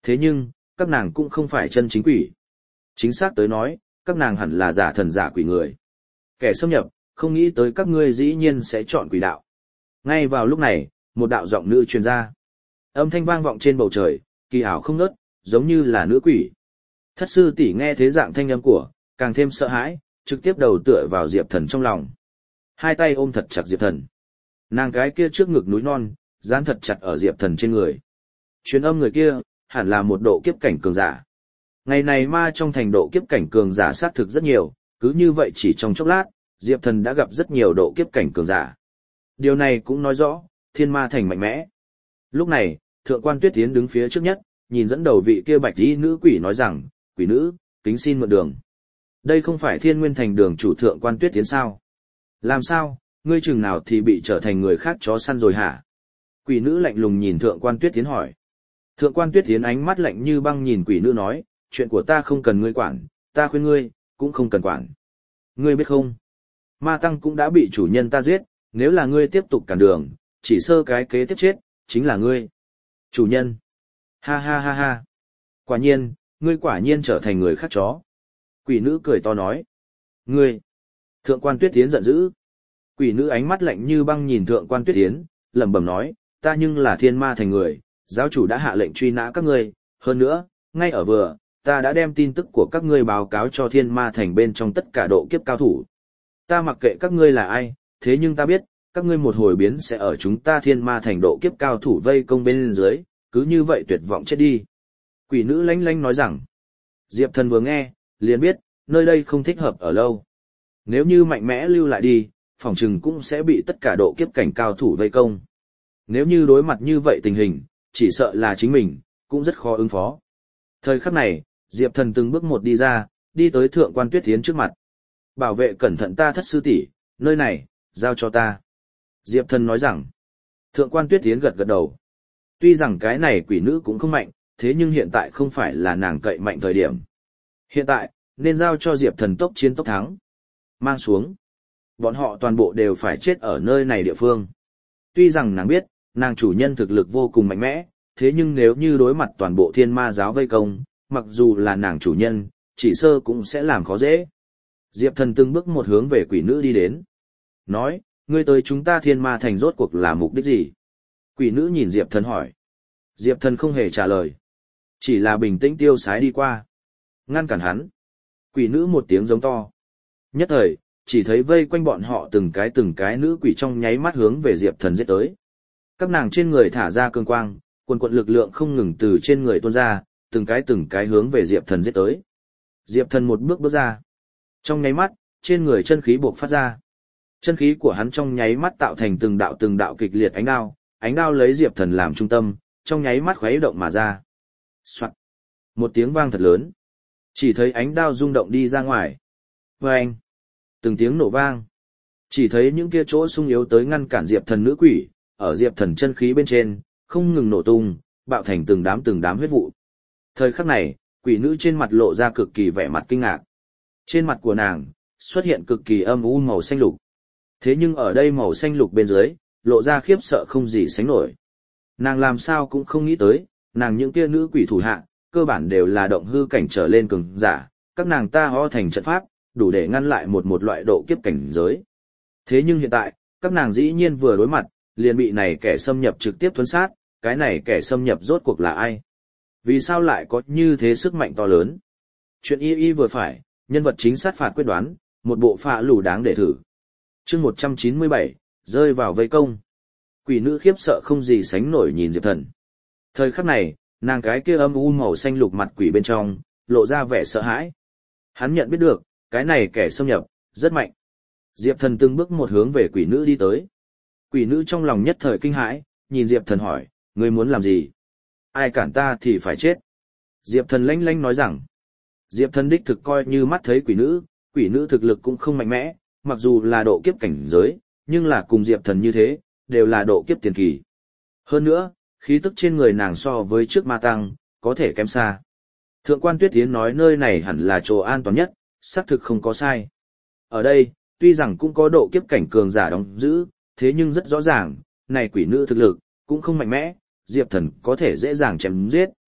Thế nhưng, các nàng cũng không phải chân chính quỷ. Chính xác tới nói, các nàng hẳn là giả thần giả quỷ người. Kẻ xâm nhập, không nghĩ tới các ngươi dĩ nhiên sẽ chọn quỷ đạo. Ngay vào lúc này, một đạo giọng nữ truyền ra. Âm thanh vang vọng trên bầu trời, kỳ ảo không ngớt, giống như là nữ quỷ. Thất sư tỷ nghe thế dạng thanh âm của, càng thêm sợ hãi, trực tiếp đầu tựa vào Diệp Thần trong lòng. Hai tay ôm thật chặt Diệp Thần. Nàng cái kia trước ngực núi non, dán thật chặt ở Diệp Thần trên người. Truyền âm người kia, hẳn là một độ kiếp cảnh cường giả. Ngày này ma trong thành độ kiếp cảnh cường giả sát thực rất nhiều, cứ như vậy chỉ trong chốc lát, Diệp Thần đã gặp rất nhiều độ kiếp cảnh cường giả. Điều này cũng nói rõ, thiên ma thành mạnh mẽ. Lúc này, Thượng quan Tuyết Tiến đứng phía trước nhất, nhìn dẫn đầu vị kia bạch y nữ quỷ nói rằng, quỷ nữ, kính xin mượn đường. Đây không phải Thiên Nguyên Thành đường chủ Thượng quan Tuyết Tiến sao? Làm sao, ngươi chừng nào thì bị trở thành người khác chó săn rồi hả? Quỷ nữ lạnh lùng nhìn Thượng quan Tuyết Tiến hỏi. Thượng quan Tuyết Tiến ánh mắt lạnh như băng nhìn quỷ nữ nói, chuyện của ta không cần ngươi quản, ta khuyên ngươi, cũng không cần quản. Ngươi biết không? Ma tăng cũng đã bị chủ nhân ta giết, nếu là ngươi tiếp tục cản đường, chỉ sơ cái kế tiếp chết, chính là ngươi. Chủ nhân. Ha ha ha ha. Quả nhiên, ngươi quả nhiên trở thành người khác chó. Quỷ nữ cười to nói. Ngươi. Thượng quan Tuyết Tiến giận dữ. Quỷ nữ ánh mắt lạnh như băng nhìn Thượng quan Tuyết Tiến, lẩm bẩm nói, ta nhưng là thiên ma thành người, giáo chủ đã hạ lệnh truy nã các ngươi, hơn nữa, ngay ở vừa, ta đã đem tin tức của các ngươi báo cáo cho thiên ma thành bên trong tất cả độ kiếp cao thủ. Ta mặc kệ các ngươi là ai, thế nhưng ta biết, các ngươi một hồi biến sẽ ở chúng ta thiên ma thành độ kiếp cao thủ vây công bên dưới, cứ như vậy tuyệt vọng chết đi. Quỷ nữ lanh lanh nói rằng, Diệp Thần vừa nghe, liền biết, nơi đây không thích hợp ở lâu. Nếu như mạnh mẽ lưu lại đi, phỏng chừng cũng sẽ bị tất cả độ kiếp cảnh cao thủ vây công. Nếu như đối mặt như vậy tình hình, chỉ sợ là chính mình, cũng rất khó ứng phó. Thời khắc này, Diệp Thần từng bước một đi ra, đi tới Thượng quan Tuyết Tiến trước mặt. Bảo vệ cẩn thận ta thất sư tỷ, nơi này, giao cho ta. Diệp Thần nói rằng, Thượng quan Tuyết Tiến gật gật đầu. Tuy rằng cái này quỷ nữ cũng không mạnh, thế nhưng hiện tại không phải là nàng cậy mạnh thời điểm. Hiện tại, nên giao cho Diệp Thần tốc chiến tốc thắng. Mang xuống. Bọn họ toàn bộ đều phải chết ở nơi này địa phương. Tuy rằng nàng biết, nàng chủ nhân thực lực vô cùng mạnh mẽ, thế nhưng nếu như đối mặt toàn bộ thiên ma giáo vây công, mặc dù là nàng chủ nhân, chỉ sơ cũng sẽ làm khó dễ. Diệp Thần từng bước một hướng về quỷ nữ đi đến. Nói, ngươi tới chúng ta thiên ma thành rốt cuộc là mục đích gì? Quỷ nữ nhìn Diệp Thần hỏi. Diệp Thần không hề trả lời. Chỉ là bình tĩnh tiêu sái đi qua. Ngăn cản hắn. Quỷ nữ một tiếng giống to. Nhất thời, chỉ thấy vây quanh bọn họ từng cái nữ quỷ trong nháy mắt hướng về Diệp Thần giết tới. Các nàng trên người thả ra cường quang, quần quận lực lượng không ngừng từ trên người tuôn ra, từng cái hướng về Diệp Thần giết tới. Diệp Thần một bước bước ra. Trong nháy mắt, trên người chân khí bộc phát ra. Chân khí của hắn trong nháy mắt tạo thành từng đạo kịch liệt ánh đao lấy Diệp Thần làm trung tâm, trong nháy mắt khuấy động mà ra. Soạt. Một tiếng vang thật lớn. Chỉ thấy ánh đao rung động đi ra ngoài. Vâng. Từng tiếng nổ vang. Chỉ thấy những kia chỗ sung yếu tới ngăn cản Diệp Thần nữ quỷ, ở Diệp Thần chân khí bên trên, không ngừng nổ tung, bạo thành từng đám huyết vụ. Thời khắc này, quỷ nữ trên mặt lộ ra cực kỳ vẻ mặt kinh ngạc. Trên mặt của nàng, xuất hiện cực kỳ âm u màu xanh lục. Thế nhưng ở đây màu xanh lục bên dưới, lộ ra khiếp sợ không gì sánh nổi. Nàng làm sao cũng không nghĩ tới, nàng những kia nữ quỷ thủ hạ, cơ bản đều là động hư cảnh trở lên cường giả, các nàng ta ho thành trận pháp, đủ để ngăn lại một loại độ kiếp cảnh giới. Thế nhưng hiện tại, các nàng dĩ nhiên vừa đối mặt, liền bị này kẻ xâm nhập trực tiếp thuấn sát, cái này kẻ xâm nhập rốt cuộc là ai? Vì sao lại có như thế sức mạnh to lớn? Chuyện y vừa phải, nhân vật chính sát phạt quyết đoán, một bộ phạ lù đáng để thử. Chương 197, rơi vào vây công. Quỷ nữ khiếp sợ không gì sánh nổi nhìn Diệp Thần. Thời khắc này, nàng cái kia âm u màu xanh lục mặt quỷ bên trong, lộ ra vẻ sợ hãi. Hắn nhận biết được, cái này kẻ xâm nhập, rất mạnh. Diệp Thần từng bước một hướng về quỷ nữ đi tới. Quỷ nữ trong lòng nhất thời kinh hãi, nhìn Diệp Thần hỏi, ngươi muốn làm gì? Ai cản ta thì phải chết. Diệp Thần lanh lanh nói rằng, Diệp Thần đích thực coi như mắt thấy quỷ nữ thực lực cũng không mạnh mẽ, mặc dù là độ kiếp cảnh giới, nhưng là cùng Diệp Thần như thế, đều là độ kiếp tiền kỳ. Hơn nữa, khí tức trên người nàng so với trước ma tăng, có thể kém xa. Thượng quan Tuyết Tiến nói nơi này hẳn là chỗ an toàn nhất, xác thực không có sai. Ở đây, tuy rằng cũng có độ kiếp cảnh cường giả đóng giữ, thế nhưng rất rõ ràng, này quỷ nữ thực lực, cũng không mạnh mẽ, Diệp Thần có thể dễ dàng chém giết.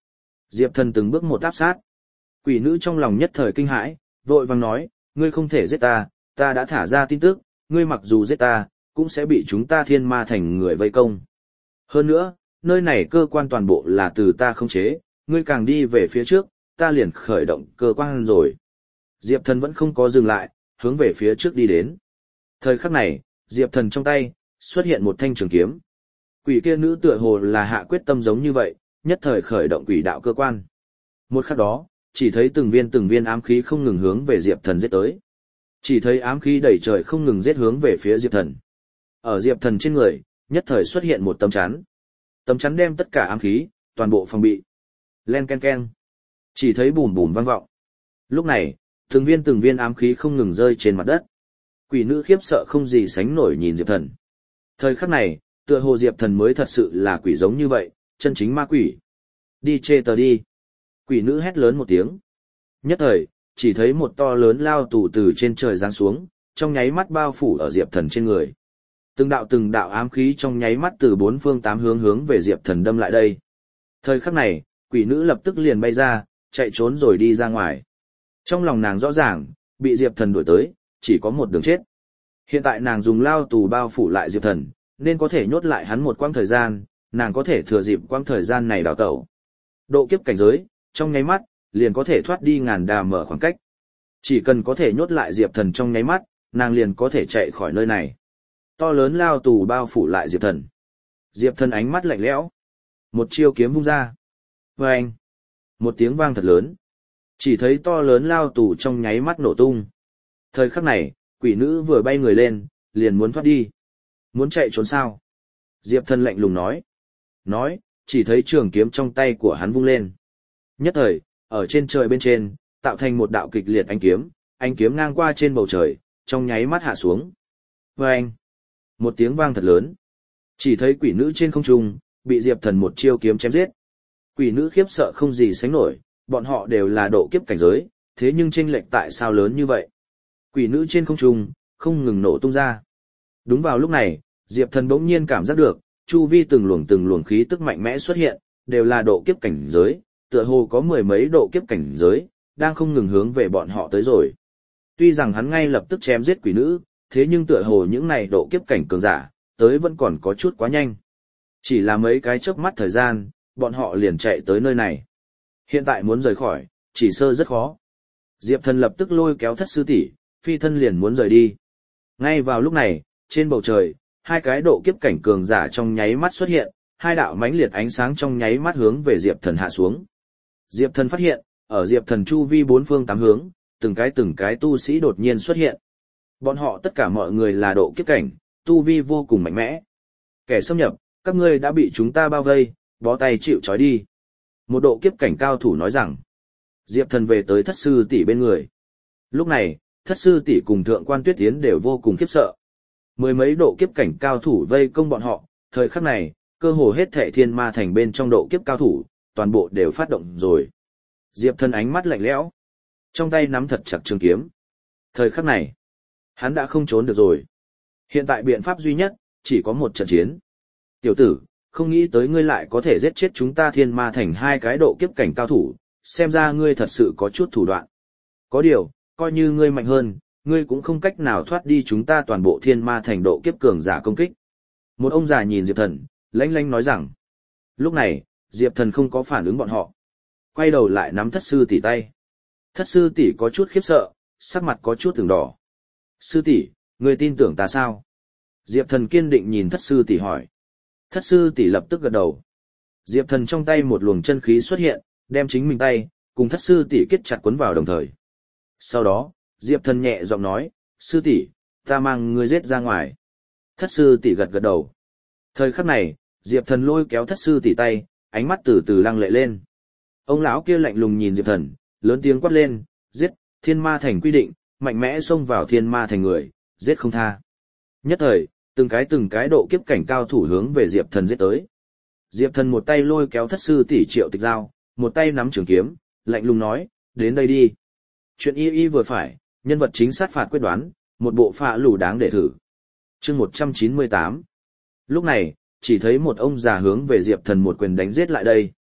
Diệp Thần từng bước một áp sát. Quỷ nữ trong lòng nhất thời kinh hãi, vội vàng nói, ngươi không thể giết ta, ta đã thả ra tin tức, ngươi mặc dù giết ta, cũng sẽ bị chúng ta thiên ma thành người vây công. Hơn nữa, nơi này cơ quan toàn bộ là từ ta khống chế, ngươi càng đi về phía trước, ta liền khởi động cơ quan rồi. Diệp Thần vẫn không có dừng lại, hướng về phía trước đi đến. Thời khắc này, Diệp Thần trong tay, xuất hiện một thanh trường kiếm. Quỷ kia nữ tựa hồ là hạ quyết tâm giống như vậy, nhất thời khởi động quỷ đạo cơ quan. Một khắc đó, chỉ thấy từng viên ám khí không ngừng hướng về Diệp Thần giết tới. Chỉ thấy ám khí đầy trời không ngừng giết hướng về phía Diệp Thần. Ở Diệp Thần trên người, nhất thời xuất hiện một tấm chắn. Tấm chắn đem tất cả ám khí, toàn bộ phòng bị. Len ken ken. Chỉ thấy bùm bùm vang vọng. Lúc này, từng viên ám khí không ngừng rơi trên mặt đất. Quỷ nữ khiếp sợ không gì sánh nổi nhìn Diệp Thần. Thời khắc này, tựa hồ Diệp Thần mới thật sự là quỷ giống như vậy, chân chính ma quỷ. Đi chê tờ đi. Quỷ nữ hét lớn một tiếng. Nhất thời, chỉ thấy một to lớn lao tù từ trên trời giáng xuống, trong nháy mắt bao phủ ở Diệp Thần trên người. Từng đạo ám khí trong nháy mắt từ bốn phương tám hướng về Diệp Thần đâm lại đây. Thời khắc này, quỷ nữ lập tức liền bay ra, chạy trốn rồi đi ra ngoài. Trong lòng nàng rõ ràng, bị Diệp Thần đuổi tới, chỉ có một đường chết. Hiện tại nàng dùng lao tù bao phủ lại Diệp Thần, nên có thể nhốt lại hắn một quãng thời gian, nàng có thể thừa dịp quãng thời gian này đào tẩu. Độ kiếp cảnh giới, trong nháy mắt, liền có thể thoát đi ngàn đà mở khoảng cách. Chỉ cần có thể nhốt lại Diệp Thần trong nháy mắt, nàng liền có thể chạy khỏi nơi này. To lớn lao tù bao phủ lại Diệp Thần. Diệp Thần ánh mắt lạnh lẽo. Một chiêu kiếm vung ra. Vâng! Một tiếng vang thật lớn. Chỉ thấy to lớn lao tù trong nháy mắt nổ tung. Thời khắc này, quỷ nữ vừa bay người lên, liền muốn thoát đi. Muốn chạy trốn sao? Diệp Thần lạnh lùng nói. Nói, chỉ thấy trường kiếm trong tay của hắn vung lên. Nhất thời, ở trên trời bên trên, tạo thành một đạo kịch liệt ánh kiếm ngang qua trên bầu trời, trong nháy mắt hạ xuống. Vâng! Một tiếng vang thật lớn. Chỉ thấy quỷ nữ trên không trung, bị Diệp Thần một chiêu kiếm chém giết. Quỷ nữ khiếp sợ không gì sánh nổi, bọn họ đều là độ kiếp cảnh giới, thế nhưng chênh lệch tại sao lớn như vậy? Quỷ nữ trên không trung, không ngừng nổ tung ra. Đúng vào lúc này, Diệp Thần bỗng nhiên cảm giác được, chu vi từng luồng khí tức mạnh mẽ xuất hiện, đều là độ kiếp cảnh giới, tựa hồ có mười mấy độ kiếp cảnh giới, đang không ngừng hướng về bọn họ tới rồi. Tuy rằng hắn ngay lập tức chém giết quỷ nữ, thế nhưng tựa hồ những này độ kiếp cảnh cường giả, tới vẫn còn có chút quá nhanh. Chỉ là mấy cái chớp mắt thời gian, bọn họ liền chạy tới nơi này. Hiện tại muốn rời khỏi, chỉ sơ rất khó. Diệp Thần lập tức lôi kéo Thất sư tỷ, phi thân liền muốn rời đi. Ngay vào lúc này, trên bầu trời, hai cái độ kiếp cảnh cường giả trong nháy mắt xuất hiện, hai đạo mãnh liệt ánh sáng trong nháy mắt hướng về Diệp Thần hạ xuống. Diệp Thần phát hiện, ở Diệp Thần chu vi bốn phương tám hướng, từng cái tu sĩ đột nhiên xuất hiện. Bọn họ tất cả mọi người là độ kiếp cảnh, tu vi vô cùng mạnh mẽ. Kẻ xâm nhập, các ngươi đã bị chúng ta bao vây, bó tay chịu trói đi. Một độ kiếp cảnh cao thủ nói rằng, Diệp Thần về tới Thất sư tỷ bên người. Lúc này, Thất sư tỷ cùng Thượng quan Tuyết Tiến đều vô cùng khiếp sợ. Mười mấy độ kiếp cảnh cao thủ vây công bọn họ, thời khắc này, cơ hồ hết thảy thiên ma thành bên trong độ kiếp cao thủ, toàn bộ đều phát động rồi. Diệp Thần ánh mắt lạnh lẽo, trong tay nắm thật chặt trường kiếm. Thời khắc này, hắn đã không trốn được rồi. Hiện tại biện pháp duy nhất, chỉ có một trận chiến. Tiểu tử, không nghĩ tới ngươi lại có thể giết chết chúng ta thiên ma thành hai cái độ kiếp cảnh cao thủ, xem ra ngươi thật sự có chút thủ đoạn. Có điều, coi như ngươi mạnh hơn, ngươi cũng không cách nào thoát đi chúng ta toàn bộ thiên ma thành độ kiếp cường giả công kích. Một ông già nhìn Diệp Thần, lanh lanh nói rằng. Lúc này, Diệp Thần không có phản ứng bọn họ. Quay đầu lại nắm Thất sư tỷ tay. Thất sư tỷ có chút khiếp sợ, sắc mặt có chút từng đỏ. Sư tỷ, ngươi tin tưởng ta sao? Diệp Thần kiên định nhìn Thất sư tỷ hỏi. Thất sư tỷ lập tức gật đầu. Diệp Thần trong tay một luồng chân khí xuất hiện, đem chính mình tay, cùng Thất sư tỷ kết chặt quấn vào đồng thời. Sau đó, Diệp Thần nhẹ giọng nói, sư tỷ, ta mang ngươi giết ra ngoài. Thất sư tỷ gật gật đầu. Thời khắc này, Diệp Thần lôi kéo Thất sư tỷ tay, ánh mắt từ từ lăng lệ lên. Ông lão kia lạnh lùng nhìn Diệp Thần, lớn tiếng quát lên, giết, thiên ma thành quy định, mạnh mẽ xông vào thiên ma thành người, giết không tha. Nhất thời, từng cái độ kiếp cảnh cao thủ hướng về Diệp Thần giết tới. Diệp Thần một tay lôi kéo Thất sư tỷ Triệu Tịch Giao, một tay nắm trường kiếm, lạnh lùng nói, đến đây đi. Chuyện y vừa phải, nhân vật chính sát phạt quyết đoán, một bộ phạ lù đáng để thử. Chương 198. Lúc này, chỉ thấy một ông già hướng về Diệp Thần một quyền đánh giết lại đây.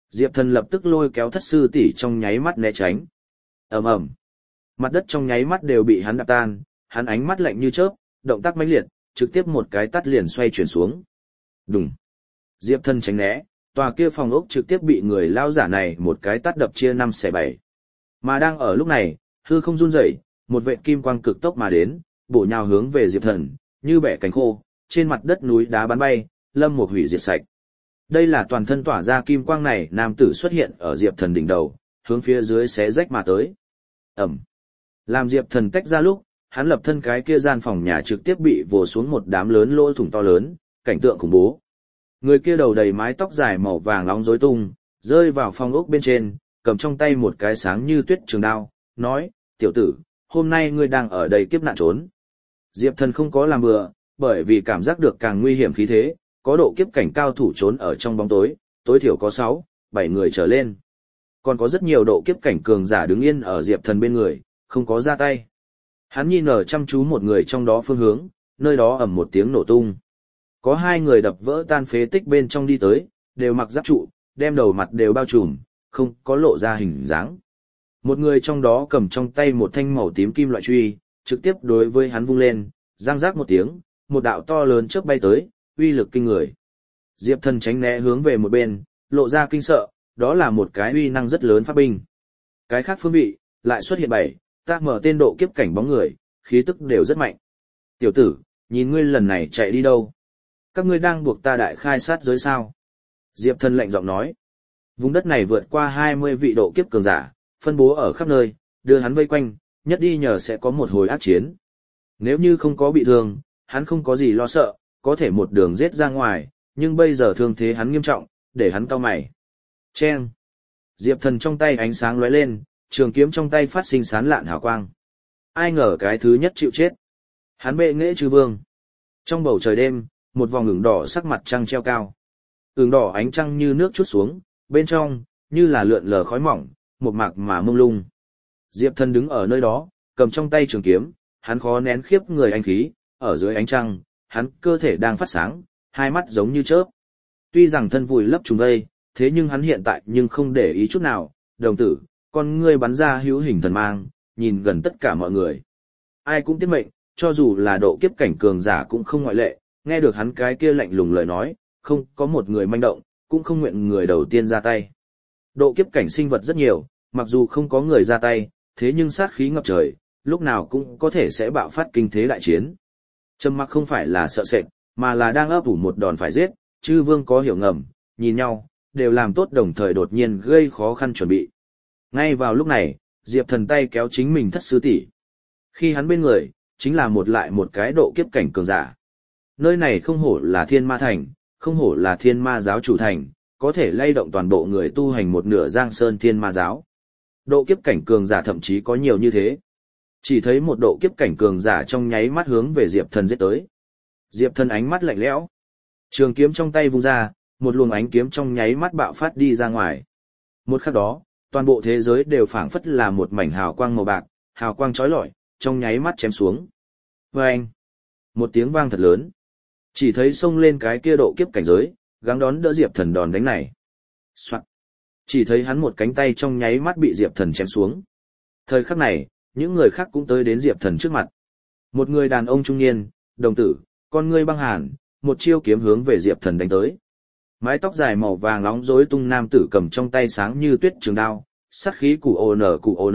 Diệp Thần lập tức lôi kéo thất sư tỷ trong nháy mắt né tránh. Ầm ầm. Mặt đất trong nháy mắt đều bị hắn đạp tan, hắn ánh mắt lạnh như chớp, động tác mãnh liệt, trực tiếp một cái tát liền xoay chuyển xuống. Đùng. Diệp Thần tránh né, tòa kia phòng ốc trực tiếp bị người lao giả này một cái tát đập chia 5/7. Mà đang ở lúc này, hư không run rẩy, một vệt kim quang cực tốc mà đến, bổ nhào hướng về Diệp Thần, như bẻ cánh khô, trên mặt đất núi đá bắn bay, lâm một hủy diệt sạch. Đây là toàn thân tỏa ra kim quang này, nam tử xuất hiện ở Diệp Thần đỉnh đầu, hướng phía dưới xé rách mà tới. Ẩm. Làm Diệp Thần tách ra lúc, hắn lập thân cái kia gian phòng nhà trực tiếp bị vồ xuống một đám lớn lỗ thủng to lớn, cảnh tượng khủng bố. Người kia đầu đầy mái tóc dài màu vàng nóng rối tung, rơi vào phòng ốc bên trên, cầm trong tay một cái sáng như tuyết trường đao, nói, tiểu tử, hôm nay ngươi đang ở đây kiếp nạn trốn. Diệp Thần không có làm bừa, bởi vì cảm giác được càng nguy hiểm khí thế, có độ kiếp cảnh cao thủ trốn ở trong bóng tối, tối thiểu có 6, 7 người trở lên. Còn có rất nhiều độ kiếp cảnh cường giả đứng yên ở Diệp Thần bên người, không có ra tay. Hắn nhìn ở chăm chú một người trong đó phương hướng, nơi đó ầm một tiếng nổ tung. Có 2 người đập vỡ tan phế tích bên trong đi tới, đều mặc giáp trụ, đem đầu mặt đều bao trùm, không có lộ ra hình dáng. Một người trong đó cầm trong tay một thanh màu tím kim loại truy, trực tiếp đối với hắn vung lên, răng rác một tiếng, một đạo to lớn chớp bay tới, uy lực kinh người. Diệp Thần tránh né hướng về một bên, lộ ra kinh sợ, đó là một cái uy năng rất lớn pháp binh. Cái khác phương vị, lại xuất hiện 7, ta mở tên độ kiếp cảnh bóng người, khí tức đều rất mạnh. Tiểu tử, nhìn ngươi lần này chạy đi đâu? Các ngươi đang buộc ta đại khai sát giới sao? Diệp Thần lạnh giọng nói. Vùng đất này vượt qua 20 vị độ kiếp cường giả, phân bố ở khắp nơi, đưa hắn vây quanh, nhất đi nhờ sẽ có một hồi ác chiến. Nếu như không có bị thương, hắn không có gì lo sợ, có thể một đường giết ra ngoài, nhưng bây giờ thương thế hắn nghiêm trọng, để hắn cau mày. Chen! Diệp Thần trong tay ánh sáng lóe lên, trường kiếm trong tay phát sinh sán lạn hào quang. Ai ngờ cái thứ nhất chịu chết. Hắn bệ nghệ chư vương. Trong bầu trời đêm, một vòng ửng đỏ sắc mặt trăng treo cao. Ửng đỏ ánh trăng như nước trút xuống, bên trong, như là lượn lờ khói mỏng, một mạc mà mông lung. Diệp Thần đứng ở nơi đó, cầm trong tay trường kiếm, hắn khó nén khiếp người anh khí, ở dưới ánh trăng, hắn cơ thể đang phát sáng, hai mắt giống như chớp. Tuy rằng thân vùi lấp trùng đây, thế nhưng hắn hiện tại nhưng không để ý chút nào, đồng tử, con ngươi bắn ra hữu hình thần mang, nhìn gần tất cả mọi người. Ai cũng tiết mệnh, cho dù là độ kiếp cảnh cường giả cũng không ngoại lệ, nghe được hắn cái kia lạnh lùng lời nói, không có một người manh động, cũng không nguyện người đầu tiên ra tay. Độ kiếp cảnh sinh vật rất nhiều, mặc dù không có người ra tay, thế nhưng sát khí ngập trời, lúc nào cũng có thể sẽ bạo phát kinh thế đại chiến. Trầm mặc không phải là sợ sệt, mà là đang ấp ủ một đòn phải giết, chư vương có hiểu ngầm, nhìn nhau, đều làm tốt đồng thời đột nhiên gây khó khăn chuẩn bị. Ngay vào lúc này, Diệp Thần tay kéo chính mình thất sư tỷ. Khi hắn bên người, chính là một lại một cái độ kiếp cảnh cường giả. Nơi này không hổ là thiên ma thành, không hổ là thiên ma giáo chủ thành, có thể lay động toàn bộ người tu hành một nửa giang sơn thiên ma giáo. Độ kiếp cảnh cường giả thậm chí có nhiều như thế. Chỉ thấy một độ kiếp cảnh cường giả trong nháy mắt hướng về Diệp Thần giết tới. Diệp Thần ánh mắt lạnh lẽo, trường kiếm trong tay vung ra, một luồng ánh kiếm trong nháy mắt bạo phát đi ra ngoài. Một khắc đó, toàn bộ thế giới đều phảng phất là một mảnh hào quang màu bạc, hào quang chói lọi, trong nháy mắt chém xuống. Oeng! Một tiếng vang thật lớn. Chỉ thấy xông lên cái kia độ kiếp cảnh giới, gắng đón đỡ Diệp Thần đòn đánh này. Soạn! Chỉ thấy hắn một cánh tay trong nháy mắt bị Diệp Thần chém xuống. Thời khắc này, những người khác cũng tới đến Diệp Thần trước mặt. Một người đàn ông trung niên, đồng tử, con ngươi băng hàn, một chiêu kiếm hướng về Diệp Thần đánh tới. Mái tóc dài màu vàng nóng rối tung nam tử cầm trong tay sáng như tuyết trường đao, sát khí cụ ồn.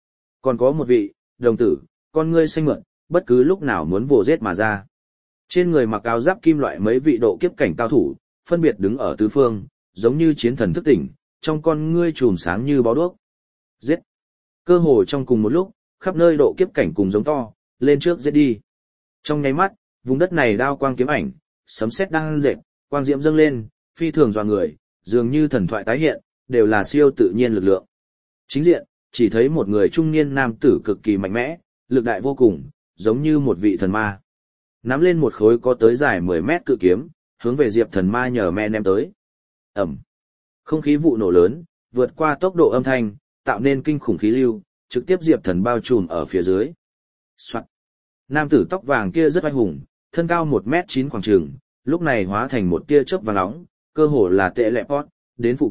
Còn có một vị, đồng tử, con ngươi xanh mượt, bất cứ lúc nào muốn vồ giết mà ra. Trên người mặc áo giáp kim loại mấy vị độ kiếp cảnh cao thủ, phân biệt đứng ở tứ phương, giống như chiến thần thức tỉnh, trong con ngươi chùm sáng như bó đuốc. Giết! Cơ hồ trong cùng một lúc, khắp nơi độ kiếp cảnh cùng giống to, lên trước giết đi. Trong nháy mắt, vùng đất này đao quang kiếm ảnh, sấm sét đang rệt, quang diễm dâng lên, phi thường dọa người, dường như thần thoại tái hiện, đều là siêu tự nhiên lực lượng. Chính diện, chỉ thấy một người trung niên nam tử cực kỳ mạnh mẽ, lực đại vô cùng, giống như một vị thần ma. Nắm lên một khối có tới dài 10 mét cự kiếm, hướng về Diệp Thần ma nhờ me ném tới. Ẩm. Không khí vụ nổ lớn, vượt qua tốc độ âm thanh, tạo nên kinh khủng khí lưu, trực tiếp Diệp Thần bao trùm ở phía dưới. Soạn. Nam tử tóc vàng kia rất oai hùng, thân cao 1m9 khoảng trường, lúc này hóa thành một tia chớp vàng nóng, cơ hồ là tệ lẹ pót, đến phụ cận,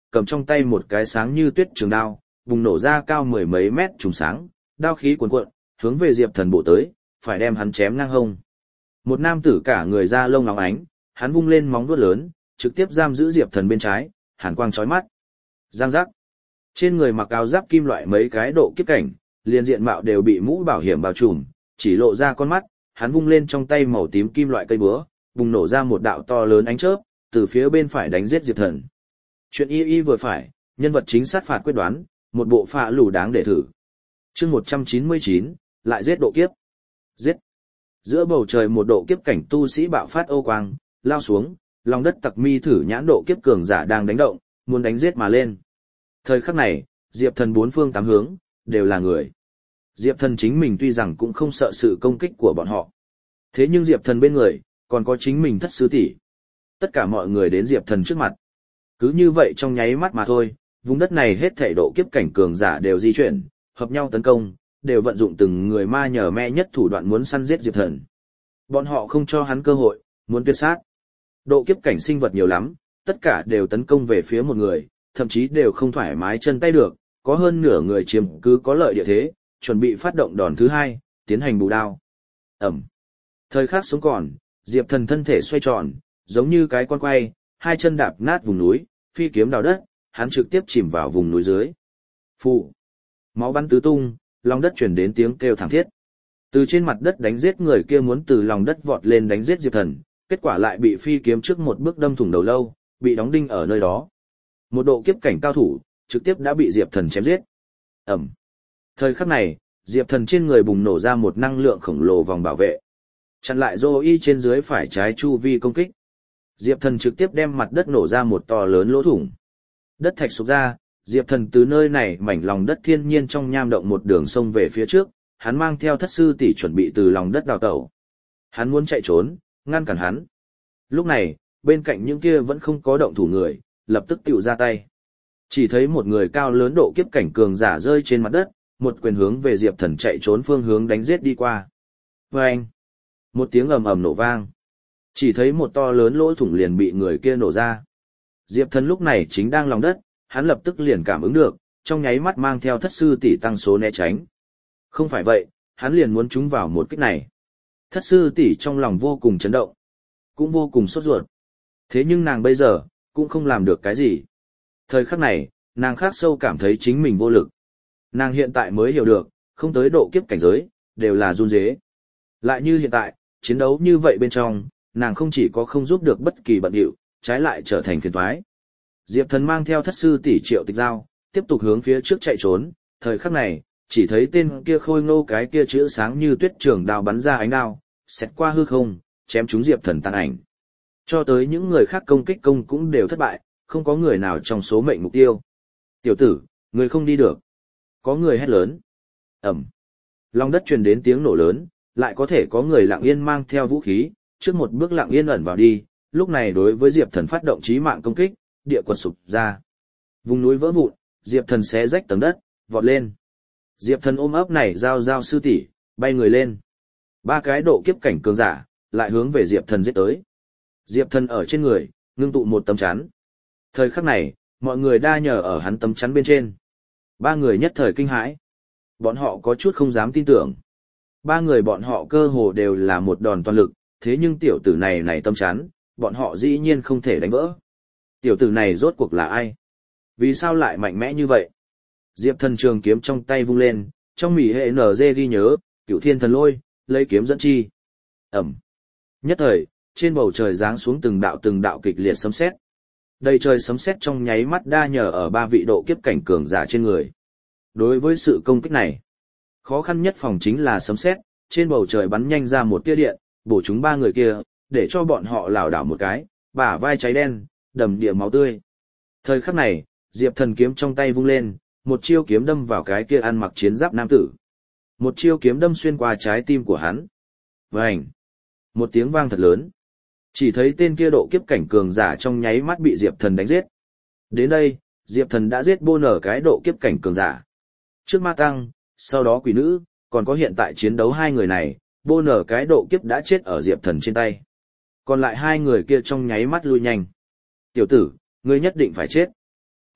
cầm trong tay một cái sáng như tuyết trường đao, bùng nổ ra cao mười mấy mét trùng sáng, đao khí cuồn cuộn, hướng về Diệp Thần bổ tới, phải đem hắn chém ngang hông. Một nam tử cả người da lông óng ánh, hắn vung lên móng vuốt lớn, trực tiếp giam giữ Diệp Thần bên trái, hàn quang chói mắt. Giang giác. Trên người mặc áo giáp kim loại mấy cái độ kiếp cảnh, liền diện mạo đều bị mũ bảo hiểm bao trùm, chỉ lộ ra con mắt, hắn vung lên trong tay màu tím kim loại cây búa, bùng nổ ra một đạo to lớn ánh chớp, từ phía bên phải đánh giết Diệp Thần. Chuyện y vừa phải, nhân vật chính sát phạt quyết đoán, một bộ phạ lù đáng để thử. Chương 199, lại giết độ kiếp. Giết. Giữa bầu trời một độ kiếp cảnh tu sĩ bạo phát ô quang, lao xuống, lòng đất tặc mi thử nhãn độ kiếp cường giả đang đánh động, muốn đánh giết mà lên. Thời khắc này, Diệp Thần bốn phương tám hướng, đều là người. Diệp Thần chính mình tuy rằng cũng không sợ sự công kích của bọn họ. Thế nhưng Diệp Thần bên người, còn có chính mình thất sư tỷ. Tất cả mọi người đến Diệp Thần trước mặt. Cứ như vậy trong nháy mắt mà thôi, vùng đất này hết thảy độ kiếp cảnh cường giả đều di chuyển, hợp nhau tấn công, đều vận dụng từng người ma nhờ me nhất thủ đoạn muốn săn giết Diệp Thần. Bọn họ không cho hắn cơ hội, muốn tuyệt sát. Độ kiếp cảnh sinh vật nhiều lắm, tất cả đều tấn công về phía một người, thậm chí đều không thoải mái chân tay được, có hơn nửa người chiếm cứ có lợi địa thế, chuẩn bị phát động đòn thứ hai, tiến hành bù đao. Ẩm. Thời khắc sống còn, Diệp Thần thân thể xoay tròn, giống như cái con quay, hai chân đạp nát vùng núi, phi kiếm đào đất, hắn trực tiếp chìm vào vùng núi dưới. Phụ. Máu bắn tứ tung, lòng đất truyền đến tiếng kêu thảm thiết. Từ trên mặt đất đánh giết người kia muốn từ lòng đất vọt lên đánh giết Diệp Thần, kết quả lại bị phi kiếm trước một bước đâm thủng đầu lâu, bị đóng đinh ở nơi đó. Một độ kiếp cảnh cao thủ, trực tiếp đã bị Diệp Thần chém giết. Ẩm. Thời khắc này, Diệp Thần trên người bùng nổ ra một năng lượng khổng lồ vòng bảo vệ, chặn lại Zoe trên dưới phải trái chu vi công kích. Diệp Thần trực tiếp đem mặt đất nổ ra một to lớn lỗ thủng. Đất thạch sụp ra, Diệp Thần từ nơi này mảnh lòng đất thiên nhiên trong nham động một đường sông về phía trước, hắn mang theo thất sư tỷ chuẩn bị từ lòng đất đào tẩu. Hắn muốn chạy trốn, ngăn cản hắn. Lúc này, bên cạnh những kia vẫn không có động thủ người, lập tức tiểu ra tay. Chỉ thấy một người cao lớn độ kiếp cảnh cường giả rơi trên mặt đất, một quyền hướng về Diệp Thần chạy trốn phương hướng đánh giết đi qua. Vâng! Một tiếng ầm ầm nổ vang. Chỉ thấy một to lớn lỗ thủng liền bị người kia nổ ra. Diệp Thần lúc này chính đang lòng đất, hắn lập tức liền cảm ứng được, trong nháy mắt mang theo thất sư tỷ tăng số né tránh. Không phải vậy, hắn liền muốn trúng vào một kích này. Thất sư tỷ trong lòng vô cùng chấn động, cũng vô cùng sốt ruột. Thế nhưng nàng bây giờ, cũng không làm được cái gì. Thời khắc này, nàng khắc sâu cảm thấy chính mình vô lực. Nàng hiện tại mới hiểu được, không tới độ kiếp cảnh giới, đều là run rế. Lại như hiện tại, chiến đấu như vậy bên trong, nàng không chỉ có không giúp được bất kỳ bận điệu, trái lại trở thành phiền toái. Diệp Thần mang theo thất sư tỷ Triệu Tịch Giao, tiếp tục hướng phía trước chạy trốn, thời khắc này, chỉ thấy tên kia khôi ngô cái kia chữ sáng như tuyết trường đao bắn ra ánh đao, xẹt qua hư không, chém trúng Diệp Thần tàn ảnh. Cho tới những người khác công kích công cũng đều thất bại, không có người nào trong số mệnh mục tiêu. Tiểu tử, người không đi được. Có người hét lớn. Ẩm. Lòng đất truyền đến tiếng nổ lớn, lại có thể có người lặng yên mang theo vũ khí, trước một bước lặng yên ẩn vào đi, lúc này đối với Diệp Thần phát động chí mạng công kích, địa quật sụp ra. Vùng núi vỡ vụn, Diệp Thần xé rách tầng đất, vọt lên. Diệp Thần ôm ấp này giao sư tỷ, bay người lên. Ba cái độ kiếp cảnh cường giả, lại hướng về Diệp Thần giết tới. Diệp Thần ở trên người, ngưng tụ một tấm chắn. Thời khắc này, mọi người đa nhờ ở hắn tấm chắn bên trên. Ba người nhất thời kinh hãi. Bọn họ có chút không dám tin tưởng. Ba người bọn họ cơ hồ đều là một đòn toàn lực, thế nhưng tiểu tử này tấm chắn, bọn họ dĩ nhiên không thể đánh vỡ. Tiểu tử này rốt cuộc là ai? Vì sao lại mạnh mẽ như vậy? Diệp Thần trường kiếm trong tay vung lên, trong mỉ hệ NG ghi nhớ, Cửu Thiên Thần Lôi, lấy kiếm dẫn chi. Ẩm. Nhất thời, trên bầu trời giáng xuống từng đạo kịch liệt sấm sét. Đầy trời sấm sét trong nháy mắt đa nhờ ở ba vị độ kiếp cảnh cường giả trên người. Đối với sự công kích này, khó khăn nhất phòng chính là sấm sét, trên bầu trời bắn nhanh ra một tia điện, bổ trúng ba người kia, để cho bọn họ lảo đảo một cái, bả vai cháy đen, đầm địa máu tươi. Thời khắc này, Diệp Thần kiếm trong tay vung lên, một chiêu kiếm đâm vào cái kia ăn mặc chiến giáp nam tử. Một chiêu kiếm đâm xuyên qua trái tim của hắn. Vành! Một tiếng vang thật lớn. Chỉ thấy tên kia độ kiếp cảnh cường giả trong nháy mắt bị Diệp Thần đánh giết. Đến đây, Diệp Thần đã giết bô nở cái độ kiếp cảnh cường giả. Trước ma tăng, sau đó quỷ nữ, còn có hiện tại chiến đấu hai người này, bô nở cái độ kiếp đã chết ở Diệp Thần trên tay. Còn lại hai người kia trong nháy mắt lui nhanh. Tiểu tử, ngươi nhất định phải chết.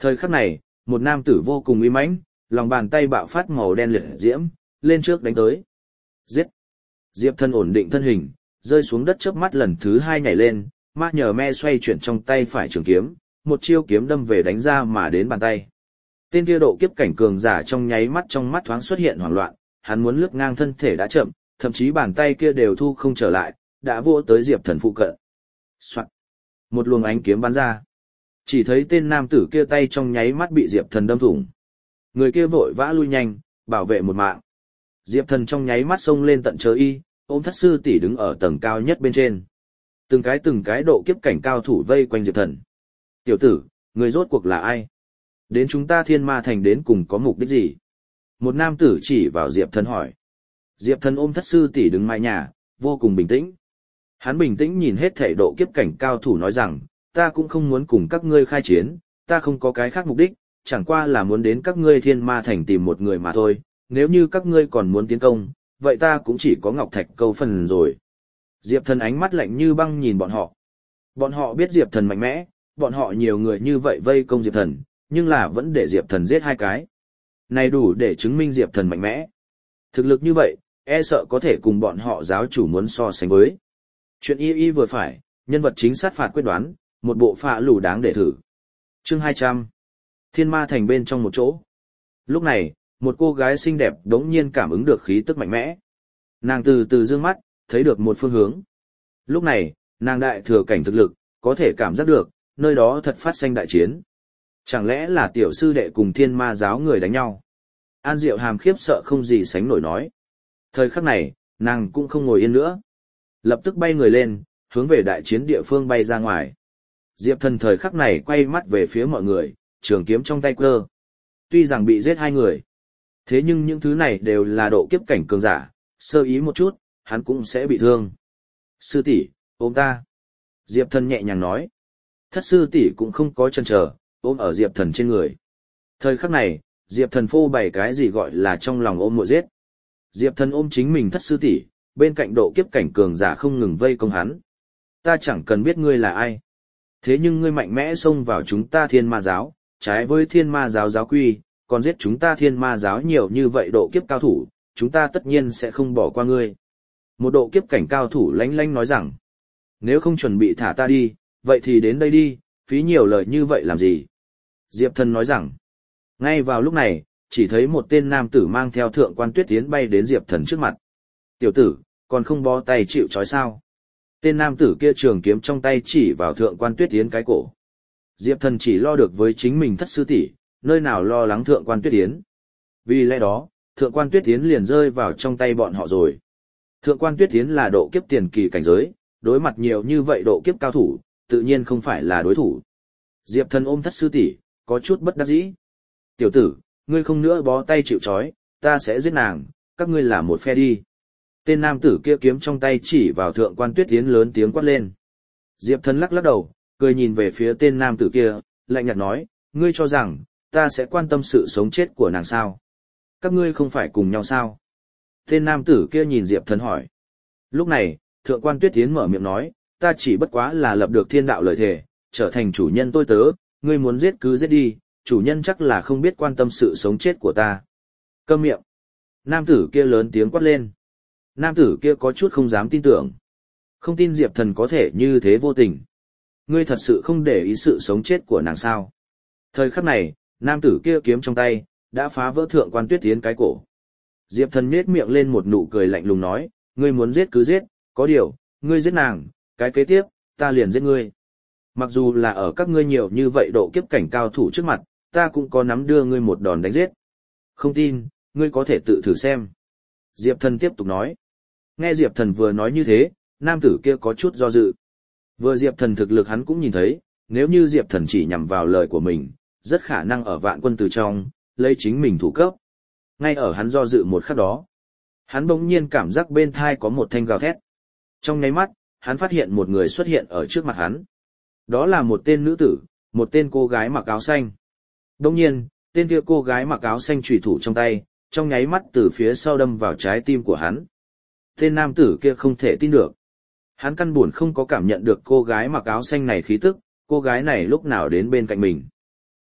Thời khắc này, một nam tử vô cùng uy mãnh, lòng bàn tay bạo phát màu đen liệt diễm, lên trước đánh tới. Giết! Diệp Thần ổn định thân hình, rơi xuống đất chớp mắt lần thứ hai nhảy lên, ma nhờ me xoay chuyển trong tay phải trường kiếm, một chiêu kiếm đâm về đánh ra mà đến bàn tay. Tên kia độ kiếp cảnh cường giả trong nháy mắt trong mắt thoáng xuất hiện hoảng loạn, hắn muốn lướt ngang thân thể đã chậm, thậm chí bàn tay kia đều thu không trở lại, đã vỗ tới Diệp Thần phụ cận. Soạn. Một luồng ánh kiếm bắn ra. Chỉ thấy tên nam tử kia tay trong nháy mắt bị Diệp Thần đâm thủng. Người kia vội vã lui nhanh, bảo vệ một mạng. Diệp Thần trong nháy mắt xông lên tận trời y, ôm Thất sư tỷ đứng ở tầng cao nhất bên trên. Từng cái độ kiếp cảnh cao thủ vây quanh Diệp Thần. Tiểu tử, người rốt cuộc là ai? Đến chúng ta Thiên Ma Thành đến cùng có mục đích gì? Một nam tử chỉ vào Diệp Thần hỏi. Diệp Thần ôm Thất sư tỷ đứng mái nhà, vô cùng bình tĩnh. Hắn bình tĩnh nhìn hết thảy độ kiếp cảnh cao thủ nói rằng, ta cũng không muốn cùng các ngươi khai chiến, ta không có cái khác mục đích, chẳng qua là muốn đến các ngươi Thiên Ma Thành tìm một người mà thôi, nếu như các ngươi còn muốn tiến công, vậy ta cũng chỉ có Ngọc Thạch câu phần rồi. Diệp Thần ánh mắt lạnh như băng nhìn bọn họ. Bọn họ biết Diệp Thần mạnh mẽ, bọn họ nhiều người như vậy vây công Diệp Thần, nhưng là vẫn để Diệp Thần giết hai cái. Này đủ để chứng minh Diệp Thần mạnh mẽ. Thực lực như vậy, e sợ có thể cùng bọn họ giáo chủ muốn so sánh với. Chuyện y vừa phải, nhân vật chính sát phạt quyết đoán, một bộ phạ lù đáng để thử. Chương 200. Thiên Ma Thành bên trong một chỗ. Lúc này, một cô gái xinh đẹp đống nhiên cảm ứng được khí tức mạnh mẽ. Nàng từ từ dương mắt, thấy được một phương hướng. Lúc này, nàng đại thừa cảnh thực lực, có thể cảm giác được, nơi đó thật phát sinh đại chiến. Chẳng lẽ là tiểu sư đệ cùng Thiên Ma giáo người đánh nhau? An Diệu Hàm khiếp sợ không gì sánh nổi nói. Thời khắc này, nàng cũng không ngồi yên nữa. Lập tức bay người lên, hướng về đại chiến địa phương bay ra ngoài. Diệp Thần thời khắc này quay mắt về phía mọi người, trường kiếm trong tay cơ. Tuy rằng bị giết hai người, thế nhưng những thứ này đều là độ kiếp cảnh cường giả, sơ ý một chút, hắn cũng sẽ bị thương. Sư tỷ, ôm ta. Diệp Thần nhẹ nhàng nói. Thất sư tỷ cũng không có chần chờ, ôm ở Diệp Thần trên người. Thời khắc này, Diệp Thần phô bày cái gì gọi là trong lòng ôm muội giết. Diệp Thần ôm chính mình thất sư tỷ, bên cạnh độ kiếp cảnh cường giả không ngừng vây công hắn. Ta chẳng cần biết ngươi là ai. Thế nhưng ngươi mạnh mẽ xông vào chúng ta Thiên Ma giáo, trái với Thiên Ma giáo giáo quy, còn giết chúng ta Thiên Ma giáo nhiều như vậy độ kiếp cao thủ, chúng ta tất nhiên sẽ không bỏ qua ngươi. Một độ kiếp cảnh cao thủ lánh lánh nói rằng, nếu không chuẩn bị thả ta đi, vậy thì đến đây đi, phí nhiều lời như vậy làm gì? Diệp Thần nói rằng, ngay vào lúc này, chỉ thấy một tên nam tử mang theo Thượng Quan Tuyết Yến bay đến Diệp Thần trước mặt. Tiểu tử, còn không bó tay chịu trói sao? Tên nam tử kia trường kiếm trong tay chỉ vào Thượng Quan Tuyết Yến cái cổ. Diệp Thần chỉ lo được với chính mình thất sư tỷ, nơi nào lo lắng Thượng Quan Tuyết Yến. Vì lẽ đó, Thượng Quan Tuyết Yến liền rơi vào trong tay bọn họ rồi. Thượng Quan Tuyết Yến là độ kiếp tiền kỳ cảnh giới, đối mặt nhiều như vậy độ kiếp cao thủ, tự nhiên không phải là đối thủ. Diệp Thần ôm thất sư tỷ, có chút bất đắc dĩ. Tiểu tử, ngươi không nữa bó tay chịu trói, ta sẽ giết nàng, các ngươi là một phe đi. Tên nam tử kia kiếm trong tay chỉ vào Thượng Quan Tuyết Yến lớn tiếng quát lên. Diệp Thần lắc lắc đầu, cười nhìn về phía tên nam tử kia, lạnh nhạt nói, ngươi cho rằng, ta sẽ quan tâm sự sống chết của nàng sao? Các ngươi không phải cùng nhau sao? Tên nam tử kia nhìn Diệp Thần hỏi. Lúc này, Thượng Quan Tuyết Yến mở miệng nói, ta chỉ bất quá là lập được thiên đạo lợi thể, trở thành chủ nhân tôi tớ, ngươi muốn giết cứ giết đi, chủ nhân chắc là không biết quan tâm sự sống chết của ta. Câm miệng. Nam tử kia lớn tiếng quát lên. Nam tử kia có chút không dám tin tưởng. Không tin Diệp Thần có thể như thế vô tình. Ngươi thật sự không để ý sự sống chết của nàng sao? Thời khắc này, nam tử kia kiếm trong tay, đã phá vỡ Thượng Quan Tuyết Yến cái cổ. Diệp Thần nhếch miệng lên một nụ cười lạnh lùng nói, ngươi muốn giết cứ giết, có điều, ngươi giết nàng, cái kế tiếp, ta liền giết ngươi. Mặc dù là ở các ngươi nhiều như vậy độ kiếp cảnh cao thủ trước mặt, ta cũng có nắm đưa ngươi một đòn đánh giết. Không tin, ngươi có thể tự thử xem. Diệp Thần tiếp tục nói. Nghe Diệp Thần vừa nói như thế, nam tử kia có chút do dự. Vừa Diệp Thần thực lực hắn cũng nhìn thấy, nếu như Diệp Thần chỉ nhằm vào lời của mình, rất khả năng ở vạn quân từ trong, lấy chính mình thủ cấp. Ngay ở hắn do dự một khắc đó, hắn bỗng nhiên cảm giác bên thai có một thanh gào thét. Trong nháy mắt, hắn phát hiện một người xuất hiện ở trước mặt hắn. Đó là một tên nữ tử, một tên cô gái mặc áo xanh. Bỗng nhiên, tên kia cô gái mặc áo xanh chủy thủ trong tay, trong nháy mắt từ phía sau đâm vào trái tim của hắn. Tên nam tử kia không thể tin được. Hắn căn buồn không có cảm nhận được cô gái mặc áo xanh này khí tức, cô gái này lúc nào đến bên cạnh mình.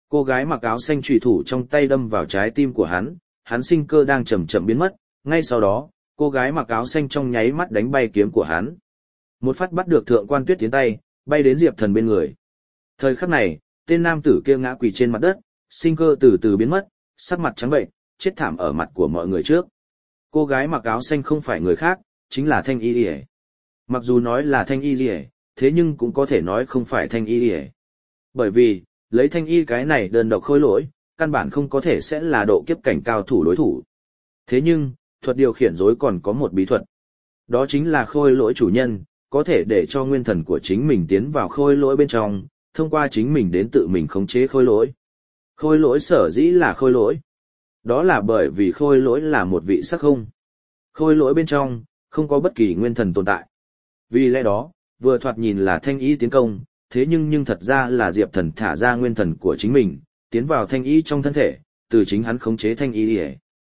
Cô gái mặc áo xanh chủy thủ trong tay đâm vào trái tim của hắn sinh cơ đang chậm chậm biến mất, ngay sau đó, cô gái mặc áo xanh trong nháy mắt đánh bay kiếm của hắn. Một phát bắt được Thượng Quan Tuyết Tiến tay, bay đến Diệp Thần bên người. Thời khắc này, tên nam tử kia ngã quỳ trên mặt đất, sinh cơ từ từ biến mất, sắc mặt trắng bệnh, chết thảm ở mặt của mọi người trước. Cô gái mặc áo xanh không phải người khác, chính là Thanh Y Lìa. Mặc dù nói là Thanh Y Lìa, thế nhưng cũng có thể nói không phải Thanh Y Lìa. Bởi vì, lấy Thanh Y cái này đơn độc khôi lỗi, căn bản không có thể sẽ là độ kiếp cảnh cao thủ đối thủ. Thế nhưng, thuật điều khiển rối còn có một bí thuật. Đó chính là khôi lỗi chủ nhân, có thể để cho nguyên thần của chính mình tiến vào khôi lỗi bên trong, thông qua chính mình đến tự mình khống chế khôi lỗi. Khôi lỗi sở dĩ là khôi lỗi. Đó là bởi vì khôi lỗi là một vị sắc không. Khôi lỗi bên trong, không có bất kỳ nguyên thần tồn tại. Vì lẽ đó, vừa thoạt nhìn là Thanh Y tiến công, thế nhưng thật ra là Diệp Thần thả ra nguyên thần của chính mình, tiến vào Thanh Y trong thân thể, từ chính hắn khống chế Thanh Y.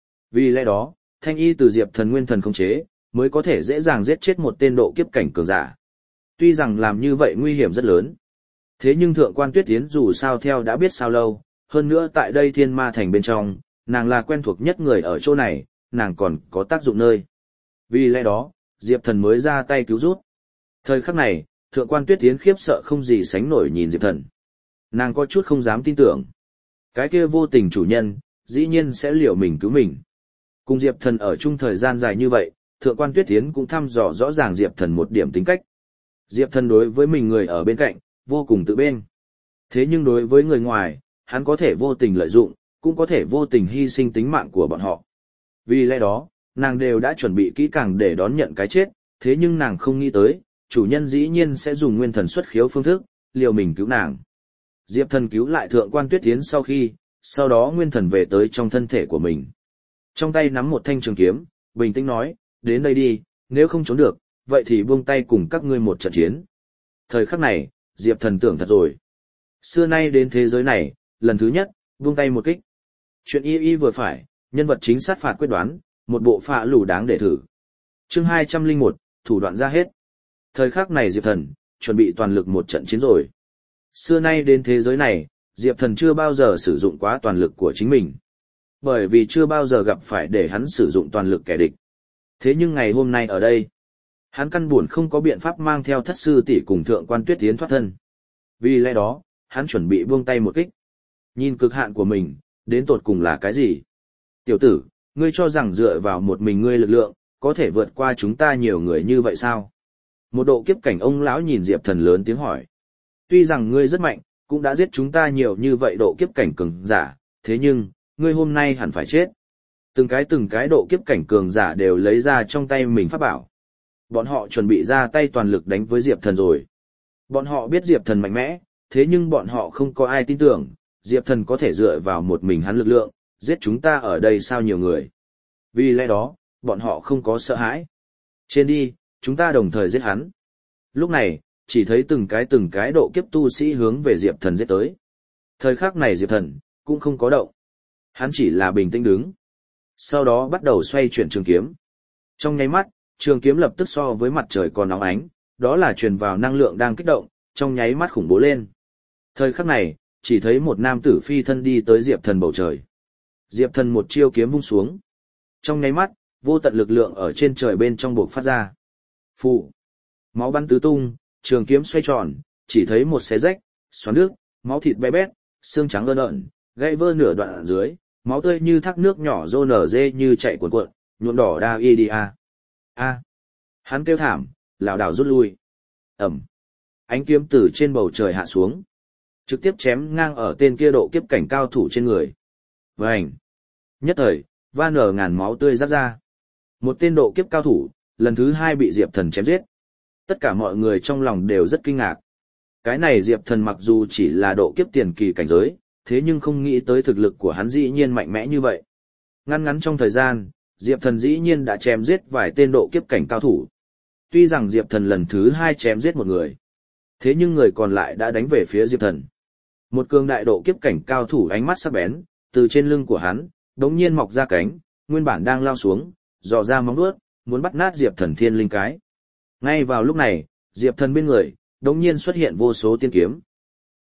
Vì lẽ đó, Thanh Y từ Diệp Thần nguyên thần khống chế, mới có thể dễ dàng giết chết một tên độ kiếp cảnh cường giả. Tuy rằng làm như vậy nguy hiểm rất lớn. Thế nhưng Thượng Quan Tuyết Tiến dù sao theo đã biết sao lâu, hơn nữa tại đây Thiên Ma Thành bên trong, nàng là quen thuộc nhất người ở chỗ này, nàng còn có tác dụng nơi. Vì lẽ đó, Diệp Thần mới ra tay cứu rút. Thời khắc này, Thượng Quan Tuyết Tiến khiếp sợ không gì sánh nổi nhìn Diệp Thần. Nàng có chút không dám tin tưởng. Cái kia vô tình chủ nhân, dĩ nhiên sẽ liệu mình cứu mình. Cùng Diệp Thần ở chung thời gian dài như vậy, Thượng Quan Tuyết Tiến cũng thăm dò rõ ràng Diệp Thần một điểm tính cách. Diệp Thần đối với mình người ở bên cạnh, vô cùng tự bên. Thế nhưng đối với người ngoài, hắn có thể vô tình lợi dụng, cũng có thể vô tình hy sinh tính mạng của bọn họ. Vì lẽ đó, nàng đều đã chuẩn bị kỹ càng để đón nhận cái chết, thế nhưng nàng không nghĩ tới, chủ nhân dĩ nhiên sẽ dùng nguyên thần xuất khiếu phương thức, liều mình cứu nàng. Diệp Thần cứu lại Thượng Quan Tuyết Tiến sau đó nguyên thần về tới trong thân thể của mình. Trong tay nắm một thanh trường kiếm, bình tĩnh nói, đến đây đi, nếu không trốn được, vậy thì buông tay cùng các ngươi một trận chiến. Thời khắc này, Diệp Thần tưởng thật rồi. Xưa nay đến thế giới này, lần thứ nhất, buông tay một kích. Chuyện y vừa phải, nhân vật chính sát phạt quyết đoán, một bộ phạ lù đáng để thử. Chương 201, thủ đoạn ra hết. Thời khắc này Diệp Thần, chuẩn bị toàn lực một trận chiến rồi. Xưa nay đến thế giới này, Diệp Thần chưa bao giờ sử dụng quá toàn lực của chính mình. Bởi vì chưa bao giờ gặp phải để hắn sử dụng toàn lực kẻ địch. Thế nhưng ngày hôm nay ở đây, hắn căn buồn không có biện pháp mang theo Thất sư tỷ cùng Thượng Quan Tuyết Tiến thoát thân. Vì lẽ đó, hắn chuẩn bị buông tay một kích. Nhìn cực hạn của mình, đến tột cùng là cái gì? Tiểu tử, ngươi cho rằng dựa vào một mình ngươi lực lượng, có thể vượt qua chúng ta nhiều người như vậy sao? Một độ kiếp cảnh ông lão nhìn Diệp Thần lớn tiếng hỏi. Tuy rằng ngươi rất mạnh, cũng đã giết chúng ta nhiều như vậy độ kiếp cảnh cường giả, thế nhưng, ngươi hôm nay hẳn phải chết. Từng cái độ kiếp cảnh cường giả đều lấy ra trong tay mình pháp bảo. Bọn họ chuẩn bị ra tay toàn lực đánh với Diệp Thần rồi. Bọn họ biết Diệp Thần mạnh mẽ, thế nhưng bọn họ không có ai tin tưởng, Diệp Thần có thể dựa vào một mình hắn lực lượng, giết chúng ta ở đây sao nhiều người. Vì lẽ đó, bọn họ không có sợ hãi. Trên đi, chúng ta đồng thời giết hắn. Lúc này, chỉ thấy từng cái độ kiếp tu sĩ hướng về Diệp Thần giết tới. Thời khắc này Diệp Thần, cũng không có động. Hắn chỉ là bình tĩnh đứng. Sau đó bắt đầu xoay chuyển trường kiếm. Trong nháy mắt, trường kiếm lập tức so với mặt trời còn nóng ánh, đó là truyền vào năng lượng đang kích động, trong nháy mắt khủng bố lên. Thời khắc này, chỉ thấy một nam tử phi thân đi tới Diệp Thần bầu trời. Diệp Thần một chiêu kiếm vung xuống. Trong nháy mắt, vô tận lực lượng ở trên trời bên trong bộc phát ra. Phụ. Máu bắn tứ tung, trường kiếm xoay tròn, chỉ thấy một xé rách, xoắn nước, máu thịt bé bét, xương trắng ơn ợn, gãy vỡ nửa đoạn ở dưới, máu tươi như thác nước nhỏ rô nở dê như chạy cuộn cuộn, nhuộm đỏ đa y đi a. A. Hắn kêu thảm, lảo đảo rút lui. Ẩm. Ánh kiếm từ trên bầu trời hạ xuống, trực tiếp chém ngang ở tên kia độ kiếp cảnh cao thủ trên người. Vành. Nhất thời, va nở ngàn máu tươi rát ra. Một tên độ kiếp cao thủ, lần thứ hai bị Diệp Thần chém giết. Tất cả mọi người trong lòng đều rất kinh ngạc. Cái này Diệp Thần mặc dù chỉ là độ kiếp tiền kỳ cảnh giới, thế nhưng không nghĩ tới thực lực của hắn dĩ nhiên mạnh mẽ như vậy. Ngắn trong thời gian, Diệp Thần dĩ nhiên đã chém giết vài tên độ kiếp cảnh cao thủ. Tuy rằng Diệp Thần lần thứ hai chém giết một người, thế nhưng người còn lại đã đánh về phía Diệp Thần. Một cường đại độ kiếp cảnh cao thủ ánh mắt sắc bén, từ trên lưng của hắn, đống nhiên mọc ra cánh, nguyên bản đang lao xuống, dò ra móng vuốt, muốn bắt nát Diệp Thần thiên linh cái. Ngay vào lúc này, Diệp Thần bên người, đống nhiên xuất hiện vô số tiên kiếm.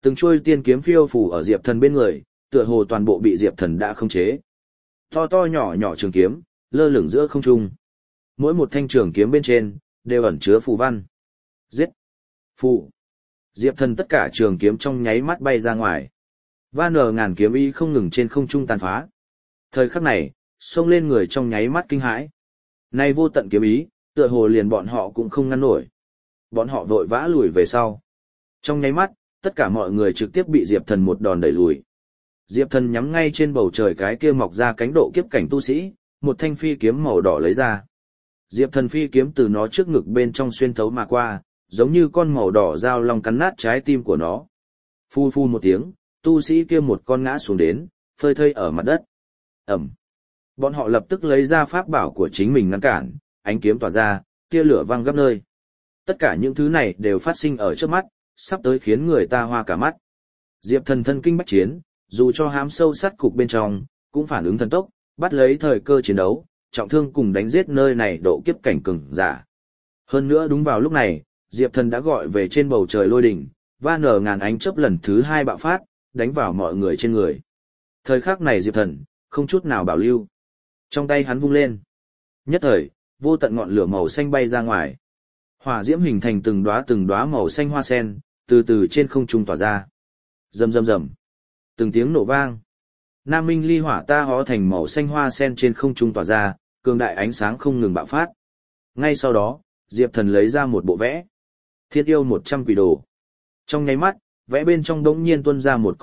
Từng chuôi tiên kiếm phiêu phù ở Diệp Thần bên người, tựa hồ toàn bộ bị Diệp Thần đã khống chế. To to nhỏ nhỏ trường kiếm, lơ lửng giữa không trung. Mỗi một thanh trường kiếm bên trên, đều ẩn chứa phù văn. Giết! Phù! Diệp Thần tất cả trường kiếm trong nháy mắt bay ra ngoài. Va nở ngàn kiếm ý không ngừng trên không trung tàn phá. Thời khắc này, xông lên người trong nháy mắt kinh hãi. Nay vô tận kiếm ý, tựa hồ liền bọn họ cũng không ngăn nổi. Bọn họ vội vã lùi về sau. Trong nháy mắt, tất cả mọi người trực tiếp bị Diệp Thần một đòn đẩy lùi. Diệp Thần nhắm ngay trên bầu trời cái kia mọc ra cánh độ kiếp cảnh tu sĩ, một thanh phi kiếm màu đỏ lấy ra. Diệp Thần phi kiếm từ nó trước ngực bên trong xuyên thấu mà qua, giống như con màu đỏ dao long cắn nát trái tim của nó. Phu phu một tiếng, tu sĩ kia một con ngã xuống đến, phơi thây ở mặt đất. Ẩm. Bọn họ lập tức lấy ra pháp bảo của chính mình ngăn cản, ánh kiếm tỏa ra, tia lửa văng khắp nơi. Tất cả những thứ này đều phát sinh ở trước mắt, sắp tới khiến người ta hoa cả mắt. Diệp Thần thân kinh bách chiến, dù cho hám sâu sát cục bên trong, cũng phản ứng thần tốc, bắt lấy thời cơ chiến đấu, trọng thương cùng đánh giết nơi này độ kiếp cảnh cường giả. Hơn nữa đúng vào lúc này, Diệp Thần đã gọi về trên bầu trời lôi đỉnh, va nở ngàn ánh chớp lần thứ 2 bạo phát, đánh vào mọi người trên người. Thời khắc này Diệp Thần không chút nào bảo lưu. Trong tay hắn vung lên. Nhất thời, vô tận ngọn lửa màu xanh bay ra ngoài. Hỏa diễm hình thành từng đóa màu xanh hoa sen, từ từ trên không trung tỏa ra. Rầm rầm rầm. Từng tiếng nổ vang. Nam minh ly hỏa ta hóa thành màu xanh hoa sen trên không trung tỏa ra, cường đại ánh sáng không ngừng bạo phát. Ngay sau đó, Diệp Thần lấy ra một bộ vẽ. Thiên yêu 100 quỷ đồ. Trong nháy mắt, vẽ bên trong đống nhiên tuôn ra một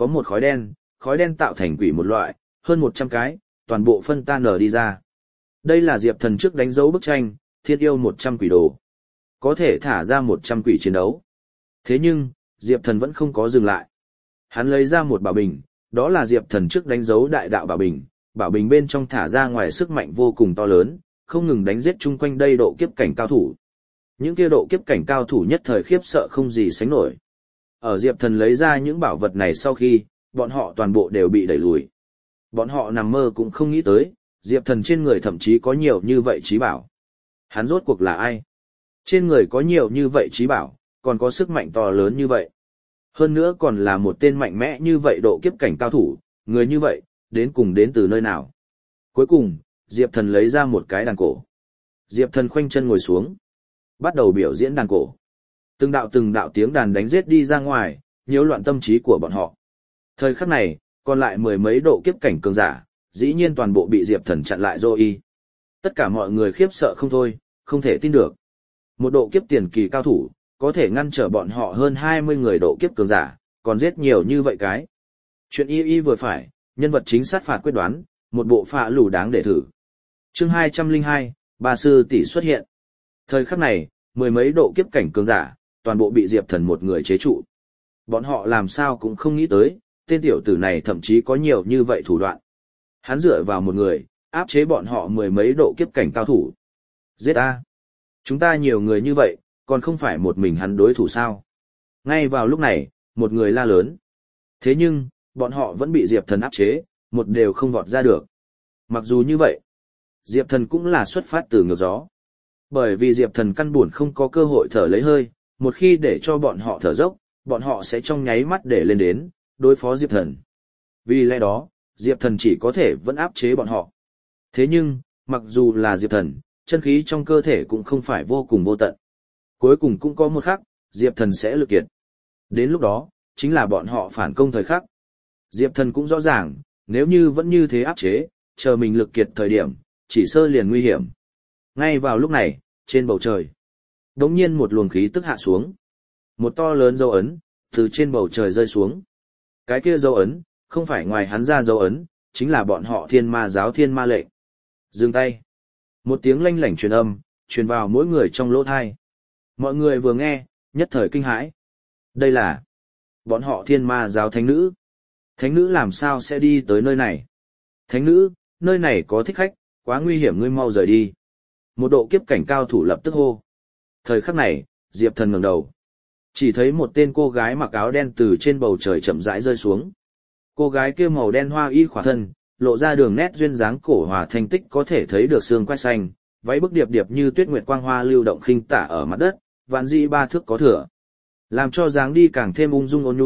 khói đen tạo thành quỷ một loại, hơn 100 cái, toàn bộ phân tan nở đi ra. Đây là Diệp Thần trước đánh dấu bức tranh, Thiên yêu 100 quỷ đồ. Có thể thả ra 100 quỷ chiến đấu. Thế nhưng, Diệp Thần vẫn không có dừng lại. Hắn lấy ra một bảo bình, đó là Diệp Thần trước đánh dấu đại đạo bảo bình bên trong thả ra ngoài sức mạnh vô cùng to lớn, không ngừng đánh giết chung quanh đây độ kiếp cảnh cao thủ. Những kia độ kiếp cảnh cao thủ nhất thời khiếp sợ không gì sánh nổi. Ở Diệp Thần lấy ra những bảo vật này sau khi, bọn họ toàn bộ đều bị đẩy lùi. Bọn họ nằm mơ cũng không nghĩ tới, Diệp Thần trên người thậm chí có nhiều như vậy trí bảo. Hắn rốt cuộc là ai? Trên người có nhiều như vậy trí bảo, còn có sức mạnh to lớn như vậy. Hơn nữa còn là một tên mạnh mẽ như vậy độ kiếp cảnh cao thủ, người như vậy, đến cùng đến từ nơi nào. Cuối cùng, Diệp Thần lấy ra một cái đàn cổ. Diệp Thần khoanh chân ngồi xuống, bắt đầu biểu diễn đàn cổ. Từng đạo tiếng đàn đánh giết đi ra ngoài, nhiễu loạn tâm trí của bọn họ. Thời khắc này, còn lại mười mấy độ kiếp cảnh cường giả, dĩ nhiên toàn bộ bị Diệp Thần chặn lại rồi. Tất cả mọi người khiếp sợ không thôi, không thể tin được. Một độ kiếp tiền kỳ cao thủ, có thể ngăn trở bọn họ hơn 20 người độ kiếp cường giả, còn giết nhiều như vậy cái. Chuyện y vừa phải, nhân vật chính sát phạt quyết đoán, một bộ phạ lù đáng để thử. Chương 202, bà sư tỷ xuất hiện. Thời khắc này, mười mấy độ kiếp cảnh cường giả, toàn bộ bị Diệp Thần một người chế trụ. Bọn họ làm sao cũng không nghĩ tới, tên tiểu tử này thậm chí có nhiều như vậy thủ đoạn. Hắn dựa vào một người, áp chế bọn họ mười mấy độ kiếp cảnh cao thủ. Giết a! Chúng ta nhiều người như vậy, còn không phải một mình hắn đối thủ sao? Ngay vào lúc này, một người la lớn. Thế nhưng, bọn họ vẫn bị Diệp Thần áp chế, một đều không vọt ra được. Mặc dù như vậy, Diệp Thần cũng là xuất phát từ ngược gió. Bởi vì Diệp Thần căn buồn không có cơ hội thở lấy hơi, một khi để cho bọn họ thở dốc, bọn họ sẽ trong nháy mắt để lên đến, đối phó Diệp Thần. Vì lẽ đó, Diệp Thần chỉ có thể vẫn áp chế bọn họ. Thế nhưng, mặc dù là Diệp Thần, chân khí trong cơ thể cũng không phải vô cùng vô tận. Cuối cùng cũng có một khắc, Diệp Thần sẽ lực kiệt. Đến lúc đó, chính là bọn họ phản công thời khắc. Diệp Thần cũng rõ ràng, nếu như vẫn như thế áp chế, chờ mình lực kiệt thời điểm, chỉ sơ liền nguy hiểm. Ngay vào lúc này, trên bầu trời, đống nhiên một luồng khí tức hạ xuống. Một to lớn dấu ấn, từ trên bầu trời rơi xuống. Cái kia dấu ấn, không phải ngoài hắn ra dấu ấn, chính là bọn họ thiên ma giáo thiên ma lệnh. Dừng tay. Một tiếng lanh lảnh truyền âm, truyền vào mỗi người trong lỗ thai. Mọi người vừa nghe, nhất thời kinh hãi. Đây là bọn họ thiên ma giáo thánh nữ. Thánh nữ làm sao sẽ đi tới nơi này? Thánh nữ, nơi này có thích khách, quá nguy hiểm, ngươi mau rời đi. Một độ kiếp cảnh cao thủ lập tức hô. Thời khắc này, Diệp Thần ngẩng đầu. Chỉ thấy một tên cô gái mặc áo đen từ trên bầu trời chậm rãi rơi xuống. Cô gái kia màu đen hoa y khỏa thân, lộ ra đường nét duyên dáng cổ hòa thanh tích có thể thấy được xương quai xanh, váy bức điệp điệp như tuyết nguyệt quang hoa lưu động khinh tả ở mặt đất, vạn dĩ 3 thước có thừa. Làm cho dáng đi càng thêm ung dung ôn nhu,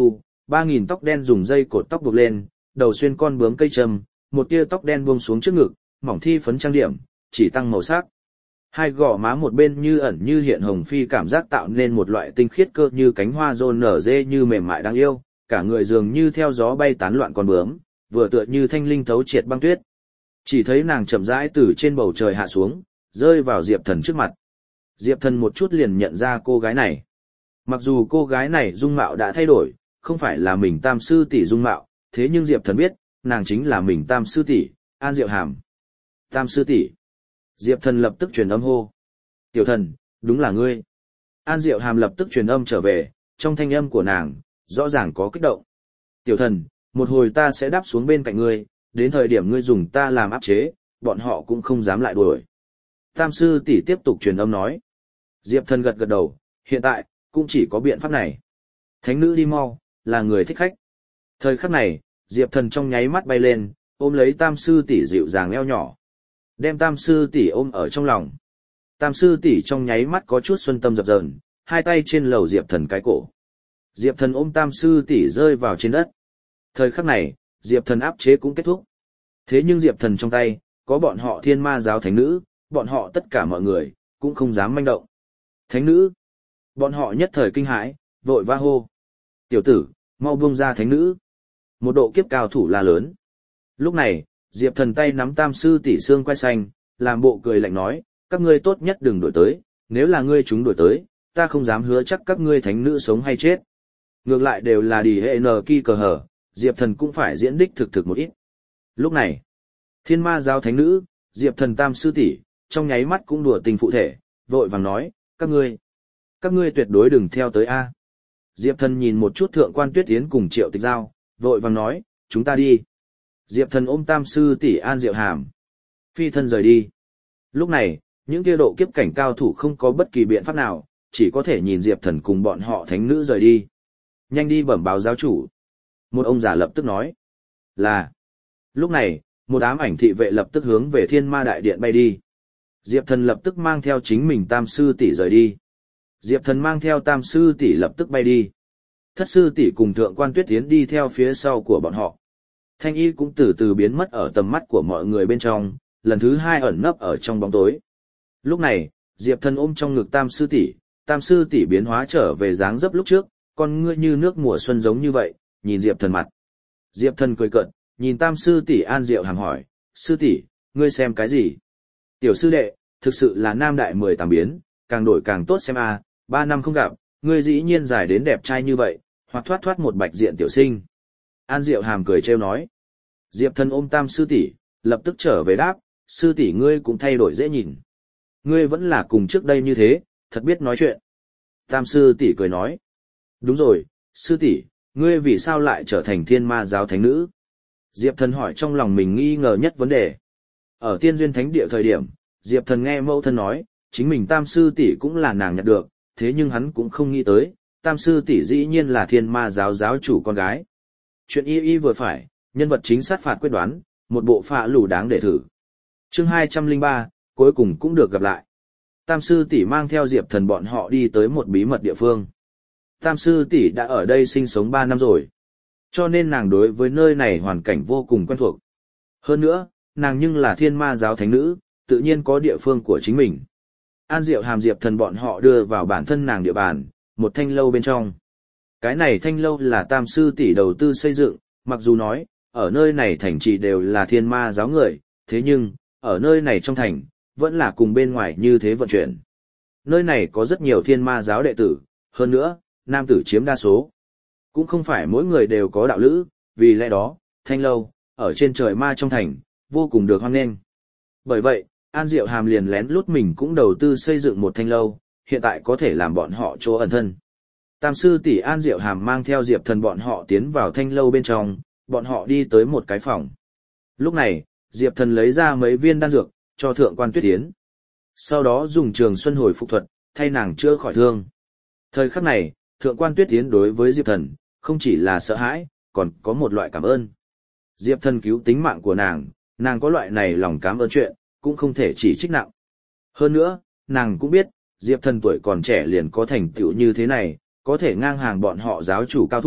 3.000 tóc đen dùng dây cột tóc buộc lên, đầu xuyên con bướm cây châm, một tia tóc đen buông xuống trước ngực, mỏng thi phấn trang điểm, chỉ tăng màu sắc. Hai gò má một bên như ẩn như hiện hồng phi cảm giác tạo nên một loại tinh khiết cơ như cánh hoa rôn nở dê như mềm mại đáng yêu, cả người dường như theo gió bay tán loạn con bướm, vừa tựa như thanh linh thấu triệt băng tuyết. Chỉ thấy nàng chậm rãi từ trên bầu trời hạ xuống, rơi vào Diệp Thần trước mặt. Diệp Thần một chút liền nhận ra cô gái này. Mặc dù cô gái này dung mạo đã thay đổi, không phải là mình Tam sư tỷ dung mạo, thế nhưng Diệp Thần biết, nàng chính là mình Tam sư tỷ, An Diệu Hàm. Tam sư tỷ. Diệp Thần lập tức truyền âm hô. Tiểu Thần, đúng là ngươi. An Diệu Hàm lập tức truyền âm trở về, trong thanh âm của nàng, rõ ràng có kích động. Tiểu Thần, một hồi ta sẽ đáp xuống bên cạnh ngươi, đến thời điểm ngươi dùng ta làm áp chế, bọn họ cũng không dám lại đuổi. Tam sư tỷ tiếp tục truyền âm nói. Diệp Thần gật gật đầu, hiện tại, cũng chỉ có biện pháp này. Thánh nữ đi mau, là người thích khách. Thời khắc này, Diệp Thần trong nháy mắt bay lên, ôm lấy Tam sư tỷ dịu dàng eo nhỏ. Đem Tam sư tỷ ôm ở trong lòng. Tam sư tỷ trong nháy mắt có chút xuân tâm dập dờn, hai tay trên lầu Diệp Thần cái cổ. Diệp Thần ôm Tam sư tỷ rơi vào trên đất. Thời khắc này, Diệp Thần áp chế cũng kết thúc. Thế nhưng Diệp Thần trong tay, có bọn họ Thiên Ma giáo thánh nữ, bọn họ tất cả mọi người, cũng không dám manh động. Thánh nữ! Bọn họ nhất thời kinh hãi, vội va hô. Tiểu tử, mau buông ra thánh nữ. Một độ kiếp cao thủ la lớn. Lúc này, Diệp Thần tay nắm Tam sư tỷ xương quai xanh, làm bộ cười lạnh nói, các ngươi tốt nhất đừng đuổi tới, nếu là ngươi chúng đuổi tới, ta không dám hứa chắc các ngươi thánh nữ sống hay chết. Ngược lại đều là đi hệ nờ ki cờ hở, Diệp Thần cũng phải diễn đích thực một ít. Lúc này, Thiên Ma giáo thánh nữ, Diệp Thần Tam sư tỷ, trong nháy mắt cũng đùa tình phụ thể, vội vàng nói, các ngươi tuyệt đối đừng theo tới a. Diệp Thần nhìn một chút Thượng quan Tuyết Yến cùng Triệu Tịch Giao, vội vàng nói, chúng ta đi. Diệp Thần ôm Tam sư tỷ An Diệu Hàm, phi thân rời đi. Lúc này, những kia độ kiếp cảnh cao thủ không có bất kỳ biện pháp nào, chỉ có thể nhìn Diệp Thần cùng bọn họ thánh nữ rời đi. Nhanh đi bẩm báo giáo chủ. Một ông già lập tức nói. Là. Lúc này, một ám ảnh thị vệ lập tức hướng về Thiên Ma đại điện bay đi. Diệp Thần lập tức mang theo chính mình Tam sư tỷ rời đi. Diệp Thần mang theo Tam sư tỷ lập tức bay đi. Thất sư tỷ cùng Thượng quan Tuyết Yến đi theo phía sau của bọn họ. Thanh y cũng từ từ biến mất ở tầm mắt của mọi người bên trong, lần thứ hai ẩn nấp ở trong bóng tối. Lúc này, Diệp Thần ôm trong ngực Tam sư tỷ biến hóa trở về dáng dấp lúc trước, con ngươi như nước mùa xuân giống như vậy, nhìn Diệp Thần mặt. Diệp Thần cười cợt, nhìn Tam sư tỷ An Diệu Hàm hỏi, sư tỷ, ngươi xem cái gì? Tiểu sư đệ, thực sự là nam đại 18 biến, càng đổi càng tốt xem a, 3 năm không gặp, ngươi dĩ nhiên dài đến đẹp trai như vậy, hoặc thoát thoát một bạch diện tiểu sinh. An Diệu Hàm cười trêu nói. Diệp Thần ôm Tam sư tỷ, lập tức trở về đáp, sư tỷ ngươi cũng thay đổi dễ nhìn. Ngươi vẫn là cùng trước đây như thế, thật biết nói chuyện. Tam sư tỷ cười nói. Đúng rồi, sư tỷ, ngươi vì sao lại trở thành Thiên Ma giáo thánh nữ? Diệp Thần hỏi trong lòng mình nghi ngờ nhất vấn đề. Ở Tiên Duyên Thánh Địa thời điểm, Diệp Thần nghe mẫu thân nói, chính mình Tam sư tỷ cũng là nàng nhặt được, thế nhưng hắn cũng không nghĩ tới, Tam sư tỷ dĩ nhiên là Thiên Ma giáo giáo chủ con gái. Chuyện y vừa phải, nhân vật chính sát phạt quyết đoán, một bộ phạ lù đáng để thử. Chương 203, cuối cùng cũng được gặp lại. Tam sư tỷ mang theo Diệp Thần bọn họ đi tới một bí mật địa phương. Tam sư tỷ đã ở đây sinh sống 3 năm rồi, cho nên nàng đối với nơi này hoàn cảnh vô cùng quen thuộc. Hơn nữa, nàng nhưng là Thiên Ma giáo thánh nữ, tự nhiên có địa phương của chính mình. An Diệu Hàm Diệp Thần bọn họ đưa vào bản thân nàng địa bàn, một thanh lâu bên trong. Cái này thanh lâu là Tam sư tỷ đầu tư xây dựng, mặc dù nói, ở nơi này thành trì đều là Thiên Ma giáo người, thế nhưng, ở nơi này trong thành, vẫn là cùng bên ngoài như thế vận chuyển. Nơi này có rất nhiều Thiên Ma giáo đệ tử, hơn nữa, nam tử chiếm đa số. Cũng không phải mỗi người đều có đạo lữ, vì lẽ đó, thanh lâu, ở trên trời ma trong thành, vô cùng được hoan nghênh. Bởi vậy, An Diệu Hàm liền lén lút mình cũng đầu tư xây dựng một thanh lâu, hiện tại có thể làm bọn họ chỗ ẩn thân. Tam sư tỷ An Diệu Hàm mang theo Diệp Thần bọn họ tiến vào thanh lâu bên trong, bọn họ đi tới một cái phòng. Lúc này, Diệp Thần lấy ra mấy viên đan dược, cho Thượng quan Tuyết Yến. Sau đó dùng Trường Xuân hồi phục thuật, thay nàng chữa khỏi thương. Thời khắc này, Thượng quan Tuyết Yến đối với Diệp Thần, không chỉ là sợ hãi, còn có một loại cảm ơn. Diệp Thần cứu tính mạng của nàng có loại này lòng cảm ơn chuyện, cũng không thể chỉ trích nặng. Hơn nữa, nàng cũng biết, Diệp Thần tuổi còn trẻ liền có thành tựu như thế này, có thể ngang hàng bọn họ giáo chủ cao thủ,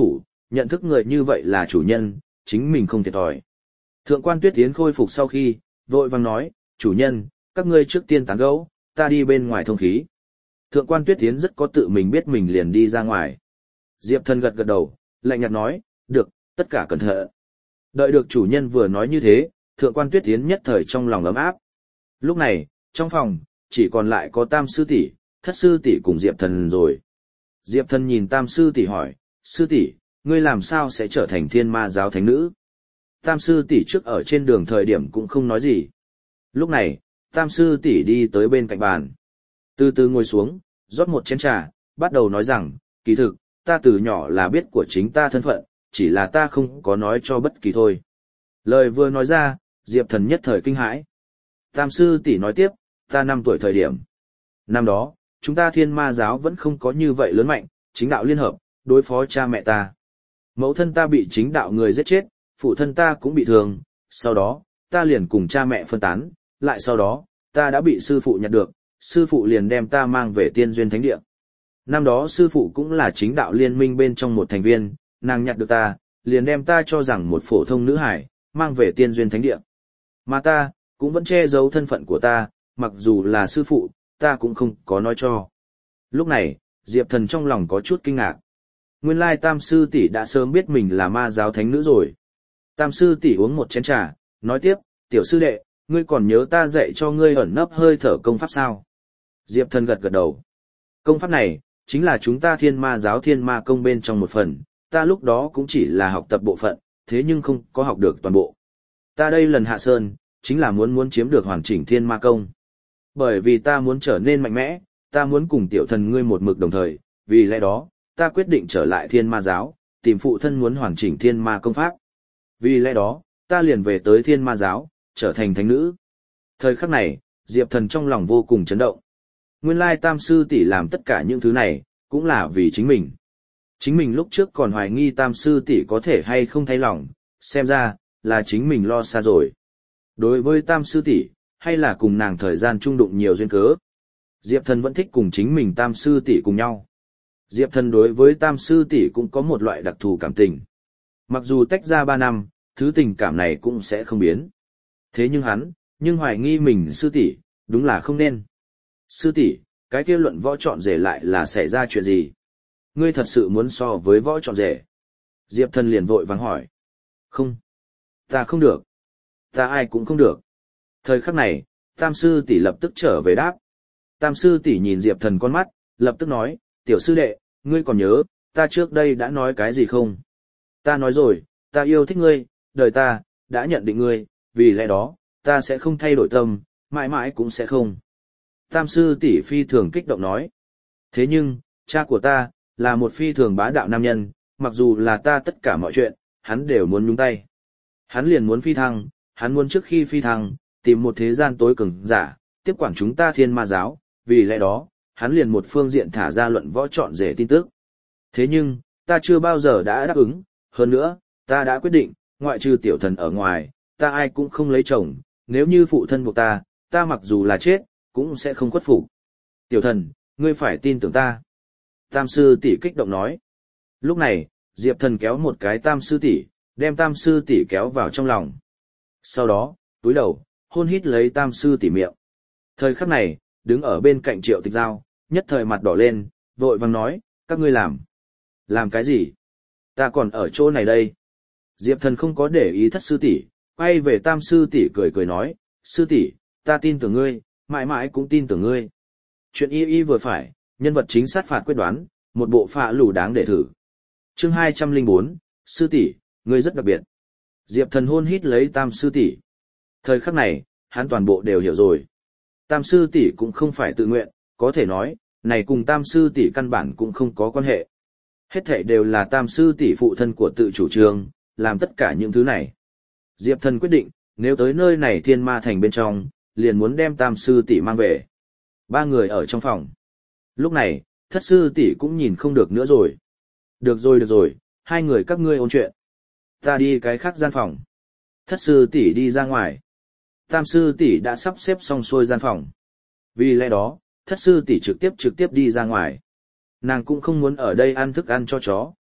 nhận thức người như vậy là chủ nhân, chính mình không thiệt thòi. Thượng quan Tuyết Tiến khôi phục sau khi, vội vàng nói, chủ nhân, các ngươi trước tiên tán gẫu, ta đi bên ngoài thông khí. Thượng quan Tuyết Tiến rất có tự mình biết mình liền đi ra ngoài. Diệp Thần gật gật đầu, lạnh nhạt nói, được, tất cả cẩn thận. Đợi được chủ nhân vừa nói như thế, thượng quan Tuyết Tiến nhất thời trong lòng ấm áp. Lúc này, trong phòng, chỉ còn lại có Tam sư tỷ, Thất sư tỷ cùng Diệp Thần rồi. Diệp Thần nhìn Tam sư tỷ hỏi, sư tỷ, ngươi làm sao sẽ trở thành thiên ma giáo thánh nữ? Tam sư tỷ trước ở trên đường thời điểm cũng không nói gì. Lúc này, Tam sư tỷ đi tới bên cạnh bàn. Từ từ ngồi xuống, rót một chén trà, bắt đầu nói rằng, kỳ thực, ta từ nhỏ là biết của chính ta thân phận, chỉ là ta không có nói cho bất kỳ thôi. Lời vừa nói ra, Diệp Thần nhất thời kinh hãi. Tam sư tỷ nói tiếp, ta 5 tuổi thời điểm. Năm đó, chúng ta thiên ma giáo vẫn không có như vậy lớn mạnh, chính đạo liên hợp, đối phó cha mẹ ta. Mẫu thân ta bị chính đạo người giết chết, phụ thân ta cũng bị thương, sau đó, ta liền cùng cha mẹ phân tán, lại sau đó, ta đã bị sư phụ nhặt được, sư phụ liền đem ta mang về tiên duyên thánh địa. Năm đó sư phụ cũng là chính đạo liên minh bên trong một thành viên, nàng nhặt được ta, liền đem ta cho rằng một phổ thông nữ hải, mang về tiên duyên thánh địa. Mà ta, cũng vẫn che giấu thân phận của ta, mặc dù là sư phụ, ta cũng không có nói cho. Lúc này, Diệp Thần trong lòng có chút kinh ngạc. Nguyên lai Tam sư tỷ đã sớm biết mình là ma giáo thánh nữ rồi. Tam sư tỷ uống một chén trà, nói tiếp, tiểu sư đệ, ngươi còn nhớ ta dạy cho ngươi ẩn nấp hơi thở công pháp sao? Diệp Thần gật gật đầu. Công pháp này, chính là chúng ta thiên ma giáo thiên ma công bên trong một phần, ta lúc đó cũng chỉ là học tập bộ phận, thế nhưng không có học được toàn bộ. Ta đây lần hạ sơn, chính là muốn chiếm được hoàn chỉnh thiên ma công. Bởi vì ta muốn trở nên mạnh mẽ, ta muốn cùng tiểu thần ngươi một mực đồng thời, vì lẽ đó, ta quyết định trở lại thiên ma giáo, tìm phụ thân muốn hoàn chỉnh thiên ma công pháp. Vì lẽ đó, ta liền về tới thiên ma giáo, trở thành thánh nữ. Thời khắc này, Diệp Thần trong lòng vô cùng chấn động. Nguyên lai Tam sư tỷ làm tất cả những thứ này, cũng là vì chính mình. Chính mình lúc trước còn hoài nghi Tam sư tỷ có thể hay không thay lòng, xem ra, là chính mình lo xa rồi. Đối với Tam sư tỷ, hay là cùng nàng thời gian chung đụng nhiều duyên cớ. Diệp Thần vẫn thích cùng chính mình Tam sư tỷ cùng nhau. Diệp Thần đối với Tam sư tỷ cũng có một loại đặc thù cảm tình. Mặc dù tách ra 3 năm, thứ tình cảm này cũng sẽ không biến. Thế nhưng hắn, hoài nghi mình sư tỷ, đúng là không nên. Sư tỷ, cái kia luận võ chọn rể lại là xảy ra chuyện gì? Ngươi thật sự muốn so với võ chọn rể? Diệp Thần liền vội vàng hỏi. Không. Ta không được. Ta ai cũng không được. Thời khắc này, Tam sư tỷ lập tức trở về đáp. Tam sư tỷ nhìn Diệp Thần con mắt, lập tức nói, tiểu sư đệ, ngươi còn nhớ, ta trước đây đã nói cái gì không? Ta nói rồi, ta yêu thích ngươi, đời ta, đã nhận định ngươi, vì lẽ đó, ta sẽ không thay đổi tâm, mãi mãi cũng sẽ không. Tam sư tỷ phi thường kích động nói. Thế nhưng, cha của ta, là một phi thường bá đạo nam nhân, mặc dù là ta tất cả mọi chuyện, hắn đều muốn nhúng tay. Hắn liền muốn phi thăng, hắn muốn trước khi phi thăng, tìm một thế gian tối cường giả, tiếp quản chúng ta thiên ma giáo, vì lẽ đó, hắn liền một phương diện thả ra luận võ chọn rể tin tức. Thế nhưng, ta chưa bao giờ đã đáp ứng, hơn nữa, ta đã quyết định, ngoại trừ tiểu thần ở ngoài, ta ai cũng không lấy chồng, nếu như phụ thân buộc ta, ta mặc dù là chết, cũng sẽ không khuất phục. Tiểu thần, ngươi phải tin tưởng ta. Tam sư tỷ kích động nói. Lúc này, Diệp Thần kéo một cái Tam sư tỷ, đem Tam sư tỷ kéo vào trong lòng. Sau đó, túi đầu, hôn hít lấy Tam sư tỷ miệng. Thời khắc này, đứng ở bên cạnh Triệu Tịch Giao, nhất thời mặt đỏ lên, vội vàng nói, các ngươi làm. Làm cái gì? Ta còn ở chỗ này đây. Diệp Thần không có để ý Thất sư tỷ, quay về Tam sư tỷ cười cười nói, sư tỷ, ta tin tưởng ngươi, mãi mãi cũng tin tưởng ngươi. Chuyện y vừa phải, nhân vật chính sát phạt quyết đoán, một bộ phạ lù đáng để thử. Chương 204, sư tỷ, ngươi rất đặc biệt. Diệp Thần hôn hít lấy Tam sư tỷ. Thời khắc này, hắn toàn bộ đều hiểu rồi. Tam sư tỷ cũng không phải tự nguyện, có thể nói, này cùng Tam sư tỷ căn bản cũng không có quan hệ. Hết thảy đều là Tam sư tỷ phụ thân của tự chủ trương, làm tất cả những thứ này. Diệp Thần quyết định, nếu tới nơi này thiên ma thành bên trong, liền muốn đem Tam sư tỷ mang về. 3 người ở trong phòng. Lúc này, Thất sư tỷ cũng nhìn không được nữa rồi. Được rồi, 2 người các ngươi ôn chuyện. Ta đi cái khác gian phòng. Thất sư tỷ đi ra ngoài. Tam sư tỷ đã sắp xếp xong xuôi gian phòng. Vì lẽ đó, Thất sư tỷ trực tiếp đi ra ngoài. Nàng cũng không muốn ở đây ăn thức ăn cho chó.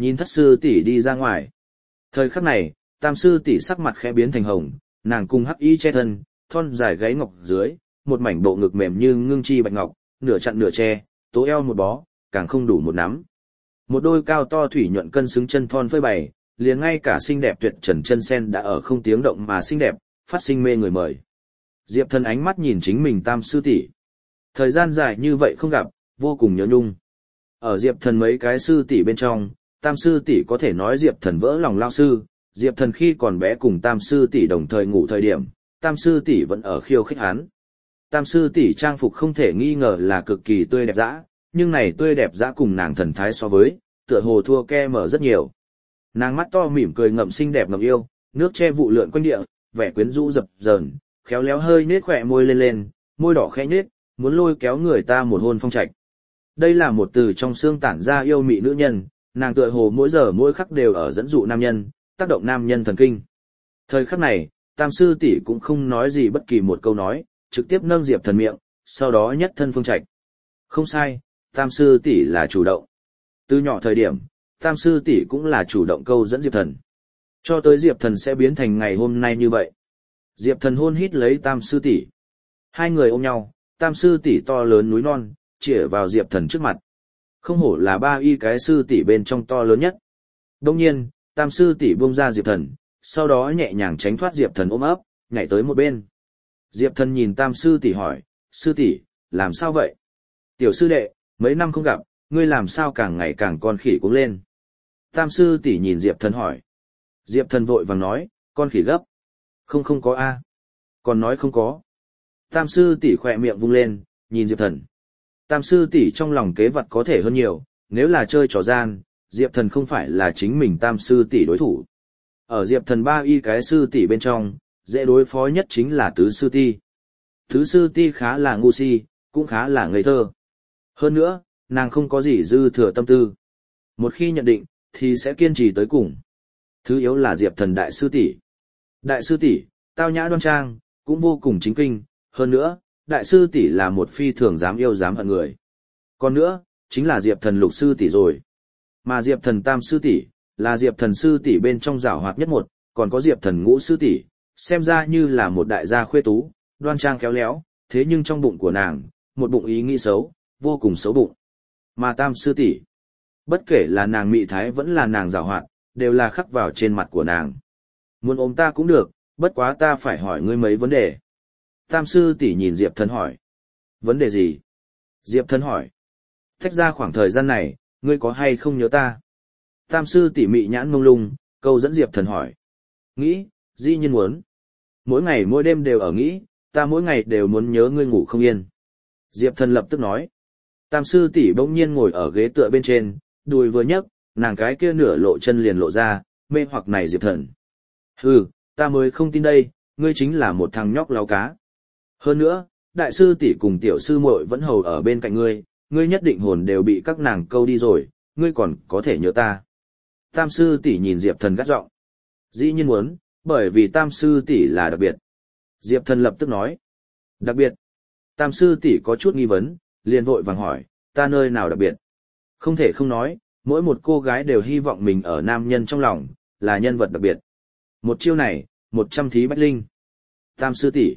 Nhìn thất sư tỷ đi ra ngoài. Thời khắc này, tam sư tỷ sắc mặt khẽ biến thành hồng, nàng cùng hắc y che thân, thon dài gáy ngọc dưới, một mảnh bộ ngực mềm như ngưng chi bạch ngọc, nửa chặn nửa che, tố eo một bó, càng không đủ một nắm. Một đôi cao to thủy nhuận cân xứng chân thon phơi bày, liền ngay cả xinh đẹp tuyệt trần chân sen đã ở không tiếng động mà xinh đẹp, phát sinh mê người mời. Diệp Thần ánh mắt nhìn chính mình tam sư tỷ. Thời gian dài như vậy không gặp, vô cùng nhớ nhung. Ở Diệp Thần mấy cái sư tỷ bên trong, tam sư tỷ có thể nói Diệp Thần vỡ lòng lao sư, Diệp Thần khi còn bé cùng tam sư tỷ đồng thời ngủ thời điểm, tam sư tỷ vẫn ở khiêu khích hắn. Tam sư tỷ trang phục không thể nghi ngờ là cực kỳ tươi đẹp dã, nhưng này tươi đẹp dã cùng nàng thần thái so với, tựa hồ thua ke mở rất nhiều. Nàng mắt to mỉm cười ngậm xinh đẹp ngậm yêu, nước che vụ lượn quanh địa, vẻ quyến rũ dập dờn, khéo léo hơi nết khỏe môi lên lên, môi đỏ khẽ nết, muốn lôi kéo người ta một hôn phong trạch. Đây là một từ trong xương tản ra yêu mị nữ nhân, nàng tựa hồ mỗi giờ mỗi khắc đều ở dẫn dụ nam nhân, tác động nam nhân thần kinh. Thời khắc này, tam sư tỷ cũng không nói gì bất kỳ một câu nói, trực tiếp nâng Diệp Thần miệng, sau đó nhất thân phương trạch. Không sai, tam sư tỷ là chủ động. Từ nhỏ thời điểm, tam sư tỷ cũng là chủ động câu dẫn Diệp Thần. Cho tới Diệp Thần sẽ biến thành ngày hôm nay như vậy. Diệp Thần hôn hít lấy tam sư tỷ. Hai người ôm nhau, tam sư tỷ to lớn núi non, chĩa vào Diệp Thần trước mặt. Không hổ là ba y cái sư tỷ bên trong to lớn nhất. Đông nhiên, tam sư tỷ buông ra Diệp Thần, sau đó nhẹ nhàng tránh thoát Diệp Thần ôm ấp, nhảy tới một bên. Diệp Thần nhìn tam sư tỷ hỏi, sư tỷ, làm sao vậy? Tiểu sư đệ, mấy năm không gặp, ngươi làm sao càng ngày càng con khỉ cuống lên? Tam sư tỷ nhìn Diệp Thần hỏi. Diệp Thần vội vàng nói, con khỉ gấp. Không có a. Còn nói không có. Tam sư tỷ khỏe miệng vung lên, nhìn Diệp Thần. Tam sư tỷ trong lòng kế vật có thể hơn nhiều, nếu là chơi trò gian, Diệp Thần không phải là chính mình tam sư tỷ đối thủ. Ở Diệp Thần ba y cái sư tỷ bên trong, dễ đối phó nhất chính là tứ sư ti. Tứ sư ti khá là ngu si, cũng khá là ngây thơ. Hơn nữa, nàng không có gì dư thừa tâm tư. Một khi nhận định, thì sẽ kiên trì tới cùng. Thứ yếu là Diệp Thần đại sư tỷ. Đại sư tỷ, tao nhã đoan trang, cũng vô cùng chính kinh. Hơn nữa, đại sư tỷ là một phi thường dám yêu dám hận người. Còn nữa, chính là Diệp Thần lục sư tỷ rồi. Mà Diệp Thần tam sư tỷ là Diệp Thần sư tỷ bên trong giảo hoạt nhất một, còn có Diệp Thần ngũ sư tỷ, xem ra như là một đại gia khuê tú, đoan trang khéo léo, thế nhưng trong bụng của nàng, một bụng ý nghĩ xấu, vô cùng xấu bụng. Mà tam sư tỷ, bất kể là nàng mị thái vẫn là nàng giảo hoạt, đều là khắc vào trên mặt của nàng. Muốn ôm ta cũng được, bất quá ta phải hỏi ngươi mấy vấn đề. Tam sư tỷ nhìn Diệp Thần hỏi. Vấn đề gì? Diệp Thần hỏi. Thách ra khoảng thời gian này, ngươi có hay không nhớ ta? Tam sư tỷ mị nhãn mông lung, câu dẫn Diệp Thần hỏi. Nghĩ, dĩ nhiên muốn. Mỗi ngày mỗi đêm đều ở nghĩ, ta mỗi ngày đều muốn nhớ ngươi ngủ không yên. Diệp Thần lập tức nói. Tam sư tỷ bỗng nhiên ngồi ở ghế tựa bên trên, đùi vừa nhấc, nàng cái kia nửa lộ chân liền lộ ra, mê hoặc này Diệp Thần. Hừ, ta mới không tin đây, ngươi chính là một thằng nhóc láo cá. Hơn nữa, đại sư tỷ cùng tiểu sư muội vẫn hầu ở bên cạnh ngươi, ngươi nhất định hồn đều bị các nàng câu đi rồi, ngươi còn có thể nhớ ta. Tam sư tỷ nhìn Diệp Thần gắt giọng. Dĩ nhiên muốn, bởi vì tam sư tỷ là đặc biệt. Diệp Thần lập tức nói. Đặc biệt. Tam sư tỷ có chút nghi vấn, liền vội vàng hỏi, ta nơi nào đặc biệt? Không thể không nói, mỗi một cô gái đều hy vọng mình ở nam nhân trong lòng, là nhân vật đặc biệt. Một chiêu này, 100 thí bách linh. Tam sư tỷ,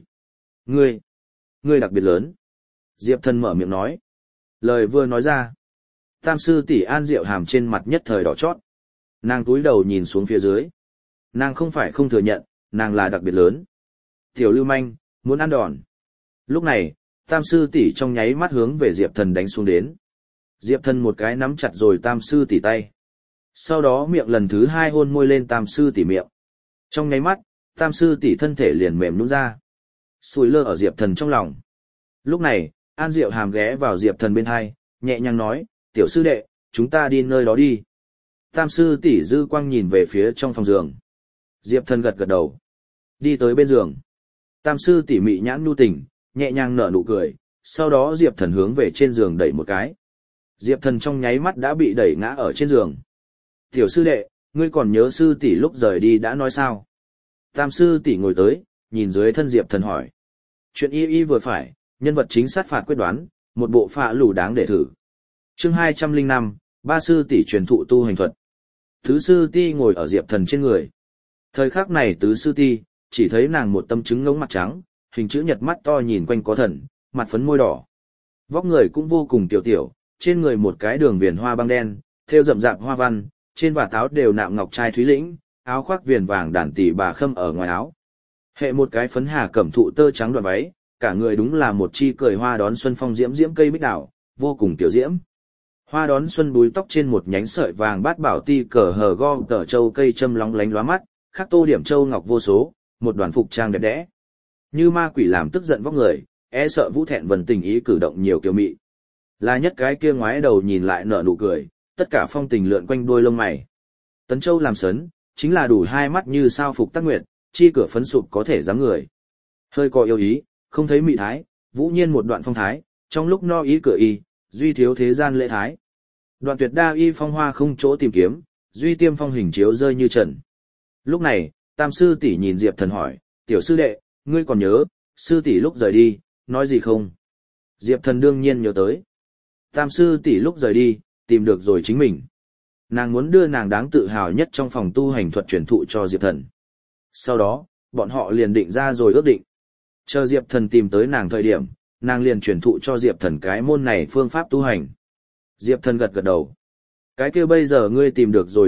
ngươi đặc biệt lớn. Diệp Thần mở miệng nói. Lời vừa nói ra, tam sư tỷ An Diệu Hàm trên mặt nhất thời đỏ chót. Nàng cúi đầu nhìn xuống phía dưới. Nàng không phải không thừa nhận, nàng là đặc biệt lớn. Tiểu lưu manh, muốn ăn đòn. Lúc này, tam sư tỷ trong nháy mắt hướng về Diệp Thần đánh xuống đến. Diệp Thần một cái nắm chặt rồi tam sư tỷ tay. Sau đó miệng lần thứ hai hôn môi lên tam sư tỷ miệng. Trong nháy mắt, tam sư tỷ thân thể liền mềm nhũn ra. Sùi lơ ở Diệp Thần trong lòng. Lúc này, An Diệu Hàm ghé vào Diệp Thần bên hai, nhẹ nhàng nói, tiểu sư đệ, chúng ta đi nơi đó đi. Tam sư tỷ dư quang nhìn về phía trong phòng giường. Diệp Thần gật gật đầu. Đi tới bên giường. Tam sư tỷ mị nhãn nhu tình, nhẹ nhàng nở nụ cười, sau đó Diệp Thần hướng về trên giường đẩy một cái. Diệp Thần trong nháy mắt đã bị đẩy ngã ở trên giường. Tiểu sư đệ, ngươi còn nhớ sư tỷ lúc rời đi đã nói sao? Tam sư tỷ ngồi tới, nhìn dưới thân Diệp Thần hỏi. Chuyện y vừa phải, nhân vật chính sát phạt quyết đoán, một bộ phạ lù đáng để thử. Chương 205, ba sư tỷ truyền thụ tu hành thuật. Tứ sư ti ngồi ở Diệp Thần trên người. Thời khắc này tứ sư ti, chỉ thấy nàng một tâm trứng ngống mặt trắng, hình chữ nhật mắt to nhìn quanh có thần, mặt phấn môi đỏ. Vóc người cũng vô cùng tiểu tiểu, trên người một cái đường viền hoa băng đen, thêu rậm rạp hoa văn, trên và táo đều nạm ngọc trai thúy lĩnh, áo khoác viền vàng đàn tỷ bà khâm ở ngoài áo. Hệ một cái phấn hà cẩm thụ tơ trắng đoạn váy, cả người đúng là một chi cười hoa đón xuân phong diễm diễm cây bích đào, vô cùng tiểu diễm. Hoa đón xuân búi tóc trên một nhánh sợi vàng bát bảo ti cờ hờ go tờ châu cây châm lóng lánh lóa mắt, khắc tô điểm châu ngọc vô số, một đoàn phục trang đẹp đẽ. Như ma quỷ làm tức giận vóc người, e sợ Vũ Thẹn Vân tình ý cử động nhiều kiều mị. Là nhất cái kia ngoái đầu nhìn lại nở nụ cười, tất cả phong tình lượn quanh đuôi lông mày. Tấn Châu làm sấn, chính là đủ hai mắt như sao phục tắc nguyệt, chi cửa phấn sụp có thể dám người. Hơi có yêu ý, không thấy mị thái, vũ nhiên một đoạn phong thái, trong lúc no ý cửa y, duy thiếu thế gian lễ thái. Đoạn tuyệt đa y phong hoa không chỗ tìm kiếm, duy tiêm phong hình chiếu rơi như trần. Lúc này, Tam sư tỷ nhìn Diệp Thần hỏi, tiểu sư đệ, ngươi còn nhớ, sư tỷ lúc rời đi, nói gì không? Diệp Thần đương nhiên nhớ tới. Tam sư tỷ lúc rời đi, tìm được rồi chính mình. Nàng muốn đưa nàng đáng tự hào nhất trong phòng tu hành thuật truyền thụ cho Diệp Thần. Sau đó, bọn họ liền định ra rồi ước định. Chờ Diệp Thần tìm tới nàng thời điểm, nàng liền truyền thụ cho Diệp Thần cái môn này phương pháp tu hành. Diệp Thần gật gật đầu. Cái kia bây giờ ngươi tìm được rồi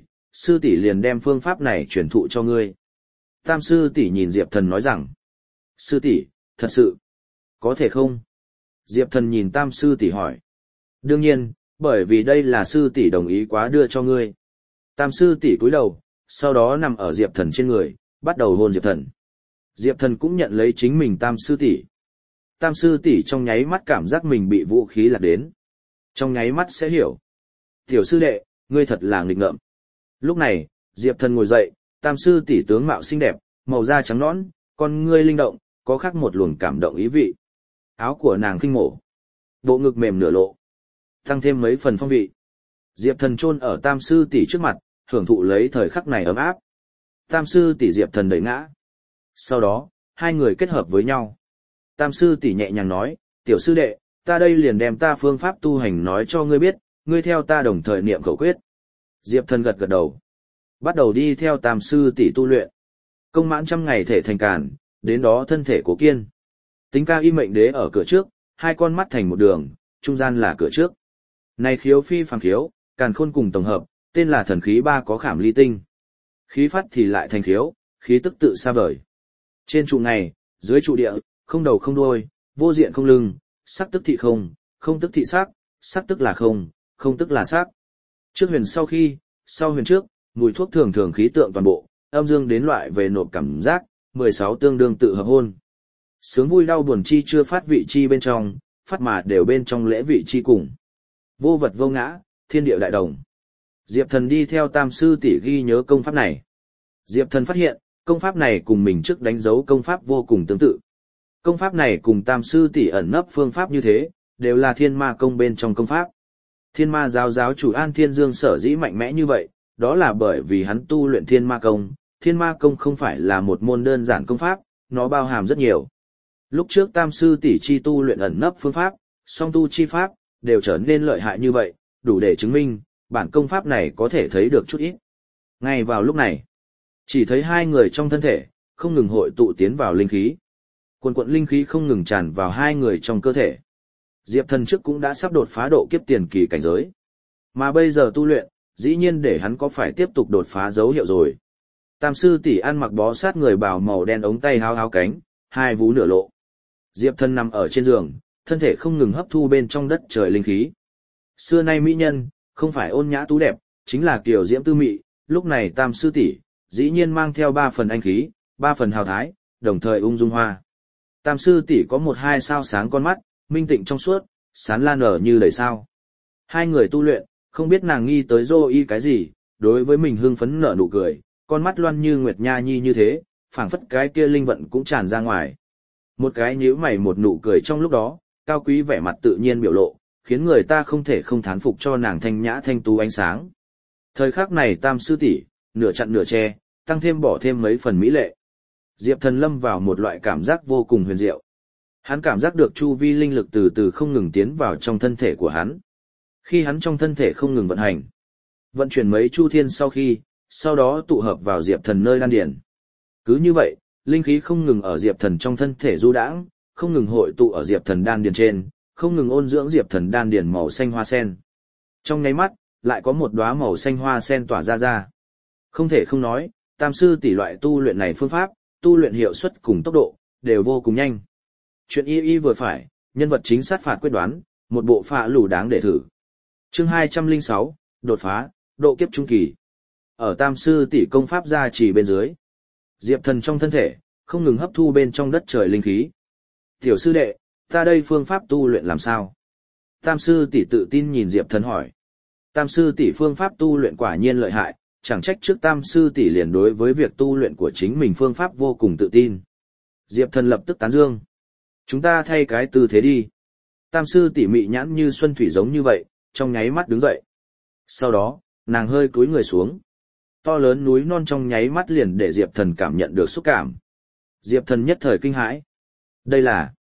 sư tỷ liền đem phương pháp này truyền thụ cho ngươi. Tam sư tỷ nhìn Diệp Thần nói rằng, sư tỷ, thật sự, có thể không? Diệp Thần nhìn Tam sư tỷ hỏi. Đương nhiên, bởi vì đây là sư tỷ đồng ý quá đưa cho ngươi. Tam sư tỷ cúi đầu, sau đó nằm ở Diệp Thần trên người, bắt đầu hôn Diệp Thần. Diệp Thần cũng nhận lấy chính mình Tam sư tỷ. Tam sư tỷ trong nháy mắt cảm giác mình bị vũ khí lạc đến. Trong nháy mắt sẽ hiểu. Tiểu sư đệ, ngươi thật là nghịch ngợm. Lúc này, Diệp Thần ngồi dậy, Tam sư tỷ tướng mạo xinh đẹp, màu da trắng nõn, con ngươi linh động, có khác một luồng cảm động ý vị. Áo của nàng khinh mổ, bộ ngực mềm nửa lộ, tăng thêm mấy phần phong vị. Diệp Thần chôn ở Tam sư tỷ trước mặt, hưởng thụ lấy thời khắc này ấm áp. Tam sư tỷ Diệp Thần đẩy ngã. Sau đó, hai người kết hợp với nhau. Tam sư tỷ nhẹ nhàng nói, tiểu sư đệ, ta đây liền đem ta phương pháp tu hành nói cho ngươi biết, ngươi theo ta đồng thời niệm khẩu quyết. Diệp Thần gật gật đầu. Bắt đầu đi theo Tam sư tỷ tu luyện. Công mãn 100 ngày thể thành càn, đến đó thân thể cố kiên. Tính ca y mệnh đế ở cửa trước, hai con mắt thành một đường, trung gian là cửa trước. Này khiếu phi phàm khiếu, càn khôn cùng tổng hợp, tên là thần khí ba có khảm ly tinh. Khí phát thì lại thành khiếu, khí tức tự xa vời. Trên trụ này, dưới trụ địa, không đầu không đuôi, vô diện không lưng, sắc tức thị không, không tức thị sắc, sắc tức là không, không tức là sắc. Trước huyền sau khi, sau huyền trước, mùi thuốc thường thường khí tượng toàn bộ, âm dương đến loại về nộp cảm giác, 16 tương đương tự hợp hôn. Sướng vui đau buồn chi chưa phát vị chi bên trong, phát mà đều bên trong lễ vị chi cùng. Vô vật vô ngã, thiên địa đại đồng. Diệp Thần đi theo Tam sư tỷ ghi nhớ công pháp này. Diệp Thần phát hiện, công pháp này cùng mình trước đánh dấu công pháp vô cùng tương tự. Công pháp này cùng Tam sư tỷ ẩn nấp phương pháp như thế, đều là thiên ma công bên trong công pháp. Thiên ma giáo chủ An Thiên Dương sở dĩ mạnh mẽ như vậy, đó là bởi vì hắn tu luyện thiên ma công. Thiên ma công không phải là một môn đơn giản công pháp, nó bao hàm rất nhiều. Lúc trước Tam sư tỷ chi tu luyện ẩn nấp phương pháp, song tu chi pháp, đều trở nên lợi hại như vậy, đủ để chứng minh, bản công pháp này có thể thấy được chút ít. Ngay vào lúc này, chỉ thấy hai người trong thân thể, không ngừng hội tụ tiến vào linh khí. Quần quận linh khí không ngừng tràn vào hai người trong cơ thể. Diệp Thần trước cũng đã sắp đột phá độ kiếp tiền kỳ cảnh giới. Mà bây giờ tu luyện, dĩ nhiên để hắn có phải tiếp tục đột phá dấu hiệu rồi. Tam sư tỷ ăn mặc bó sát người bào màu đen ống tay háo háo cánh, hai vú nửa lộ. Diệp Thần nằm ở trên giường, thân thể không ngừng hấp thu bên trong đất trời linh khí. Xưa nay mỹ nhân, không phải ôn nhã tú đẹp, chính là kiều diễm tư mị, lúc này Tam sư tỷ dĩ nhiên mang theo 3 phần anh khí, 3 phần hào thái, đồng thời ung dung hoa. Tam sư tỷ có 1-2 sao sáng con mắt, minh tịnh trong suốt, sáng lan nở như đầy sao. Hai người tu luyện, không biết nàng nghi tới dô y cái gì, đối với mình hưng phấn nở nụ cười, con mắt loan như nguyệt nha nhi như thế, phảng phất cái kia linh vận cũng tràn ra ngoài. Một cái nhíu mày một nụ cười trong lúc đó, cao quý vẻ mặt tự nhiên biểu lộ, khiến người ta không thể không thán phục cho nàng thanh nhã thanh tú ánh sáng. Thời khắc này Tam sư tỷ, nửa chặn nửa che, tăng thêm bỏ thêm mấy phần mỹ lệ. Diệp Thần lâm vào một loại cảm giác vô cùng huyền diệu. Hắn cảm giác được chu vi linh lực từ từ không ngừng tiến vào trong thân thể của hắn. Khi hắn trong thân thể không ngừng vận hành, Vận chuyển mấy chu thiên sau đó tụ hợp vào Diệp Thần nơi đan điền. Cứ như vậy, linh khí không ngừng ở Diệp Thần trong thân thể du đãng, không ngừng hội tụ ở Diệp Thần đan điền trên, không ngừng ôn dưỡng Diệp Thần đan điền màu xanh hoa sen. Trong nháy mắt, lại có một đóa màu xanh hoa sen tỏa ra. Không thể không nói, tam sư tỷ loại tu luyện này phương pháp, tu luyện hiệu suất cùng tốc độ, đều vô cùng nhanh. Chuyện y vừa phải, nhân vật chính sát phạt quyết đoán, một bộ phạ lù đáng để thử. Chương 206, đột phá, độ kiếp trung kỳ. Ở tam sư tỷ công pháp gia trì bên dưới, Diệp Thần trong thân thể, không ngừng hấp thu bên trong đất trời linh khí. Tiểu sư đệ, ta đây phương pháp tu luyện làm sao? Tam sư tỷ tự tin nhìn Diệp Thần hỏi. Tam sư tỷ phương pháp tu luyện quả nhiên lợi hại, chẳng trách trước tam sư tỷ liền đối với việc tu luyện của chính mình phương pháp vô cùng tự tin. Diệp Thần lập tức tán dương. Chúng ta thay cái tư thế đi. Tam sư tỷ mị nhãn như xuân thủy giống như vậy, trong nháy mắt đứng dậy. Sau đó, nàng hơi cúi người xuống. To lớn núi non trong nháy mắt liền để Diệp Thần cảm nhận được xúc cảm. Diệp Thần nhất thời kinh hãi. Đây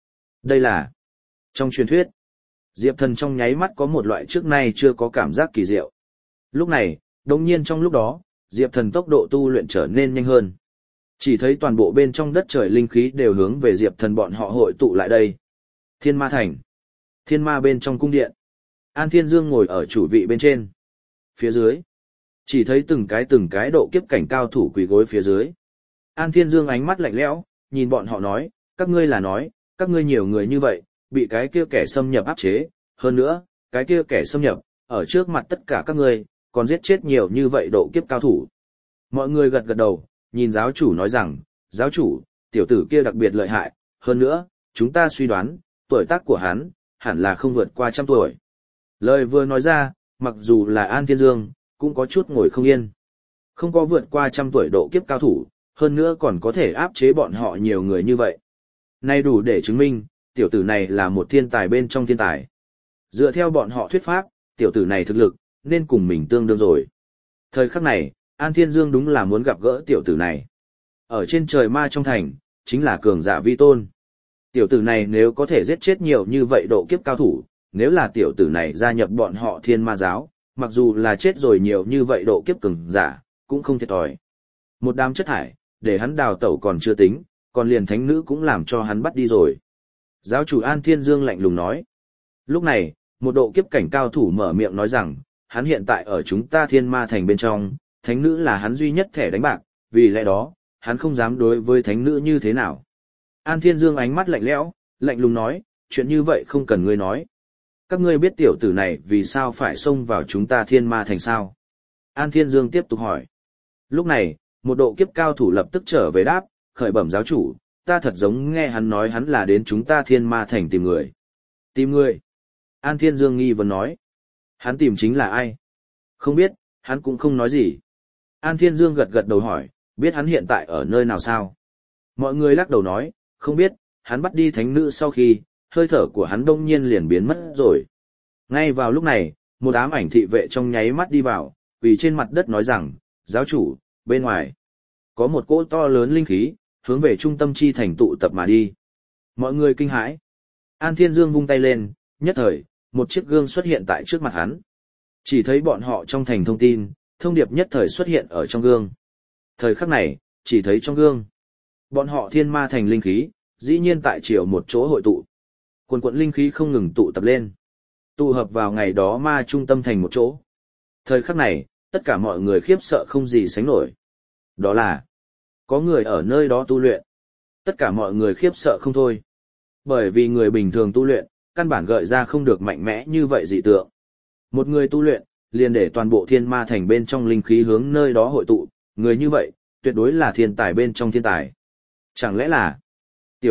là... Trong truyền thuyết, Diệp Thần trong nháy mắt có một loại trước nay chưa có cảm giác kỳ diệu. Lúc này, đồng nhiên trong lúc đó, Diệp Thần tốc độ tu luyện trở nên nhanh hơn. Chỉ thấy toàn bộ bên trong đất trời linh khí đều hướng về Diệp Thần bọn họ hội tụ lại đây. Thiên Ma Thành. Thiên Ma bên trong cung điện. An Thiên Dương ngồi ở chủ vị bên trên. Phía dưới, chỉ thấy từng cái độ kiếp cảnh cao thủ quỳ gối phía dưới. An Thiên Dương ánh mắt lạnh lẽo, nhìn bọn họ nói, các ngươi là nói, các ngươi nhiều người như vậy, bị cái kia kẻ xâm nhập áp chế, hơn nữa, cái kia kẻ xâm nhập, ở trước mặt tất cả các ngươi, còn giết chết nhiều như vậy độ kiếp cao thủ. Mọi người gật gật đầu, nhìn giáo chủ nói rằng, giáo chủ, tiểu tử kia đặc biệt lợi hại, hơn nữa, chúng ta suy đoán, tuổi tác của hắn, hẳn là không vượt qua 100 tuổi. Lời vừa nói ra, mặc dù là An Thiên Dương, cũng có chút ngồi không yên. Không có vượt qua 100 tuổi độ kiếp cao thủ, hơn nữa còn có thể áp chế bọn họ nhiều người như vậy. Nay đủ để chứng minh, tiểu tử này là một thiên tài bên trong thiên tài. Dựa theo bọn họ thuyết pháp, tiểu tử này thực lực, nên cùng mình tương đương rồi. Thời khắc này, An Thiên Dương đúng là muốn gặp gỡ tiểu tử này. Ở trên trời ma trong thành, chính là cường giả vi tôn. Tiểu tử này nếu có thể giết chết nhiều như vậy độ kiếp cao thủ, nếu là tiểu tử này gia nhập bọn họ thiên ma giáo, mặc dù là chết rồi nhiều như vậy độ kiếp cường giả, cũng không thiệt thòi. Một đám chất thải, để hắn đào tẩu còn chưa tính, còn liền thánh nữ cũng làm cho hắn bắt đi rồi. Giáo chủ An Thiên Dương lạnh lùng nói. Lúc này, một độ kiếp cảnh cao thủ mở miệng nói rằng, hắn hiện tại ở chúng ta thiên ma thành bên trong, thánh nữ là hắn duy nhất thẻ đánh bạc, vì lẽ đó, hắn không dám đối với thánh nữ như thế nào. An Thiên Dương ánh mắt lạnh lẽo, lạnh lùng nói, chuyện như vậy không cần ngươi nói. Các ngươi biết tiểu tử này vì sao phải xông vào chúng ta thiên ma thành sao? An Thiên Dương tiếp tục hỏi. Lúc này, một độ kiếp cao thủ lập tức trở về đáp, khởi bẩm giáo chủ, ta thật giống nghe hắn nói hắn là đến chúng ta thiên ma thành tìm người. Tìm người? An Thiên Dương nghi vấn nói. Hắn tìm chính là ai? Không biết, hắn cũng không nói gì. An Thiên Dương gật gật đầu hỏi, biết hắn hiện tại ở nơi nào sao? Mọi người lắc đầu nói, không biết, hắn bắt đi thánh nữ sau khi, hơi thở của hắn đông nhiên liền biến mất rồi. Ngay vào lúc này, một ám ảnh thị vệ trong nháy mắt đi vào, vì trên mặt đất nói rằng, giáo chủ, bên ngoài, có một cỗ to lớn linh khí, hướng về trung tâm chi thành tụ tập mà đi. Mọi người kinh hãi. An Thiên Dương vung tay lên, nhất thời, một chiếc gương xuất hiện tại trước mặt hắn. Chỉ thấy bọn họ trong thành thông tin, thông điệp nhất thời xuất hiện ở trong gương. Thời khắc này, chỉ thấy trong gương. Bọn họ thiên ma thành linh khí, dĩ nhiên tại chiều một chỗ hội tụ. Quần quận linh khí không ngừng tụ tập lên. Tụ hợp vào ngày đó ma trung tâm thành một chỗ. Thời khắc này, tất cả mọi người khiếp sợ không gì sánh nổi. Đó là, có người ở nơi đó tu luyện. Tất cả mọi người khiếp sợ không thôi. Bởi vì người bình thường tu luyện, căn bản gợi ra không được mạnh mẽ như vậy dị tượng. Một người tu luyện, liền để toàn bộ thiên ma thành bên trong linh khí hướng nơi đó hội tụ, người như vậy, tuyệt đối là thiên tài bên trong thiên tài. Chẳng lẽ là, tiểu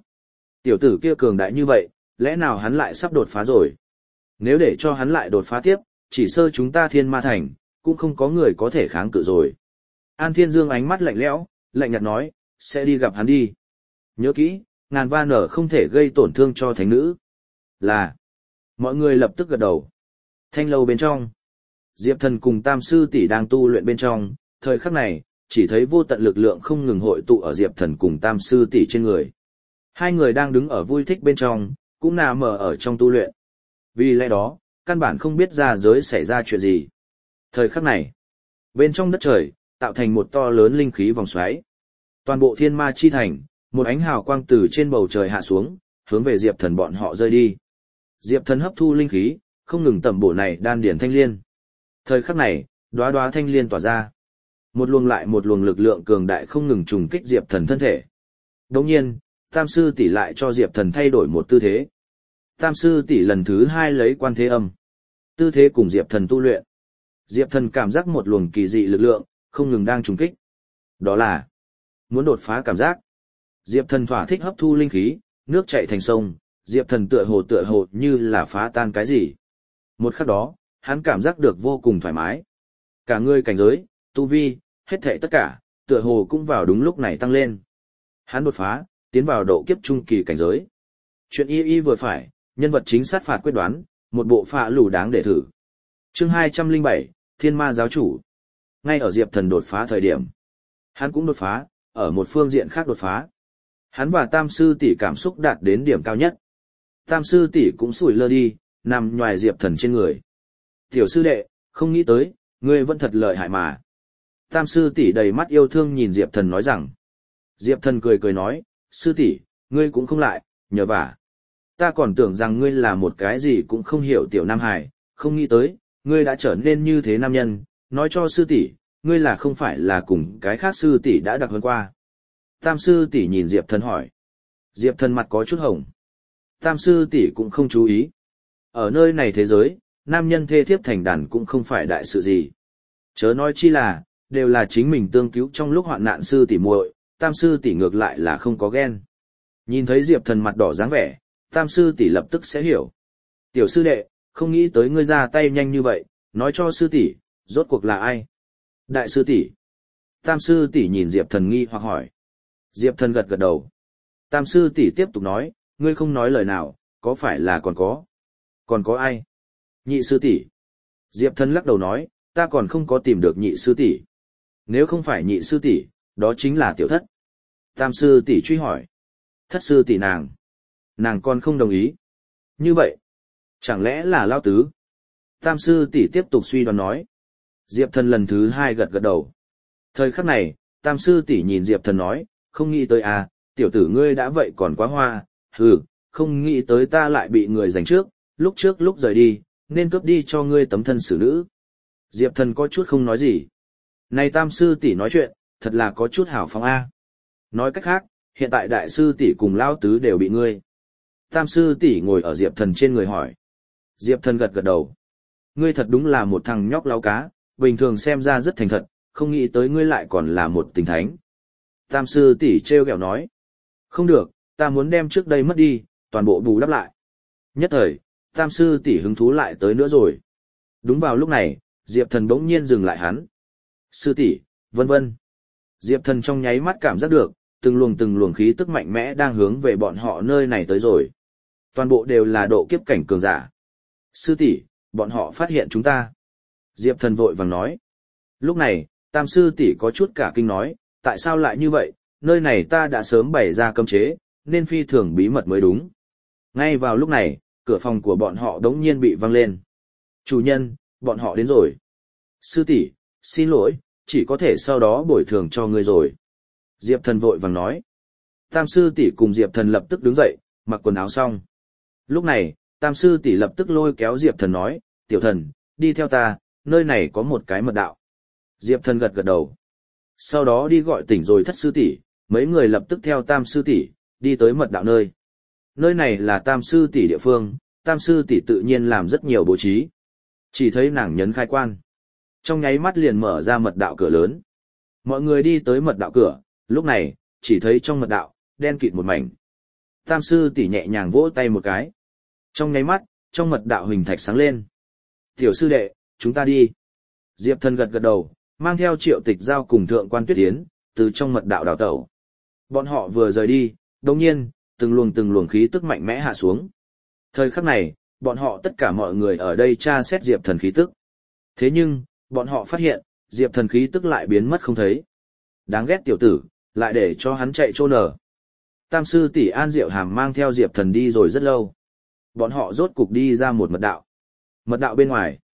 tử kia cường đại như vậy, lẽ nào hắn lại sắp đột phá rồi? Nếu để cho hắn lại đột phá tiếp, chỉ sơ chúng ta thiên ma thành, cũng không có người có thể kháng cự rồi. An Thiên Dương ánh mắt lạnh lẽo, lạnh nhạt nói, sẽ đi gặp hắn đi. Nhớ kỹ, ngàn va nở không thể gây tổn thương cho thánh nữ. Là, mọi người lập tức gật đầu. Thanh lâu bên trong, Diệp Thần cùng Tam Sư tỷ đang tu luyện bên trong, thời khắc này, chỉ thấy vô tận lực lượng không ngừng hội tụ ở Diệp Thần cùng Tam Sư tỷ trên người. Hai người đang đứng ở vui thích bên trong, cũng nằm ở trong tu luyện. Vì lẽ đó, căn bản không biết ra giới xảy ra chuyện gì. Thời khắc này, bên trong đất trời, tạo thành một to lớn linh khí vòng xoáy. Toàn bộ thiên ma chi thành, một ánh hào quang từ trên bầu trời hạ xuống, hướng về Diệp Thần bọn họ rơi đi. Diệp Thần hấp thu linh khí, không ngừng tẩm bổ này đan điển thanh liên. Thời khắc này, đóa đóa thanh liên tỏa ra. Một luồng lại một luồng lực lượng cường đại không ngừng trùng kích Diệp Thần thân thể. Đồng nhiên, Tam sư tỷ lại cho Diệp Thần thay đổi một tư thế. Tam sư tỷ lần thứ 2 lấy quan thế âm. Tư thế cùng Diệp Thần tu luyện. Diệp Thần cảm giác một luồng kỳ dị lực lượng, không ngừng đang trùng kích. Đó là muốn đột phá cảm giác. Diệp Thần thỏa thích hấp thu linh khí, nước chảy thành sông, Diệp Thần tựa hồ như là phá tan cái gì. Một khắc đó, hắn cảm giác được vô cùng thoải mái. Cả người cảnh giới, tu vi, hết thảy tất cả, tựa hồ cũng vào đúng lúc này tăng lên. Hắn đột phá, tiến vào độ kiếp trung kỳ cảnh giới. Chuyện y vừa phải, nhân vật chính sát phạt quyết đoán, một bộ phạ lù đáng để thử. Chương 207, Thiên Ma giáo chủ. Ngay ở Diệp Thần đột phá thời điểm, hắn cũng đột phá, ở một phương diện khác đột phá. Hắn và Tam sư tỷ cảm xúc đạt đến điểm cao nhất. Tam sư tỷ cũng sủi lơ đi, nằm nhoài Diệp Thần trên người. Tiểu sư đệ, không nghĩ tới, ngươi vẫn thật lợi hại mà. Tam sư tỷ đầy mắt yêu thương nhìn Diệp Thần nói rằng. Diệp Thần cười cười nói, sư tỷ, ngươi cũng không lại, nhờ vả. Ta còn tưởng rằng ngươi là một cái gì cũng không hiểu tiểu nam hài, không nghĩ tới, ngươi đã trở nên như thế nam nhân, nói cho sư tỷ, ngươi là không phải là cùng cái khác sư tỷ đã đặc hơn qua. Tam sư tỷ nhìn Diệp Thần hỏi. Diệp Thần mặt có chút hồng. Tam sư tỷ cũng không chú ý. Ở nơi này thế giới, nam nhân thê thiếp thành đàn cũng không phải đại sự gì. Chớ nói chi là, đều là chính mình tương cứu trong lúc hoạn nạn sư tỷ muội, Tam sư tỷ ngược lại là không có ghen. Nhìn thấy Diệp Thần mặt đỏ dáng vẻ, Tam sư tỷ lập tức sẽ hiểu. Tiểu sư đệ, không nghĩ tới ngươi ra tay nhanh như vậy, nói cho sư tỷ, rốt cuộc là ai? Đại sư tỷ. Tam sư tỷ nhìn Diệp Thần nghi hoặc hỏi. Diệp Thần gật gật đầu. Tam sư tỷ tiếp tục nói, ngươi không nói lời nào, có phải là còn có? Còn có ai? Nhị sư tỷ. Diệp Thần lắc đầu nói, ta còn không có tìm được nhị sư tỷ. Nếu không phải nhị sư tỷ, đó chính là tiểu thất. Tam sư tỷ truy hỏi. Thất sư tỷ nàng. Nàng còn không đồng ý. Như vậy, chẳng lẽ là lao tứ? Tam sư tỷ tiếp tục suy đoán nói. Diệp Thần lần thứ 2 gật gật đầu. Thời khắc này, Tam sư tỷ nhìn Diệp Thần nói, không nghĩ tới à, tiểu tử ngươi đã vậy còn quá hoa, hừ, không nghĩ tới ta lại bị người giành trước lúc rời đi, nên cướp đi cho ngươi tấm thân xử nữ. Diệp Thần có chút không nói gì. Này Tam sư tỷ nói chuyện, thật là có chút hào phóng a. Nói cách khác, hiện tại đại sư tỷ cùng lao tứ đều bị ngươi. Tam sư tỷ ngồi ở Diệp Thần trên người hỏi. Diệp Thần gật gật đầu. Ngươi thật đúng là một thằng nhóc láo cá, bình thường xem ra rất thành thật, không nghĩ tới ngươi lại còn là một tình thánh. Tam sư tỷ trêu ghẹo nói. Không được, ta muốn đem trước đây mất đi, toàn bộ bù đắp lại. Nhất thời, Tam sư tỷ hứng thú lại tới nữa rồi. Đúng vào lúc này, Diệp Thần bỗng nhiên dừng lại hắn. Sư tỷ, vân vân. Diệp Thần trong nháy mắt cảm giác được, từng luồng khí tức mạnh mẽ đang hướng về bọn họ nơi này tới rồi. Toàn bộ đều là độ kiếp cảnh cường giả. Sư tỷ, bọn họ phát hiện chúng ta. Diệp Thần vội vàng nói. Lúc này, Tam sư tỷ có chút cả kinh nói, tại sao lại như vậy, nơi này ta đã sớm bày ra cấm chế, nên phi thường bí mật mới đúng. Ngay vào lúc này, cửa phòng của bọn họ đống nhiên bị văng lên. Chủ nhân, bọn họ đến rồi. Sư tỷ, xin lỗi, chỉ có thể sau đó bồi thường cho ngươi rồi. Diệp Thần vội vàng nói. Tam sư tỷ cùng Diệp Thần lập tức đứng dậy, mặc quần áo xong. Lúc này, Tam sư tỷ lập tức lôi kéo Diệp Thần nói, tiểu thần, đi theo ta, nơi này có một cái mật đạo. Diệp Thần gật gật đầu. Sau đó đi gọi tỉnh rồi Thất sư tỷ, mấy người lập tức theo Tam sư tỷ đi tới mật đạo nơi. Nơi này là Tam sư tỷ địa phương, Tam sư tỷ tự nhiên làm rất nhiều bố trí. Chỉ thấy nàng nhấn khai quan. Trong nháy mắt liền mở ra mật đạo cửa lớn. Mọi người đi tới mật đạo cửa, lúc này, chỉ thấy trong mật đạo, đen kịt một mảnh. Tam sư tỷ nhẹ nhàng vỗ tay một cái. Trong nháy mắt, trong mật đạo huỳnh thạch sáng lên. Tiểu sư đệ, chúng ta đi. Diệp Thần gật gật đầu, mang theo Triệu Tịch Giao cùng Thượng quan Tuyết Yến, từ trong mật đạo đào tẩu. Bọn họ vừa rời đi, đồng nhiên, từng luồng khí tức mạnh mẽ hạ xuống. Thời khắc này, bọn họ tất cả mọi người ở đây tra xét Diệp Thần khí tức. Thế nhưng, bọn họ phát hiện, Diệp Thần khí tức lại biến mất không thấy. Đáng ghét tiểu tử, lại để cho hắn chạy trốn nở. Tam sư tỷ An Diệu Hàm mang theo Diệp Thần đi rồi rất lâu. Bọn họ rốt cục đi ra một mật đạo. Mật đạo bên ngoài,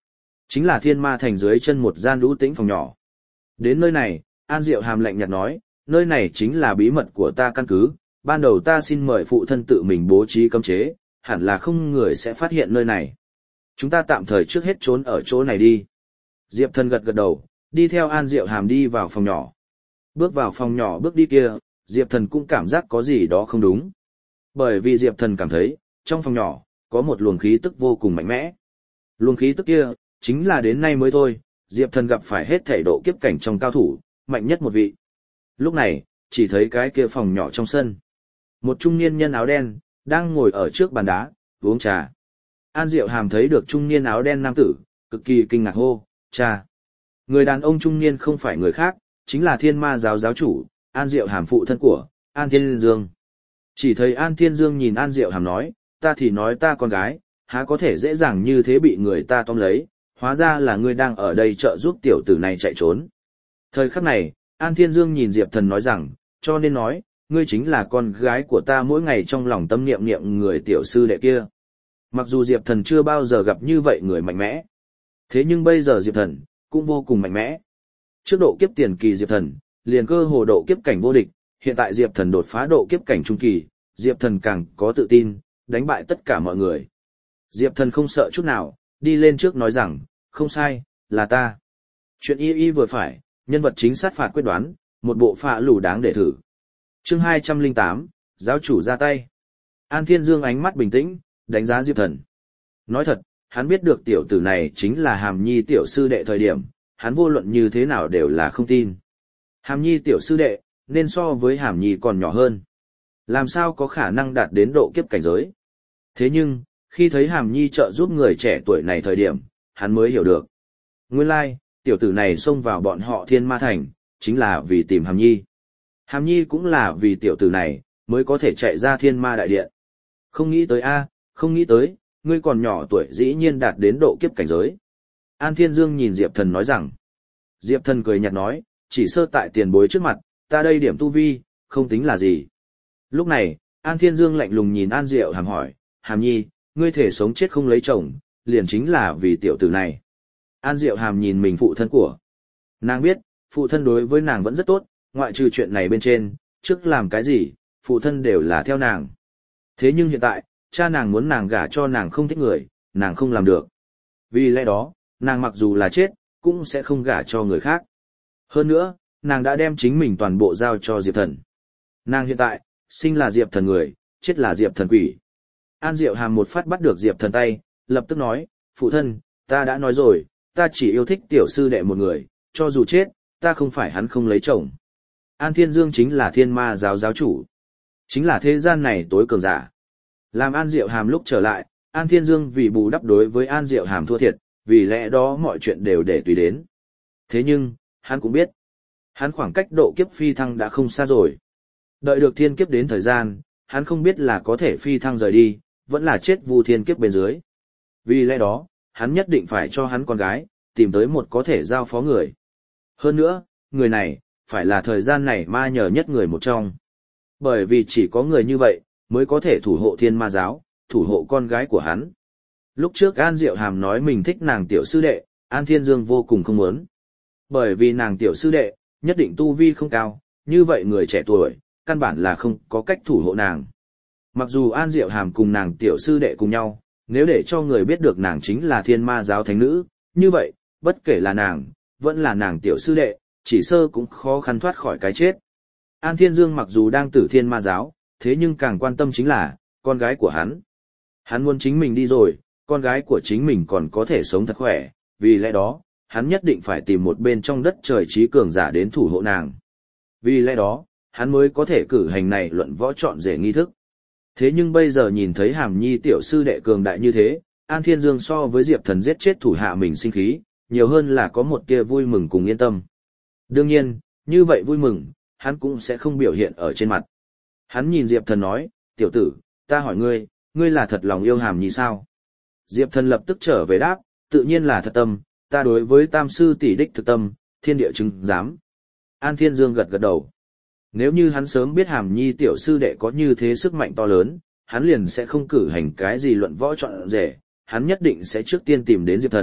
Chính là Thiên Ma Thành dưới chân một gian lũ tĩnh phòng nhỏ. Đến nơi này, An Diệu Hàm lạnh nhạt nói, nơi này chính là bí mật của ta căn cứ, ban đầu ta xin mời phụ thân tự mình bố trí cấm chế, hẳn là không người sẽ phát hiện nơi này. Chúng ta tạm thời trước hết trốn ở chỗ này đi. Diệp Thần gật gật đầu, đi theo An Diệu Hàm đi vào phòng nhỏ. Bước vào phòng nhỏ bước đi kia, Diệp Thần cũng cảm giác có gì đó không đúng. Bởi vì Diệp Thần cảm thấy, trong phòng nhỏ, có một luồng khí tức vô cùng mạnh mẽ. Luồng khí tức kia, chính là đến nay mới thôi, Diệp Thần gặp phải hết thảy độ kiếp cảnh trong cao thủ, mạnh nhất một vị. Lúc này, chỉ thấy cái kia phòng nhỏ trong sân. Một trung niên nhân áo đen, đang ngồi ở trước bàn đá, uống trà. An Diệu Hàm thấy được trung niên áo đen nam tử, cực kỳ kinh ngạc hô, cha. Người đàn ông trung niên không phải người khác, chính là Thiên Ma giáo giáo chủ, An Diệu Hàm phụ thân của, An Thiên Dương. Chỉ thấy An Thiên Dương nhìn An Diệu Hàm nói, ta thì nói ta con gái, há có thể dễ dàng như thế bị người ta tóm lấy, hóa ra là ngươi đang ở đây trợ giúp tiểu tử này chạy trốn. Thời khắc này, An Thiên Dương nhìn Diệp Thần nói rằng, cho nên nói, ngươi chính là con gái của ta mỗi ngày trong lòng tâm niệm niệm người tiểu sư đệ kia. Mặc dù Diệp Thần chưa bao giờ gặp như vậy người mạnh mẽ, thế nhưng bây giờ Diệp Thần cũng vô cùng mạnh mẽ. Trước độ kiếp tiền kỳ Diệp Thần, liền cơ hồ độ kiếp cảnh vô địch, hiện tại Diệp Thần đột phá độ kiếp cảnh trung kỳ, Diệp Thần càng có tự tin, đánh bại tất cả mọi người. Diệp Thần không sợ chút nào, đi lên trước nói rằng, không sai, là ta. Chuyện y vừa phải, nhân vật chính sát phạt quyết đoán, một bộ phạ lù đáng để thử. Chương 208, giáo chủ ra tay. An Thiên Dương ánh mắt bình tĩnh, đánh giá Diệp Thần. Nói thật, hắn biết được tiểu tử này chính là Hàm Nhi tiểu sư đệ thời điểm, hắn vô luận như thế nào đều là không tin. Hàm Nhi tiểu sư đệ, nên so với Hàm Nhi còn nhỏ hơn. Làm sao có khả năng đạt đến độ kiếp cảnh giới? Thế nhưng, khi thấy Hàm Nhi trợ giúp người trẻ tuổi này thời điểm, hắn mới hiểu được. Nguyên lai, tiểu tử này xông vào bọn họ Thiên Ma Thành, chính là vì tìm Hàm Nhi. Hàm Nhi cũng là vì tiểu tử này, mới có thể chạy ra Thiên Ma Đại Điện. Không nghĩ tới không nghĩ tới, ngươi còn nhỏ tuổi dĩ nhiên đạt đến độ kiếp cảnh giới. An Thiên Dương nhìn Diệp Thần nói rằng. Diệp Thần cười nhạt nói, chỉ sơ tại tiền bối trước mặt, ta đây điểm tu vi, không tính là gì. Lúc này, An Thiên Dương lạnh lùng nhìn An Diệu Hàm hỏi, Hàm Nhi, ngươi thể sống chết không lấy chồng, liền chính là vì tiểu tử này. An Diệu Hàm nhìn mình phụ thân của. Nàng biết, phụ thân đối với nàng vẫn rất tốt, ngoại trừ chuyện này bên trên, trước làm cái gì, phụ thân đều là theo nàng. Thế nhưng hiện tại, cha nàng muốn nàng gả cho nàng không thích người, nàng không làm được. Vì lẽ đó, nàng mặc dù là chết, cũng sẽ không gả cho người khác. Hơn nữa, nàng đã đem chính mình toàn bộ giao cho Diệp Thần. Nàng hiện tại, sinh là Diệp Thần người, chết là Diệp Thần quỷ. An Diệu Hàm một phát bắt được Diệp Thần tay, lập tức nói, phụ thân, ta đã nói rồi, ta chỉ yêu thích tiểu sư đệ một người, cho dù chết, ta không phải hắn không lấy chồng. An Thiên Dương chính là Thiên Ma giáo giáo chủ. Chính là thế gian này tối cường giả. Làm An Diệu Hàm lúc trở lại, An Thiên Dương vì bù đắp đối với An Diệu Hàm thua thiệt, vì lẽ đó mọi chuyện đều để tùy đến. Thế nhưng, hắn cũng biết, hắn khoảng cách độ kiếp phi thăng đã không xa rồi. Đợi được thiên kiếp đến thời gian, hắn không biết là có thể phi thăng rời đi, vẫn là chết vu thiên kiếp bên dưới. Vì lẽ đó, hắn nhất định phải cho hắn con gái, tìm tới một có thể giao phó người. Hơn nữa, người này, phải là thời gian này ma nhờ nhất người một trong. Bởi vì chỉ có người như vậy, mới có thể thủ hộ Thiên Ma giáo, thủ hộ con gái của hắn. Lúc trước An Diệu Hàm nói mình thích nàng tiểu sư đệ, An Thiên Dương vô cùng không muốn. Bởi vì nàng tiểu sư đệ, nhất định tu vi không cao, như vậy người trẻ tuổi, căn bản là không có cách thủ hộ nàng. Mặc dù An Diệu Hàm cùng nàng tiểu sư đệ cùng nhau, nếu để cho người biết được nàng chính là Thiên Ma giáo thánh nữ, như vậy, bất kể là nàng, vẫn là nàng tiểu sư đệ, chỉ sơ cũng khó khăn thoát khỏi cái chết. An Thiên Dương mặc dù đang tử Thiên Ma giáo, thế nhưng càng quan tâm chính là, con gái của hắn. Hắn muốn chính mình đi rồi, con gái của chính mình còn có thể sống thật khỏe, vì lẽ đó, hắn nhất định phải tìm một bên trong đất trời trí cường giả đến thủ hộ nàng. Vì lẽ đó, hắn mới có thể cử hành này luận võ chọn rể nghi thức. Thế nhưng bây giờ nhìn thấy Hàm Nhi tiểu sư đệ cường đại như thế, An Thiên Dương so với Diệp Thần giết chết thủ hạ mình sinh khí, nhiều hơn là có một tia vui mừng cùng yên tâm. Đương nhiên, như vậy vui mừng, hắn cũng sẽ không biểu hiện ở trên mặt. Hắn nhìn Diệp Thần nói, tiểu tử, ta hỏi ngươi, ngươi là thật lòng yêu Hàm Nhi sao? Diệp Thần lập tức trở về đáp, tự nhiên là thật tâm, ta đối với tam sư tỷ đích thực tâm, thiên địa chứng giám. An Thiên Dương gật gật đầu. Nếu như hắn sớm biết Hàm Nhi tiểu sư đệ có như thế sức mạnh to lớn, hắn liền sẽ không cử hành cái gì luận võ chọn rể, hắn nhất định sẽ trước tiên tìm đến Diệp Thần,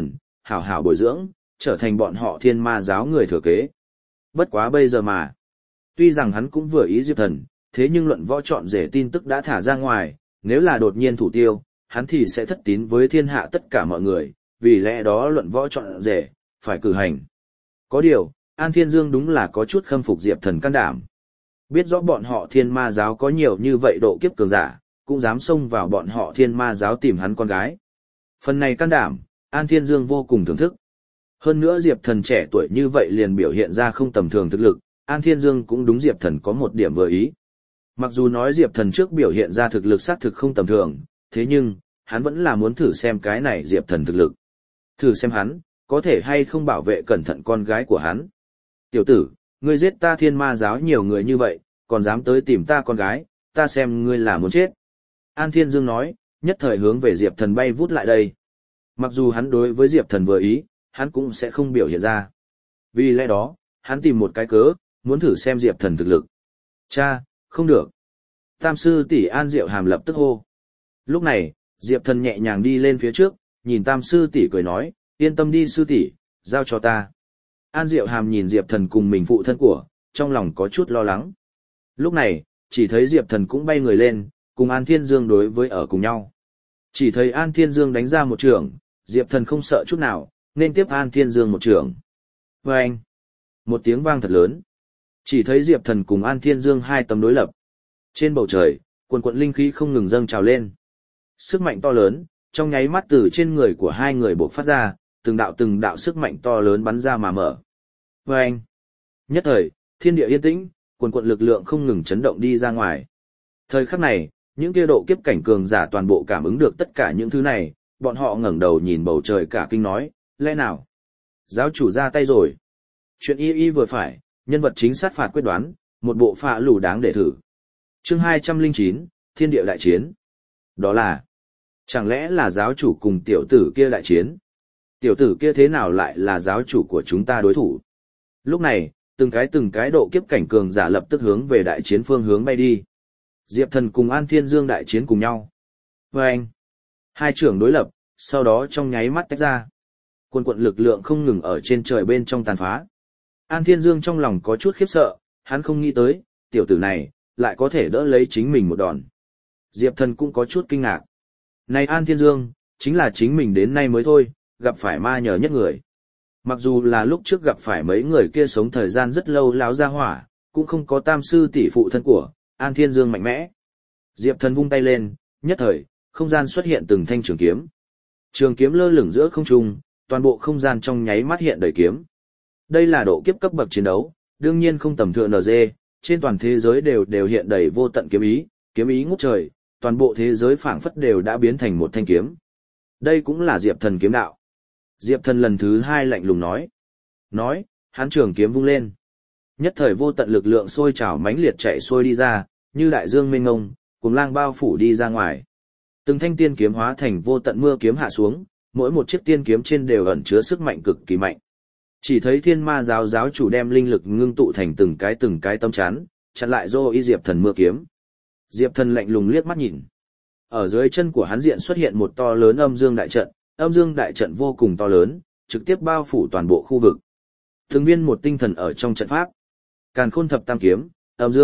hảo hảo bồi dưỡng, trở thành bọn họ thiên ma giáo người thừa kế. Bất quá bây giờ mà, tuy rằng hắn cũng vừa ý Diệp Thần, thế nhưng luận võ chọn rể tin tức đã thả ra ngoài, nếu là đột nhiên thủ tiêu, hắn thì sẽ thất tín với thiên hạ tất cả mọi người, vì lẽ đó luận võ chọn rể, phải cử hành. Có điều, An Thiên Dương đúng là có chút khâm phục Diệp Thần can đảm. Biết rõ bọn họ thiên ma giáo có nhiều như vậy độ kiếp cường giả, cũng dám xông vào bọn họ thiên ma giáo tìm hắn con gái. Phần này can đảm, An Thiên Dương vô cùng thưởng thức. Hơn nữa Diệp Thần trẻ tuổi như vậy liền biểu hiện ra không tầm thường thực lực, An Thiên Dương cũng đúng Diệp Thần có một điểm vừa ý. Mặc dù nói Diệp Thần trước biểu hiện ra thực lực xác thực không tầm thường, thế nhưng, hắn vẫn là muốn thử xem cái này Diệp Thần thực lực. Thử xem hắn, có thể hay không bảo vệ cẩn thận con gái của hắn. Tiểu tử, ngươi giết ta thiên ma giáo nhiều người như vậy, còn dám tới tìm ta con gái, ta xem ngươi là muốn chết. An Thiên Dương nói, nhất thời hướng về Diệp Thần bay vút lại đây. Mặc dù hắn đối với Diệp Thần vừa ý, hắn cũng sẽ không biểu hiện ra. Vì lẽ đó, hắn tìm một cái cớ, muốn thử xem Diệp Thần thực lực. Cha, không được. Tam sư tỷ An Diệu Hàm lập tức hô. Lúc này, Diệp Thần nhẹ nhàng đi lên phía trước, nhìn Tam sư tỷ cười nói, yên tâm đi sư tỷ, giao cho ta. An Diệu Hàm nhìn Diệp Thần cùng mình phụ thân của, trong lòng có chút lo lắng. Lúc này, chỉ thấy Diệp Thần cũng bay người lên, cùng An Thiên Dương đối với ở cùng nhau. Chỉ thấy An Thiên Dương đánh ra một trường, Diệp Thần không sợ chút nào, nên tiếp An Thiên Dương một trường. Vâng! Một tiếng vang thật lớn. Chỉ thấy Diệp Thần cùng An Thiên Dương hai tấm đối lập. Trên bầu trời, quần quận linh khí không ngừng dâng trào lên. Sức mạnh to lớn, trong nháy mắt từ trên người của hai người bộc phát ra, từng đạo sức mạnh to lớn bắn ra mà mở. Vâng! Nhất thời, thiên địa yên tĩnh, quần quận lực lượng không ngừng chấn động đi ra ngoài. Thời khắc này, những kia độ kiếp cảnh cường giả toàn bộ cảm ứng được tất cả những thứ này, bọn họ ngẩng đầu nhìn bầu trời cả kinh nói, lẽ nào? Giáo chủ ra tay rồi. Chuyện y vừa phải, nhân vật chính sát phạt quyết đoán, một bộ phạ lù đáng để thử. Chương 209, Thiên địa đại chiến. Đó là, chẳng lẽ là giáo chủ cùng tiểu tử kia đại chiến? Tiểu tử kia thế nào lại là giáo chủ của chúng ta đối thủ? Lúc này, từng cái độ kiếp cảnh cường giả lập tức hướng về đại chiến phương hướng bay đi. Diệp Thần cùng An Thiên Dương đại chiến cùng nhau. Vâng! Hai trưởng đối lập, sau đó trong nháy mắt tách ra. Quân quận lực lượng không ngừng ở trên trời bên trong tàn phá. An Thiên Dương trong lòng có chút khiếp sợ, hắn không nghĩ tới, tiểu tử này, lại có thể đỡ lấy chính mình một đòn. Diệp Thần cũng có chút kinh ngạc. Này An Thiên Dương, chính là chính mình đến nay mới thôi, gặp phải ma nhờ nhất người. Mặc dù là lúc trước gặp phải mấy người kia sống thời gian rất lâu láo ra hỏa, cũng không có tam sư tỷ phụ thân của, An Thiên Dương mạnh mẽ. Diệp Thần vung tay lên, nhất thời, không gian xuất hiện từng thanh trường kiếm. Trường kiếm lơ lửng giữa không trung, toàn bộ không gian trong nháy mắt hiện đầy kiếm. Đây là độ kiếp cấp bậc chiến đấu, đương nhiên không tầm thường NG, trên toàn thế giới đều hiện đầy vô tận kiếm ý ngút trời, toàn bộ thế giới phảng phất đều đã biến thành một thanh kiếm. Đây cũng là Diệp Thần kiếm đạo. Diệp Thần lần thứ hai lạnh lùng nói. Nói, hắn trường kiếm vung lên. Nhất thời vô tận lực lượng sôi trào mãnh liệt chạy xuôi đi ra, như đại dương mênh mông, cuồng lang bao phủ đi ra ngoài. Từng thanh tiên kiếm hóa thành vô tận mưa kiếm hạ xuống, mỗi một chiếc tiên kiếm trên đều ẩn chứa sức mạnh cực kỳ mạnh. Chỉ thấy thiên ma giáo giáo chủ đem linh lực ngưng tụ thành từng cái tấm chắn, chặn lại Dô Y Diệp Thần mưa kiếm. Diệp Thần lạnh lùng liếc mắt nhìn. Ở dưới chân của hắn diện xuất hiện một to lớn âm dương đại trận, âm dương đại trận vô cùng to lớn, trực tiếp bao phủ toàn bộ khu vực. Từng viên một tinh thần ở trong trận pháp. Càn Khôn thập tam kiếm, âm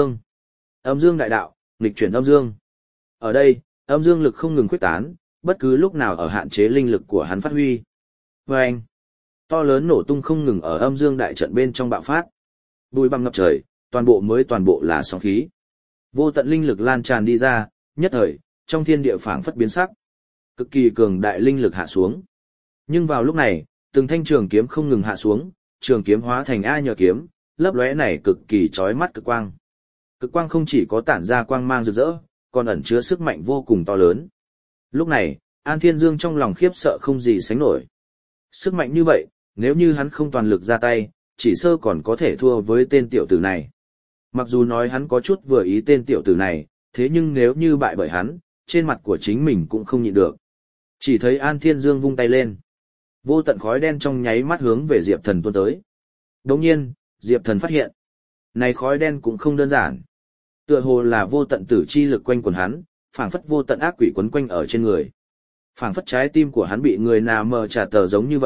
dương đại đạo, nghịch chuyển âm dương. Ở đây, âm dương lực không ngừng khuếch tán, bất cứ lúc nào ở hạn chế linh lực của hắn phát huy. Vâng! To lớn nổ tung không ngừng ở âm dương đại trận bên trong bạo phát. Bụi băng ngập trời, toàn bộ là sóng khí. Vô tận linh lực lan tràn đi ra, nhất thời, trong thiên địa phảng phất biến sắc. Cực kỳ cường đại linh lực hạ xuống. Nhưng vào lúc này, từng thanh trường kiếm không ngừng hạ xuống, trường kiếm hóa thành ai nhờ kiếm, lấp lóe này cực kỳ chói mắt cực quang. Cực quang không chỉ có tản ra quang mang rực rỡ, còn ẩn chứa sức mạnh vô cùng to lớn. Lúc này, An Thiên Dương trong lòng khiếp sợ không gì sánh nổi. Sức mạnh như vậy, nếu như hắn không toàn lực ra tay, chỉ sơ còn có thể thua với tên tiểu tử này. Mặc dù nói hắn có chút vừa ý tên tiểu tử này, thế nhưng nếu như bại bởi hắn, trên mặt của chính mình cũng không nhịn được. Chỉ thấy An Thiên Dương vung tay lên. Vô tận khói đen trong nháy mắt hướng về Diệp Thần tuôn tới. Đồng nhiên, Diệp Thần phát hiện. Này khói đen cũng không đơn giản. Tựa hồ là vô tận tử chi lực quanh quần hắn, phảng phất vô tận ác quỷ quấn quanh ở trên người. Phảng phất trái tim của hắn bị người nào mờ trả tờ giống như vậy,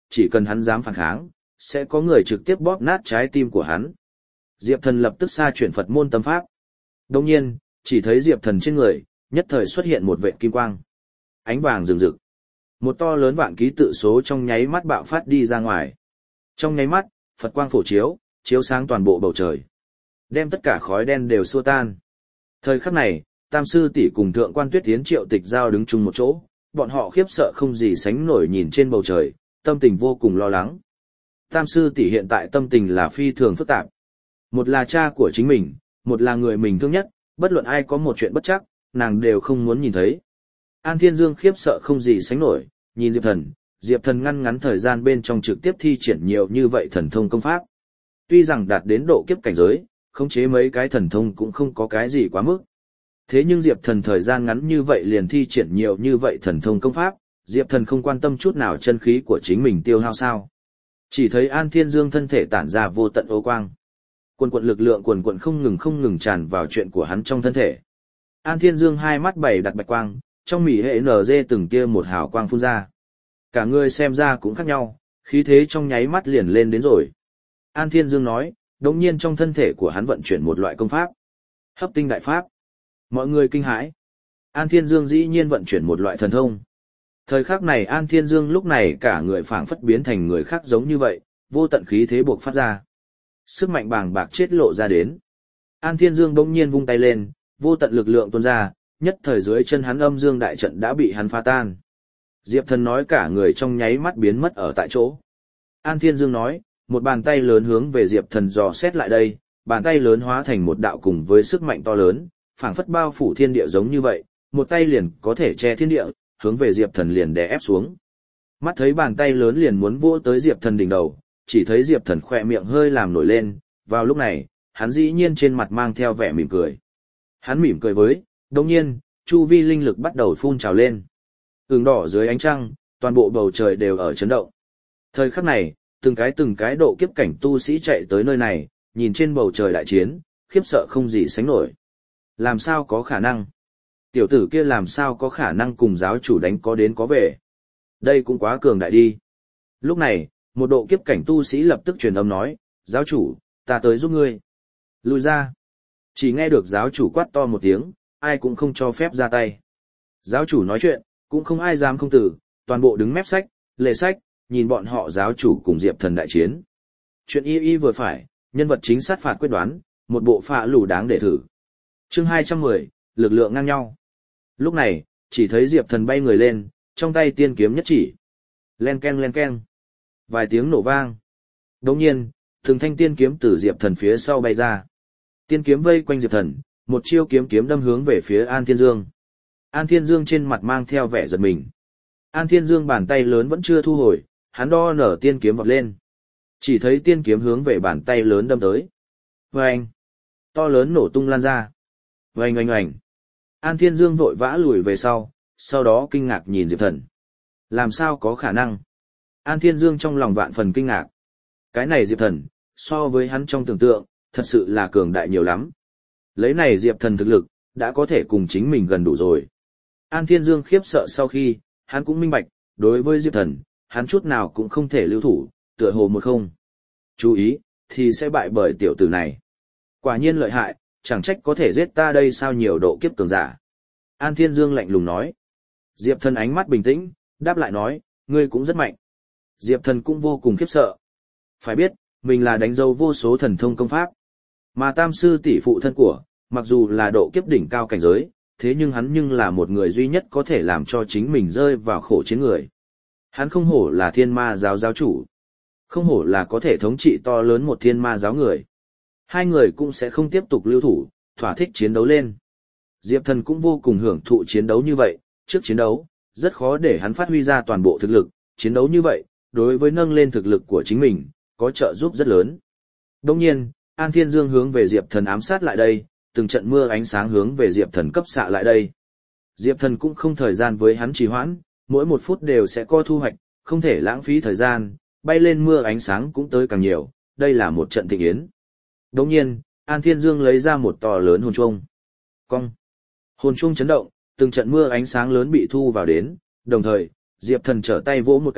chỉ cần hắn dám phản kháng, sẽ có người trực tiếp bóp nát trái tim của hắn. Diệp Thần lập tức sa chuyển Phật môn tâm pháp. Đồng nhiên, chỉ thấy Diệp Thần trên người, nhất thời xuất hiện một vệt kim quang. Ánh vàng rực rực. Một to lớn vạn ký tự số trong nháy mắt bạo phát đi ra ngoài. Trong nháy mắt, Phật quang phổ chiếu, chiếu sáng toàn bộ bầu trời. Đem tất cả khói đen đều xua tan. Thời khắc này, Tam Sư Tỷ cùng Thượng quan Tuyết Tiến Triệu Tịch Giao đứng chung một chỗ, bọn họ khiếp sợ không gì sánh nổi nhìn trên bầu trời, tâm tình vô cùng lo lắng. Tam Sư Tỷ hiện tại tâm tình là phi thường phức tạp. Một là cha của chính mình, một là người mình thương nhất, bất luận ai có một chuyện bất chắc, nàng đều không muốn nhìn thấy. An Thiên Dương khiếp sợ không gì sánh nổi, nhìn Diệp Thần ngăn ngắn thời gian bên trong trực tiếp thi triển nhiều như vậy thần thông công pháp. Tuy rằng đạt đến độ kiếp cảnh giới, khống chế mấy cái thần thông cũng không có cái gì quá mức. Thế nhưng Diệp Thần thời gian ngắn như vậy liền thi triển nhiều như vậy thần thông công pháp, Diệp Thần không quan tâm chút nào chân khí của chính mình tiêu hao sao. Chỉ thấy An Thiên Dương thân thể tản ra vô tận ô quang. Quần quận lực lượng quần quận không ngừng tràn vào chuyện của hắn trong thân thể. An Thiên Dương hai mắt bảy đặt bạch quang, trong mỉ hệ nở dê từng kia một hào quang phun ra. Cả người xem ra cũng khác nhau, khí thế trong nháy mắt liền lên đến rồi. An Thiên Dương nói, đống nhiên trong thân thể của hắn vận chuyển một loại công pháp. Hấp tinh đại pháp. Mọi người kinh hãi. An Thiên Dương dĩ nhiên vận chuyển một loại thần thông. Thời khắc này An Thiên Dương lúc này cả người phảng phất biến thành người khác giống như vậy, vô tận khí thế buộc phát ra. Sức mạnh bàng bạc chết lộ ra đến. An Thiên Dương bỗng nhiên vung tay lên, vô tận lực lượng tuôn ra, nhất thời dưới chân hắn âm dương đại trận đã bị hắn phá tan. Diệp Thần nói cả người trong nháy mắt biến mất ở tại chỗ. An Thiên Dương nói, một bàn tay lớn hướng về Diệp Thần dò xét lại đây, bàn tay lớn hóa thành một đạo cùng với sức mạnh to lớn, phảng phất bao phủ thiên địa giống như vậy, một tay liền có thể che thiên địa, hướng về Diệp Thần liền đè ép xuống. Mắt thấy bàn tay lớn liền muốn vỗ tới Diệp Thần đỉnh đầu, chỉ thấy Diệp Thần khỏe miệng hơi làm nổi lên, vào lúc này, hắn dĩ nhiên trên mặt mang theo vẻ mỉm cười. Hắn mỉm cười với, đồng nhiên, chu vi linh lực bắt đầu phun trào lên. Ửng đỏ dưới ánh trăng, toàn bộ bầu trời đều ở chấn động. Thời khắc này, từng cái độ kiếp cảnh tu sĩ chạy tới nơi này, nhìn trên bầu trời đại chiến, khiếp sợ không gì sánh nổi. Làm sao có khả năng? Tiểu tử kia làm sao có khả năng cùng giáo chủ đánh có đến có về? Đây cũng quá cường đại đi. Lúc này, một độ kiếp cảnh tu sĩ lập tức truyền âm nói, giáo chủ, ta tới giúp ngươi. Lùi ra. Chỉ nghe được giáo chủ quát to một tiếng, ai cũng không cho phép ra tay. Giáo chủ nói chuyện, cũng không ai dám không tử, toàn bộ đứng mép sách, lề sách, nhìn bọn họ giáo chủ cùng Diệp Thần đại chiến. Chuyện y vừa phải, nhân vật chính sát phạt quyết đoán, một bộ phạ lù đáng để thử. Chương 210, lực lượng ngang nhau. Lúc này, chỉ thấy Diệp Thần bay người lên, trong tay tiên kiếm nhất chỉ. Len ken. Vài tiếng nổ vang. Đồng nhiên, từng thanh tiên kiếm từ Diệp Thần phía sau bay ra. Tiên kiếm vây quanh Diệp Thần, một chiêu kiếm đâm hướng về phía An Thiên Dương. An Thiên Dương trên mặt mang theo vẻ giật mình. An Thiên Dương bàn tay lớn vẫn chưa thu hồi, hắn đo nở tiên kiếm vọt lên. Chỉ thấy tiên kiếm hướng về bàn tay lớn đâm tới. Oanh! To lớn nổ tung lan ra. Oanh! An Thiên Dương vội vã lùi về sau đó kinh ngạc nhìn Diệp Thần. Làm sao có khả năng? An Thiên Dương trong lòng vạn phần kinh ngạc. Cái này Diệp Thần, so với hắn trong tưởng tượng, thật sự là cường đại nhiều lắm. Lấy này Diệp Thần thực lực, đã có thể cùng chính mình gần đủ rồi. An Thiên Dương khiếp sợ sau khi, hắn cũng minh bạch, đối với Diệp Thần, hắn chút nào cũng không thể lưu thủ, tựa hồ một không. Chú ý, thì sẽ bại bởi tiểu tử này. Quả nhiên lợi hại, chẳng trách có thể giết ta đây sao nhiều độ kiếp cường giả. An Thiên Dương lạnh lùng nói. Diệp Thần ánh mắt bình tĩnh, đáp lại nói, ngươi cũng rất mạnh. Diệp Thần cũng vô cùng khiếp sợ. Phải biết, mình là đánh dấu vô số thần thông công pháp. Mà Tam Sư tỷ phụ thân của, mặc dù là độ kiếp đỉnh cao cảnh giới, thế nhưng hắn nhưng là một người duy nhất có thể làm cho chính mình rơi vào khổ chiến người. Hắn không hổ là thiên ma giáo giáo chủ. Không hổ là có thể thống trị to lớn một thiên ma giáo người. Hai người cũng sẽ không tiếp tục lưu thủ, thỏa thích chiến đấu lên. Diệp Thần cũng vô cùng hưởng thụ chiến đấu như vậy, trước chiến đấu, rất khó để hắn phát huy ra toàn bộ thực lực, chiến đấu như vậy, đối với nâng lên thực lực của chính mình, có trợ giúp rất lớn. Đồng nhiên, An Thiên Dương hướng về Diệp Thần ám sát lại đây, từng trận mưa ánh sáng hướng về Diệp Thần cấp xạ lại đây. Diệp Thần cũng không thời gian với hắn trì hoãn, mỗi một phút đều sẽ có thu hoạch, không thể lãng phí thời gian, bay lên mưa ánh sáng cũng tới càng nhiều, đây là một trận thịnh yến. Đồng nhiên, An Thiên Dương lấy ra một to lớn hồn chuông. Cong. Hồn chuông chấn động, từng trận mưa ánh sáng lớn bị thu vào đến, đồng thời, Diệp Thần trở tay vỗ một cái,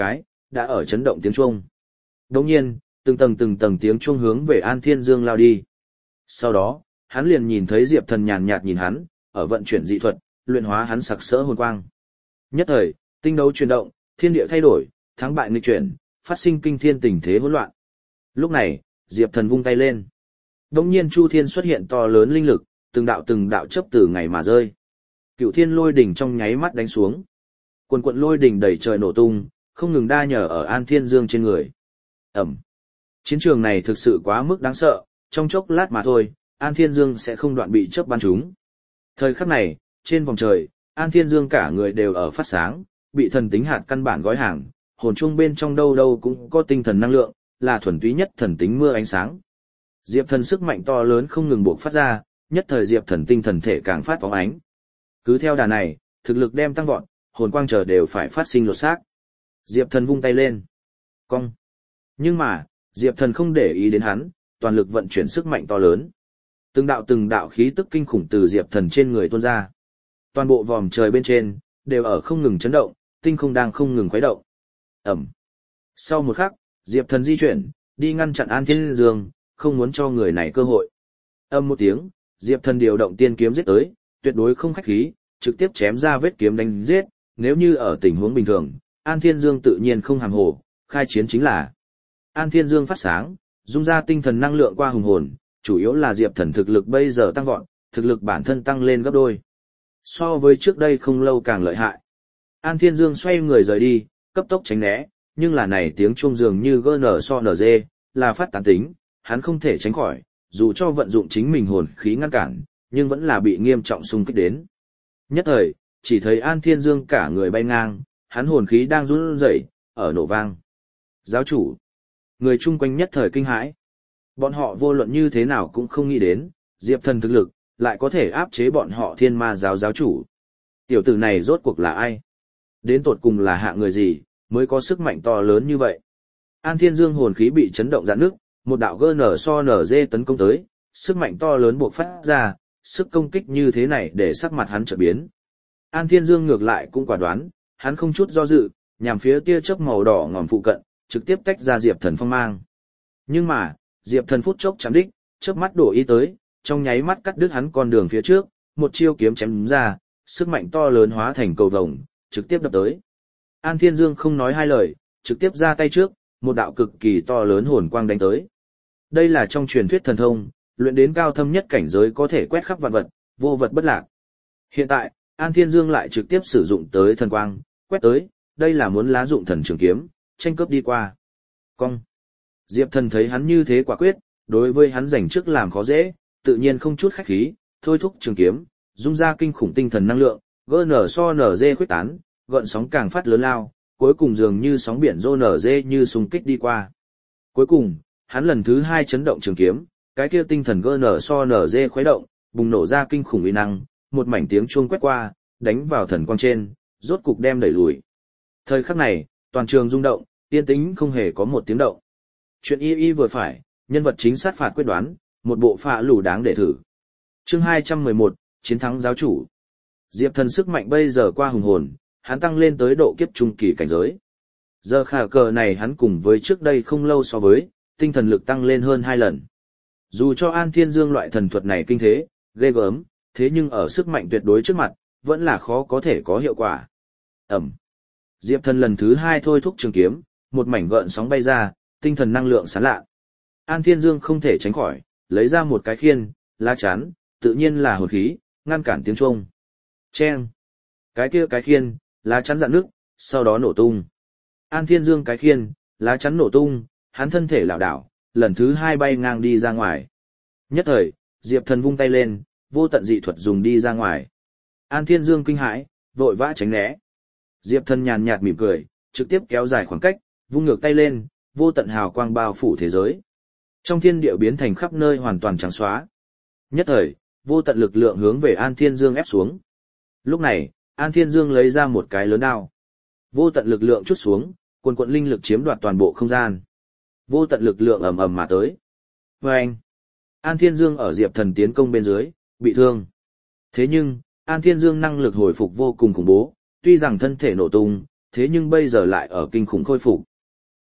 đã ở chấn động tiếng chuông. Đồng nhiên, từng tầng tiếng chuông hướng về An Thiên Dương lao đi. Sau đó, hắn liền nhìn thấy Diệp Thần nhàn nhạt nhìn hắn, ở vận chuyển dị thuật, luyện hóa hắn sặc sỡ hồn quang. Nhất thời, tinh đấu chuyển động, thiên địa thay đổi, thắng bại nghịch chuyển, phát sinh kinh thiên tình thế hỗn loạn. Lúc này, Diệp Thần vung tay lên. Đống nhiên chu thiên xuất hiện to lớn linh lực, từng đạo chấp từ ngày mà rơi. Cựu thiên lôi đỉnh trong nháy mắt đánh xuống. Quần quận lôi đỉnh đầy trời nổ tung, không ngừng đa nhờ ở An Thiên Dương trên người. Ẩm. Chiến trường này thực sự quá mức đáng sợ, trong chốc lát mà thôi, An Thiên Dương sẽ không đoạn bị chớp bắn trúng. Thời khắc này, trên vòng trời, An Thiên Dương cả người đều ở phát sáng, bị thần tính hạt căn bản gói hàng, hồn chung bên trong đâu đâu cũng có tinh thần năng lượng, là thuần túy nhất thần tính mưa ánh sáng. Diệp Thần sức mạnh to lớn không ngừng buộc phát ra, nhất thời Diệp Thần tinh thần thể càng phát phóng ánh. Cứ theo đà này, thực lực đem tăng vọt, hồn quang chờ đều phải phát sinh lột xác. Diệp Thần vung tay lên. Cong. Nhưng mà, Diệp Thần không để ý đến hắn, toàn lực vận chuyển sức mạnh to lớn. Từng đạo khí tức kinh khủng từ Diệp Thần trên người tuôn ra. Toàn bộ vòm trời bên trên đều ở không ngừng chấn động, tinh không đang không ngừng khuấy động. Ẩm. Sau một khắc, Diệp Thần di chuyển, đi ngăn chặn An Thiên Dương, không muốn cho người này cơ hội. Âm một tiếng, Diệp Thần điều động tiên kiếm giết tới, tuyệt đối không khách khí, trực tiếp chém ra vết kiếm đánh giết, nếu như ở tình huống bình thường, An Thiên Dương tự nhiên không hàm hồ, khai chiến chính là. An Thiên Dương phát sáng, dung ra tinh thần năng lượng qua hùng hồn, chủ yếu là Diệp Thần thực lực bây giờ tăng vọt, thực lực bản thân tăng lên gấp đôi. So với trước đây không lâu càng lợi hại. An Thiên Dương xoay người rời đi, cấp tốc tránh né, nhưng là này tiếng chuông dường như GNSONG, là phát tán tính, hắn không thể tránh khỏi, dù cho vận dụng chính mình hồn khí ngăn cản, nhưng vẫn là bị nghiêm trọng xung kích đến. Nhất thời, chỉ thấy An Thiên Dương cả người bay ngang, hắn hồn khí đang run rẩy, ở nổ vang. Giáo chủ, người chung quanh nhất thời kinh hãi. Bọn họ vô luận như thế nào cũng không nghĩ đến, Diệp Thần thực lực, lại có thể áp chế bọn họ Thiên Ma giáo giáo chủ. Tiểu tử này rốt cuộc là ai? Đến tột cùng là hạ người gì, mới có sức mạnh to lớn như vậy? An Thiên Dương hồn khí bị chấn động rạn nứt, một đạo GNSONG tấn công tới, sức mạnh to lớn buộc phát ra, sức công kích như thế này để sắc mặt hắn trở biến. An Thiên Dương ngược lại cũng quả đoán, hắn không chút do dự, nhằm phía tia chớp màu đỏ ngòm phụ cận, trực tiếp tách ra Diệp Thần phong mang. Nhưng mà, Diệp Thần phút chốc chạm đích, chớp mắt đổ ý tới, trong nháy mắt cắt đứt hắn con đường phía trước, một chiêu kiếm chém ra, sức mạnh to lớn hóa thành cầu vồng, trực tiếp đập tới. An Thiên Dương không nói hai lời, trực tiếp ra tay trước, một đạo cực kỳ to lớn hồn quang đánh tới. Đây là trong truyền thuyết thần thông, luyện đến cao thâm nhất cảnh giới có thể quét khắp vạn vật, vô vật bất lạc. Hiện tại, An Thiên Dương lại trực tiếp sử dụng tới thần quang, quét tới, đây là muốn lá dụng thần trường kiếm, tranh cướp đi qua. Cong. Diệp Thần thấy hắn như thế quả quyết, đối với hắn giành trước làm khó dễ, tự nhiên không chút khách khí, thôi thúc trường kiếm, dung ra kinh khủng tinh thần năng lượng, GNSONG khuếch tán, gợn sóng càng phát lớn lao, cuối cùng dường như sóng biển GNG như xung kích đi qua. Cuối cùng, hắn lần thứ hai chấn động trường kiếm, cái kia tinh thần GNSONG khuấy động, bùng nổ ra kinh khủng uy năng, một mảnh tiếng chuông quét qua, đánh vào thần quang trên, rốt cục đem đẩy lùi. Thời khắc này, toàn trường rung động, yên tĩnh không hề có một tiếng động. Chuyện y vừa phải, nhân vật chính sát phạt quyết đoán, một bộ phạ lù đáng để thử. Chương 211, chiến thắng giáo chủ. Diệp Thần sức mạnh bây giờ qua hùng hồn, hắn tăng lên tới độ kiếp trung kỳ cảnh giới. Giờ khả cờ này hắn cùng với trước đây không lâu so với, tinh thần lực tăng lên hơn 2 lần. Dù cho An Thiên Dương loại thần thuật này kinh thế, ghê gớm, thế nhưng ở sức mạnh tuyệt đối trước mặt, vẫn là khó có thể có hiệu quả. Ẩm. Diệp Thần lần thứ 2 thôi thúc trường kiếm, một mảnh gợn sóng bay ra, tinh thần năng lượng sáng lạ. An Thiên Dương không thể tránh khỏi, lấy ra một cái khiên, lá chắn, tự nhiên là hồn khí, ngăn cản tiếng chuông. Chen. Cái kia cái khiên, lá chắn dạn nước, sau đó nổ tung. An Thiên Dương cái khiên, lá chắn nổ tung, hắn thân thể lảo đảo, lần thứ 2 bay ngang đi ra ngoài. Nhất thời, Diệp Thần vung tay lên, vô tận dị thuật dùng đi ra ngoài. An Thiên Dương kinh hãi, vội vã tránh né. Diệp Thần nhàn nhạt mỉm cười, trực tiếp kéo dài khoảng cách, vung ngược tay lên, vô tận hào quang bao phủ thế giới. Trong thiên địa biến thành khắp nơi hoàn toàn trắng xóa. Nhất thời, vô tận lực lượng hướng về An Thiên Dương ép xuống. Lúc này, An Thiên Dương lấy ra một cái lớn đao. Vô tận lực lượng trút xuống, quần quận linh lực chiếm đoạt toàn bộ không gian. Vô tận lực lượng ầm ầm mà tới. Vâng! An Thiên Dương ở Diệp Thần tiến công bên dưới, bị thương. Thế nhưng, An Thiên Dương năng lực hồi phục vô cùng khủng bố, tuy rằng thân thể nổ tung, thế nhưng bây giờ lại ở kinh khủng khôi phục,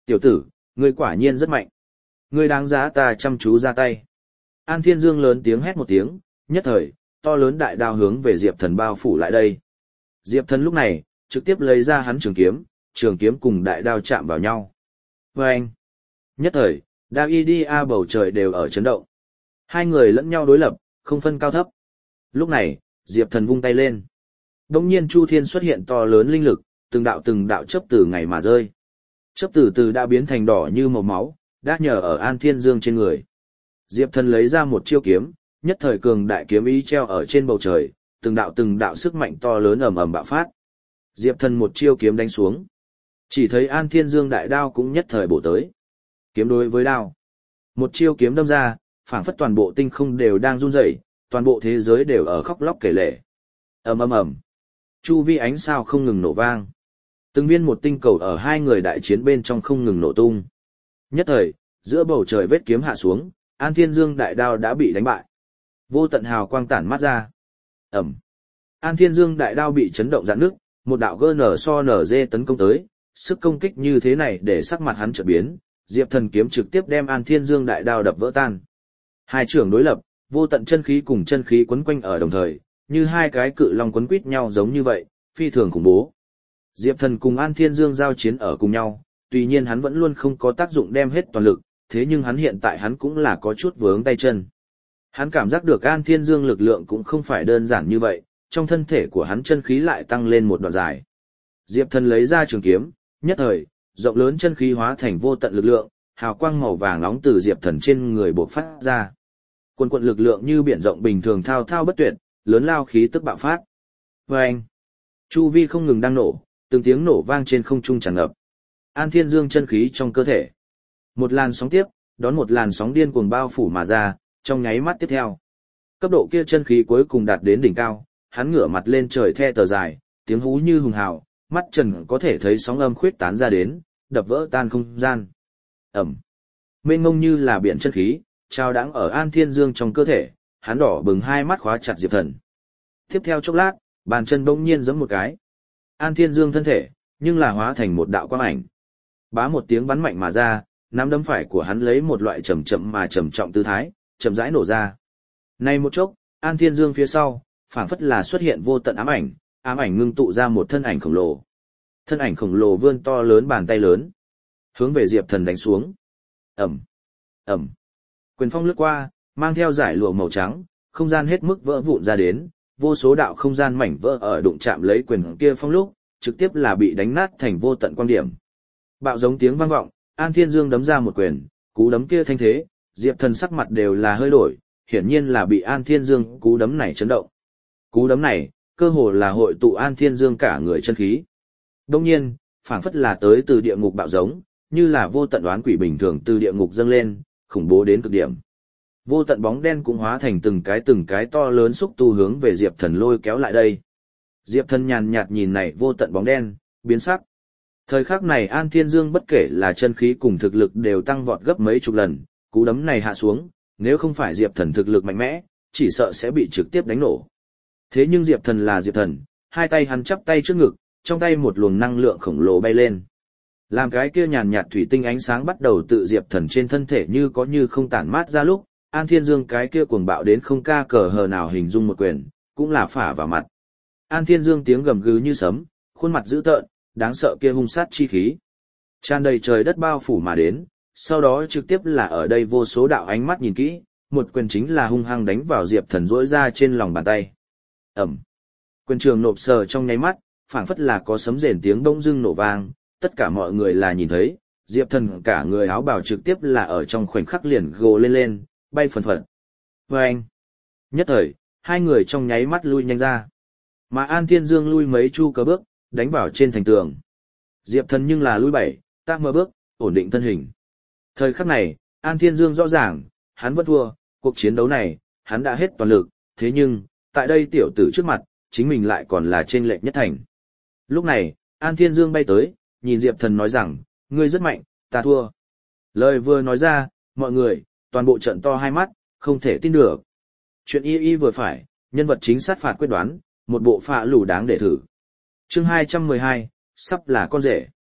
Tiểu tử, ngươi quả nhiên rất mạnh. Ngươi đáng giá ta chăm chú ra tay. An Thiên Dương lớn tiếng hét một tiếng, nhất thời, to lớn đại đao hướng về Diệp Thần bao phủ lại đây. Diệp Thần lúc này, trực tiếp lấy ra hắn trường kiếm cùng đại đao chạm vào nhau. Và anh, nhất thời, đao y đi a bầu trời đều ở chấn động. Hai người lẫn nhau đối lập, không phân cao thấp. Lúc này, Diệp Thần vung tay lên. Đông nhiên Chu Thiên xuất hiện to lớn linh lực, từng đạo chớp từ ngày mà rơi. Chớp từ từ đã biến thành đỏ như màu máu, đã nhờ ở An Thiên Dương trên người. Diệp Thần lấy ra một chiêu kiếm, nhất thời cường đại kiếm ý treo ở trên bầu trời, từng đạo sức mạnh to lớn ầm ầm bạo phát. Diệp Thần một chiêu kiếm đánh xuống. Chỉ thấy An Thiên Dương đại đao cũng nhất thời bổ tới. Kiếm đối với đao. Một chiêu kiếm đâm ra, phảng phất toàn bộ tinh không đều đang run rẩy, toàn bộ thế giới đều ở khóc lóc kể lể. Ầm ầm ầm. Chu vi ánh sao không ngừng nổ vang. Từng viên một tinh cầu ở hai người đại chiến bên trong không ngừng nổ tung. Nhất thời, giữa bầu trời vết kiếm hạ xuống, An Thiên Dương đại đao đã bị đánh bại. Vô tận hào quang tản mát ra. Ầm. An Thiên Dương đại đao bị chấn động rạn nứt, một đạo GNXO-NG tấn công tới, sức công kích như thế này để sắc mặt hắn chợt biến, Diệp Thần kiếm trực tiếp đem An Thiên Dương đại đao đập vỡ tan. Hai trưởng đối lập, vô tận chân khí cùng chân khí quấn quanh ở đồng thời, như hai cái cự long quấn quýt nhau giống như vậy, phi thường khủng bố. Diệp Thần cùng An Thiên Dương giao chiến ở cùng nhau, tuy nhiên hắn vẫn luôn không có tác dụng đem hết toàn lực, thế nhưng hắn hiện tại hắn cũng là có chút vướng tay chân. Hắn cảm giác được An Thiên Dương lực lượng cũng không phải đơn giản như vậy, trong thân thể của hắn chân khí lại tăng lên một đoạn dài. Diệp Thần lấy ra trường kiếm, nhất thời, rộng lớn chân khí hóa thành vô tận lực lượng, hào quang màu vàng nóng từ Diệp Thần trên người bộc phát ra. Quần lực lượng như biển rộng bình thường thao thao bất tuyệt, lớn lao khí tức bạo phát. Oeng! Chu vi không ngừng đang nổ, từng tiếng nổ vang trên không trung tràn ngập. An Thiên Dương chân khí trong cơ thể. Một làn sóng tiếp, đón một làn sóng điên cuồng bao phủ mà ra, trong nháy mắt tiếp theo. Cấp độ kia chân khí cuối cùng đạt đến đỉnh cao, hắn ngửa mặt lên trời the tờ dài, tiếng hú như hùng hào, mắt trần có thể thấy sóng âm khuyết tán ra đến, đập vỡ tan không gian. Ẩm. Mênh mông như là biển chân khí, trao đãng ở An Thiên Dương trong cơ thể, hắn đỏ bừng hai mắt khóa chặt Diệp Thần. Tiếp theo chốc lát, bàn chân bỗng nhiên giẫm một cái. An Thiên Dương thân thể, nhưng là hóa thành một đạo quang ảnh. Bá một tiếng bắn mạnh mà ra, nắm đấm phải của hắn lấy một loại chậm trọng tư thái, chậm rãi nổ ra. Này một chốc, An Thiên Dương phía sau, phảng phất là xuất hiện vô tận ám ảnh ngưng tụ ra một thân ảnh khổng lồ. Thân ảnh khổng lồ vươn to lớn bàn tay lớn, hướng về Diệp Thần đánh xuống. Ầm, ầm. Quyền phong lướt qua, mang theo dải lụa màu trắng, không gian hết mức vỡ vụn ra đến, vô số đạo không gian mảnh vỡ ở đụng chạm lấy quyền kia phong lúc, trực tiếp là bị đánh nát thành vô tận quang điểm. Bạo giống tiếng vang vọng, An Thiên Dương đấm ra một quyền, cú đấm kia thanh thế, Diệp Thần sắc mặt đều là hơi đổi, hiển nhiên là bị An Thiên Dương cú đấm này chấn động. Cú đấm này, cơ hồ là hội tụ An Thiên Dương cả người chân khí. Đương nhiên, phảng phất là tới từ địa ngục bạo giống, như là vô tận oán quỷ bình thường từ địa ngục dâng lên, khủng bố đến cực điểm. Vô tận bóng đen cũng hóa thành từng cái to lớn xúc tu hướng về Diệp Thần lôi kéo lại đây. Diệp Thần nhàn nhạt nhìn này vô tận bóng đen, biến sắc. Thời khắc này An Thiên Dương bất kể là chân khí cùng thực lực đều tăng vọt gấp mấy chục lần, cú đấm này hạ xuống, nếu không phải Diệp Thần thực lực mạnh mẽ, chỉ sợ sẽ bị trực tiếp đánh nổ. Thế nhưng Diệp Thần là Diệp Thần, hai tay hắn chắp tay trước ngực, trong tay một luồng năng lượng khổng lồ bay lên. Làm cái kia nhàn nhạt thủy tinh ánh sáng bắt đầu tự Diệp Thần trên thân thể như có như không tản mát ra lúc, An Thiên Dương cái kia cuồng bạo đến không ca cờ hờ nào hình dung một quyền, cũng là phả vào mặt. An Thiên Dương tiếng gầm gừ như sấm, khuôn mặt dữ tợn, đáng sợ kia hung sát chi khí. Tràn đầy trời đất bao phủ mà đến, sau đó trực tiếp là ở đây vô số đạo ánh mắt nhìn kỹ, một quyền chính là hung hăng đánh vào Diệp Thần rỗi ra trên lòng bàn tay. Ẩm. Quyền trường nộp sờ trong nháy mắt, phảng phất là có sấm rền tiếng bỗng dưng nổ vang, tất cả mọi người là nhìn thấy, Diệp Thần cả người áo bào trực tiếp là ở trong khoảnh khắc liền gồ lên, bay phần phật. Vâng! Nhất thời, hai người trong nháy mắt lui nhanh ra. Mà An Thiên Dương lui mấy chu cờ bước, đánh vào trên thành tường. Diệp Thần nhưng là lui 7-8 bước, ổn định thân hình. Thời khắc này, An Thiên Dương rõ ràng, hắn vẫn thua, cuộc chiến đấu này, hắn đã hết toàn lực, thế nhưng, tại đây tiểu tử trước mặt, chính mình lại còn là trên lệch nhất thành. Lúc này, An Thiên Dương bay tới, nhìn Diệp Thần nói rằng, ngươi rất mạnh, ta thua. Lời vừa nói ra, mọi người, toàn bộ trận to hai mắt, không thể tin được. Chuyện y vừa phải, nhân vật chính sát phạt quyết đoán, một bộ phạ lù đáng để thử. Chương 212, sắp là con rể.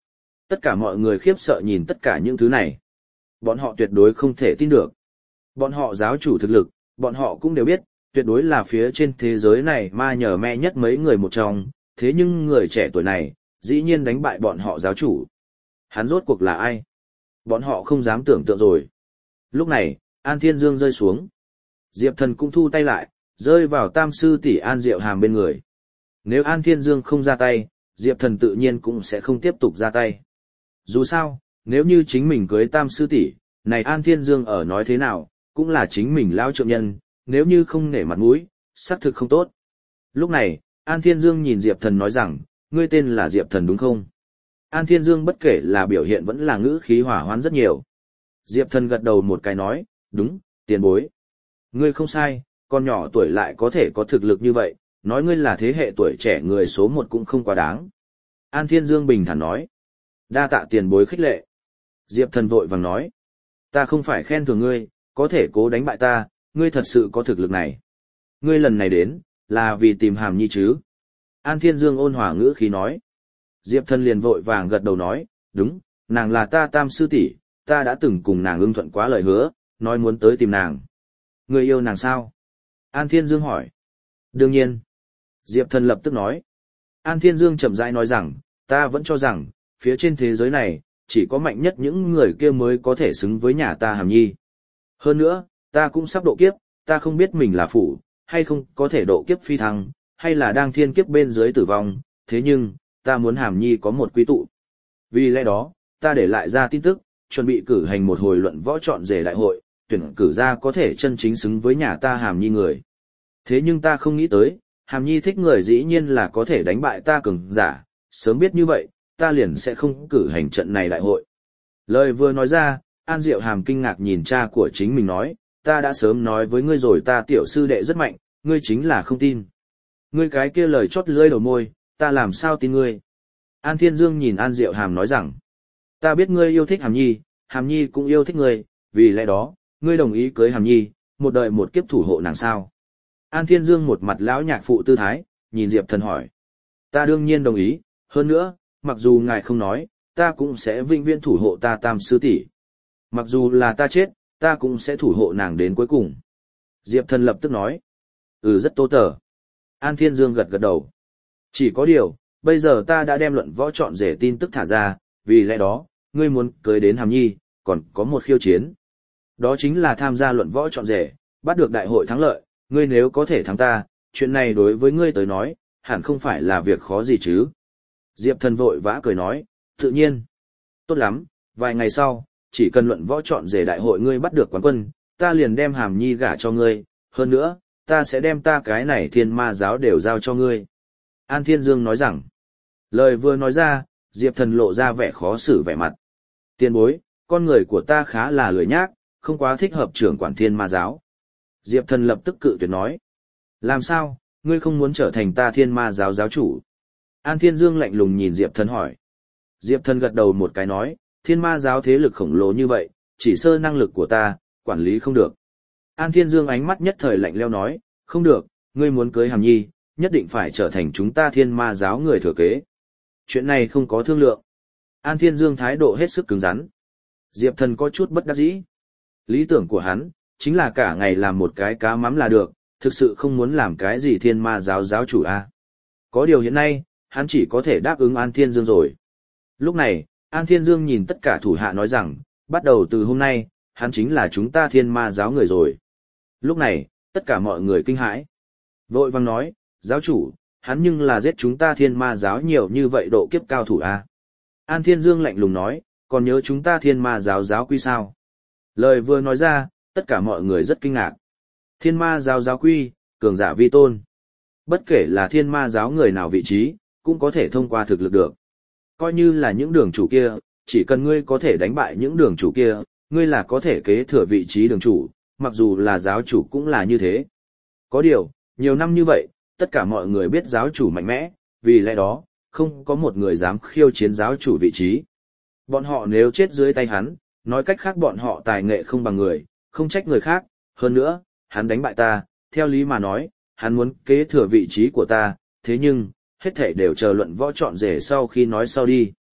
Tất cả mọi người khiếp sợ nhìn tất cả những thứ này. Bọn họ tuyệt đối không thể tin được. Bọn họ giáo chủ thực lực, bọn họ cũng đều biết, tuyệt đối là phía trên thế giới này ma nhờ me nhất mấy người một trong, thế nhưng người trẻ tuổi này, dĩ nhiên đánh bại bọn họ giáo chủ. Hắn rốt cuộc là ai? Bọn họ không dám tưởng tượng rồi. Lúc này, An Thiên Dương rơi xuống. Diệp Thần cũng thu tay lại, rơi vào tam sư tỷ An Diệu Hàm bên người. Nếu An Thiên Dương không ra tay, Diệp Thần tự nhiên cũng sẽ không tiếp tục ra tay. Dù sao, nếu như chính mình cưới tam sư tỷ, này An Thiên Dương ở nói thế nào, cũng là chính mình lao trượng nhân, nếu như không nể mặt mũi, xác thực không tốt. Lúc này, An Thiên Dương nhìn Diệp Thần nói rằng, ngươi tên là Diệp Thần đúng không? An Thiên Dương bất kể là biểu hiện vẫn là ngữ khí hỏa hoãn rất nhiều. Diệp Thần gật đầu một cái nói, đúng, tiền bối. Ngươi không sai, con nhỏ tuổi lại có thể có thực lực như vậy, nói ngươi là thế hệ tuổi trẻ người số một cũng không quá đáng. An Thiên Dương bình thản nói, đa tạ tiền bối khích lệ. Diệp Thần vội vàng nói, ta không phải khen thưởng ngươi, có thể cố đánh bại ta, ngươi thật sự có thực lực này. Ngươi lần này đến, là vì tìm Hàm Nhi chứ? An Thiên Dương ôn hòa ngữ khí nói. Diệp Thần liền vội vàng gật đầu nói, đúng, nàng là ta tam sư tỷ, ta đã từng cùng nàng ưng thuận quá lời hứa, nói muốn tới tìm nàng. Ngươi yêu nàng sao? An Thiên Dương hỏi. Đương nhiên. Diệp Thần lập tức nói. An Thiên Dương chậm rãi nói rằng, ta vẫn cho rằng, phía trên thế giới này, chỉ có mạnh nhất những người kia mới có thể xứng với nhà ta Hàm Nhi. Hơn nữa, ta cũng sắp độ kiếp, ta không biết mình là phủ, hay không có thể độ kiếp phi thăng, hay là đang thiên kiếp bên dưới tử vong, thế nhưng, ta muốn Hàm Nhi có một quý tụ. Vì lẽ đó, ta để lại ra tin tức, chuẩn bị cử hành một hồi luận võ chọn rể đại hội, tuyển cử ra có thể chân chính xứng với nhà ta Hàm Nhi người. Thế nhưng ta không nghĩ tới, Hàm Nhi thích người dĩ nhiên là có thể đánh bại ta cường giả, sớm biết như vậy, ta liền sẽ không cử hành trận này đại hội. Lời vừa nói ra, An Diệu Hàm kinh ngạc nhìn cha của chính mình nói, ta đã sớm nói với ngươi rồi ta tiểu sư đệ rất mạnh, ngươi chính là không tin. Ngươi cái kia lời chót lưỡi đầu môi, ta làm sao tin ngươi. An Thiên Dương nhìn An Diệu Hàm nói rằng, ta biết ngươi yêu thích Hàm Nhi cũng yêu thích ngươi, vì lẽ đó, ngươi đồng ý cưới Hàm Nhi, một đời một kiếp thủ hộ nàng sao. An Thiên Dương một mặt lão nhạc phụ tư thái, nhìn Diệp Thần hỏi, ta đương nhiên đồng ý, hơn nữa, mặc dù ngài không nói, ta cũng sẽ vĩnh viễn thủ hộ ta tam sư tỷ. Mặc dù là ta chết, ta cũng sẽ thủ hộ nàng đến cuối cùng. Diệp Thần lập tức nói, rất tốt tờ. An Thiên Dương gật gật đầu. Chỉ có điều, bây giờ ta đã đem luận võ chọn rể tin tức thả ra, vì lẽ đó, ngươi muốn cưới đến Hàm Nhi, còn có một khiêu chiến. Đó chính là tham gia luận võ chọn rể, bắt được đại hội thắng lợi, ngươi nếu có thể thắng ta, chuyện này đối với ngươi tới nói, hẳn không phải là việc khó gì chứ. Diệp Thần vội vã cười nói, tự nhiên. Tốt lắm, vài ngày sau, chỉ cần luận võ chọn rể đại hội ngươi bắt được quán quân, ta liền đem Hàm Nhi gả cho ngươi, hơn nữa, ta sẽ đem ta cái này thiên ma giáo đều giao cho ngươi. An Thiên Dương nói rằng, lời vừa nói ra, Diệp Thần lộ ra vẻ khó xử vẻ mặt. Tiền bối, con người của ta khá là lười nhác, không quá thích hợp trưởng quản thiên ma giáo. Diệp Thần lập tức cự tuyệt nói, làm sao, ngươi không muốn trở thành ta thiên ma giáo giáo chủ? An Thiên Dương lạnh lùng nhìn Diệp Thần hỏi. Diệp Thần gật đầu một cái nói, thiên ma giáo thế lực khổng lồ như vậy, chỉ sơ năng lực của ta, quản lý không được. An Thiên Dương ánh mắt nhất thời lạnh lẽo nói, không được, ngươi muốn cưới Hàm Nhi, nhất định phải trở thành chúng ta thiên ma giáo người thừa kế. Chuyện này không có thương lượng. An Thiên Dương thái độ hết sức cứng rắn. Diệp Thần có chút bất đắc dĩ. Lý tưởng của hắn, chính là cả ngày làm một cái cá mắm là được, thực sự không muốn làm cái gì thiên ma giáo giáo chủ a. Có điều hiện nay, hắn chỉ có thể đáp ứng An Thiên Dương rồi. Lúc này, An Thiên Dương nhìn tất cả thủ hạ nói rằng, bắt đầu từ hôm nay, hắn chính là chúng ta thiên ma giáo người rồi. Lúc này, tất cả mọi người kinh hãi. Vội vang nói, giáo chủ, hắn nhưng là giết chúng ta thiên ma giáo nhiều như vậy độ kiếp cao thủ a. An Thiên Dương lạnh lùng nói, còn nhớ chúng ta thiên ma giáo giáo quy sao? Lời vừa nói ra, tất cả mọi người rất kinh ngạc. Thiên ma giáo giáo quy, cường giả vi tôn. Bất kể là thiên ma giáo người nào vị trí, cũng có thể thông qua thực lực được. Coi như là những đường chủ kia, chỉ cần ngươi có thể đánh bại những đường chủ kia, ngươi là có thể kế thừa vị trí đường chủ, mặc dù là giáo chủ cũng là như thế. Có điều, nhiều năm như vậy, tất cả mọi người biết giáo chủ mạnh mẽ, vì lẽ đó, không có một người dám khiêu chiến giáo chủ vị trí. Bọn họ nếu chết dưới tay hắn, nói cách khác bọn họ tài nghệ không bằng người, không trách người khác, hơn nữa, hắn đánh bại ta, theo lý mà nói, hắn muốn kế thừa vị trí của ta, thế nhưng, hết thảy đều chờ luận võ chọn rể sau khi nói sau đi.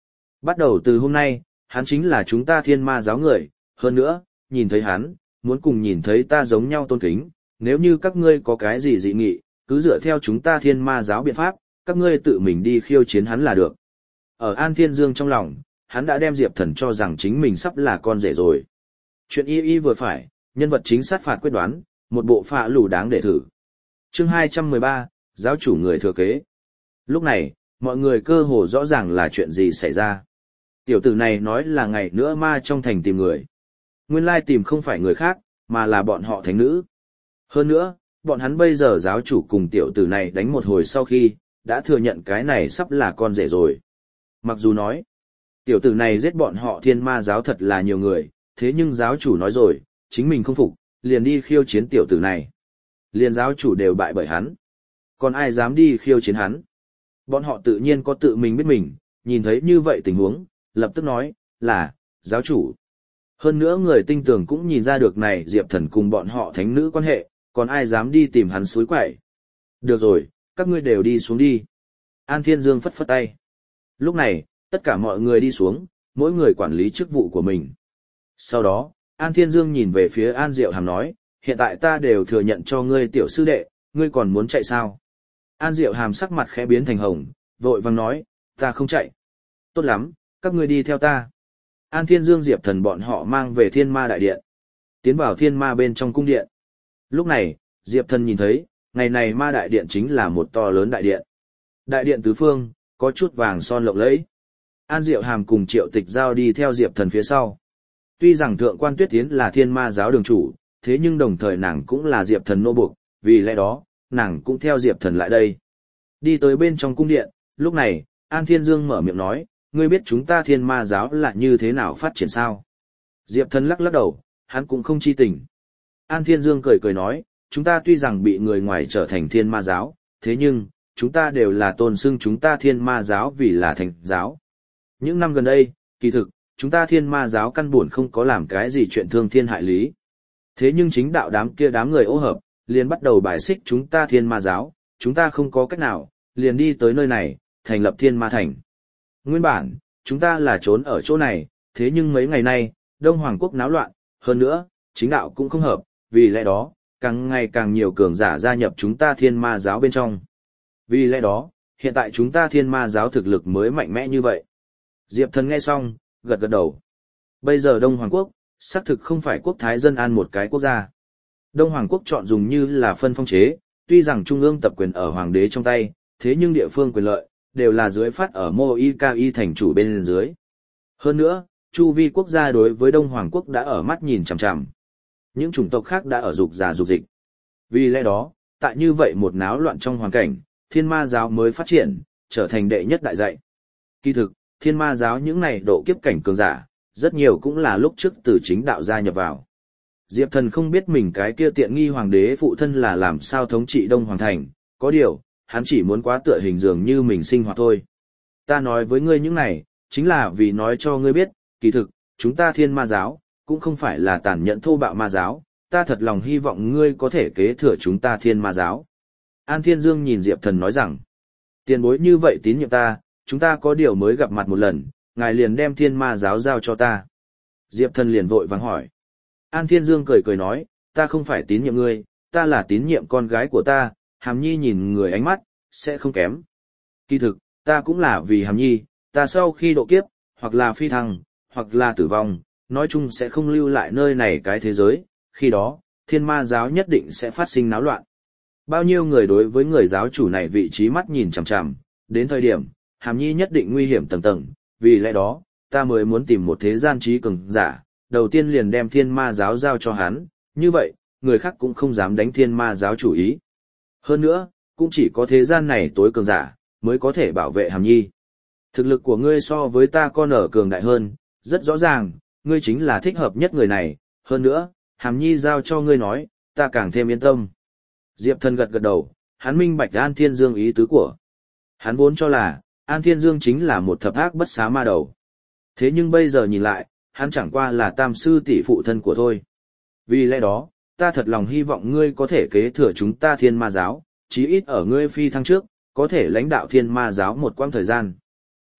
Bắt đầu từ hôm nay, hắn chính là chúng ta thiên ma giáo người, hơn nữa, nhìn thấy hắn, muốn cùng nhìn thấy ta giống nhau tôn kính, nếu như các ngươi có cái gì dị nghị, cứ dựa theo chúng ta thiên ma giáo biện pháp, các ngươi tự mình đi khiêu chiến hắn là được. Ở An Thiên Dương trong lòng, hắn đã đem Diệp Thần cho rằng chính mình sắp là con rể rồi. Chuyện y vừa phải, nhân vật chính sát phạt quyết đoán, một bộ phạ lù đáng để thử. Chương 213, giáo chủ người thừa kế. Lúc này, mọi người cơ hồ rõ ràng là chuyện gì xảy ra. Tiểu tử này nói là ngày nữa ma trong thành tìm người. Nguyên lai tìm không phải người khác, mà là bọn họ thánh nữ. Hơn nữa, bọn hắn bây giờ giáo chủ cùng tiểu tử này đánh một hồi sau khi, đã thừa nhận cái này sắp là con rể rồi. Mặc dù nói, tiểu tử này giết bọn họ thiên ma giáo thật là nhiều người, thế nhưng giáo chủ nói rồi, chính mình không phục, liền đi khiêu chiến tiểu tử này. Liền giáo chủ đều bại bởi hắn. Còn ai dám đi khiêu chiến hắn? Bọn họ tự nhiên có tự mình biết mình, nhìn thấy như vậy tình huống, lập tức nói, là, giáo chủ. Hơn nữa người tinh tường cũng nhìn ra được này Diệp Thần cùng bọn họ thánh nữ quan hệ, còn ai dám đi tìm hắn suối quậy. Được rồi, các ngươi đều đi xuống đi. An Thiên Dương phất phất tay. Lúc này, tất cả mọi người đi xuống, mỗi người quản lý chức vụ của mình. Sau đó, An Thiên Dương nhìn về phía An Diệu Hàm nói, hiện tại ta đều thừa nhận cho ngươi tiểu sư đệ, ngươi còn muốn chạy sao? An Diệu Hàm sắc mặt khẽ biến thành hồng, vội vàng nói, ta không chạy. Tốt lắm, các ngươi đi theo ta. An Thiên Dương Diệp Thần bọn họ mang về Thiên Ma Đại Điện. Tiến vào Thiên Ma bên trong cung điện. Lúc này, Diệp Thần nhìn thấy, ngày này Ma Đại Điện chính là một to lớn đại điện. Đại điện tứ phương, có chút vàng son lộng lẫy. An Diệu Hàm cùng Triệu Tịch Giao đi theo Diệp Thần phía sau. Tuy rằng Thượng quan Tuyết Tiến là Thiên Ma giáo đường chủ, thế nhưng đồng thời nàng cũng là Diệp Thần nô buộc, vì lẽ đó, nàng cũng theo Diệp Thần lại đây. Đi tới bên trong cung điện, lúc này, An Thiên Dương mở miệng nói, ngươi biết chúng ta Thiên Ma giáo là như thế nào phát triển sao? Diệp Thần lắc lắc đầu, hắn cũng không chi tình. An Thiên Dương cười cười nói, chúng ta tuy rằng bị người ngoài trở thành Thiên Ma giáo, thế nhưng, chúng ta đều là tôn xưng chúng ta Thiên Ma giáo vì là thành giáo. Những năm gần đây, kỳ thực, chúng ta Thiên Ma giáo căn buồn không có làm cái gì chuyện thương thiên hại lý. Thế nhưng chính đạo đám người ô hợp, liền bắt đầu bài xích chúng ta Thiên Ma giáo, chúng ta không có cách nào, liền đi tới nơi này, thành lập Thiên Ma thành. Nguyên bản, chúng ta là trốn ở chỗ này, thế nhưng mấy ngày nay, Đông Hoàng quốc náo loạn, hơn nữa, chính đạo cũng không hợp, vì lẽ đó, càng ngày càng nhiều cường giả gia nhập chúng ta Thiên Ma giáo bên trong. Vì lẽ đó, hiện tại chúng ta Thiên Ma giáo thực lực mới mạnh mẽ như vậy. Diệp Thần nghe xong, gật gật đầu. Bây giờ Đông Hoàng quốc, xác thực không phải quốc thái dân an một cái quốc gia. Đông Hoàng quốc chọn dùng như là phân phong chế, tuy rằng trung ương tập quyền ở hoàng đế trong tay, thế nhưng địa phương quyền lợi, đều là dưới phát ở Moikai thành chủ bên dưới. Hơn nữa, chu vi quốc gia đối với Đông Hoàng quốc đã ở mắt nhìn chằm chằm. Những chủng tộc khác đã ở dục già dục dịch. Vì lẽ đó, tại như vậy một náo loạn trong hoàn cảnh, Thiên Ma giáo mới phát triển, trở thành đệ nhất đại dạy. Kỳ thực, Thiên Ma giáo những này độ kiếp cảnh cường giả, rất nhiều cũng là lúc trước từ chính đạo gia nhập vào. Diệp Thần không biết mình cái kia tiện nghi hoàng đế phụ thân là làm sao thống trị Đông Hoàng thành, có điều, hắn chỉ muốn quá tựa hình dường như mình sinh hoạt thôi. Ta nói với ngươi những này, chính là vì nói cho ngươi biết, kỳ thực, chúng ta Thiên Ma giáo, cũng không phải là tàn nhẫn thô bạo ma giáo, ta thật lòng hy vọng ngươi có thể kế thừa chúng ta Thiên Ma giáo. An Thiên Dương nhìn Diệp Thần nói rằng, tiền bối như vậy tín nhiệm ta, chúng ta có điều mới gặp mặt một lần, ngài liền đem Thiên Ma giáo giao cho ta. Diệp Thần liền vội vàng hỏi. An Thiên Dương cười cười nói, ta không phải tín nhiệm ngươi, ta là tín nhiệm con gái của ta, Hàm Nhi nhìn người ánh mắt, sẽ không kém. Kỳ thực, ta cũng là vì Hàm Nhi, ta sau khi độ kiếp, hoặc là phi thăng, hoặc là tử vong, nói chung sẽ không lưu lại nơi này cái thế giới, khi đó, Thiên Ma giáo nhất định sẽ phát sinh náo loạn. Bao nhiêu người đối với người giáo chủ này vị trí mắt nhìn chằm chằm, đến thời điểm, Hàm Nhi nhất định nguy hiểm tầng tầng, vì lẽ đó, ta mới muốn tìm một thế gian trí cường giả, đầu tiên liền đem Thiên Ma giáo giao cho hắn, như vậy, người khác cũng không dám đánh Thiên Ma giáo chủ ý. Hơn nữa, cũng chỉ có thế gian này tối cường giả, mới có thể bảo vệ Hàm Nhi. Thực lực của ngươi so với ta con ở cường đại hơn, rất rõ ràng, ngươi chính là thích hợp nhất người này, hơn nữa, Hàm Nhi giao cho ngươi nói, ta càng thêm yên tâm. Diệp Thần gật gật đầu, hắn minh bạch An Thiên Dương ý tứ của. Hắn vốn cho là, An Thiên Dương chính là một thập ác bất xá ma đầu. Thế nhưng bây giờ nhìn lại, hắn chẳng qua là tam sư tỷ phụ thân của thôi. Vì lẽ đó, ta thật lòng hy vọng ngươi có thể kế thừa chúng ta Thiên Ma giáo, chí ít ở ngươi phi thăng trước, có thể lãnh đạo Thiên Ma giáo một quãng thời gian.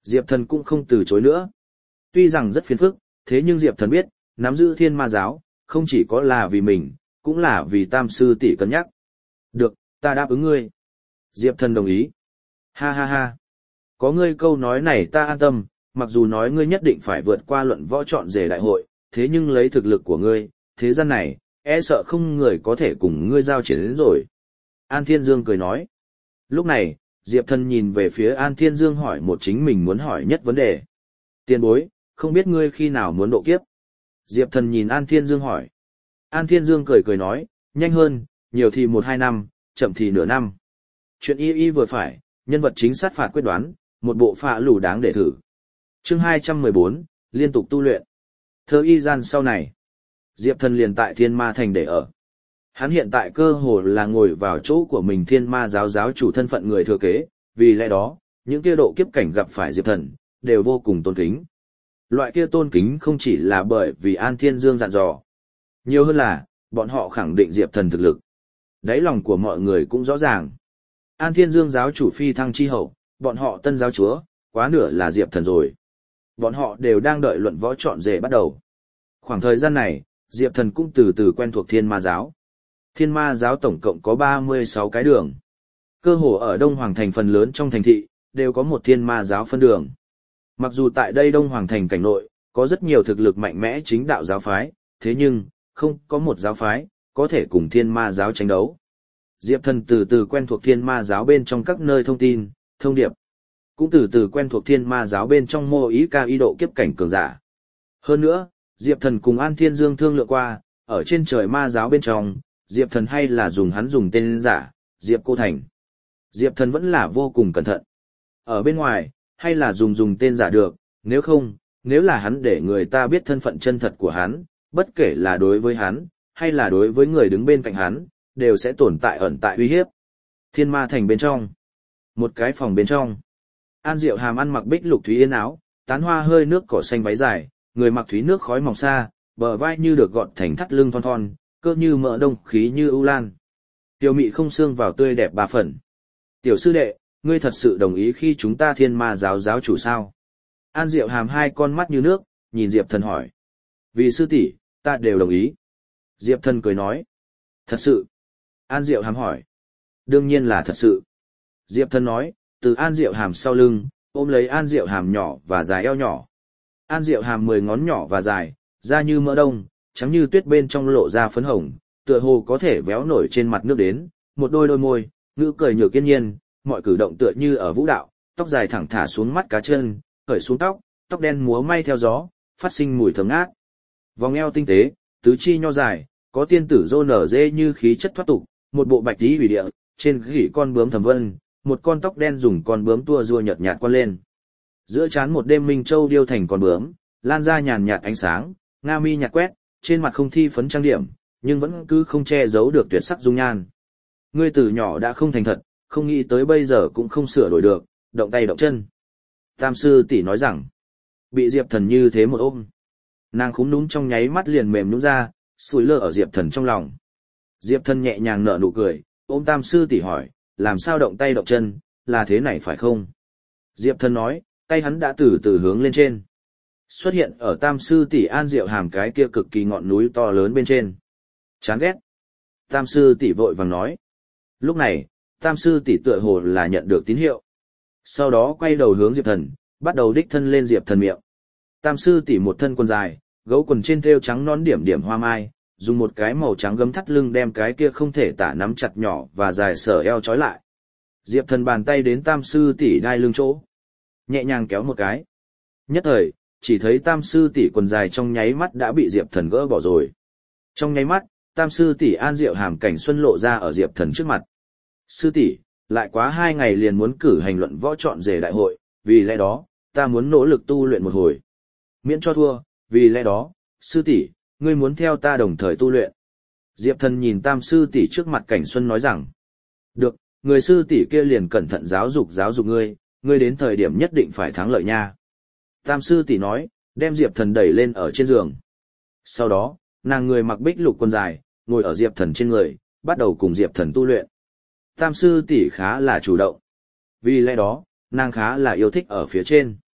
Diệp Thần cũng không từ chối nữa. Tuy rằng rất phiền phức, thế nhưng Diệp Thần biết, nắm giữ thiên ma giáo, không chỉ có là vì mình, cũng là vì tam sư tỷ cân nhắc. Được, ta đáp ứng ngươi. Diệp Thần đồng ý. Ha ha ha. Có ngươi câu nói này ta an tâm, mặc dù nói ngươi nhất định phải vượt qua luận võ chọn rể đại hội, thế nhưng lấy thực lực của ngươi, thế gian này, e sợ không người có thể cùng ngươi giao chiến đến rồi. An Thiên Dương cười nói. Lúc này, Diệp Thần nhìn về phía An Thiên Dương hỏi một chính mình muốn hỏi nhất vấn đề. Tiền bối, không biết ngươi khi nào muốn độ kiếp? Diệp Thần nhìn An Thiên Dương hỏi. An Thiên Dương cười cười nói, nhanh hơn, nhiều thì 1-2 năm, chậm thì nửa năm. Chuyện y vừa phải, nhân vật chính sát phạt quyết đoán, một bộ phạ lù đáng để thử. Chương 214, liên tục tu luyện. Thơ y gian sau này, Diệp Thần liền tại Thiên Ma Thành để ở. Hắn hiện tại cơ hồ là ngồi vào chỗ của mình Thiên Ma giáo giáo chủ thân phận người thừa kế, vì lẽ đó, những kia độ kiếp cảnh gặp phải Diệp Thần, đều vô cùng tôn kính. Loại kia tôn kính không chỉ là bởi vì An Thiên Dương dặn dò, nhiều hơn là, bọn họ khẳng định Diệp Thần thực lực. Đáy lòng của mọi người cũng rõ ràng. An Thiên Dương giáo chủ phi thăng chi hậu, bọn họ tân giáo chúa, quá nửa là Diệp Thần rồi. Bọn họ đều đang đợi luận võ chọn rể bắt đầu. Khoảng thời gian này, Diệp Thần cũng từ từ quen thuộc Thiên Ma giáo. Thiên Ma giáo tổng cộng có 36 cái đường. Cơ hồ ở Đông Hoàng Thành phần lớn trong thành thị, đều có một Thiên Ma giáo phân đường. Mặc dù tại đây Đông Hoàng Thành cảnh nội, có rất nhiều thực lực mạnh mẽ chính đạo giáo phái, thế nhưng, không có một giáo phái, có thể cùng Thiên Ma giáo tranh đấu. Diệp Thần từ từ quen thuộc Thiên Ma giáo bên trong các nơi thông tin, thông điệp. Cũng từ từ quen thuộc Thiên Ma giáo bên trong mô ý ca y độ kiếp cảnh cường giả. Hơn nữa, Diệp Thần cùng An Thiên Dương thương lượng qua, ở trên trời ma giáo bên trong, Diệp Thần hay là dùng tên giả, Diệp Cô Thành. Diệp Thần vẫn là vô cùng cẩn thận. Ở bên ngoài, hay là dùng tên giả được, nếu là hắn để người ta biết thân phận chân thật của hắn, bất kể là đối với hắn, hay là đối với người đứng bên cạnh hắn, đều sẽ tồn tại ẩn tại uy hiếp. Thiên Ma Thành bên trong. Một cái phòng bên trong. An Diệu Hàm ăn mặc bích lục thúy yên áo, tán hoa hơi nước cỏ xanh váy dài, người mặc thúy nước khói mỏng xa, bờ vai như được gọt thành thắt lưng thon thon, cơ như mỡ đông khí như ưu lan. Tiểu mị không xương vào tươi đẹp 3 phần. Tiểu sư đệ, ngươi thật sự đồng ý khi chúng ta Thiên Ma giáo giáo chủ sao? An Diệu Hàm hai con mắt như nước, nhìn Diệp Thần hỏi. Vì sư tỷ, ta đều đồng ý. Diệp Thần cười nói. Thật sự? An Diệu Hàm hỏi. Đương nhiên là thật sự. Diệp Thần nói, từ An Diệu Hàm sau lưng, ôm lấy An Diệu Hàm nhỏ và dài eo nhỏ. An Diệu Hàm 10 ngón nhỏ và dài, da như mỡ đông, trắng như tuyết bên trong lộ ra phấn hồng, tựa hồ có thể véo nổi trên mặt nước đến, một đôi môi, ngữ cười nhược kiên nhiên, mọi cử động tựa như ở vũ đạo, tóc dài thẳng thả xuống mắt cá chân, cởi xuống tóc đen múa may theo gió, phát sinh mùi thơm ngát. Vòng eo tinh tế, tứ chi nho dài, có tiên tử rô nở dê như khí chất thoát tục, một bộ bạch tí hủy địa, trên gỉ con bướm thầm vân, một con tóc đen dùng con bướm tua rua nhợt nhạt quan lên. Giữa trán một đêm minh châu điêu thành con bướm, lan ra nhàn nhạt ánh sáng, nga mi nhạt quét, trên mặt không thi phấn trang điểm, nhưng vẫn cứ không che giấu được tuyệt sắc dung nhan. Ngươi từ nhỏ đã không thành thật, không nghĩ tới bây giờ cũng không sửa đổi được, động tay động chân. Tam sư tỷ nói rằng, bị Diệp Thần như thế một ôm. Nàng khúm núm trong nháy mắt liền mềm nhũn ra, sủi lơ ở Diệp Thần trong lòng. Diệp Thần nhẹ nhàng nở nụ cười, ôm Tam sư tỷ hỏi, làm sao động tay động chân, là thế này phải không? Diệp Thần nói, tay hắn đã từ từ hướng lên trên. Xuất hiện ở Tam sư tỷ An Diệu Hàm cái kia cực kỳ ngọn núi to lớn bên trên. Chán ghét. Tam sư tỷ vội vàng nói. Lúc này, Tam sư tỷ tựa hồ là nhận được tín hiệu. Sau đó quay đầu hướng Diệp Thần, bắt đầu đích thân lên Diệp Thần miệng. Tam sư tỷ một thân quần dài, gấu quần trên thêu trắng nón điểm điểm hoa mai, dùng một cái màu trắng gấm thắt lưng đem cái kia không thể tả nắm chặt nhỏ và dài sở eo trói lại. Diệp Thần bàn tay đến Tam sư tỷ đai lưng chỗ, nhẹ nhàng kéo một cái. Nhất thời, chỉ thấy Tam sư tỷ quần dài trong nháy mắt đã bị Diệp Thần gỡ bỏ rồi. Trong nháy mắt, Tam sư tỷ An Diệu Hàm cảnh xuân lộ ra ở Diệp Thần trước mặt. Sư tỷ, lại quá 2 ngày liền muốn cử hành luận võ chọn rể đại hội, vì lẽ đó, ta muốn nỗ lực tu luyện một hồi. Miễn cho thua, vì lẽ đó, sư tỷ, ngươi muốn theo ta đồng thời tu luyện. Diệp Thần nhìn Tam sư tỷ trước mặt cảnh xuân nói rằng, được, người sư tỷ kia liền cẩn thận giáo dục ngươi đến thời điểm nhất định phải thắng lợi nha. Tam sư tỷ nói, đem Diệp Thần đẩy lên ở trên giường. Sau đó, nàng người mặc bích lục quần dài, ngồi ở Diệp Thần trên người, bắt đầu cùng Diệp Thần tu luyện. Tam sư tỷ khá là chủ động. Vì lẽ đó, nàng khá là yêu thích ở phía trên.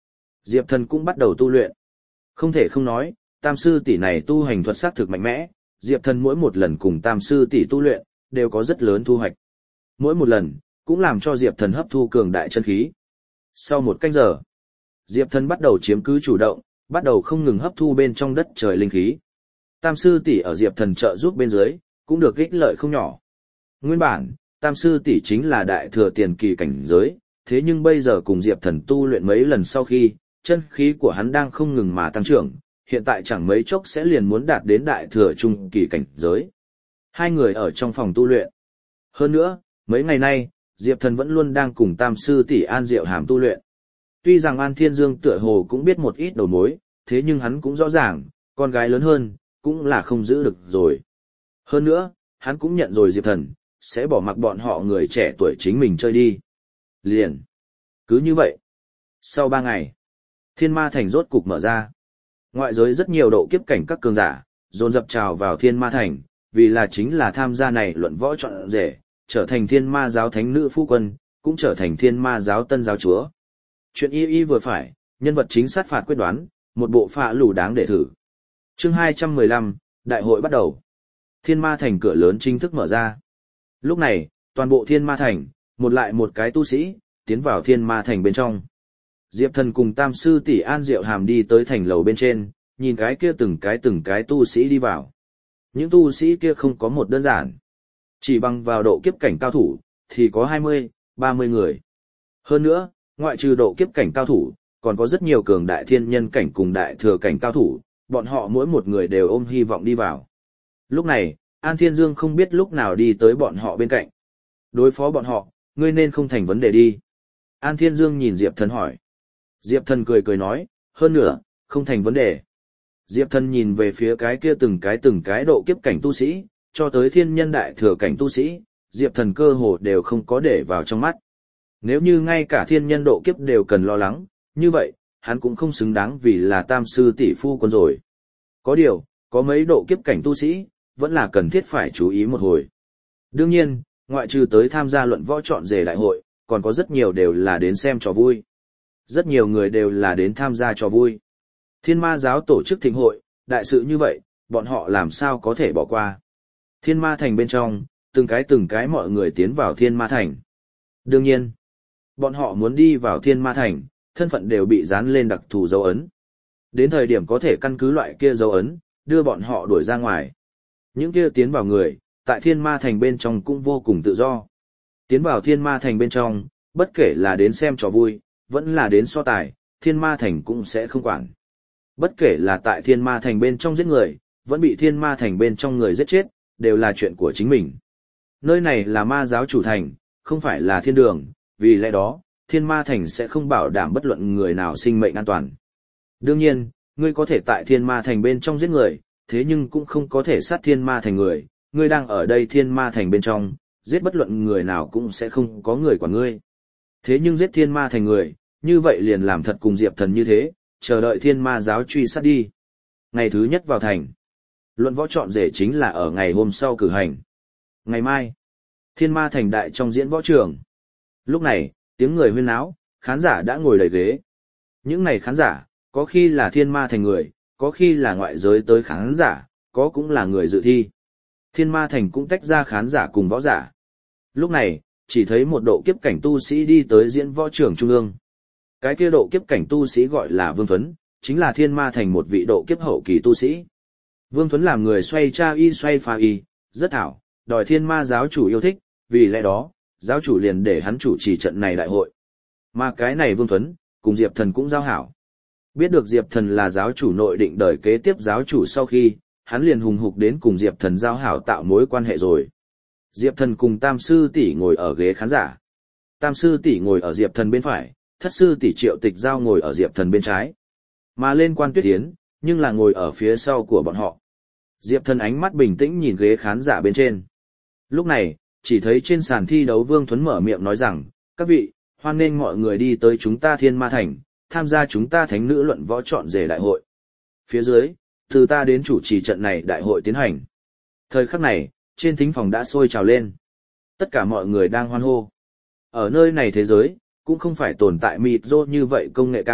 Diệp Thần cũng bắt đầu tu luyện. Không thể không nói, Tam sư tỷ này tu hành thuật xác thực mạnh mẽ, Diệp Thần mỗi một lần cùng Tam sư tỷ tu luyện, đều có rất lớn thu hoạch. Mỗi một lần, cũng làm cho Diệp Thần hấp thu cường đại chân khí. Sau một canh giờ, Diệp Thần bắt đầu chiếm cứ chủ động, bắt đầu không ngừng hấp thu bên trong đất trời linh khí. Tam sư tỷ ở Diệp Thần trợ giúp bên dưới, cũng được ích lợi không nhỏ. Nguyên bản, Tam sư tỷ chính là đại thừa tiền kỳ cảnh giới, thế nhưng bây giờ cùng Diệp Thần tu luyện mấy lần sau khi, chân khí của hắn đang không ngừng mà tăng trưởng, hiện tại chẳng mấy chốc sẽ liền muốn đạt đến đại thừa trung kỳ cảnh giới. Hai người ở trong phòng tu luyện. Hơn nữa, mấy ngày nay, Diệp Thần vẫn luôn đang cùng Tam sư tỷ An Diệu Hàm tu luyện. Tuy rằng An Thiên Dương tựa hồ cũng biết một ít đầu mối, thế nhưng hắn cũng rõ ràng, con gái lớn hơn, cũng là không giữ được rồi. Hơn nữa, hắn cũng nhận rồi Diệp Thần, sẽ bỏ mặc bọn họ người trẻ tuổi chính mình chơi đi. Liền. Cứ như vậy. Sau 3 ngày, Thiên Ma Thành rốt cục mở ra. Ngoại giới rất nhiều độ kiếp cảnh các cường giả, dồn dập trào vào Thiên Ma Thành, vì là chính là tham gia này luận võ chọn rể, trở thành Thiên Ma giáo thánh nữ phu quân, cũng trở thành Thiên Ma giáo tân giáo chúa. Chuyện y vừa phải, nhân vật chính sát phạt quyết đoán, một bộ phạ lù đáng để thử. Chương 215, đại hội bắt đầu. Thiên Ma Thành cửa lớn chính thức mở ra. Lúc này, toàn bộ Thiên Ma Thành, một lại một cái tu sĩ, tiến vào Thiên Ma Thành bên trong. Diệp Thần cùng Tam sư tỷ An Diệu Hàm đi tới thành lầu bên trên, nhìn cái kia từng cái tu sĩ đi vào. Những tu sĩ kia không có một đơn giản. Chỉ bằng vào độ kiếp cảnh cao thủ, thì có 20, 30 người. Hơn nữa, ngoại trừ độ kiếp cảnh cao thủ, còn có rất nhiều cường đại thiên nhân cảnh cùng đại thừa cảnh cao thủ, bọn họ mỗi một người đều ôm hy vọng đi vào. Lúc này, An Thiên Dương không biết lúc nào đi tới bọn họ bên cạnh. Đối phó bọn họ, ngươi nên không thành vấn đề đi. An Thiên Dương nhìn Diệp Thần hỏi. Diệp Thần cười cười nói, hơn nữa, không thành vấn đề. Diệp Thần nhìn về phía cái kia từng cái độ kiếp cảnh tu sĩ, cho tới thiên nhân đại thừa cảnh tu sĩ, Diệp Thần cơ hồ đều không có để vào trong mắt. Nếu như ngay cả thiên nhân độ kiếp đều cần lo lắng, như vậy, hắn cũng không xứng đáng vì là Tam sư tỷ phu quân rồi. Có điều, có mấy độ kiếp cảnh tu sĩ, vẫn là cần thiết phải chú ý một hồi. Đương nhiên, ngoại trừ tới tham gia luận võ chọn rể đại hội, còn có rất nhiều đều là đến xem trò vui. Rất nhiều người đều là đến tham gia trò vui. Thiên Ma giáo tổ chức thịnh hội, đại sự như vậy, bọn họ làm sao có thể bỏ qua. Thiên Ma Thành bên trong, từng cái mọi người tiến vào Thiên Ma Thành. Đương nhiên, bọn họ muốn đi vào Thiên Ma Thành, thân phận đều bị dán lên đặc thù dấu ấn. Đến thời điểm có thể căn cứ loại kia dấu ấn, đưa bọn họ đuổi ra ngoài. Những kia tiến vào người, tại Thiên Ma Thành bên trong cũng vô cùng tự do. Tiến vào Thiên Ma Thành bên trong, bất kể là đến xem trò vui, vẫn là đến so tài, Thiên Ma Thành cũng sẽ không quản. Bất kể là tại Thiên Ma Thành bên trong giết người, vẫn bị Thiên Ma Thành bên trong người giết chết, đều là chuyện của chính mình. Nơi này là ma giáo chủ thành, không phải là thiên đường, vì lẽ đó, Thiên Ma Thành sẽ không bảo đảm bất luận người nào sinh mệnh an toàn. Đương nhiên, ngươi có thể tại Thiên Ma Thành bên trong giết người, thế nhưng cũng không có thể sát Thiên Ma Thành người, ngươi đang ở đây Thiên Ma Thành bên trong, giết bất luận người nào cũng sẽ không có người quản ngươi. Thế nhưng giết Thiên Ma Thành người, như vậy liền làm thật cùng Diệp Thần như thế, chờ đợi Thiên Ma giáo truy sát đi. Ngày thứ nhất vào thành, luận võ chọn rể chính là ở ngày hôm sau cử hành. Ngày mai, Thiên Ma Thành đại trong diễn võ trường. Lúc này, tiếng người huyên náo, khán giả đã ngồi đầy ghế. Những này khán giả, có khi là Thiên Ma Thành người, có khi là ngoại giới tới khán giả, có cũng là người dự thi. Thiên Ma Thành cũng tách ra khán giả cùng võ giả. Lúc này, chỉ thấy một độ kiếp cảnh tu sĩ đi tới diễn võ trường trung ương. Cái kia độ kiếp cảnh tu sĩ gọi là Vương Thuấn, chính là Thiên Ma Thành một vị độ kiếp hậu kỳ tu sĩ. Vương Thuấn làm người xoay tra y xoay pha y, rất hảo, đòi Thiên Ma giáo chủ yêu thích, vì lẽ đó, giáo chủ liền để hắn chủ trì trận này đại hội. Mà cái này Vương Thuấn, cùng Diệp Thần cũng giao hảo. Biết được Diệp Thần là giáo chủ nội định đời kế tiếp giáo chủ sau khi, hắn liền hùng hục đến cùng Diệp Thần giao hảo tạo mối quan hệ rồi. Diệp Thần cùng Tam sư tỷ ngồi ở ghế khán giả. Tam sư tỷ ngồi ở Diệp Thần bên phải, thất sư tỷ Triệu Tịch Giao ngồi ở Diệp Thần bên trái. Mà lên Quan Tuyết Yến, nhưng là ngồi ở phía sau của bọn họ. Diệp Thần ánh mắt bình tĩnh nhìn ghế khán giả bên trên. Lúc này, chỉ thấy trên sàn thi đấu Vương Thuấn mở miệng nói rằng, các vị, hoan nghênh mọi người đi tới chúng ta Thiên Ma Thành, tham gia chúng ta thánh nữ luận võ chọn rể đại hội. Phía dưới, từ ta đến chủ trì trận này đại hội tiến hành. Thời khắc này, trên thính phòng đã sôi trào lên. Tất cả mọi người đang hoan hô. Ở nơi này thế giới, cũng không phải tồn tại mịt rô như vậy công nghệ cao,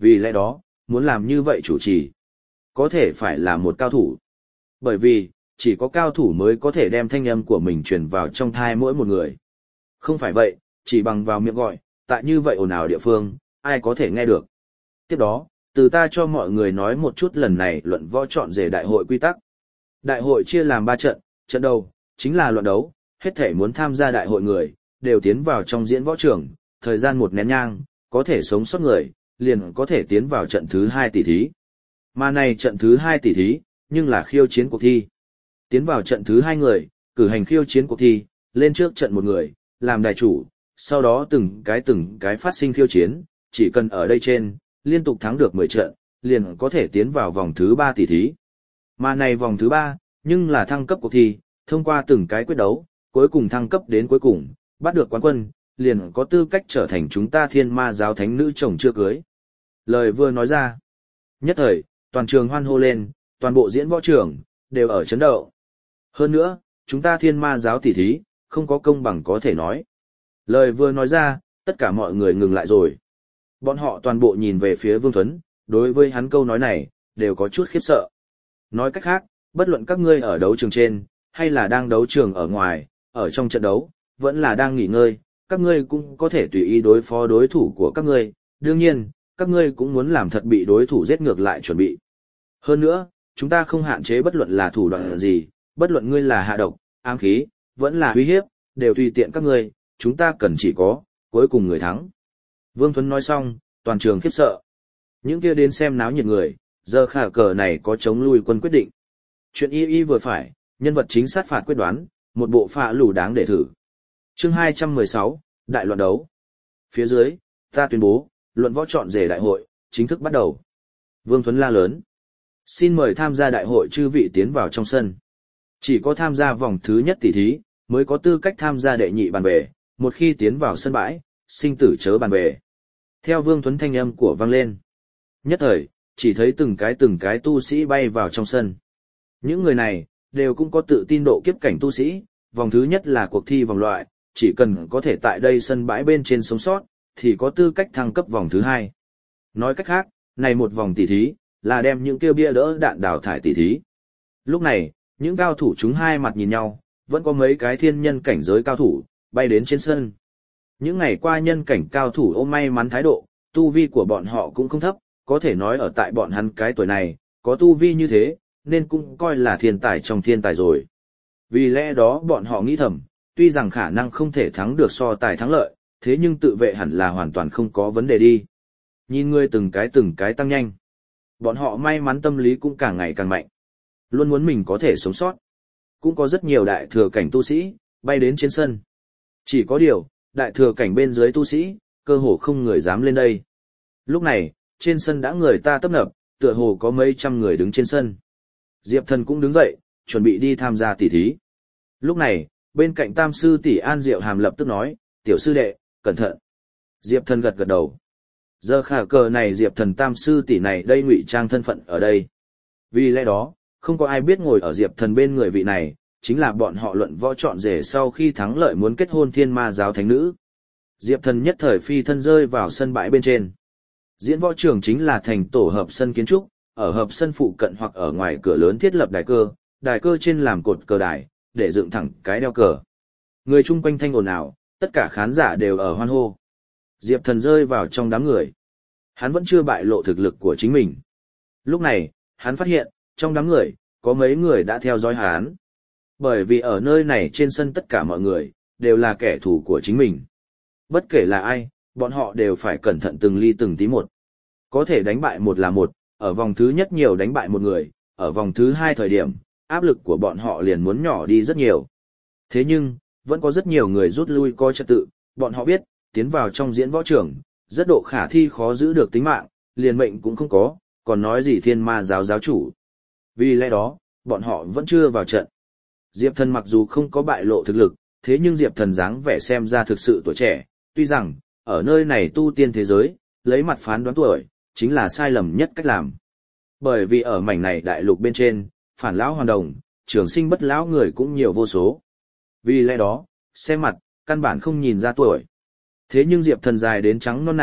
Vì lẽ đó, muốn làm như vậy chủ trì, có thể phải là một cao thủ. Bởi vì, chỉ có cao thủ mới có thể đem thanh âm của mình truyền vào trong thai mỗi một người. Không phải vậy, chỉ bằng vào miệng gọi, tại như vậy ồn ào địa phương, ai có thể nghe được. Tiếp đó, từ ta cho mọi người nói một chút lần này luận võ chọn rể đại hội quy tắc. Đại hội chia làm 3 trận, trận đầu, chính là luận đấu, hết thể muốn tham gia đại hội người, đều tiến vào trong diễn võ trường, thời gian 1 nén nhang, có thể sống sót người, liền có thể tiến vào trận thứ 2 tỷ thí. Mà này trận thứ 2 tỷ thí, nhưng là khiêu chiến cuộc thi. Tiến vào trận thứ 2 người, cử hành khiêu chiến cuộc thi, lên trước trận một người, làm đại chủ, sau đó từng cái phát sinh khiêu chiến, chỉ cần ở đây trên, liên tục thắng được 10 trận, liền có thể tiến vào vòng thứ 3 tỷ thí. Mà này vòng thứ 3, nhưng là thăng cấp cuộc thi, thông qua từng cái quyết đấu, cuối cùng thăng cấp đến cuối cùng, bắt được quán quân, liền có tư cách trở thành chúng ta Thiên Ma giáo thánh nữ chồng chưa cưới. Lời vừa nói ra, nhất thời, toàn trường hoan hô lên, toàn bộ diễn võ trường, đều ở chấn động. Hơn nữa, chúng ta Thiên Ma giáo tỷ thí, không có công bằng có thể nói. Lời vừa nói ra, tất cả mọi người ngừng lại rồi. Bọn họ toàn bộ nhìn về phía Vương Thuấn, đối với hắn câu nói này, đều có chút khiếp sợ. Nói cách khác, bất luận các ngươi ở đấu trường trên, hay là đang đấu trường ở ngoài, ở trong trận đấu, vẫn là đang nghỉ ngơi, các ngươi cũng có thể tùy ý đối phó đối thủ của các ngươi. Đương nhiên, các ngươi cũng muốn làm thật bị đối thủ giết ngược lại chuẩn bị. Hơn nữa, chúng ta không hạn chế bất luận là thủ đoạn gì, bất luận ngươi là hạ độc, ám khí, vẫn là uy hiếp, đều tùy tiện các ngươi, chúng ta cần chỉ có, cuối cùng người thắng. Vương Thuấn nói xong, toàn trường khiếp sợ. Những kia đến xem náo nhiệt người, giờ khả cờ này có chống lui quân quyết định. Chuyện y vừa phải, nhân vật chính sát phạt quyết đoán, một bộ phạ lù đáng để thử. Chương 216, Đại loạn đấu. Phía dưới, ta tuyên bố, luận võ chọn rể đại hội, chính thức bắt đầu. Vương Thuấn la lớn. Xin mời tham gia đại hội chư vị tiến vào trong sân. Chỉ có tham gia vòng thứ nhất tỷ thí, mới có tư cách tham gia đệ nhị bàn bề, một khi tiến vào sân bãi, sinh tử chớ bàn bề. Theo Vương Thuấn thanh âm của vang lên. Nhất thời, chỉ thấy từng cái tu sĩ bay vào trong sân. Những người này, đều cũng có tự tin độ kiếp cảnh tu sĩ, vòng thứ nhất là cuộc thi vòng loại, chỉ cần có thể tại đây sân bãi bên trên sống sót, thì có tư cách thăng cấp vòng thứ 2. Nói cách khác, này một vòng tỷ thí, là đem những kêu bia đỡ đạn đào thải tỷ thí. Lúc này, những cao thủ chúng hai mặt nhìn nhau, vẫn có mấy cái thiên nhân cảnh giới cao thủ, bay đến trên sân. Những ngày qua nhân cảnh cao thủ ôm may mắn thái độ, tu vi của bọn họ cũng không thấp, có thể nói ở tại bọn hắn cái tuổi này, có tu vi như thế, nên cũng coi là thiên tài trong thiên tài rồi. Vì lẽ đó bọn họ nghĩ thầm, tuy rằng khả năng không thể thắng được so tài thắng lợi, thế nhưng tự vệ hẳn là hoàn toàn không có vấn đề đi. Nhìn ngươi từng cái tăng nhanh. Bọn họ may mắn tâm lý cũng càng ngày càng mạnh. Luôn muốn mình có thể sống sót. Cũng có rất nhiều đại thừa cảnh tu sĩ, bay đến trên sân. Chỉ có điều, đại thừa cảnh bên dưới tu sĩ, cơ hồ không người dám lên đây. Lúc này, trên sân đã người ta tấp nập, tựa hồ có mấy trăm người đứng trên sân. Diệp Thần cũng đứng dậy, chuẩn bị đi tham gia tỷ thí. Lúc này, bên cạnh tam sư tỷ An Diệu Hàm lập tức nói, tiểu sư đệ, cẩn thận. Diệp Thần gật gật đầu. Giờ khả cờ này Diệp Thần tam sư tỷ này đây ngụy trang thân phận ở đây. Vì lẽ đó, không có ai biết ngồi ở Diệp Thần bên người vị này, chính là bọn họ luận võ chọn rể sau khi thắng lợi muốn kết hôn Thiên Ma giáo thánh nữ. Diệp Thần nhất thời phi thân rơi vào sân bãi bên trên. Diễn võ trường chính là thành tổ hợp sân kiến trúc, ở hợp sân phụ cận hoặc ở ngoài cửa lớn thiết lập đài cơ trên làm cột cờ đài, để dựng thẳng cái đeo cờ. Người chung quanh thanh ồn ào, tất cả khán giả đều ở hoan hô. Diệp Thần rơi vào trong đám người. Hắn vẫn chưa bại lộ thực lực của chính mình. Lúc này, hắn phát hiện, trong đám người, có mấy người đã theo dõi hắn. Bởi vì ở nơi này trên sân tất cả mọi người, đều là kẻ thù của chính mình. Bất kể là ai, bọn họ đều phải cẩn thận từng ly từng tí một. Có thể đánh bại một là một, ở vòng thứ nhất nhiều đánh bại một người, ở vòng thứ 2 thời điểm, áp lực của bọn họ liền muốn nhỏ đi rất nhiều. Thế nhưng, vẫn có rất nhiều người rút lui coi trật tự, bọn họ biết, tiến vào trong diễn võ trường, rất độ khả thi khó giữ được tính mạng, liền mệnh cũng không có, còn nói gì Thiên Ma giáo giáo chủ. Vì lẽ đó, bọn họ vẫn chưa vào trận. Diệp Thần mặc dù không có bại lộ thực lực, thế nhưng Diệp Thần dáng vẻ xem ra thực sự tuổi trẻ, tuy rằng, ở nơi này tu tiên thế giới, lấy mặt phán đoán tuổi, chính là sai lầm nhất cách làm. Bởi vì ở mảnh này đại lục bên trên, phản lão hoàn đồng, trường sinh bất lão người cũng nhiều vô số. Vì lẽ đó, xem mặt, căn bản không nhìn ra tuổi. Thế nhưng Diệp Thần dài đến trắng non nà,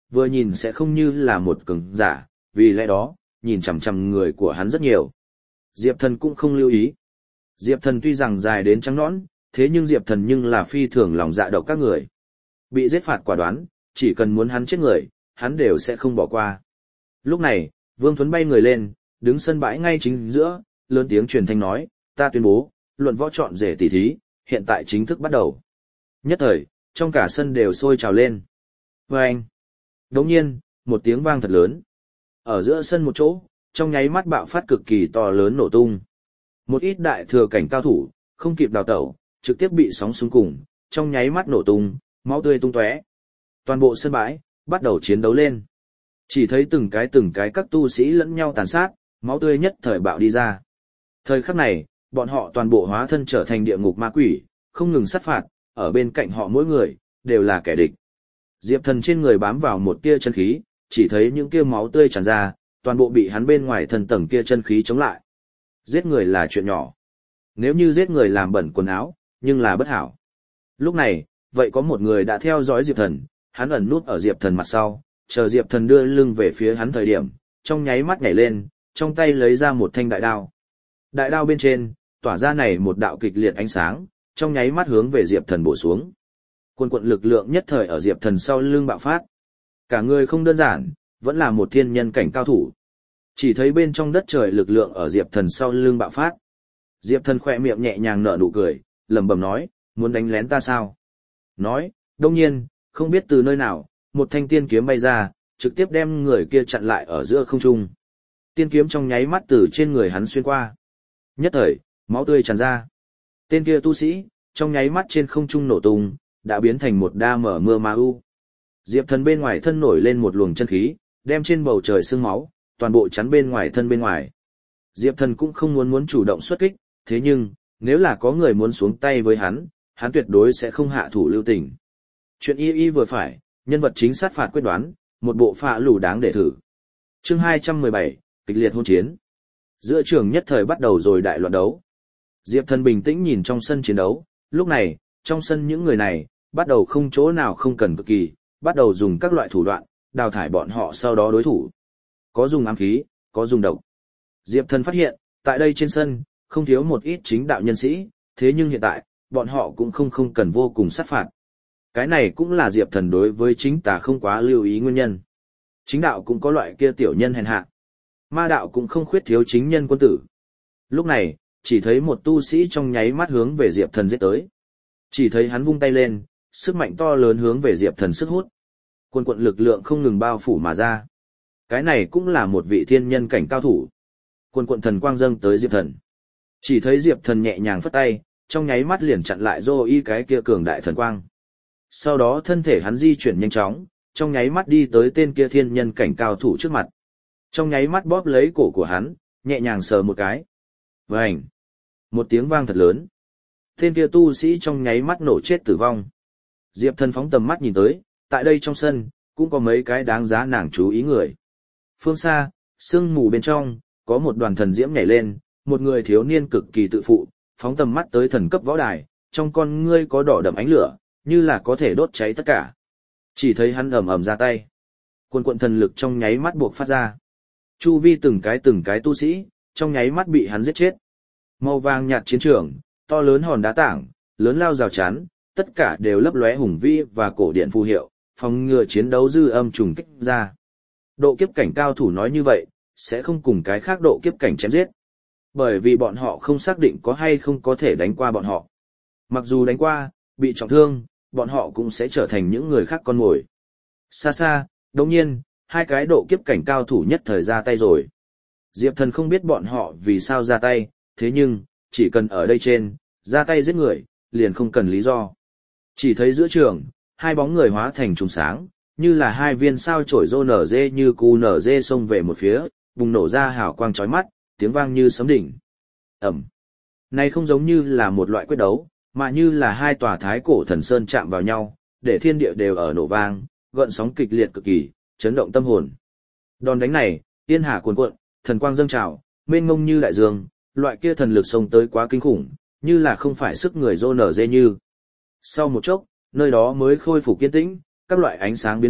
vừa nhìn sẽ không như là một cường giả, vì lẽ đó, nhìn chằm chằm người của hắn rất nhiều. Diệp Thần cũng không lưu ý. Diệp Thần tuy rằng dài đến trắng nõn, thế nhưng Diệp Thần nhưng là phi thường lòng dạ độc các người. Bị giết phạt quả đoán, chỉ cần muốn hắn chết người, hắn đều sẽ không bỏ qua. Lúc này, Vương Thuấn bay người lên, đứng sân bãi ngay chính giữa, lớn tiếng truyền thanh nói, ta tuyên bố, luận võ chọn rể tỷ thí, hiện tại chính thức bắt đầu. Nhất thời, trong cả sân đều sôi trào lên. Và anh, đồng nhiên, một tiếng vang thật lớn. Ở giữa sân một chỗ, trong nháy mắt bạo phát cực kỳ to lớn nổ tung. Một ít đại thừa cảnh cao thủ, không kịp đào tẩu, trực tiếp bị sóng xung cùng, trong nháy mắt nổ tung, máu tươi tung tóe. Toàn bộ sân bãi, bắt đầu chiến đấu lên. Chỉ thấy từng cái các tu sĩ lẫn nhau tàn sát, máu tươi nhất thời bạo đi ra. Thời khắc này, bọn họ toàn bộ hóa thân trở thành địa ngục ma quỷ, không ngừng sát phạt, ở bên cạnh họ mỗi người, đều là kẻ địch. Diệp Thần trên người bám vào một tia chân khí, chỉ thấy những kia máu tươi tràn ra, toàn bộ bị hắn bên ngoài thân tầng kia chân khí chống lại. Giết người là chuyện nhỏ. Nếu như giết người làm bẩn quần áo, nhưng là bất hảo. Lúc này, vậy có một người đã theo dõi Diệp Thần, hắn ẩn nút ở Diệp Thần mặt sau, chờ Diệp Thần đưa lưng về phía hắn thời điểm, trong nháy mắt nhảy lên, trong tay lấy ra một thanh đại đao. Đại đao bên trên, tỏa ra này một đạo kịch liệt ánh sáng, trong nháy mắt hướng về Diệp Thần bổ xuống. Quân quận lực lượng nhất thời ở Diệp Thần sau lưng bạo phát. Cả người không đơn giản, vẫn là một thiên nhân cảnh cao thủ. Chỉ thấy bên trong đất trời lực lượng ở Diệp Thần sau lưng bạo phát. Diệp Thần khỏe miệng nhẹ nhàng nở nụ cười, lẩm bẩm nói, muốn đánh lén ta sao? Nói, đông nhiên, không biết từ nơi nào, một thanh tiên kiếm bay ra, trực tiếp đem người kia chặn lại ở giữa không trung. Tiên kiếm trong nháy mắt từ trên người hắn xuyên qua. Nhất thời, máu tươi tràn ra. Tên kia tu sĩ, trong nháy mắt trên không trung nổ tung, đã biến thành một đa mở mưa ma u. Diệp Thần bên ngoài thân nổi lên một luồng chân khí, đem trên bầu trời sương máu, toàn bộ chắn bên ngoài thân bên ngoài. Diệp Thần cũng không muốn chủ động xuất kích, thế nhưng, nếu là có người muốn xuống tay với hắn tuyệt đối sẽ không hạ thủ lưu tình. Chuyện y vừa phải, nhân vật chính sát phạt quyết đoán, một bộ phạ lù đáng để thử. Chương 217, kịch liệt hôn chiến. Giữa trường nhất thời bắt đầu rồi đại loạn đấu. Diệp Thần bình tĩnh nhìn trong sân chiến đấu, lúc này, trong sân những người này, bắt đầu không chỗ nào không cần cực kỳ, bắt đầu dùng các loại thủ đoạn, đào thải bọn họ sau đó đối thủ. Có dùng ám khí, có dùng độc. Diệp Thần phát hiện, tại đây trên sân, không thiếu một ít chính đạo nhân sĩ, thế nhưng hiện tại, bọn họ cũng không cần vô cùng sát phạt. Cái này cũng là Diệp Thần đối với chính tà không quá lưu ý nguyên nhân. Chính đạo cũng có loại kia tiểu nhân hèn hạ. Ma đạo cũng không khuyết thiếu chính nhân quân tử. Lúc này, chỉ thấy một tu sĩ trong nháy mắt hướng về Diệp Thần giết tới. Chỉ thấy hắn vung tay lên, sức mạnh to lớn hướng về Diệp Thần sức hút. Quần quận lực lượng không ngừng bao phủ mà ra. Cái này cũng là một vị thiên nhân cảnh cao thủ. Quần quận thần quang dâng tới Diệp Thần. Chỉ thấy Diệp Thần nhẹ nhàng phất tay, trong nháy mắt liền chặn lại Dô Y cái kia cường đại thần quang. Sau đó thân thể hắn di chuyển nhanh chóng, trong nháy mắt đi tới tên kia thiên nhân cảnh cao thủ trước mặt. Trong nháy mắt bóp lấy cổ của hắn, nhẹ nhàng sờ một cái. Vành! Một tiếng vang thật lớn. Tên kia tu sĩ trong nháy mắt nổ chết tử vong. Diệp Thần phóng tầm mắt nhìn tới, tại đây trong sân, cũng có mấy cái đáng giá nàng chú ý người. Phương xa, sương mù bên trong, có một đoàn thần diễm nhảy lên, một người thiếu niên cực kỳ tự phụ, phóng tầm mắt tới thần cấp võ đài, trong con ngươi có đỏ đậm ánh lửa, như là có thể đốt cháy tất cả. Chỉ thấy hắn ầm ầm ra tay. Quần quận thần lực trong nháy mắt buộc phát ra. Chu vi từng cái tu sĩ, trong nháy mắt bị hắn giết chết. Màu vàng nhạt chiến trường, to lớn hòn đá tảng, lớn lao rào chắn, tất cả đều lấp lóe hùng vĩ và cổ điện phù hiệu, phòng ngừa chiến đấu dư âm trùng kích ra. Độ kiếp cảnh cao thủ nói như vậy, sẽ không cùng cái khác độ kiếp cảnh chém giết. Bởi vì bọn họ không xác định có hay không có thể đánh qua bọn họ. Mặc dù đánh qua, bị trọng thương, bọn họ cũng sẽ trở thành những người khác con mồi. Xa xa, đồng nhiên, hai cái độ kiếp cảnh cao thủ nhất thời ra tay rồi. Diệp Thần không biết bọn họ vì sao ra tay, thế nhưng, chỉ cần ở đây trên, ra tay giết người, liền không cần lý do. Chỉ thấy giữa trường, hai bóng người hóa thành trùng sáng, như là hai viên sao chổi rô nở dê như cu nở dê xông về một phía, bùng nổ ra hào quang chói mắt, tiếng vang như sấm đỉnh. Ẩm. Này không giống như là một loại quyết đấu, mà như là hai tòa thái cổ thần sơn chạm vào nhau, để thiên địa đều ở nổ vang, gợn sóng kịch liệt cực kỳ, chấn động tâm hồn. Đòn đánh này, yên hà cuồn cuộn, thần quang dâng trào, mênh mông như đại dương, loại kia thần lực xông tới quá kinh khủng, như là không phải sức người rô nở dê như. Sau một chốc, nơi đó mới khôi phục kiên tĩnh, các loại ánh sáng biến mất,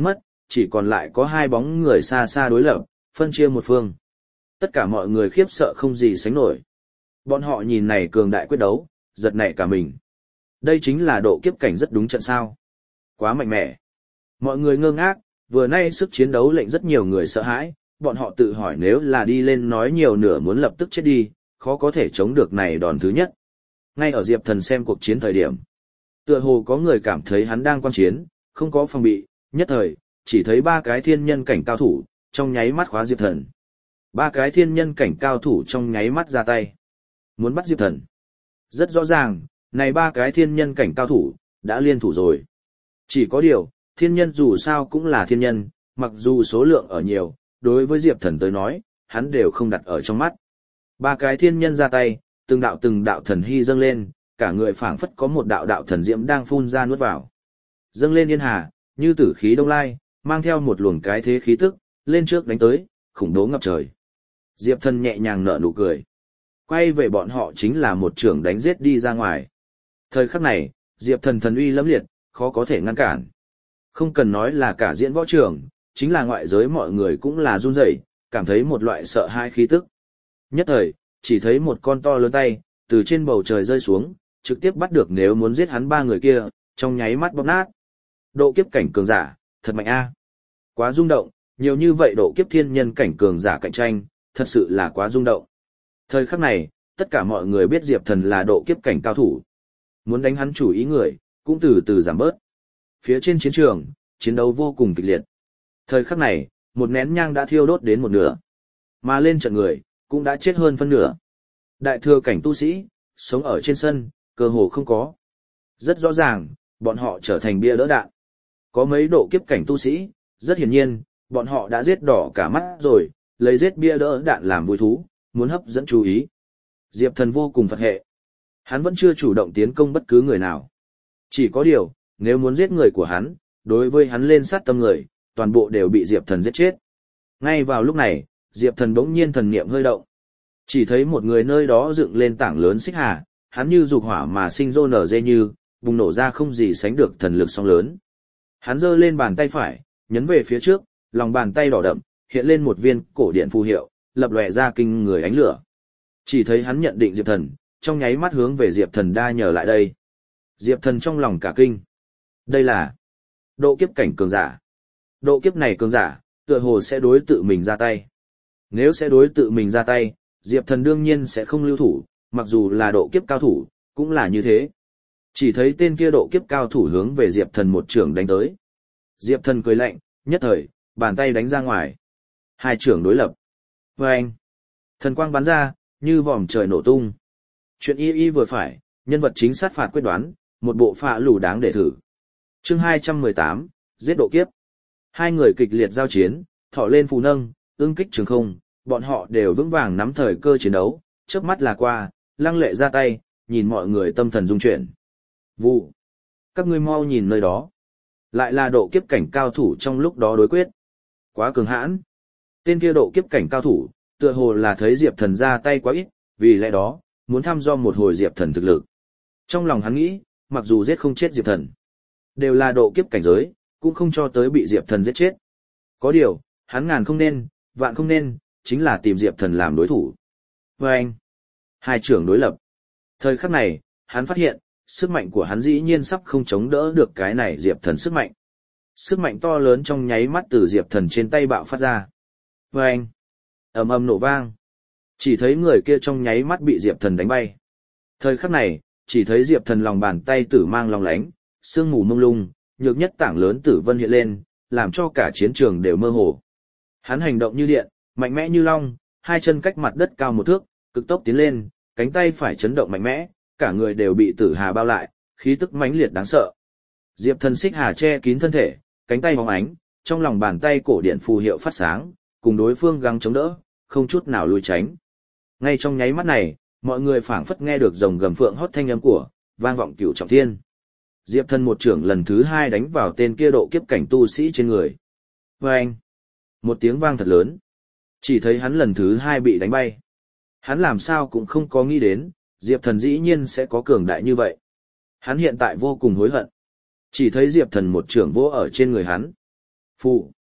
chỉ còn lại có hai bóng người xa xa đối lập, phân chia một phương. Tất cả mọi người khiếp sợ không gì sánh nổi. Bọn họ nhìn này cường đại quyết đấu, giật nảy cả mình. Đây chính là độ kiếp cảnh rất đúng trận sao. Quá mạnh mẽ. Mọi người ngơ ngác, vừa nay sức chiến đấu lệnh rất nhiều người sợ hãi, bọn họ tự hỏi nếu là đi lên nói nhiều nửa muốn lập tức chết đi, khó có thể chống được này đòn thứ nhất. Ngay ở Diệp Thần xem cuộc chiến thời điểm, tựa hồ có người cảm thấy hắn đang quan chiến, không có phòng bị, nhất thời, chỉ thấy ba cái thiên nhân cảnh cao thủ, trong nháy mắt khóa Diệp Thần. Ba cái thiên nhân cảnh cao thủ trong nháy mắt ra tay, muốn bắt Diệp Thần. Rất rõ ràng, này ba cái thiên nhân cảnh cao thủ, đã liên thủ rồi. Chỉ có điều, thiên nhân dù sao cũng là thiên nhân, mặc dù số lượng ở nhiều, đối với Diệp Thần tới nói, hắn đều không đặt ở trong mắt. Ba cái thiên nhân ra tay, từng đạo thần hy dâng lên, cả người phảng phất có một đạo thần diễm đang phun ra nuốt vào. Dâng lên yên hà, như tử khí đông lai, mang theo một luồng cái thế khí tức, lên trước đánh tới, khủng bố ngập trời. Diệp Thần nhẹ nhàng nở nụ cười. Quay về bọn họ chính là một trưởng đánh giết đi ra ngoài. Thời khắc này, Diệp Thần thần uy lẫm liệt, khó có thể ngăn cản. Không cần nói là cả diễn võ trường, chính là ngoại giới mọi người cũng là run rẩy, cảm thấy một loại sợ hãi khí tức. Nhất thời, chỉ thấy một con to lớn tay, từ trên bầu trời rơi xuống, trực tiếp bắt được nếu muốn giết hắn ba người kia, trong nháy mắt bóp nát. Độ kiếp cảnh cường giả, thật mạnh a. Quá rung động, nhiều như vậy độ kiếp thiên nhân cảnh cường giả cạnh tranh, thật sự là quá rung động. Thời khắc này, tất cả mọi người biết Diệp Thần là độ kiếp cảnh cao thủ. Muốn đánh hắn chủ ý người, cũng từ từ giảm bớt. Phía trên chiến trường, chiến đấu vô cùng kịch liệt. Thời khắc này, một nén nhang đã thiêu đốt đến một nửa. Mà lên trận người, cũng đã chết hơn phân nửa. Đại thừa cảnh tu sĩ, sống ở trên sân, cơ hồ không có. Rất rõ ràng, bọn họ trở thành bia đỡ đạn. Có mấy độ kiếp cảnh tu sĩ, rất hiển nhiên, bọn họ đã giết đỏ cả mắt rồi, lấy giết bia đỡ đạn làm vui thú, muốn hấp dẫn chú ý. Diệp Thần vô cùng Phật hệ. Hắn vẫn chưa chủ động tiến công bất cứ người nào. Chỉ có điều, nếu muốn giết người của hắn, đối với hắn lên sát tâm người, toàn bộ đều bị Diệp Thần giết chết. Ngay vào lúc này, Diệp Thần bỗng nhiên thần niệm hơi động. Chỉ thấy một người nơi đó dựng lên tảng lớn xích hà, hắn như dục hỏa mà sinh rô nở dê như, bùng nổ ra không gì sánh được thần lực sóng lớn. Hắn giơ lên bàn tay phải, nhấn về phía trước, lòng bàn tay đỏ đậm, hiện lên một viên cổ điện phù hiệu, lập lòe ra kinh người ánh lửa. Chỉ thấy hắn nhận định Diệp Thần, trong nháy mắt hướng về Diệp Thần đa nhờ lại đây. Diệp Thần trong lòng cả kinh. Đây là độ kiếp cảnh cường giả. Độ kiếp này cường giả, tựa hồ sẽ đối tự mình ra tay. Nếu sẽ đối tự mình ra tay, Diệp Thần đương nhiên sẽ không lưu thủ, mặc dù là độ kiếp cao thủ, cũng là như thế. Chỉ thấy tên kia độ kiếp cao thủ hướng về Diệp Thần một trưởng đánh tới. Diệp Thần cười lạnh, nhất thời, bàn tay đánh ra ngoài. Hai trưởng đối lập. Vâng! Thần quang bắn ra, như vòm trời nổ tung. Chuyện y vừa phải, nhân vật chính sát phạt quyết đoán, một bộ phạ lù đáng để thử. Chương 218, giết độ kiếp. Hai người kịch liệt giao chiến, thọ lên phù nâng, ương kích trường không, bọn họ đều vững vàng nắm thời cơ chiến đấu, chớp mắt là qua, lăng lệ ra tay, nhìn mọi người tâm thần rung chuyển. Vụ! Các ngươi mau nhìn nơi đó. Lại là độ kiếp cảnh cao thủ trong lúc đó đối quyết. Quá cường hãn. Tên kia độ kiếp cảnh cao thủ, tựa hồ là thấy Diệp Thần ra tay quá ít, vì lẽ đó, muốn thăm dò một hồi Diệp Thần thực lực. Trong lòng hắn nghĩ, mặc dù giết không chết Diệp Thần, đều là độ kiếp cảnh giới, cũng không cho tới bị Diệp Thần giết chết. Có điều, hắn ngàn không nên, vạn không nên, chính là tìm Diệp Thần làm đối thủ. Và anh, hai trưởng đối lập. Thời khắc này, hắn phát hiện, sức mạnh của hắn dĩ nhiên sắp không chống đỡ được cái này Diệp Thần sức mạnh. Sức mạnh to lớn trong nháy mắt từ Diệp Thần trên tay bạo phát ra. Và anh, ầm ầm nổ vang. Chỉ thấy người kia trong nháy mắt bị Diệp Thần đánh bay. Thời khắc này, chỉ thấy Diệp Thần lòng bàn tay tử mang long lánh, sương mù mông lung, nhược nhất tảng lớn tử vân hiện lên, làm cho cả chiến trường đều mơ hồ. Hắn hành động như điện, mạnh mẽ như long, hai chân cách mặt đất cao một thước, cực tốc tiến lên, cánh tay phải chấn động mạnh mẽ, cả người đều bị tử hà bao lại, khí tức mãnh liệt đáng sợ. Diệp Thần xích hà che kín thân thể, cánh tay bóng ánh, trong lòng bàn tay cổ điện phù hiệu phát sáng, cùng đối phương gắng chống đỡ, không chút nào lùi tránh. Ngay trong nháy mắt này, mọi người phảng phất nghe được rồng gầm phượng hót thanh âm của, vang vọng cửu trọng thiên. Diệp Thần một trưởng lần thứ hai đánh vào tên kia độ kiếp cảnh tu sĩ trên người. Vâng! Một tiếng vang thật lớn. Chỉ thấy hắn lần thứ hai bị đánh bay. Hắn làm sao cũng không có nghĩ đến, Diệp Thần dĩ nhiên sẽ có cường đại như vậy. Hắn hiện tại vô cùng hối hận. Chỉ thấy Diệp Thần một trưởng vỗ ở trên người hắn. Phụ!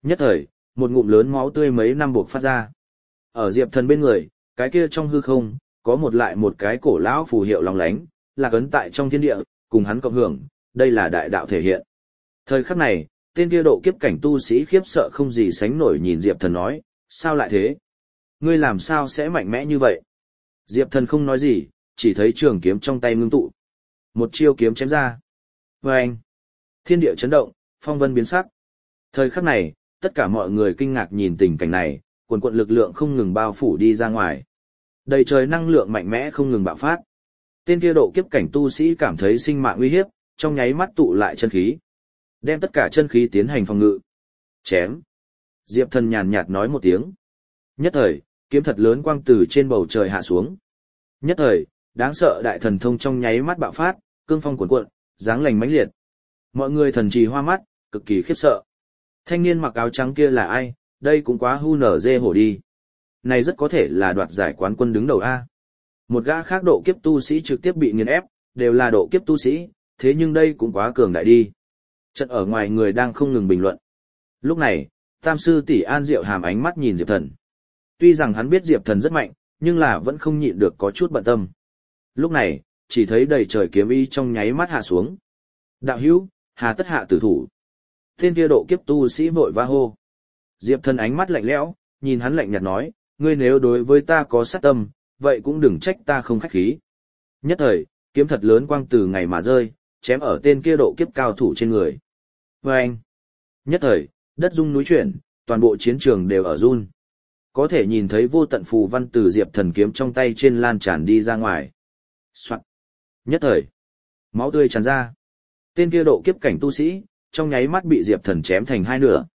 Nhất thời, một ngụm lớn máu tươi mấy năm buộc phát ra. Ở Diệp Thần bên người, cái kia trong hư không, có một cái cổ lão phù hiệu lóng lánh, là cấn tại trong thiên địa, cùng hắn cộng hưởng, đây là đại đạo thể hiện. Thời khắc này, tên kia độ kiếp cảnh tu sĩ khiếp sợ không gì sánh nổi nhìn Diệp Thần nói, sao lại thế? Ngươi làm sao sẽ mạnh mẽ như vậy? Diệp Thần không nói gì, chỉ thấy trường kiếm trong tay ngưng tụ. Một chiêu kiếm chém ra. Vâng! Thiên địa chấn động, phong vân biến sắc. Thời khắc này, tất cả mọi người kinh ngạc nhìn tình cảnh này, quần quận lực lượng không ngừng bao phủ đi ra ngoài. Đầy trời năng lượng mạnh mẽ không ngừng bạo phát. Tên kia độ kiếp cảnh tu sĩ cảm thấy sinh mạng uy hiếp, trong nháy mắt tụ lại chân khí. Đem tất cả chân khí tiến hành phòng ngự. Chém. Diệp Thần nhàn nhạt nói một tiếng. Nhất thời, kiếm thật lớn quang từ trên bầu trời hạ xuống. Nhất thời, đáng sợ đại thần thông trong nháy mắt bạo phát, cương phong cuồn cuộn, dáng lành mãnh liệt. Mọi người thần trì hoa mắt, cực kỳ khiếp sợ. Thanh niên mặc áo trắng kia là ai, đây cũng quá hu nở dê hổ đi. Này rất có thể là đoạt giải quán quân đứng đầu A. Một gã khác độ kiếp tu sĩ trực tiếp bị nghiền ép, đều là độ kiếp tu sĩ, thế nhưng đây cũng quá cường đại đi. Trận ở ngoài người đang không ngừng bình luận. Lúc này, Tam sư tỷ An Diệu Hàm ánh mắt nhìn Diệp Thần. Tuy rằng hắn biết Diệp Thần rất mạnh, nhưng là vẫn không nhịn được có chút bận tâm. Lúc này, chỉ thấy đầy trời kiếm ý trong nháy mắt hạ xuống. Đạo hữu, hà tất hạ tử thủ. Tên kia độ kiếp tu sĩ vội va hô. Diệp Thần ánh mắt lạnh lẽo, nhìn hắn lạnh nhạt nói, ngươi nếu đối với ta có sát tâm, vậy cũng đừng trách ta không khách khí. Nhất thời, kiếm thật lớn quang từ ngày mà rơi, chém ở tên kia độ kiếp cao thủ trên người. Và anh, nhất thời, đất rung núi chuyển, toàn bộ chiến trường đều ở run. Có thể nhìn thấy vô tận phù văn từ Diệp Thần kiếm trong tay trên lan tràn đi ra ngoài. Soạn. Nhất thời, máu tươi tràn ra. Tên kia độ kiếp cảnh tu sĩ, trong nháy mắt bị Diệp Thần chém thành hai nửa.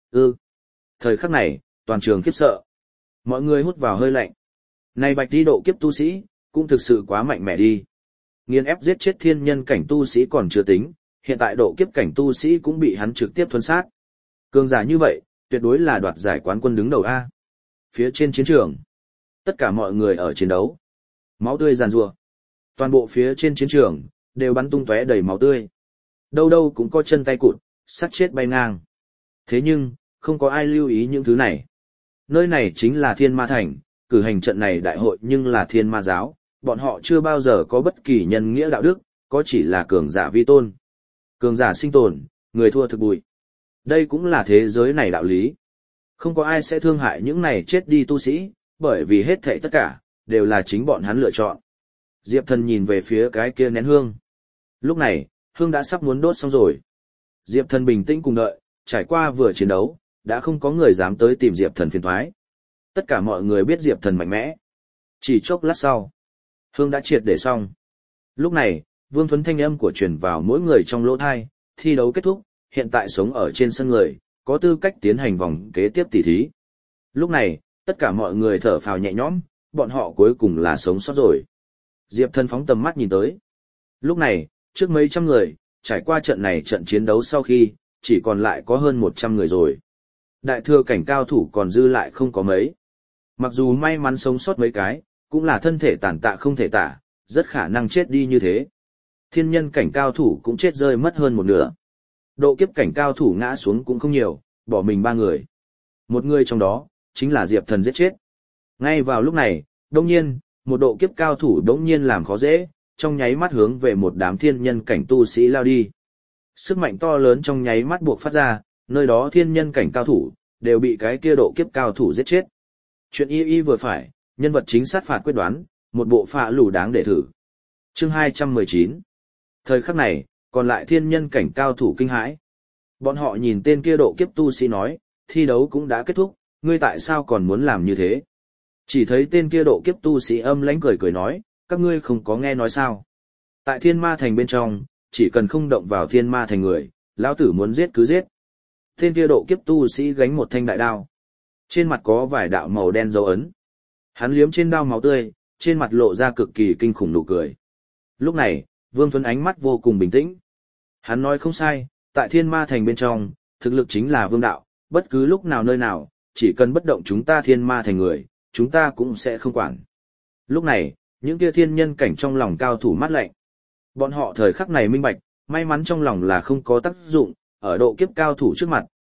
Thời khắc này, toàn trường khiếp sợ. Mọi người hút vào hơi lạnh. Này bạch đi độ kiếp tu sĩ, cũng thực sự quá mạnh mẽ đi. Nghiền ép giết chết thiên nhân cảnh tu sĩ còn chưa tính, hiện tại độ kiếp cảnh tu sĩ cũng bị hắn trực tiếp thuần sát. Cường giả như vậy, tuyệt đối là đoạt giải quán quân đứng đầu A. Phía trên chiến trường, tất cả mọi người ở chiến đấu. Máu tươi giàn rủa. Toàn bộ phía trên chiến trường, đều bắn tung tóe đầy máu tươi. Đâu đâu cũng có chân tay cụt, sát chết bay ngang. Thế nhưng, không có ai lưu ý những thứ này. Nơi này chính là Thiên Ma Thành, cử hành trận này đại hội nhưng là Thiên Ma giáo, bọn họ chưa bao giờ có bất kỳ nhân nghĩa đạo đức, có chỉ là cường giả vi tôn. Cường giả sinh tồn, người thua thực bụi. Đây cũng là thế giới này đạo lý. Không có ai sẽ thương hại những này chết đi tu sĩ, bởi vì hết thảy tất cả, đều là chính bọn hắn lựa chọn. Diệp Thần nhìn về phía cái kia nén hương. Lúc này, hương đã sắp muốn đốt xong rồi. Diệp Thần bình tĩnh cùng đợi, trải qua vừa chiến đấu, đã không có người dám tới tìm Diệp Thần phiền toái. Tất cả mọi người biết Diệp Thần mạnh mẽ. Chỉ chốc lát sau, hương đã triệt để xong. Lúc này, Vương Thuấn thanh âm của truyền vào mỗi người trong lỗ thai, thi đấu kết thúc, hiện tại sống ở trên sân người, có tư cách tiến hành vòng kế tiếp tỷ thí. Lúc này, tất cả mọi người thở phào nhẹ nhõm, bọn họ cuối cùng là sống sót rồi. Diệp Thần phóng tầm mắt nhìn tới. Lúc này, trước mấy trăm người, trải qua trận này trận chiến đấu sau khi, chỉ còn lại có hơn 100 người rồi. Đại thừa cảnh cao thủ còn dư lại không có mấy. Mặc dù may mắn sống sót mấy cái, cũng là thân thể tàn tạ không thể tả, rất khả năng chết đi như thế. Thiên nhân cảnh cao thủ cũng chết rơi mất hơn một nửa. Độ kiếp cảnh cao thủ ngã xuống cũng không nhiều, bỏ mình 3 người. Một người trong đó, chính là Diệp Thần giết chết. Ngay vào lúc này, đông nhiên, một độ kiếp cao thủ đống nhiên làm khó dễ, trong nháy mắt hướng về một đám thiên nhân cảnh tu sĩ lao đi. Sức mạnh to lớn trong nháy mắt buộc phát ra, nơi đó thiên nhân cảnh cao thủ, đều bị cái kia độ kiếp cao thủ giết chết. Chuyện y vừa phải, nhân vật chính sát phạt quyết đoán, một bộ phạ lù đáng để thử. Chương 219. Thời khắc này, còn lại thiên nhân cảnh cao thủ kinh hãi. Bọn họ nhìn tên kia độ kiếp tu sĩ nói, thi đấu cũng đã kết thúc, ngươi tại sao còn muốn làm như thế? Chỉ thấy tên kia độ kiếp tu sĩ âm lãnh cười cười nói, các ngươi không có nghe nói sao? Tại Thiên Ma Thành bên trong, chỉ cần không động vào Thiên Ma Thành người, lão tử muốn giết cứ giết. Tên kia độ kiếp tu sĩ gánh một thanh đại đao. Trên mặt có vài đạo màu đen dấu ấn. Hắn liếm trên đao máu tươi, trên mặt lộ ra cực kỳ kinh khủng nụ cười. Lúc này, Vương Thuấn ánh mắt vô cùng bình tĩnh. Hắn nói không sai, tại Thiên Ma Thành bên trong, thực lực chính là vương đạo, bất cứ lúc nào nơi nào, chỉ cần bất động chúng ta Thiên Ma Thành người, chúng ta cũng sẽ không quản. Lúc này, những kia thiên nhân cảnh trong lòng cao thủ mắt lạnh. Bọn họ thời khắc này minh bạch, may mắn trong lòng là không có tác dụng, ở độ kiếp cao thủ trước mặt,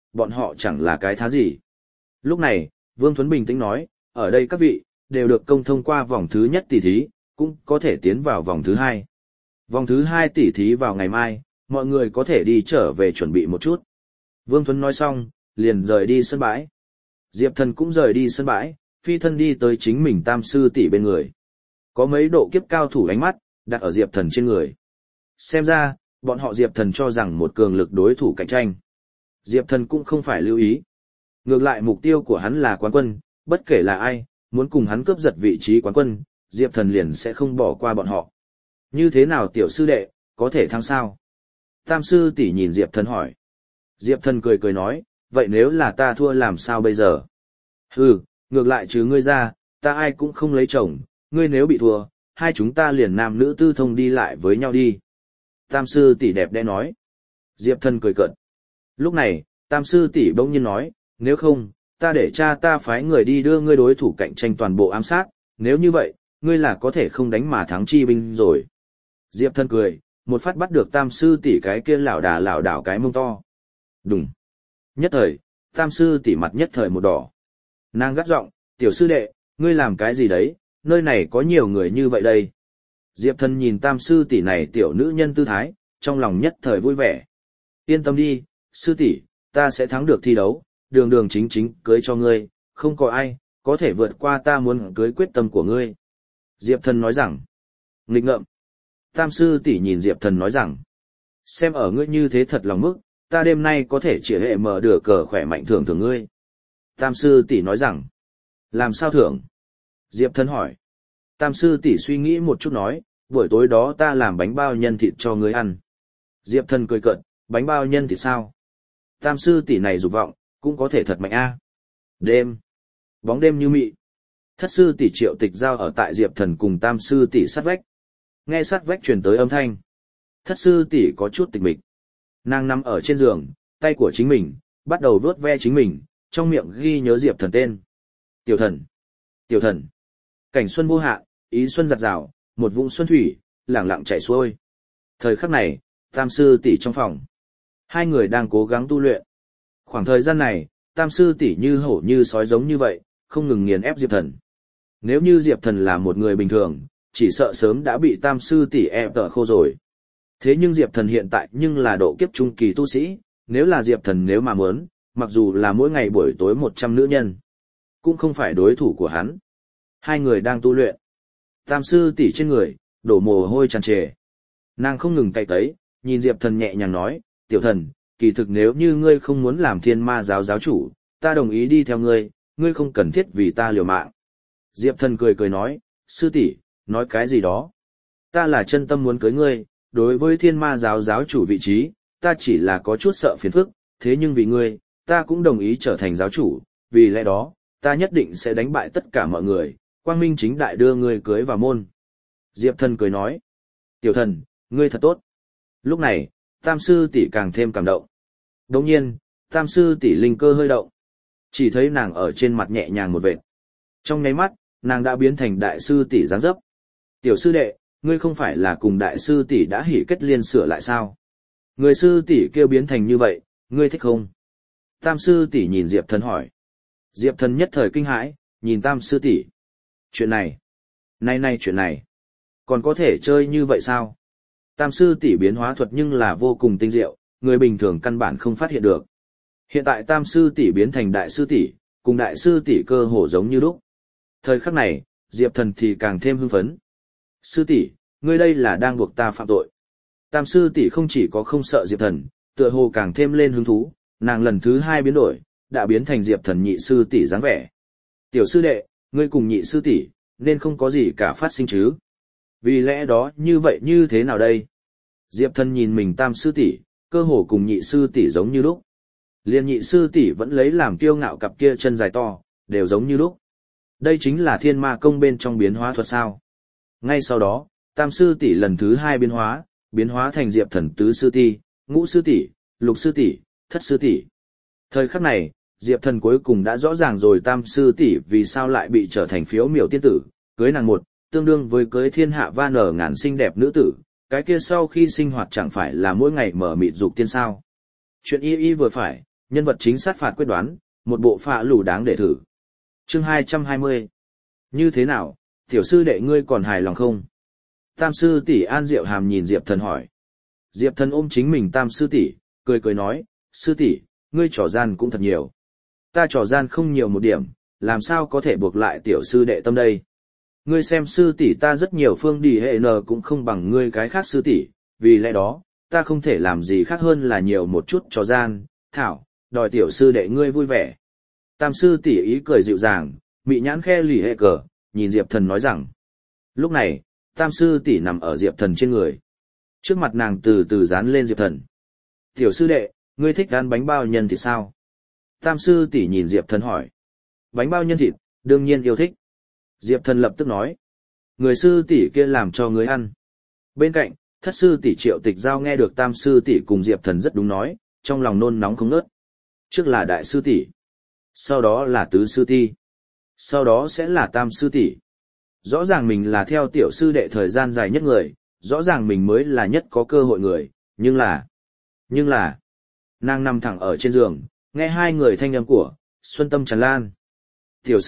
bọn họ chẳng là cái thá gì. Lúc này, Vương Thuấn bình tĩnh nói, ở đây các vị, đều được công thông qua vòng thứ nhất tỷ thí, cũng có thể tiến vào vòng thứ hai. Vòng thứ hai tỷ thí vào ngày mai, mọi người có thể đi trở về chuẩn bị một chút. Vương Thuấn nói xong, liền rời đi sân bãi. Diệp Thần cũng rời đi sân bãi, phi thân đi tới chính mình tam sư tỷ bên người. Có mấy độ kiếp cao thủ ánh mắt, đặt ở Diệp Thần trên người. Xem ra, bọn họ Diệp Thần cho rằng một cường lực đối thủ cạnh tranh. Diệp Thần cũng không phải lưu ý. Ngược lại mục tiêu của hắn là quán quân, bất kể là ai, muốn cùng hắn cướp giật vị trí quán quân, Diệp Thần liền sẽ không bỏ qua bọn họ. Như thế nào tiểu sư đệ, có thể thắng sao? Tam sư tỷ nhìn Diệp Thần hỏi. Diệp Thần cười cười nói, vậy nếu là ta thua làm sao bây giờ? Hừ, ngược lại chứ ngươi ra, ta ai cũng không lấy chồng, ngươi nếu bị thua, hai chúng ta liền nam nữ tư thông đi lại với nhau đi. Tam sư tỷ đẹp đẽ nói. Diệp Thần cười cợt. Lúc này, tam sư tỷ bỗng nhiên nói, nếu không, ta để cha ta phái người đi đưa ngươi đối thủ cạnh tranh toàn bộ ám sát, nếu như vậy, ngươi là có thể không đánh mà thắng chi binh rồi. Diệp Thần cười, một phát bắt được tam sư tỷ cái kia lảo đảo cái mông to. Đùng. Nhất thời, tam sư tỷ mặt nhất thời một đỏ. Nàng gắt giọng, tiểu sư đệ, ngươi làm cái gì đấy, nơi này có nhiều người như vậy đây. Diệp Thần nhìn tam sư tỷ này tiểu nữ nhân tư thái, trong lòng nhất thời vui vẻ. Yên tâm đi, sư tỷ, ta sẽ thắng được thi đấu, đường đường chính chính cưới cho ngươi, không có ai có thể vượt qua ta muốn cưới quyết tâm của ngươi. Diệp Thần nói rằng, nghịch ngợm. Tam sư tỷ nhìn Diệp Thần nói rằng, xem ở ngươi như thế thật lòng mức, ta đêm nay có thể chỉ hệ mở được cờ khỏe mạnh thưởng thưởng ngươi. Tam sư tỷ nói rằng, làm sao thưởng? Diệp Thần hỏi. Tam sư tỷ suy nghĩ một chút nói, buổi tối đó ta làm bánh bao nhân thịt cho ngươi ăn. Diệp Thần cười cợt, bánh bao nhân thịt sao? Tam sư tỷ này dục vọng, cũng có thể thật mạnh a. Đêm. Bóng đêm như mị. Thất sư tỷ Triệu Tịch Giao ở tại Diệp Thần cùng tam sư tỷ sát vách. Nghe sát vách truyền tới âm thanh. Thất sư tỷ có chút tịch mịch. Nàng nằm ở trên giường, tay của chính mình, bắt đầu vuốt ve chính mình, trong miệng ghi nhớ Diệp Thần tên. Tiểu Thần. Tiểu Thần. Cảnh xuân vô hạn, ý xuân giặt rào, một vũng xuân thủy, lẳng lặng chảy xuôi. Thời khắc này, tam sư tỷ trong phòng. Hai người đang cố gắng tu luyện. Khoảng thời gian này, tam sư tỷ như hổ như sói giống như vậy, không ngừng nghiền ép Diệp Thần. Nếu như Diệp Thần là một người bình thường, chỉ sợ sớm đã bị tam sư tỷ ép tở khô rồi. Thế nhưng Diệp Thần hiện tại nhưng là độ kiếp trung kỳ tu sĩ, nếu là Diệp Thần nếu mà muốn, mặc dù là mỗi ngày buổi tối 100 nữ nhân, cũng không phải đối thủ của hắn. Hai người đang tu luyện. Tam sư tỷ trên người, đổ mồ hôi tràn trề. Nàng không ngừng cày tấy, nhìn Diệp Thần nhẹ nhàng nói, tiểu thần, kỳ thực nếu như ngươi không muốn làm thiên ma giáo giáo chủ, ta đồng ý đi theo ngươi, ngươi không cần thiết vì ta liều mạng. Diệp Thần cười cười nói, sư tỷ, nói cái gì đó. Ta là chân tâm muốn cưới ngươi, đối với thiên ma giáo giáo chủ vị trí, ta chỉ là có chút sợ phiền phức, thế nhưng vì ngươi, ta cũng đồng ý trở thành giáo chủ, vì lẽ đó, ta nhất định sẽ đánh bại tất cả mọi người, quang minh chính đại đưa ngươi cưới vào môn. Diệp Thần cười nói, tiểu thần, ngươi thật tốt. Lúc này, tam sư tỷ càng thêm cảm động. Đồng nhiên, tam sư tỷ linh cơ hơi động. Chỉ thấy nàng ở trên mặt nhẹ nhàng một vệt. Trong nháy mắt, nàng đã biến thành đại sư tỷ dáng dấp. Tiểu sư đệ, ngươi không phải là cùng đại sư tỷ đã hỉ kết liên sửa lại sao? Người sư tỷ kêu biến thành như vậy, ngươi thích không? Tam sư tỷ nhìn Diệp Thần hỏi. Diệp Thần nhất thời kinh hãi, nhìn tam sư tỷ. Chuyện này, nay chuyện này, còn có thể chơi như vậy sao? Tam sư tỷ biến hóa thuật nhưng là vô cùng tinh diệu, người bình thường căn bản không phát hiện được. Hiện tại tam sư tỷ biến thành đại sư tỷ, cùng đại sư tỷ cơ hồ giống như lúc. Thời khắc này, Diệp Thần thì càng thêm hưng phấn. Sư tỷ, ngươi đây là đang buộc ta phạm tội. Tam sư tỷ không chỉ có không sợ Diệp Thần, tựa hồ càng thêm lên hứng thú, nàng lần thứ hai biến đổi, đã biến thành Diệp Thần nhị sư tỷ dáng vẻ. Tiểu sư đệ, ngươi cùng nhị sư tỷ, nên không có gì cả phát sinh chứ. Vì lẽ đó như vậy như thế nào đây? Diệp Thần nhìn mình tam sư tỷ, cơ hồ cùng nhị sư tỷ giống như lúc. Liên nhị sư tỷ vẫn lấy làm kiêu ngạo cặp kia chân dài to, đều giống như lúc. Đây chính là thiên ma công bên trong biến hóa thuật sao. Ngay sau đó, tam sư tỷ lần thứ hai biến hóa thành Diệp Thần tứ sư tỷ, ngũ sư tỷ, lục sư tỷ, thất sư tỷ. Thời khắc này, Diệp Thần cuối cùng đã rõ ràng rồi tam sư tỷ vì sao lại bị trở thành phiếu miểu tiên tử, cưới nàng một, tương đương với cưới thiên hạ va nở ngàn xinh đẹp nữ tử, cái kia sau khi sinh hoạt chẳng phải là mỗi ngày mở mịt dục tiên sao. Chuyện y vừa phải, nhân vật chính sát phạt quyết đoán, một bộ phạ lù đáng để thử. Chương 220. Như thế nào, tiểu sư đệ ngươi còn hài lòng không? Tam sư tỷ An Diệu Hàm nhìn Diệp Thần hỏi. Diệp Thần ôm chính mình tam sư tỷ, cười cười nói, sư tỷ, ngươi trò gian cũng thật nhiều. Ta trò gian không nhiều một điểm, làm sao có thể buộc lại tiểu sư đệ tâm đây? Ngươi xem sư tỷ ta rất nhiều phương đi hệ nờ cũng không bằng ngươi cái khác sư tỷ, vì lẽ đó, ta không thể làm gì khác hơn là nhiều một chút trò gian, thảo, đòi tiểu sư đệ ngươi vui vẻ. Tam sư tỷ ý cười dịu dàng, mị nhãn khe lì hệ cờ, nhìn Diệp Thần nói rằng. Lúc này, tam sư tỷ nằm ở Diệp Thần trên người. Trước mặt nàng từ từ dán lên Diệp Thần. Tiểu sư đệ, ngươi thích ăn bánh bao nhân thịt sao? Tam sư tỷ nhìn Diệp Thần hỏi. Bánh bao nhân thịt, đương nhiên yêu thích. Diệp Thần lập tức nói. Người sư tỷ kia làm cho ngươi ăn. Bên cạnh, thất sư tỷ Triệu Tịch Giao nghe được tam sư tỷ cùng Diệp Thần rất đúng nói, trong lòng nôn nóng không ngớt. Trước là đại sư tỷ, sau đó là tứ sư tỷ, sau đó sẽ là tam sư tỷ. Rõ ràng mình là theo tiểu sư đệ thời gian dài nhất người, rõ ràng mình mới là nhất có cơ hội người, nhưng là, nàng nằm thẳng ở trên giường, nghe hai người thanh âm của, xuân tâm tràn lan. Tiểu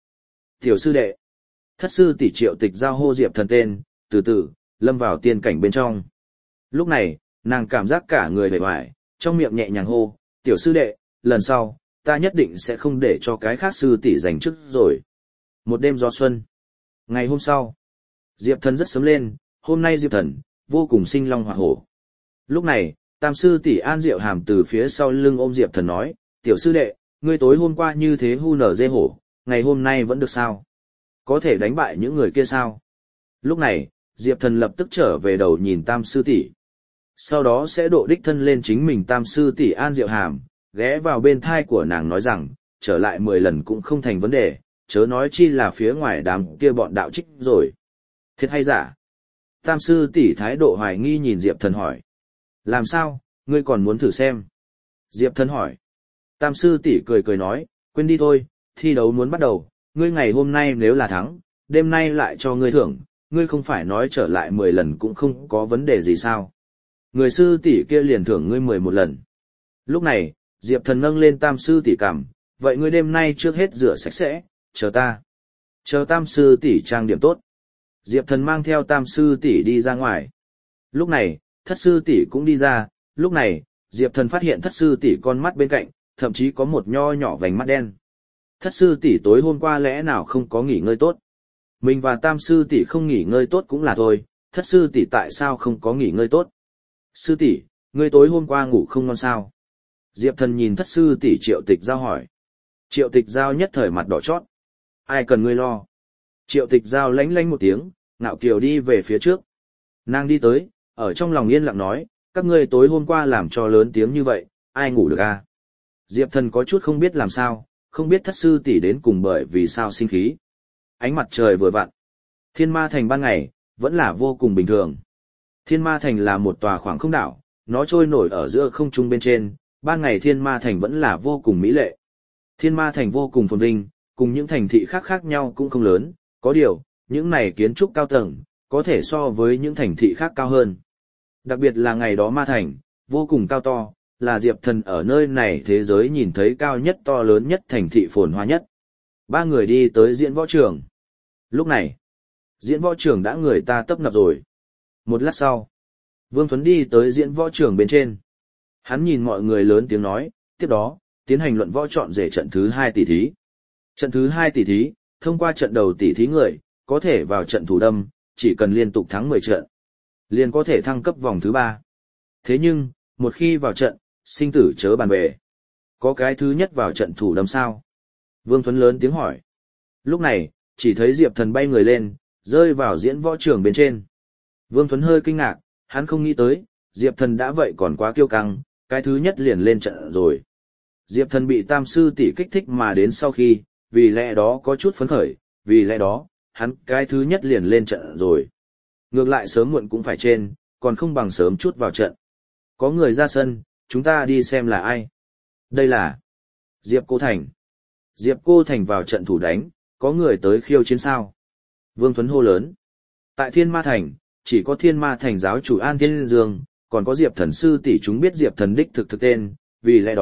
sư đệ, thất sư tỷ Triệu Tịch Giao hô Diệp Thần tên, từ từ, lâm vào tiên cảnh bên trong. Lúc này, nàng cảm giác cả người bề hoài, trong miệng nhẹ nhàng hô, tiểu sư đệ, lần sau, ta nhất định sẽ không để cho cái khác sư tỷ giành chức rồi. Một đêm gió xuân. Ngày hôm sau, Diệp Thần rất sớm lên, hôm nay Diệp Thần, vô cùng sinh long hoạt hổ. Lúc này, tam sư tỷ An Diệu Hàm từ phía sau lưng ôm Diệp Thần nói, tiểu sư đệ, ngươi tối hôm qua như thế hu nở dê hổ, ngày hôm nay vẫn được sao? Có thể đánh bại những người kia sao? Lúc này, Diệp Thần lập tức trở về đầu nhìn tam sư tỷ. Sau đó sẽ độ đích thân lên chính mình tam sư tỷ An Diệu Hàm, ghé vào bên thai của nàng nói rằng, trở lại 10 lần cũng không thành vấn đề, chớ nói chi là phía ngoài đám kia bọn đạo trích rồi. Thiệt hay giả? Tam sư tỷ thái độ hoài nghi nhìn Diệp Thần hỏi. Làm sao, ngươi còn muốn thử xem? Diệp Thần hỏi. Tam sư tỷ cười cười nói, quên đi thôi, thi đấu muốn bắt đầu, ngươi ngày hôm nay nếu là thắng, đêm nay lại cho ngươi thưởng, ngươi không phải nói trở lại 10 lần cũng không có vấn đề gì sao? Người sư tỷ kia liền thưởng ngươi 11 lần. Lúc này, Diệp Thần nâng lên tam sư tỷ cằm, vậy ngươi đêm nay trước hết rửa sạch sẽ, chờ ta. Chờ tam sư tỷ trang điểm tốt. Diệp Thần mang theo tam sư tỷ đi ra ngoài. Lúc này, thất sư tỷ cũng đi ra, lúc này, Diệp Thần phát hiện thất sư tỷ con mắt bên cạnh, thậm chí có một nho nhỏ vành mắt đen. Thất sư tỷ tối hôm qua lẽ nào không có nghỉ ngơi tốt? Mình và tam sư tỷ không nghỉ ngơi tốt cũng là thôi, thất sư tỷ tại sao không có nghỉ ngơi tốt? Sư tỷ, ngươi tối hôm qua ngủ không ngon sao? Diệp Thần nhìn thất sư tỷ Triệu Tịch Giao hỏi. Triệu Tịch Giao nhất thời mặt đỏ chót. Ai cần ngươi lo? Triệu Tịch Giao lánh lánh một tiếng, ngạo kiều đi về phía trước. Nàng đi tới, ở trong lòng yên lặng nói, các ngươi tối hôm qua làm cho lớn tiếng như vậy, ai ngủ được à? Diệp Thần có chút không biết làm sao, không biết thất sư tỷ đến cùng bởi vì sao sinh khí. Ánh mặt trời vừa vặn. Thiên Ma Thành ban ngày, vẫn là vô cùng bình thường. Thiên Ma Thành là một tòa khoảng không đảo, nó trôi nổi ở giữa không trung bên trên, ban ngày Thiên Ma Thành vẫn là vô cùng mỹ lệ. Thiên Ma Thành vô cùng phồn vinh, cùng những thành thị khác khác nhau cũng không lớn, có điều, những này kiến trúc cao tầng, có thể so với những thành thị khác cao hơn. Đặc biệt là ngày đó Ma Thành, vô cùng cao to, là Diệp Thần ở nơi này thế giới nhìn thấy cao nhất to lớn nhất thành thị phồn hoa nhất. Ba người đi tới diễn võ trường. Lúc này, diễn võ trường đã người ta tấp nập rồi. Một lát sau, Vương Thuấn đi tới diễn võ trường bên trên. Hắn nhìn mọi người lớn tiếng nói, tiếp đó, tiến hành luận võ chọn rể trận thứ 2 tỷ thí. Trận thứ 2 tỷ thí, thông qua trận đầu tỷ thí người, có thể vào trận thủ đâm, chỉ cần liên tục thắng 10 trận, liền có thể thăng cấp vòng thứ 3. Thế nhưng, một khi vào trận, sinh tử chớ bàn về. Có cái thứ nhất vào trận thủ đâm sao? Vương Thuấn lớn tiếng hỏi. Lúc này, chỉ thấy Diệp Thần bay người lên, rơi vào diễn võ trường bên trên. Vương Thuấn hơi kinh ngạc, hắn không nghĩ tới, Diệp Thần đã vậy còn quá kiêu căng, cái thứ nhất liền lên trận rồi. Diệp Thần bị tam sư tỷ kích thích mà đến sau khi, vì lẽ đó có chút phấn khởi, vì lẽ đó, hắn cái thứ nhất liền lên trận rồi. Ngược lại sớm muộn cũng phải trên, còn không bằng sớm chút vào trận. Có người ra sân, chúng ta đi xem là ai. Đây là Diệp Cô Thành. Diệp Cô Thành vào trận thủ đánh, có người tới khiêu chiến sao? Vương Thuấn hô lớn. Tại Thiên Ma Thành, chỉ có Thiên Ma Thành giáo chủ An Thiên Dương, còn có Diệp Thần sư tỷ chúng biết Diệp Thần đích thực tên, vì lẽ đó,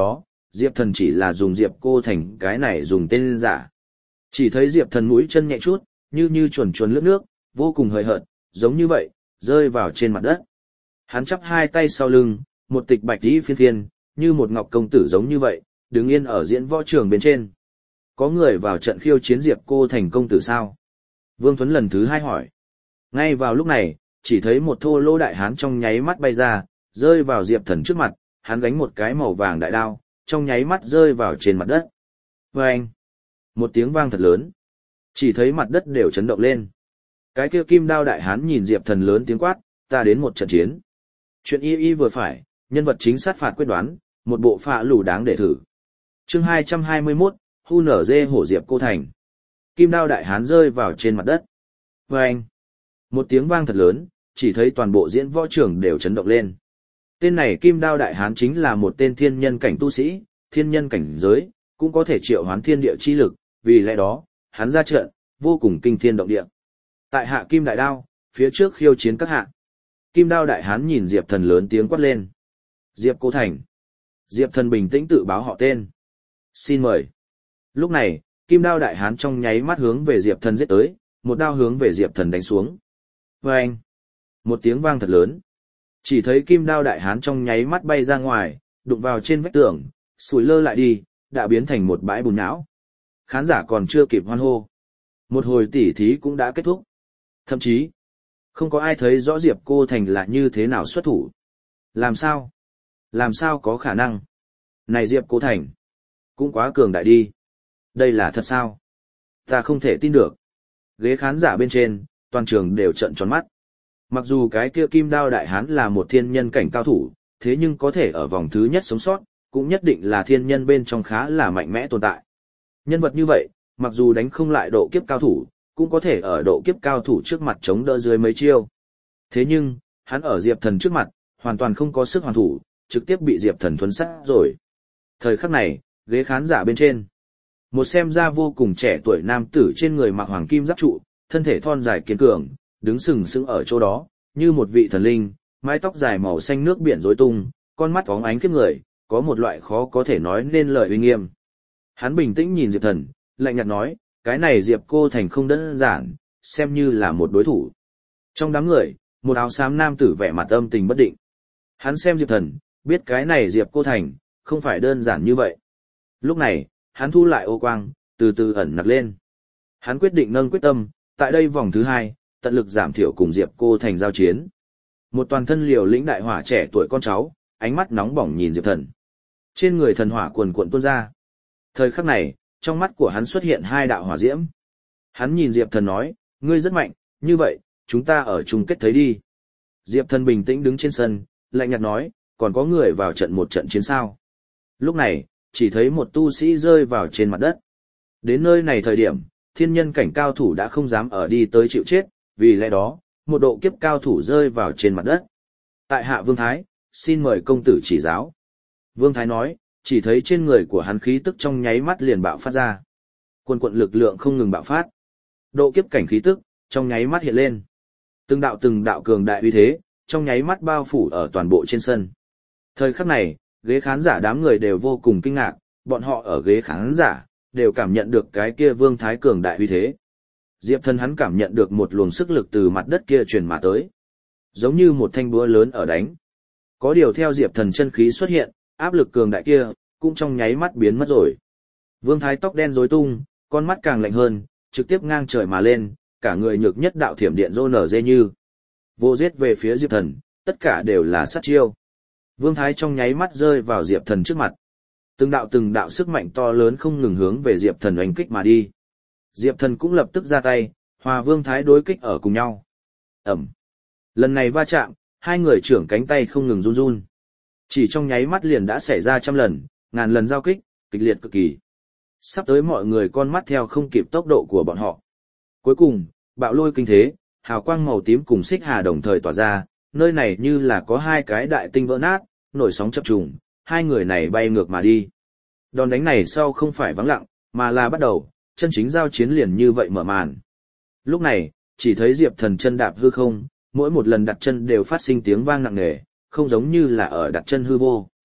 Diệp Thần chỉ là dùng Diệp Cô Thành cái này dùng tên giả. Chỉ thấy Diệp Thần mũi chân nhẹ chút, như chuồn chuồn lướt nước, vô cùng hời hợt, giống như vậy, rơi vào trên mặt đất. Hắn chắp hai tay sau lưng, một tịch bạch y phiên phiên, như một ngọc công tử giống như vậy, đứng yên ở diễn võ trường bên trên. Có người vào trận khiêu chiến Diệp Cô Thành công tử sao? Vương Thuấn lần thứ hai hỏi. Ngay vào lúc này, chỉ thấy một thô lỗ đại hán trong nháy mắt bay ra, rơi vào Diệp Thần trước mặt, hắn gánh một cái màu vàng đại đao, trong nháy mắt rơi vào trên mặt đất. Vâng! Một tiếng vang thật lớn. Chỉ thấy mặt đất đều chấn động lên. Cái kia kim đao đại hán nhìn Diệp Thần lớn tiếng quát, ta đến một trận chiến. Chuyện y vừa phải, nhân vật chính sát phạt quyết đoán, một bộ phạ lù đáng để thử. Chương 221, Hu nở dê hổ Diệp Cô Thành. Kim đao đại hán rơi vào trên mặt đất. Vâng! Một tiếng vang thật lớn, chỉ thấy toàn bộ diễn võ trường đều chấn động lên. Tên này kim đao đại hán chính là một tên thiên nhân cảnh tu sĩ, thiên nhân cảnh giới, cũng có thể triệu hoán thiên địa chi lực, vì lẽ đó, hắn ra trận, vô cùng kinh thiên động địa. Tại hạ kim đại đao, phía trước khiêu chiến các hạ. Kim đao đại hán nhìn Diệp Thần lớn tiếng quát lên. Diệp Cô Thành. Diệp Thần bình tĩnh tự báo họ tên. Xin mời. Lúc này, kim đao đại hán trong nháy mắt hướng về Diệp Thần giết tới, một đao hướng về Diệp Thần đánh xuống. Vâng! Một tiếng vang thật lớn. Chỉ thấy kim đao đại hán trong nháy mắt bay ra ngoài, đụng vào trên vách tường, sủi lơ lại đi, đã biến thành một bãi bùn nhão. Khán giả còn chưa kịp hoan hô. Một hồi tỉ thí cũng đã kết thúc. Thậm chí, không có ai thấy rõ Diệp Cô Thành là như thế nào xuất thủ. Làm sao? Làm sao có khả năng? Này Diệp Cô Thành, cũng quá cường đại đi. Đây là thật sao? Ta không thể tin được. Ghế khán giả bên trên, toàn trường đều trợn tròn mắt. Mặc dù cái kia kim đao đại hán là một thiên nhân cảnh cao thủ, thế nhưng có thể ở vòng thứ nhất sống sót, cũng nhất định là thiên nhân bên trong khá là mạnh mẽ tồn tại. Nhân vật như vậy, mặc dù đánh không lại độ kiếp cao thủ, cũng có thể ở độ kiếp cao thủ trước mặt chống đỡ dưới mấy chiêu. Thế nhưng, hắn ở Diệp Thần trước mặt, hoàn toàn không có sức hoàn thủ, trực tiếp bị Diệp Thần thuấn sát rồi. Thời khắc này, ghế khán giả bên trên, một xem ra vô cùng trẻ tuổi nam tử trên người mặc hoàng kim giáp trụ, thân thể thon dài kiên cường, đứng sừng sững ở chỗ đó, như một vị thần linh, mái tóc dài màu xanh nước biển rối tung, con mắt óng ánh khiếp người, có một loại khó có thể nói nên lời uy nghiêm. Hắn bình tĩnh nhìn Diệp Thần, lạnh nhạt nói, cái này Diệp Cô Thành không đơn giản, xem như là một đối thủ. Trong đám người, một áo xám nam tử vẻ mặt âm tình bất định. Hắn xem Diệp Thần, biết cái này Diệp Cô Thành, không phải đơn giản như vậy. Lúc này, hắn thu lại ô quang, từ từ ẩn nặc lên. Hắn quyết định nâng quyết tâm, tại đây vòng thứ 2, tận lực giảm thiểu cùng Diệp Cô Thành giao chiến. Một toàn thân liều lĩnh đại hỏa trẻ tuổi con cháu, ánh mắt nóng bỏng nhìn Diệp Thần. Trên người thần hỏa cuồn cuộn tuôn ra. Thời khắc này, trong mắt của hắn xuất hiện 2 đạo hỏa diễm. Hắn nhìn Diệp Thần nói, ngươi rất mạnh, như vậy, chúng ta ở chung kết thấy đi. Diệp Thần bình tĩnh đứng trên sân, lạnh nhạt nói, còn có người vào trận một trận chiến sao. Lúc này, chỉ thấy một tu sĩ rơi vào trên mặt đất. Đến nơi này thời điểm, thiên nhân cảnh cao thủ đã không dám ở đi tới chịu chết, vì lẽ đó, một độ kiếp cao thủ rơi vào trên mặt đất. Tại hạ Vương Thái, xin mời công tử chỉ giáo. Vương Thái nói, chỉ thấy trên người của hắn khí tức trong nháy mắt liền bạo phát ra. Quần quận lực lượng không ngừng bạo phát. Độ kiếp cảnh khí tức, trong nháy mắt hiện lên. Từng đạo cường đại uy thế, trong nháy mắt bao phủ ở toàn bộ trên sân. Thời khắc này, ghế khán giả đám người đều vô cùng kinh ngạc, bọn họ ở ghế khán giả, đều cảm nhận được cái kia Vương Thái cường đại uy thế. Diệp Thần hắn cảm nhận được một luồng sức lực từ mặt đất kia truyền mà tới. Giống như một thanh búa lớn ở đánh. Có điều theo Diệp Thần chân khí xuất hiện, áp lực cường đại kia, cũng trong nháy mắt biến mất rồi. Vương Thái tóc đen rối tung, con mắt càng lạnh hơn, trực tiếp ngang trời mà lên, cả người nhược nhất đạo thiểm điện rô nở dê như. Vô giết về phía Diệp Thần, tất cả đều là sát chiêu. Vương Thái trong nháy mắt rơi vào Diệp Thần trước mặt. Từng đạo sức mạnh to lớn không ngừng hướng về Diệp Thần oanh kích mà đi. Diệp Thần cũng lập tức ra tay, hòa Vương Thái đối kích ở cùng nhau. Ẩm. Lần này va chạm, hai người trưởng cánh tay không ngừng run run. Chỉ trong nháy mắt liền đã xảy ra trăm lần, ngàn lần giao kích, kịch liệt cực kỳ. Sắp tới mọi người con mắt theo không kịp tốc độ của bọn họ. Cuối cùng, bạo lôi kinh thế, hào quang màu tím cùng xích hà đồng thời tỏa ra, nơi này như là có 2 cái đại tinh vỡ nát, nổi sóng chập trùng, hai người này bay ngược mà đi. Đòn đánh này sau không phải vắng lặng, mà là bắt đầu, chân chính giao chiến liền như vậy mở màn. Lúc này, chỉ thấy Diệp Thần chân đạp hư không, mỗi một lần đặt chân đều phát sinh tiếng vang nặng nề, không giống như là ở đặt chân hư vô.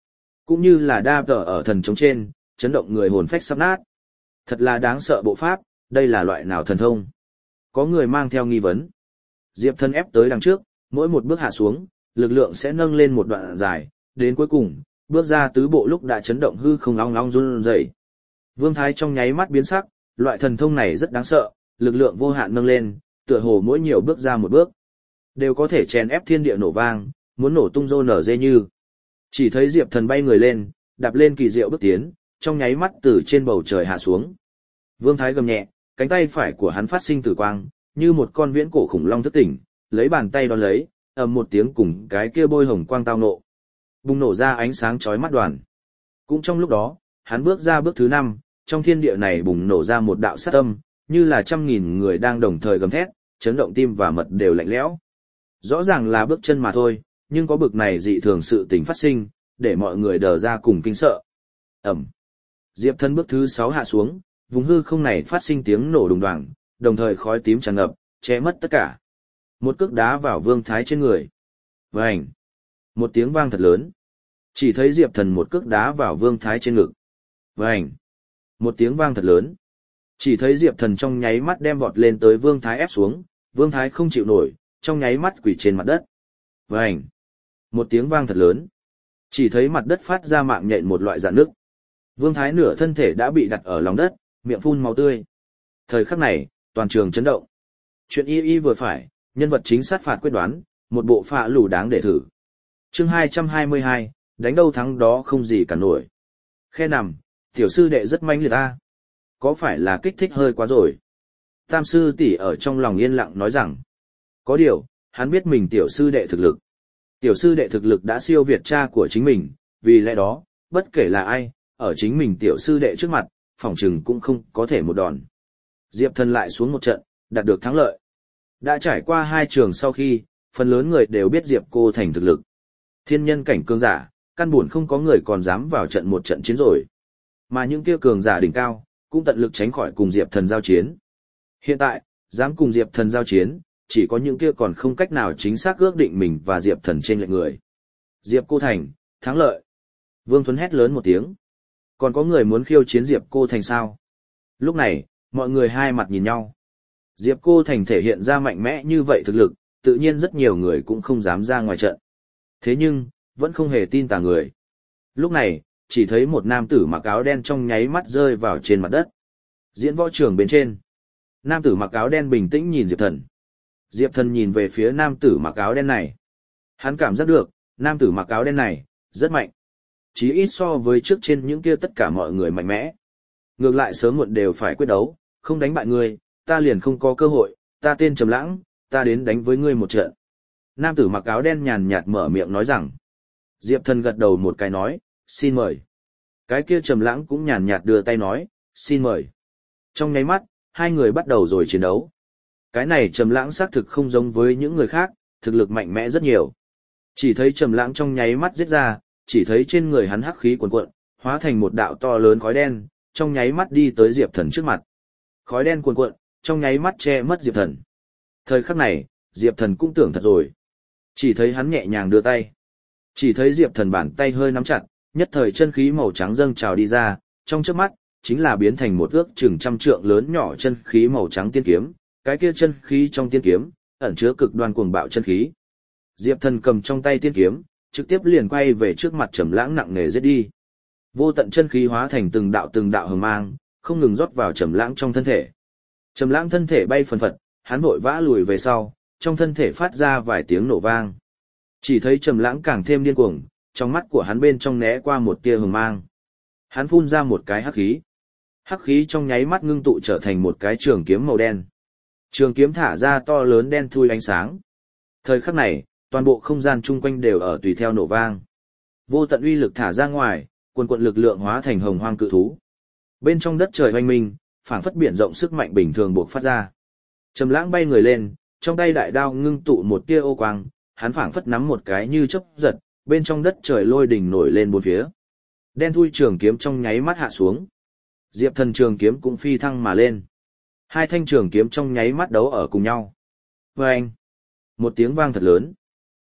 Cũng như là đa tờ ở thần trống trên, chấn động người hồn phách sắp nát. Thật là đáng sợ bộ pháp, đây là loại nào thần thông? Có người mang theo nghi vấn. Diệp Thần ép tới đằng trước, mỗi một bước hạ xuống, lực lượng sẽ nâng lên một đoạn dài, đến cuối cùng, bước ra tứ bộ lúc đã chấn động hư không long long run rẩy. Vương Thái trong nháy mắt biến sắc, loại thần thông này rất đáng sợ, lực lượng vô hạn nâng lên, tựa hồ mỗi nhiều bước ra một bước, đều có thể chèn ép thiên địa nổ vang, muốn nổ tung rô nở dê như. Chỉ thấy Diệp Thần bay người lên, đạp lên kỳ diệu bước tiến, trong nháy mắt từ trên bầu trời hạ xuống. Vương Thái gầm nhẹ, cánh tay phải của hắn phát sinh tử quang, như một con viễn cổ khủng long thức tỉnh, lấy bàn tay đón lấy, ầm một tiếng cùng cái kia bôi hồng quang tao nộ. Bùng nổ ra ánh sáng chói mắt đoàn. Cũng trong lúc đó, hắn bước ra bước thứ 5, trong thiên địa này bùng nổ ra một đạo sát âm, như là 100.000 người đang đồng thời gầm thét, chấn động tim và mật đều lạnh lẽo. Rõ ràng là bước chân mà thôi, nhưng có bực này dị thường sự tình phát sinh, để mọi người đờ ra cùng kinh sợ. Ẩm. Diệp Thần bước thứ 6 hạ xuống, vùng hư không này phát sinh tiếng nổ đùng đoàng, đồng thời khói tím tràn ngập, che mất tất cả. Một cước đá vào Vương Thái trên người. Vành. Một tiếng vang thật lớn. Chỉ thấy Diệp Thần một cước đá vào Vương Thái trên ngực. Vành. Một tiếng vang thật lớn. Chỉ thấy Diệp Thần trong nháy mắt đem vọt lên tới Vương Thái ép xuống, Vương Thái không chịu nổi, trong nháy mắt quỳ trên mặt đất. Vành. Một tiếng vang thật lớn. Chỉ thấy mặt đất phát ra mạng nhện một loại rạn nước. Vương Thái nửa thân thể đã bị đặt ở lòng đất, miệng phun máu tươi. Thời khắc này, toàn trường chấn động. Chuyện y vừa phải, nhân vật chính sát phạt quyết đoán, một bộ phạ lù đáng để thử. Chương 222, đánh đâu thắng đó không gì cả nổi. Khe nằm, tiểu sư đệ rất manh liệt ta. Có phải là kích thích hơi quá rồi? Tam sư tỷ ở trong lòng yên lặng nói rằng. Có điều, hắn biết mình tiểu sư đệ thực lực. Tiểu sư đệ thực lực đã siêu việt cha của chính mình, vì lẽ đó, bất kể là ai, ở chính mình tiểu sư đệ trước mặt, phỏng chừng cũng không có thể một đòn. Diệp Thần lại xuống một trận, đạt được thắng lợi. Đã trải qua 2 trường sau khi, phần lớn người đều biết Diệp Cô Thành thực lực. Thiên nhân cảnh cường giả, căn buồn không có người còn dám vào trận một trận chiến rồi. Mà những kia cường giả đỉnh cao, cũng tận lực tránh khỏi cùng Diệp Thần giao chiến. Hiện tại, dám cùng Diệp Thần giao chiến, chỉ có những kia còn không cách nào chính xác ước định mình và Diệp Thần trên lệnh người. Diệp Cô Thành, thắng lợi. Vương Thuấn hét lớn một tiếng. Còn có người muốn khiêu chiến Diệp Cô Thành sao? Lúc này, mọi người hai mặt nhìn nhau. Diệp Cô Thành thể hiện ra mạnh mẽ như vậy thực lực, tự nhiên rất nhiều người cũng không dám ra ngoài trận. Thế nhưng, vẫn không hề tin tà người. Lúc này, chỉ thấy một nam tử mặc áo đen trong nháy mắt rơi vào trên mặt đất. Diễn võ trường bên trên. Nam tử mặc áo đen bình tĩnh nhìn Diệp Thần. Diệp Thần nhìn về phía nam tử mặc áo đen này. Hắn cảm giác được, nam tử mặc áo đen này, rất mạnh. Chí ít so với trước trên những kia tất cả mọi người mạnh mẽ. Ngược lại sớm muộn đều phải quyết đấu, không đánh bại ngươi, ta liền không có cơ hội, ta tên Trầm Lãng, ta đến đánh với ngươi một trận. Nam tử mặc áo đen nhàn nhạt mở miệng nói rằng. Diệp Thần gật đầu một cái nói, xin mời. Cái kia Trầm Lãng cũng nhàn nhạt đưa tay nói, xin mời. Trong nháy mắt, hai người bắt đầu rồi chiến đấu. Cái này Trầm Lãng xác thực không giống với những người khác, thực lực mạnh mẽ rất nhiều. Chỉ thấy Trầm Lãng trong nháy mắt giết ra, chỉ thấy trên người hắn hắc khí cuồn cuộn, hóa thành một đạo to lớn khói đen, trong nháy mắt đi tới Diệp Thần trước mặt. Khói đen cuồn cuộn, trong nháy mắt che mất Diệp Thần. Thời khắc này, Diệp Thần cũng tưởng thật rồi. Chỉ thấy hắn nhẹ nhàng đưa tay. Chỉ thấy Diệp Thần bàn tay hơi nắm chặt, nhất thời chân khí màu trắng dâng trào đi ra, trong chớp mắt, chính là biến thành một ước chừng 100 trượng lớn nhỏ chân khí màu trắng tiên kiếm, cái kia chân khí trong tiên kiếm, ẩn chứa cực đoan cuồng bạo chân khí. Diệp Thần cầm trong tay tiên kiếm, trực tiếp liền quay về trước mặt Trầm Lãng nặng nề giết đi. Vô tận chân khí hóa thành từng đạo hừng mang, không ngừng rót vào Trầm Lãng trong thân thể. Trầm Lãng thân thể bay phần phật, hắn vội vã lùi về sau, trong thân thể phát ra vài tiếng nổ vang. Chỉ thấy Trầm Lãng càng thêm điên cuồng, trong mắt của hắn bên trong né qua một tia hừng mang. Hắn phun ra một cái hắc khí. Hắc khí trong nháy mắt ngưng tụ trở thành một cái trường kiếm màu đen. Trường kiếm thả ra to lớn đen thui ánh sáng. Thời khắc này, toàn bộ không gian chung quanh đều ở tùy theo nổ vang. Vô tận uy lực thả ra ngoài, quần quần lực lượng hóa thành hồng hoang cự thú. Bên trong đất trời oanh minh, phảng phất biển rộng sức mạnh bình thường bộc phát ra. Trầm Lãng bay người lên, trong tay đại đao ngưng tụ một tia ô quang, hắn phảng phất nắm một cái như chớp giật, bên trong đất trời lôi đình nổi lên bốn phía. Đen thui trường kiếm trong nháy mắt hạ xuống. Diệp Thần trường kiếm cũng phi thăng mà lên. Hai thanh trường kiếm trong nháy mắt đấu ở cùng nhau. Oeng! Một tiếng vang thật lớn.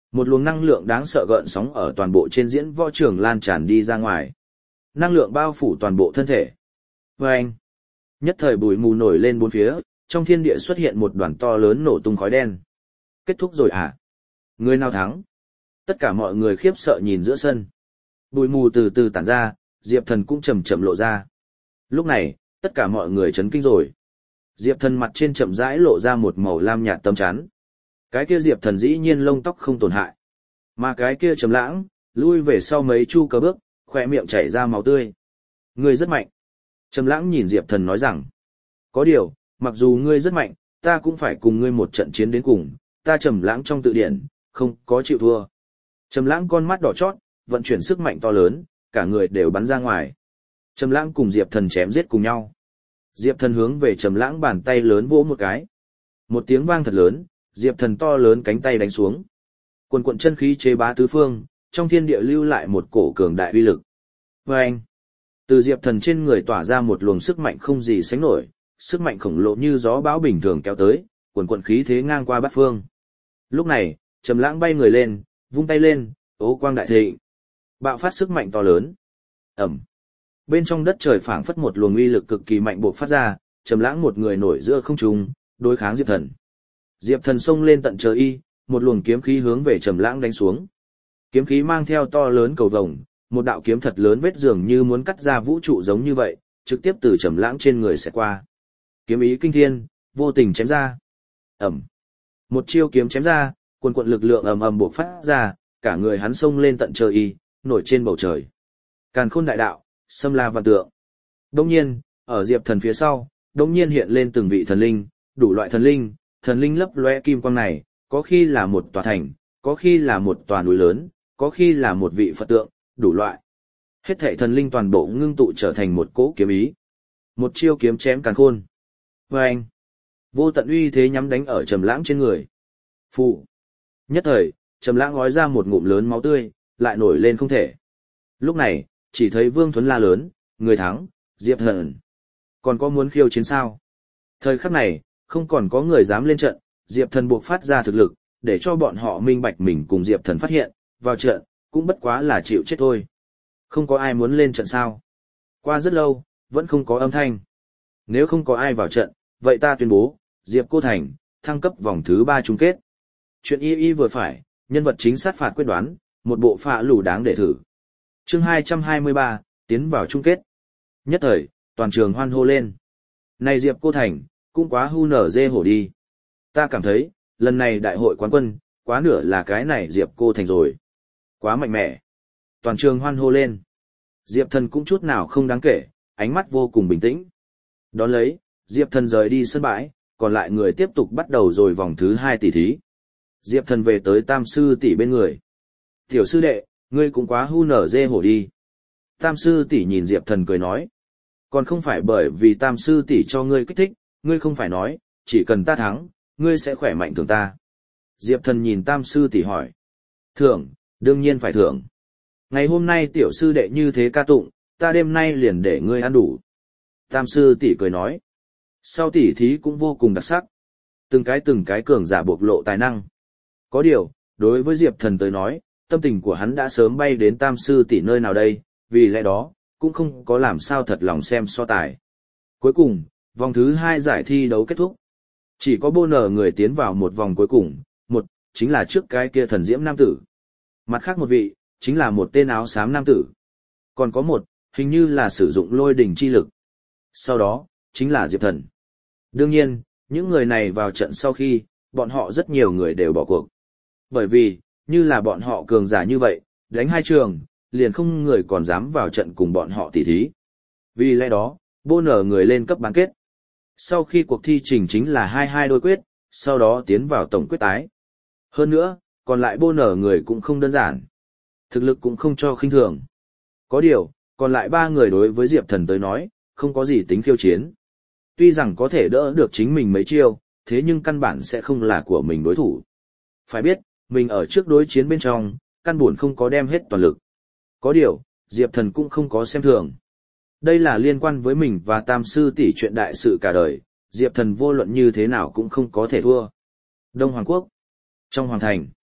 Một luồng năng lượng đáng sợ gợn sóng ở toàn bộ trên diễn võ trường lan tràn đi ra ngoài. Năng lượng bao phủ toàn bộ thân thể. Vâng! Nhất thời bụi mù nổi lên bốn phía, trong thiên địa xuất hiện một đoàn to lớn nổ tung khói đen. Kết thúc rồi à? Người nào thắng? Tất cả mọi người khiếp sợ nhìn giữa sân. Bụi mù từ từ tản ra, Diệp Thần cũng chậm chậm lộ ra. Lúc này, tất cả mọi người chấn kinh rồi. Diệp Thần mặt trên chậm rãi lộ ra một màu lam nhạt tấm chắn. Cái kia Diệp Thần dĩ nhiên lông tóc không tổn hại. Mà cái kia Trầm Lãng, lui về sau mấy chu cơ bước, khóe miệng chảy ra máu tươi. Ngươi rất mạnh. Trầm Lãng nhìn Diệp Thần nói rằng, có điều, mặc dù ngươi rất mạnh, ta cũng phải cùng ngươi một trận chiến đến cùng, ta Trầm Lãng trong tự điển, không có chịu thua. Trầm Lãng con mắt đỏ chót, vận chuyển sức mạnh to lớn, cả người đều bắn ra ngoài. Trầm Lãng cùng Diệp Thần chém giết cùng nhau. Diệp Thần hướng về Trầm Lãng bàn tay lớn vỗ một cái. Một tiếng vang thật lớn, Diệp Thần to lớn cánh tay đánh xuống. Quần quần chân khí chế bá tứ phương, trong thiên địa lưu lại một cổ cường đại uy lực. Oeng! Từ Diệp Thần trên người tỏa ra một luồng sức mạnh không gì sánh nổi, sức mạnh khổng lồ như gió bão bình thường kéo tới, quần quần khí thế ngang qua bát phương. Lúc này, Trầm Lãng bay người lên, vung tay lên, ố quang đại thịnh. Bạo phát sức mạnh to lớn. Ầm. Bên trong đất trời phảng phất một luồng uy lực cực kỳ mạnh bộc phát ra, Trầm Lãng một người nổi giữa không trung, đối kháng Diệp Thần. Diệp Thần xông lên tận trời y, một luồng kiếm khí hướng về Trầm Lãng đánh xuống. Kiếm khí mang theo to lớn cầu vồng, một đạo kiếm thật lớn vết dường như muốn cắt ra vũ trụ giống như vậy, trực tiếp từ Trầm Lãng trên người xẹt qua. Kiếm ý kinh thiên, vô tình chém ra. Ầm. Một chiêu kiếm chém ra, quần quần lực lượng ầm ầm bộc phát ra, cả người hắn xông lên tận trời y, nổi trên bầu trời. Càn Khôn đại đạo, xâm la vạn tượng. Đột nhiên, ở Diệp Thần phía sau, đột nhiên hiện lên từng vị thần linh, đủ loại thần linh lấp lóe kim quang này, có khi là một tòa thành, có khi là một tòa núi lớn, có khi là một vị Phật tượng, đủ loại. Hết thảy thần linh toàn bộ ngưng tụ trở thành một cỗ kiếm ý. Một chiêu kiếm chém càn khôn. Oeng! Vô tận uy thế nhắm đánh ở Trầm Lãng trên người. Phù! Nhất thời, Trầm Lãng ói ra một ngụm lớn máu tươi, lại nổi lên không thể. Lúc này, chỉ thấy Vương Thuấn la lớn, người thắng, Diệp Thần. Còn có muốn khiêu chiến sao? Thời khắc này, không còn có người dám lên trận, Diệp Thần buộc phát ra thực lực, để cho bọn họ minh bạch mình cùng Diệp Thần phát hiện, vào trận, cũng bất quá là chịu chết thôi. Không có ai muốn lên trận sao? Qua rất lâu, vẫn không có âm thanh. Nếu không có ai vào trận, vậy ta tuyên bố, Diệp Cô Thành, thăng cấp vòng thứ 3 chung kết. Chuyện y vừa phải, nhân vật chính sát phạt quyết đoán, một bộ phạ lù đáng để thử. Chương 223, tiến vào chung kết. Nhất thời, toàn trường hoan hô lên. Này Diệp Cô Thành, cũng quá hu nở dê hổ đi. Ta cảm thấy, lần này đại hội quán quân, quá nửa là cái này Diệp Cô Thành rồi. Quá mạnh mẽ. Toàn trường hoan hô lên. Diệp Thần cũng chút nào không đáng kể, ánh mắt vô cùng bình tĩnh. Đón lấy, Diệp Thần rời đi sân bãi, còn lại người tiếp tục bắt đầu rồi vòng thứ 2 tỷ thí. Diệp Thần về tới Tam sư tỷ bên người. Tiểu sư đệ, ngươi cũng quá hu nở dê hổ đi. Tam sư tỷ nhìn Diệp Thần cười nói. Còn không phải bởi vì Tam sư tỷ cho ngươi kích thích, ngươi không phải nói, chỉ cần ta thắng, ngươi sẽ khỏe mạnh thưởng ta. Diệp Thần nhìn Tam sư tỷ hỏi. Thưởng, đương nhiên phải thưởng. Ngày hôm nay tiểu sư đệ như thế ca tụng, ta đêm nay liền để ngươi ăn đủ. Tam sư tỷ cười nói. Sau tỷ thí cũng vô cùng đặc sắc. Từng cái cường giả bộc lộ tài năng. Có điều, đối với Diệp Thần tới nói, tâm tình của hắn đã sớm bay đến Tam sư tỷ nơi nào đây, vì lẽ đó, cũng không có làm sao thật lòng xem so tài. Cuối cùng, vòng thứ 2 giải thi đấu kết thúc. Chỉ có bonus người tiến vào một vòng cuối cùng, một, chính là trước cái kia thần diễm nam tử. Mặt khác một vị, chính là một tên áo xám nam tử. Còn có một, hình như là sử dụng lôi đỉnh chi lực. Sau đó, chính là Diệp Thần. Đương nhiên, những người này vào trận sau khi, bọn họ rất nhiều người đều bỏ cuộc. Bởi vì, như là bọn họ cường giả như vậy, đánh 2 trường, liền không người còn dám vào trận cùng bọn họ tỉ thí. Vì lẽ đó, bonus người lên cấp bán kết. Sau khi cuộc thi trình chính là 22 đôi quyết, sau đó tiến vào tổng quyết tái. Hơn nữa, còn lại bonus người cũng không đơn giản. Thực lực cũng không cho khinh thường. Có điều, còn lại 3 người đối với Diệp Thần tới nói, không có gì tính khiêu chiến. Tuy rằng có thể đỡ được chính mình mấy chiêu, thế nhưng căn bản sẽ không là của mình đối thủ. Phải biết, mình ở trước đối chiến bên trong, căn buồn không có đem hết toàn lực. Có điều, Diệp Thần cũng không có xem thường. Đây là liên quan với mình và Tam sư tỷ chuyện đại sự cả đời, Diệp Thần vô luận như thế nào cũng không có thể thua. Đông Hoàng Quốc. Trong Hoàng Thành.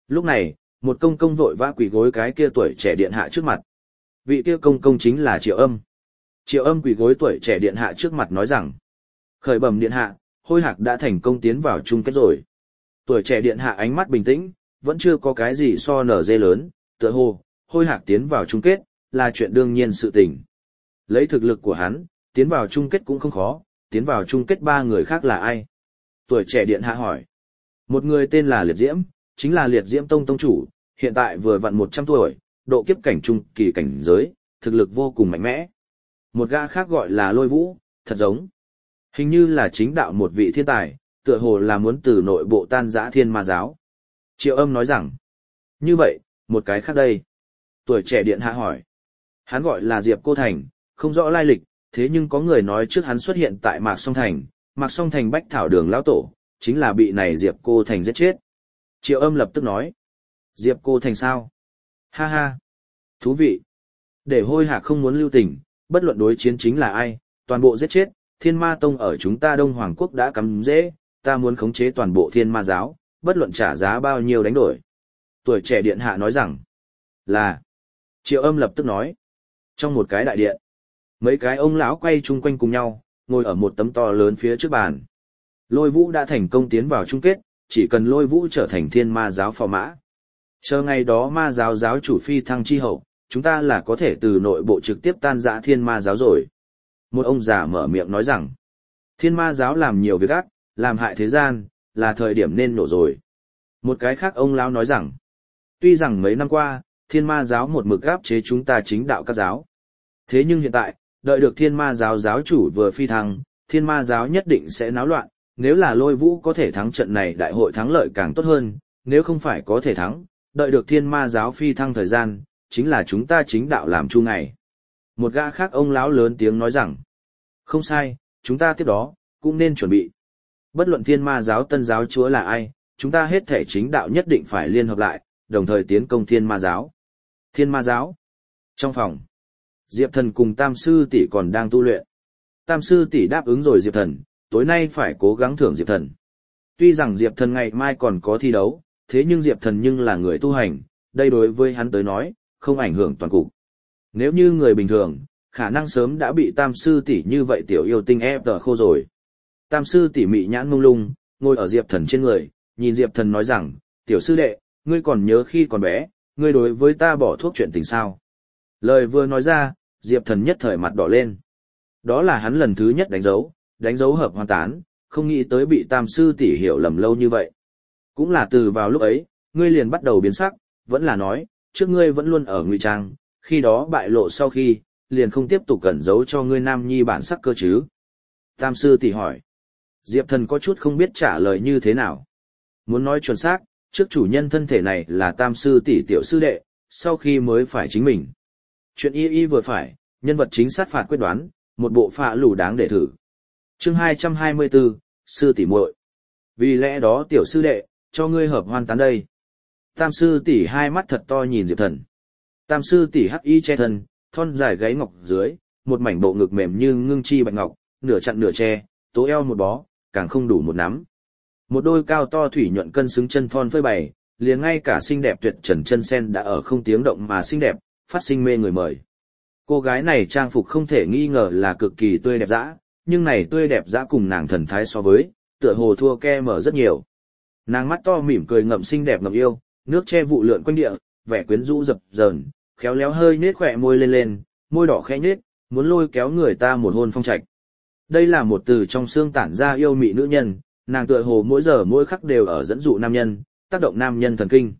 Lúc này, một công công vội vã quỳ gối cái kia tuổi trẻ điện hạ trước mặt. Vị kia công công chính là Triệu Âm. Triệu Âm quỳ gối tuổi trẻ điện hạ trước mặt nói rằng: khởi bẩm điện hạ, Hôi Hạc đã thành công tiến vào chung kết rồi. Tuổi trẻ điện hạ ánh mắt bình tĩnh, vẫn chưa có cái gì so nở dê lớn, tựa hồ, Hôi Hạc tiến vào chung kết, là chuyện đương nhiên sự tình. Lấy thực lực của hắn, tiến vào chung kết cũng không khó, tiến vào chung kết 3 người khác là ai? Tuổi trẻ điện hạ hỏi. Một người tên là Liệt Diễm, chính là Liệt Diễm Tông tông chủ, hiện tại vừa vặn 100 tuổi, độ kiếp cảnh trung kỳ cảnh giới, thực lực vô cùng mạnh mẽ. Một gã khác gọi là Lôi Vũ, thật giống. Hình như là chính đạo một vị thiên tài, tựa hồ là muốn từ nội bộ tan rã Thiên Ma giáo. Triệu Âm nói rằng, như vậy, một cái khác đây. Tuổi trẻ điện hạ hỏi. Hắn gọi là Diệp Cô Thành, không rõ lai lịch, thế nhưng có người nói trước hắn xuất hiện tại Mạc Song Thành, Mạc Song Thành Bách Thảo Đường lão tổ, chính là bị này Diệp Cô Thành giết chết. Triệu Âm lập tức nói. Diệp Cô Thành sao? Ha ha. Thú vị. Để Hôi Hạc không muốn lưu tình, bất luận đối chiến chính là ai, toàn bộ giết chết, Thiên Ma Tông ở chúng ta Đông Hoàng Quốc đã cắm rễ, ta muốn khống chế toàn bộ Thiên Ma giáo, bất luận trả giá bao nhiêu đánh đổi. Tuổi trẻ điện hạ nói rằng, là. Triệu Âm lập tức nói. Trong một cái đại điện, mấy cái ông lão quay chung quanh cùng nhau, ngồi ở một tấm to lớn phía trước bàn. Lôi Vũ đã thành công tiến vào chung kết, chỉ cần Lôi Vũ trở thành Thiên Ma giáo phò mã. Chờ ngày đó Ma giáo giáo chủ phi thăng chi hậu, chúng ta là có thể từ nội bộ trực tiếp tan rã Thiên Ma giáo rồi. Một ông già mở miệng nói rằng, Thiên Ma giáo làm nhiều việc ác, làm hại thế gian, là thời điểm nên nổ rồi. Một cái khác ông lão nói rằng, tuy rằng mấy năm qua, Thiên Ma giáo một mực áp chế chúng ta chính đạo các giáo. Thế nhưng hiện tại, đợi được Thiên Ma giáo giáo chủ vừa phi thăng, Thiên Ma giáo nhất định sẽ náo loạn, nếu là Lôi Vũ có thể thắng trận này đại hội thắng lợi càng tốt hơn, nếu không phải có thể thắng, đợi được Thiên Ma giáo phi thăng thời gian, chính là chúng ta chính đạo làm chu ngày. Một gã khác ông lão lớn tiếng nói rằng, không sai, chúng ta tiếp đó, cũng nên chuẩn bị. Bất luận Thiên Ma giáo tân giáo chúa là ai, chúng ta hết thể chính đạo nhất định phải liên hợp lại, đồng thời tiến công Thiên Ma giáo. Thiên Ma giáo. Trong phòng, Diệp Thần cùng Tam Sư Tỷ còn đang tu luyện. Tam Sư Tỷ đáp ứng rồi Diệp Thần, tối nay phải cố gắng thưởng Diệp Thần. Tuy rằng Diệp Thần ngày mai còn có thi đấu, thế nhưng Diệp Thần nhưng là người tu hành, đây đối với hắn tới nói, không ảnh hưởng toàn cục. Nếu như người bình thường, khả năng sớm đã bị Tam Sư Tỷ như vậy tiểu yêu tinh ép tờ khô rồi. Tam Sư Tỷ mị nhãn mông lung, ngồi ở Diệp Thần trên người, nhìn Diệp Thần nói rằng, tiểu sư đệ, ngươi còn nhớ khi còn bé, ngươi đối với ta bỏ thuốc chuyện tình sao? Lời vừa nói ra, Diệp Thần nhất thời mặt đỏ lên. Đó là hắn lần thứ nhất đánh dấu hợp hoàn tán, không nghĩ tới bị Tam Sư Tỷ hiểu lầm lâu như vậy. Cũng là từ vào lúc ấy, ngươi liền bắt đầu biến sắc, vẫn là nói, trước ngươi vẫn luôn ở ngụy trang, khi đó bại lộ sau khi, liền không tiếp tục cẩn giấu cho ngươi nam nhi bản sắc cơ chứ. Tam Sư Tỷ hỏi. Diệp Thần có chút không biết trả lời như thế nào. Muốn nói chuẩn xác, trước chủ nhân thân thể này là Tam Sư Tỷ tiểu sư đệ, sau khi mới phải chính mình. Chuyện y vừa phải, nhân vật chính sát phạt quyết đoán, một bộ phạ lù đáng để thử. Chương 224, Sư Tỷ muội. Vì lẽ đó tiểu sư đệ, cho ngươi hợp hoan tán đây. Tam Sư Tỷ hai mắt thật to nhìn Diệp Thần. Tam Sư Tỷ hắc y che thân, thon dài gáy ngọc dưới, một mảnh bộ ngực mềm như ngưng chi bạch ngọc, nửa chặn nửa che, tố eo một bó, càng không đủ một nắm. Một đôi cao to thủy nhuận cân xứng chân thon phơi bày, liền ngay cả xinh đẹp tuyệt trần chân sen đã ở không tiếng động mà xinh đẹp, phát sinh mê người mời. Cô gái này trang phục không thể nghi ngờ là cực kỳ tươi đẹp dã, nhưng này tươi đẹp dã cùng nàng thần thái so với, tựa hồ thua ke mở rất nhiều. Nàng mắt to mỉm cười ngậm xinh đẹp ngậm yêu, nước che vụ lượn quanh địa, vẻ quyến rũ dập dờn, khéo léo hơi nết khỏe môi lên lên, môi đỏ khẽ nhếch, muốn lôi kéo người ta một hôn phong trạch. Đây là một từ trong xương tản ra yêu mị nữ nhân, nàng tựa hồ mỗi giờ mỗi khắc đều ở dẫn dụ nam nhân, tác động nam nhân thần kinh.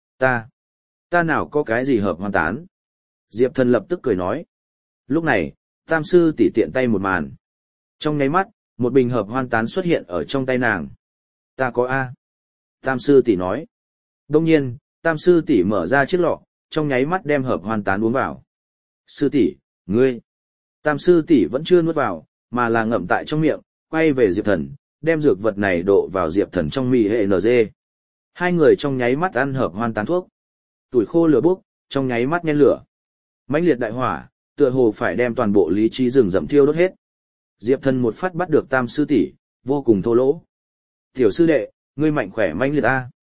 Ta nào có cái gì hợp hoàn tán? Diệp Thần lập tức cười nói. Lúc này, Tam Sư Tỷ tiện tay một màn. Trong nháy mắt, một bình hợp hoan tán xuất hiện ở trong tay nàng. Ta có A. Tam Sư Tỷ nói. Đông nhiên, Tam Sư Tỷ mở ra chiếc lọ, trong nháy mắt đem hợp hoan tán uống vào. Sư Tỷ, ngươi. Tam Sư Tỷ vẫn chưa nuốt vào, mà là ngậm tại trong miệng, quay về Diệp Thần, đem dược vật này đổ vào Diệp Thần trong mì hệ NG. Hai người trong nháy mắt ăn hợp hoan tán thuốc. Tuổi khô lửa bốc, trong nháy mắt nhen lửa. Mãnh liệt đại hỏa, tựa hồ phải đem toàn bộ lý trí rừng rậm thiêu đốt hết. Diệp Thần một phát bắt được Tam Sư Tỷ, vô cùng thô lỗ. Tiểu sư đệ, ngươi mạnh khỏe mãnh liệt a.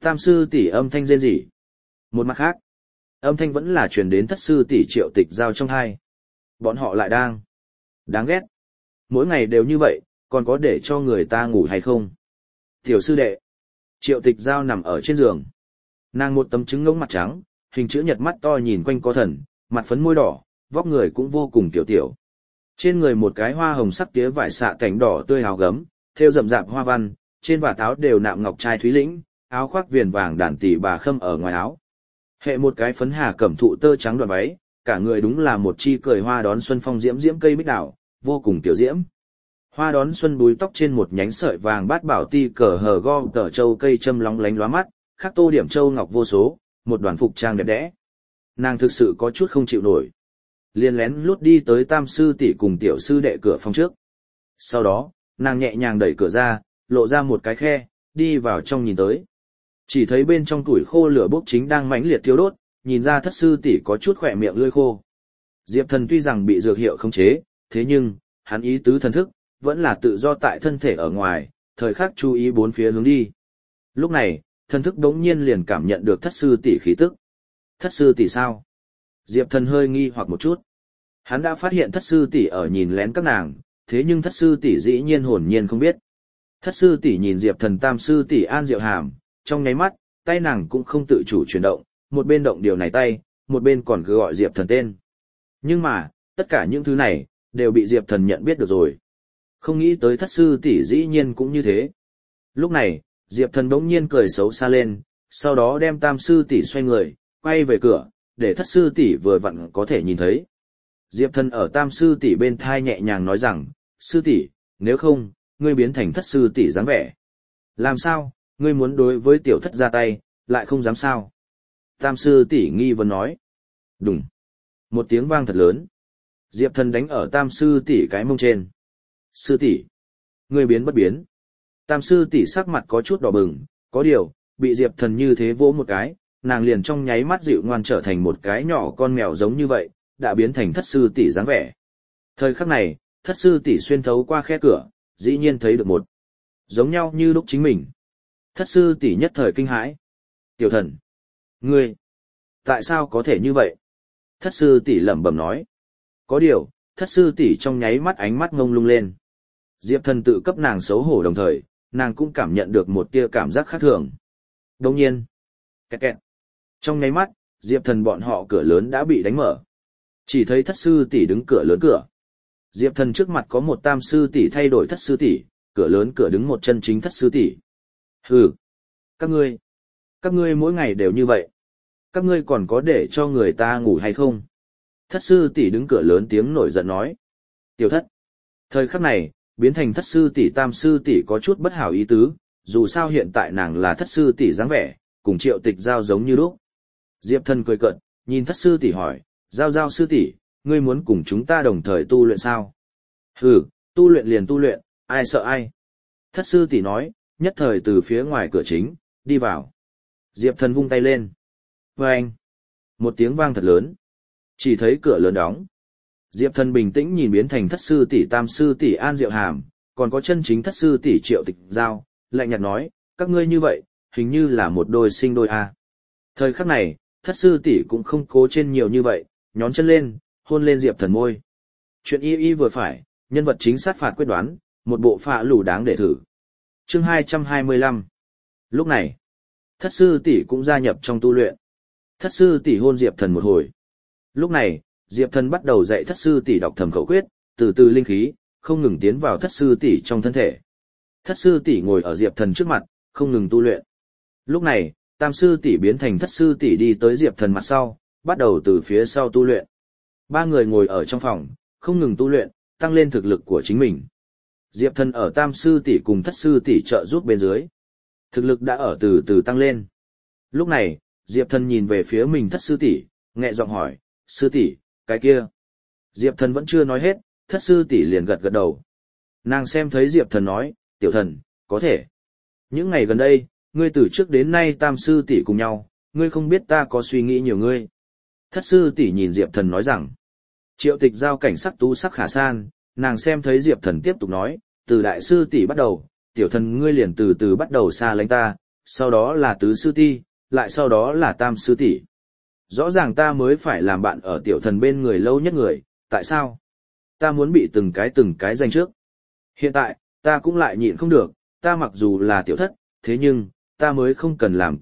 Tam sư tỷ âm thanh rên rỉ. Một mặt khác, âm thanh vẫn là truyền đến thất sư tỷ Triệu Tịch Giao trong hai. Bọn họ lại đang. Đáng ghét. Mỗi ngày đều như vậy, còn có để cho người ta ngủ hay không? Tiểu sư đệ. Triệu Tịch Giao nằm ở trên giường. Nàng một tấm trứng ngỗng mặt trắng, hình chữ nhật mắt to nhìn quanh có thần, mặt phấn môi đỏ, vóc người cũng vô cùng tiểu tiểu. Trên người một cái hoa hồng sắc tía vải xạ cảnh đỏ tươi hào gấm, thêu rậm rạp hoa văn, trên vạt áo đều nạm ngọc trai thúy lĩnh, áo khoác viền vàng đàn tỷ bà khâm ở ngoài áo. Hệ một cái phấn hà cẩm thụ tơ trắng đoạn váy, cả người đúng là một chi cười hoa đón xuân phong diễm diễm cây bích đảo, vô cùng tiểu diễm. Hoa đón xuân búi tóc trên một nhánh sợi vàng bát bảo ti cờ hờ go tờ châu cây châm lóng lánh lóa mắt, khắc tô điểm châu ngọc vô số, một đoàn phục trang đẹp đẽ. Nàng thực sự có chút không chịu nổi. Liền lén lút đi tới tam sư tỷ cùng tiểu sư đệ cửa phòng trước. Sau đó, nàng nhẹ nhàng đẩy cửa ra, lộ ra một cái khe, đi vào trong nhìn tới. Chỉ thấy bên trong củi khô lửa bốc chính đang mãnh liệt thiêu đốt, nhìn ra thất sư tỷ có chút khỏe miệng lưỡi khô. Diệp Thần tuy rằng bị dược hiệu khống chế, thế nhưng, hắn ý tứ thần thức, vẫn là tự do tại thân thể ở ngoài, thời khắc chú ý bốn phía hướng đi. Lúc này, thần thức đống nhiên liền cảm nhận được thất sư tỷ khí tức. Thất sư tỷ sao? Diệp Thần hơi nghi hoặc một chút. Hắn đã phát hiện thất sư tỷ ở nhìn lén các nàng, thế nhưng thất sư tỷ dĩ nhiên hồn nhiên không biết. Thất sư tỷ nhìn Diệp Thần tam sư tỷ An Diệu Hàm, trong nháy mắt, tay nàng cũng không tự chủ chuyển động, một bên động điều này tay, một bên còn cứ gọi Diệp Thần tên. Nhưng mà, tất cả những thứ này, đều bị Diệp Thần nhận biết được rồi. Không nghĩ tới thất sư tỷ dĩ nhiên cũng như thế. Lúc này, Diệp Thần đống nhiên cười xấu xa lên, sau đó đem tam sư tỷ xoay người, quay về cửa, để thất sư tỷ vừa vặn có thể nhìn thấy. Diệp Thần ở tam sư tỷ bên thai nhẹ nhàng nói rằng, sư tỷ, nếu không, ngươi biến thành thất sư tỷ dáng vẻ. Làm sao, ngươi muốn đối với tiểu thất ra tay, lại không dám sao? Tam sư tỷ nghi vấn nói. Đùng. Một tiếng vang thật lớn. Diệp Thần đánh ở tam sư tỷ cái mông trên. Sư tỷ, ngươi biến bất biến. Tam sư tỷ sắc mặt có chút đỏ bừng, có điều, bị Diệp Thần như thế vỗ một cái, nàng liền trong nháy mắt dịu ngoan trở thành một cái nhỏ con mèo giống như vậy, đã biến thành thất sư tỷ dáng vẻ. Thời khắc này, thất sư tỷ xuyên thấu qua khe cửa, dĩ nhiên thấy được một giống nhau như lúc chính mình. Thất sư tỷ nhất thời kinh hãi. Tiểu Thần, ngươi, tại sao có thể như vậy? Thất sư tỷ lẩm bẩm nói. Có điều, thất sư tỷ trong nháy mắt ánh mắt ngông lung lên. Diệp Thần tự cấp nàng xấu hổ đồng thời, nàng cũng cảm nhận được một tia cảm giác khác thường. Đồng nhiên, kẹt kẹt. Trong nháy mắt, Diệp Thần bọn họ cửa lớn đã bị đánh mở. Chỉ thấy thất sư tỷ đứng cửa lớn cửa. Diệp Thần trước mặt có một tam sư tỷ thay đổi thất sư tỷ, cửa lớn cửa đứng một chân chính thất sư tỷ. Hừ, các ngươi mỗi ngày đều như vậy. Các ngươi còn có để cho người ta ngủ hay không? Thất sư tỷ đứng cửa lớn tiếng nổi giận nói. Tiểu thất. Thời khắc này, biến thành thất sư tỷ tam sư tỷ có chút bất hảo ý tứ, dù sao hiện tại nàng là thất sư tỷ dáng vẻ, cùng Triệu Tịch Giao giống như lúc. Diệp Thần cười cợt, nhìn thất sư tỷ hỏi, Giao sư tỷ, ngươi muốn cùng chúng ta đồng thời tu luyện sao? Hừ, tu luyện liền tu luyện, ai sợ ai? Thất sư tỷ nói, nhất thời từ phía ngoài cửa chính, đi vào. Diệp Thần vung tay lên. Vâng! Một tiếng vang thật lớn. Chỉ thấy cửa lớn đóng. Diệp Thần bình tĩnh nhìn biến thành thất sư tỷ tam sư tỷ An Diệu Hàm, còn có chân chính thất sư tỷ Triệu Tịch Giao, lạnh nhạt nói, các ngươi như vậy, hình như là một đôi sinh đôi a. Thời khắc này, thất sư tỷ cũng không cố trên nhiều như vậy, nhón chân lên, hôn lên Diệp Thần môi. Chuyện y vừa phải, nhân vật chính sát phạt quyết đoán, một bộ phạ lù đáng để thử. Chương 225. Lúc này, thất sư tỷ cũng gia nhập trong tu luyện. Thất sư tỷ hôn Diệp Thần một hồi. Lúc này, Diệp Thần bắt đầu dạy thất sư tỷ đọc thầm khẩu quyết, từ từ linh khí không ngừng tiến vào thất sư tỷ trong thân thể. Thất sư tỷ ngồi ở Diệp Thần trước mặt, không ngừng tu luyện. Lúc này, tam sư tỷ biến thành thất sư tỷ đi tới Diệp Thần mặt sau, bắt đầu từ phía sau tu luyện. Ba người ngồi ở trong phòng, không ngừng tu luyện, tăng lên thực lực của chính mình. Diệp Thần ở tam sư tỷ cùng thất sư tỷ trợ giúp bên dưới. Thực lực đã ở từ từ tăng lên. Lúc này, Diệp Thần nhìn về phía mình thất sư tỷ, nhẹ giọng hỏi, sư tỷ, cái kia. Diệp Thần vẫn chưa nói hết, thất sư tỷ liền gật gật đầu. Nàng xem thấy Diệp Thần nói, tiểu thần, có thể. Những ngày gần đây, ngươi từ trước đến nay tam sư tỷ cùng nhau, ngươi không biết ta có suy nghĩ nhiều ngươi. Thất sư tỷ nhìn Diệp Thần nói rằng, Triệu Tịch Giao cảnh sắc tú sắc khả san, nàng xem thấy Diệp Thần tiếp tục nói, từ đại sư tỷ bắt đầu, tiểu thần ngươi liền từ từ bắt đầu xa lánh ta, sau đó là tứ sư tỷ, lại sau đó là tam sư tỷ. Rõ ràng ta mới phải làm bạn ở tiểu thần bên người lâu nhất người, tại sao? Ta muốn bị từng cái giành trước. Hiện tại, ta cũng lại nhịn không được, ta mặc dù là tiểu thất, thế nhưng, ta mới không cần làm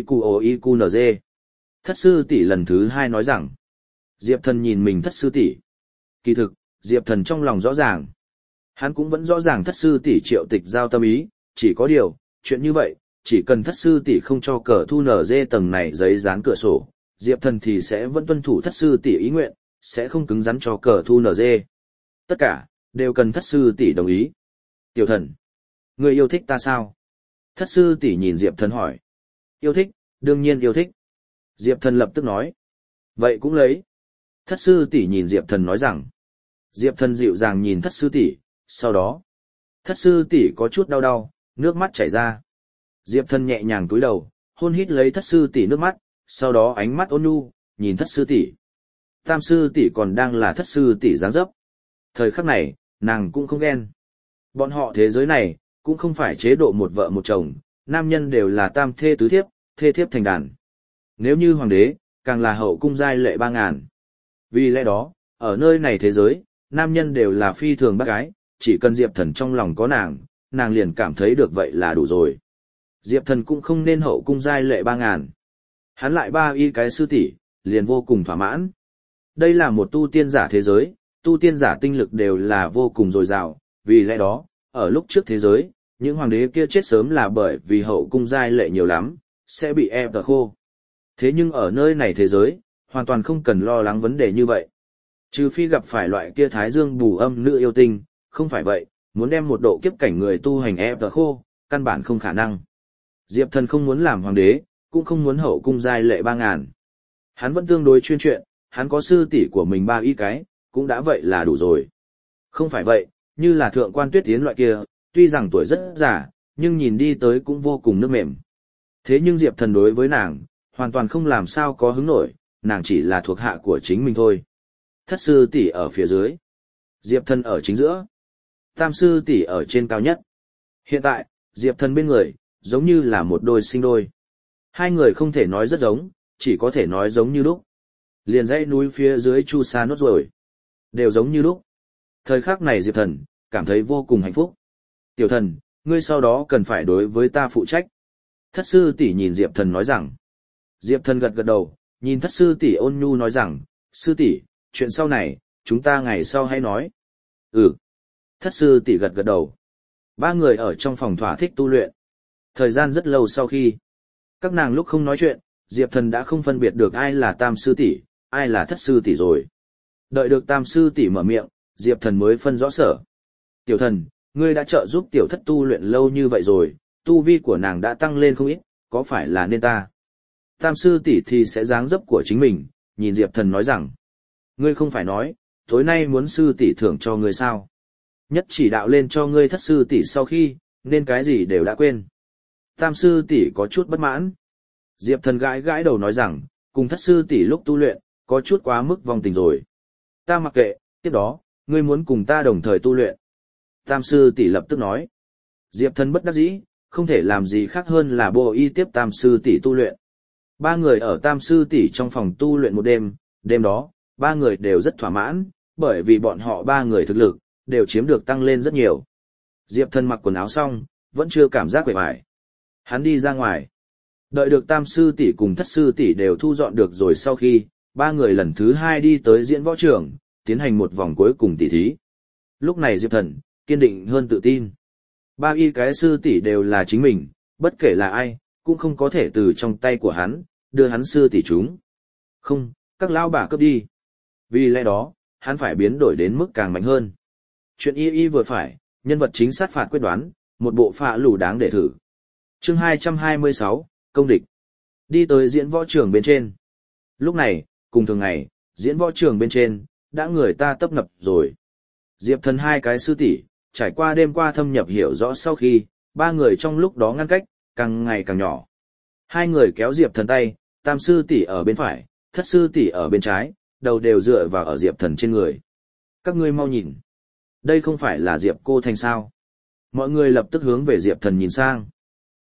KIQOIQNZ. Thất sư tỷ lần thứ 2 nói rằng, Diệp Thần nhìn mình thất sư tỷ. Kỳ thực, Diệp Thần trong lòng rõ ràng. Hắn cũng vẫn rõ ràng thất sư tỷ Triệu Tịch giao tâm ý, chỉ có điều, chuyện như vậy, chỉ cần thất sư tỷ không cho cờ thu nở dê tầng này giấy dán cửa sổ, Diệp Thần thì sẽ vẫn tuân thủ thất sư tỷ ý nguyện, sẽ không cứng rắn cho cờ thu nở dê. Tất cả, đều cần thất sư tỷ đồng ý. Tiểu Thần, ngươi yêu thích ta sao? Thất sư tỷ nhìn Diệp Thần hỏi. Yêu thích, đương nhiên yêu thích. Diệp Thần lập tức nói. Vậy cũng lấy. Thất sư tỷ nhìn Diệp Thần nói rằng. Diệp Thần dịu dàng nhìn thất sư tỷ, sau đó. Thất sư tỷ có chút đau đau, nước mắt chảy ra. Diệp Thần nhẹ nhàng cúi đầu, hôn hít lấy thất sư tỷ nước mắt, sau đó ánh mắt ôn nhu, nhìn thất sư tỷ. Tam sư tỷ còn đang là thất sư tỷ dáng dấp. Thời khắc này, nàng cũng không ghen. Bọn họ thế giới này, cũng không phải chế độ một vợ một chồng, nam nhân đều là tam thê tứ thiếp, thê thiếp thành đàn. Nếu như hoàng đế, càng là hậu cung giai lệ 3.000. Vì lẽ đó, ở nơi này thế giới, nam nhân đều là phi thường bác gái, chỉ cần Diệp Thần trong lòng có nàng liền cảm thấy được vậy là đủ rồi. Diệp Thần cũng không nên hậu cung giai lệ 3.000. Hắn lại 3 y cái sư tỷ, liền vô cùng thỏa mãn. Đây là một tu tiên giả thế giới, tu tiên giả tinh lực đều là vô cùng dồi dào, vì lẽ đó, ở lúc trước thế giới, những hoàng đế kia chết sớm là bởi vì hậu cung giai lệ nhiều lắm, sẽ bị ép khô. Thế nhưng ở nơi này thế giới, hoàn toàn không cần lo lắng vấn đề như vậy. Trừ phi gặp phải loại kia thái dương bù âm nữ yêu tinh, không phải vậy, muốn đem một độ kiếp cảnh người tu hành ép khô, căn bản không khả năng. Diệp Thần không muốn làm hoàng đế, cũng không muốn hậu cung giai lệ 3.000. Hắn vẫn tương đối chuyên chuyện, hắn có sư tỷ của mình 3 y cái, cũng đã vậy là đủ rồi. Không phải vậy, như là thượng quan Tuyết Tiến loại kia, tuy rằng tuổi rất già, nhưng nhìn đi tới cũng vô cùng nước mềm. Thế nhưng Diệp Thần đối với nàng, hoàn toàn không làm sao có hứng nổi, nàng chỉ là thuộc hạ của chính mình thôi. Thất sư tỷ ở phía dưới, Diệp Thần ở chính giữa, tam sư tỷ ở trên cao nhất. Hiện tại, Diệp Thần bên người, giống như là một đôi sinh đôi. Hai người không thể nói rất giống, chỉ có thể nói giống như lúc. Liền dãy núi phía dưới Chu Sa nốt rồi, đều giống như lúc. Thời khắc này Diệp Thần, cảm thấy vô cùng hạnh phúc. Tiểu Thần, ngươi sau đó cần phải đối với ta phụ trách. Thất sư tỷ nhìn Diệp Thần nói rằng. Diệp Thần gật gật đầu, nhìn thất sư tỷ ôn nhu nói rằng, sư tỷ, chuyện sau này, chúng ta ngày sau hãy nói. Ừ. Thất sư tỷ gật gật đầu. Ba người ở trong phòng thỏa thích tu luyện. Thời gian rất lâu sau khi, các nàng lúc không nói chuyện, Diệp Thần đã không phân biệt được ai là tam sư tỷ, ai là thất sư tỷ rồi. Đợi được tam sư tỷ mở miệng, Diệp Thần mới phân rõ sở. Tiểu Thần, ngươi đã trợ giúp tiểu thất tu luyện lâu như vậy rồi, tu vi của nàng đã tăng lên không ít, có phải là nên ta? Tam sư tỷ thì sẽ dáng dấp của chính mình, nhìn Diệp Thần nói rằng, ngươi không phải nói, tối nay muốn sư tỷ thưởng cho ngươi sao? Nhất chỉ đạo lên cho ngươi thất sư tỷ sau khi, nên cái gì đều đã quên. Tam sư tỷ có chút bất mãn. Diệp Thần gãi gãi đầu nói rằng, cùng thất sư tỷ lúc tu luyện, có chút quá mức vong tình rồi. Ta mặc kệ, tiếp đó, ngươi muốn cùng ta đồng thời tu luyện. Tam sư tỷ lập tức nói. Diệp Thần bất đắc dĩ, không thể làm gì khác hơn là bồ y tiếp tam sư tỷ tu luyện. Ba người ở tam sư tỷ trong phòng tu luyện một đêm, đêm đó, ba người đều rất thỏa mãn, bởi vì bọn họ ba người thực lực, đều chiếm được tăng lên rất nhiều. Diệp Thần mặc quần áo xong, vẫn chưa cảm giác quệ vải. Hắn đi ra ngoài. Đợi được tam sư tỷ cùng thất sư tỷ đều thu dọn được rồi sau khi, ba người lần thứ 2 đi tới diễn võ trường, tiến hành một vòng cuối cùng tỉ thí. Lúc này Diệp Thần, kiên định hơn tự tin. Ba y cái sư tỷ đều là chính mình, bất kể là ai, cũng không có thể từ trong tay của hắn, đưa hắn sư tỷ chúng. Không, các lao bà cướp đi. Vì lẽ đó, hắn phải biến đổi đến mức càng mạnh hơn. Chuyện y vừa phải, nhân vật chính sát phạt quyết đoán, một bộ phạ lù đáng để thử. Chương 226, công địch. Đi tới diễn võ trường bên trên. Lúc này, cùng thường ngày, diễn võ trường bên trên, đã người ta tấp nập rồi. Diệp Thần hai cái sư tỷ, trải qua đêm qua thâm nhập hiểu rõ sau khi, ba người trong lúc đó ngăn cách, càng ngày càng nhỏ. Hai người kéo Diệp Thần tay, tam sư tỷ ở bên phải, thất sư tỷ ở bên trái, đầu đều dựa vào ở Diệp Thần trên người. Các ngươi mau nhìn. Đây không phải là Diệp cô thành sao. Mọi người lập tức hướng về Diệp Thần nhìn sang.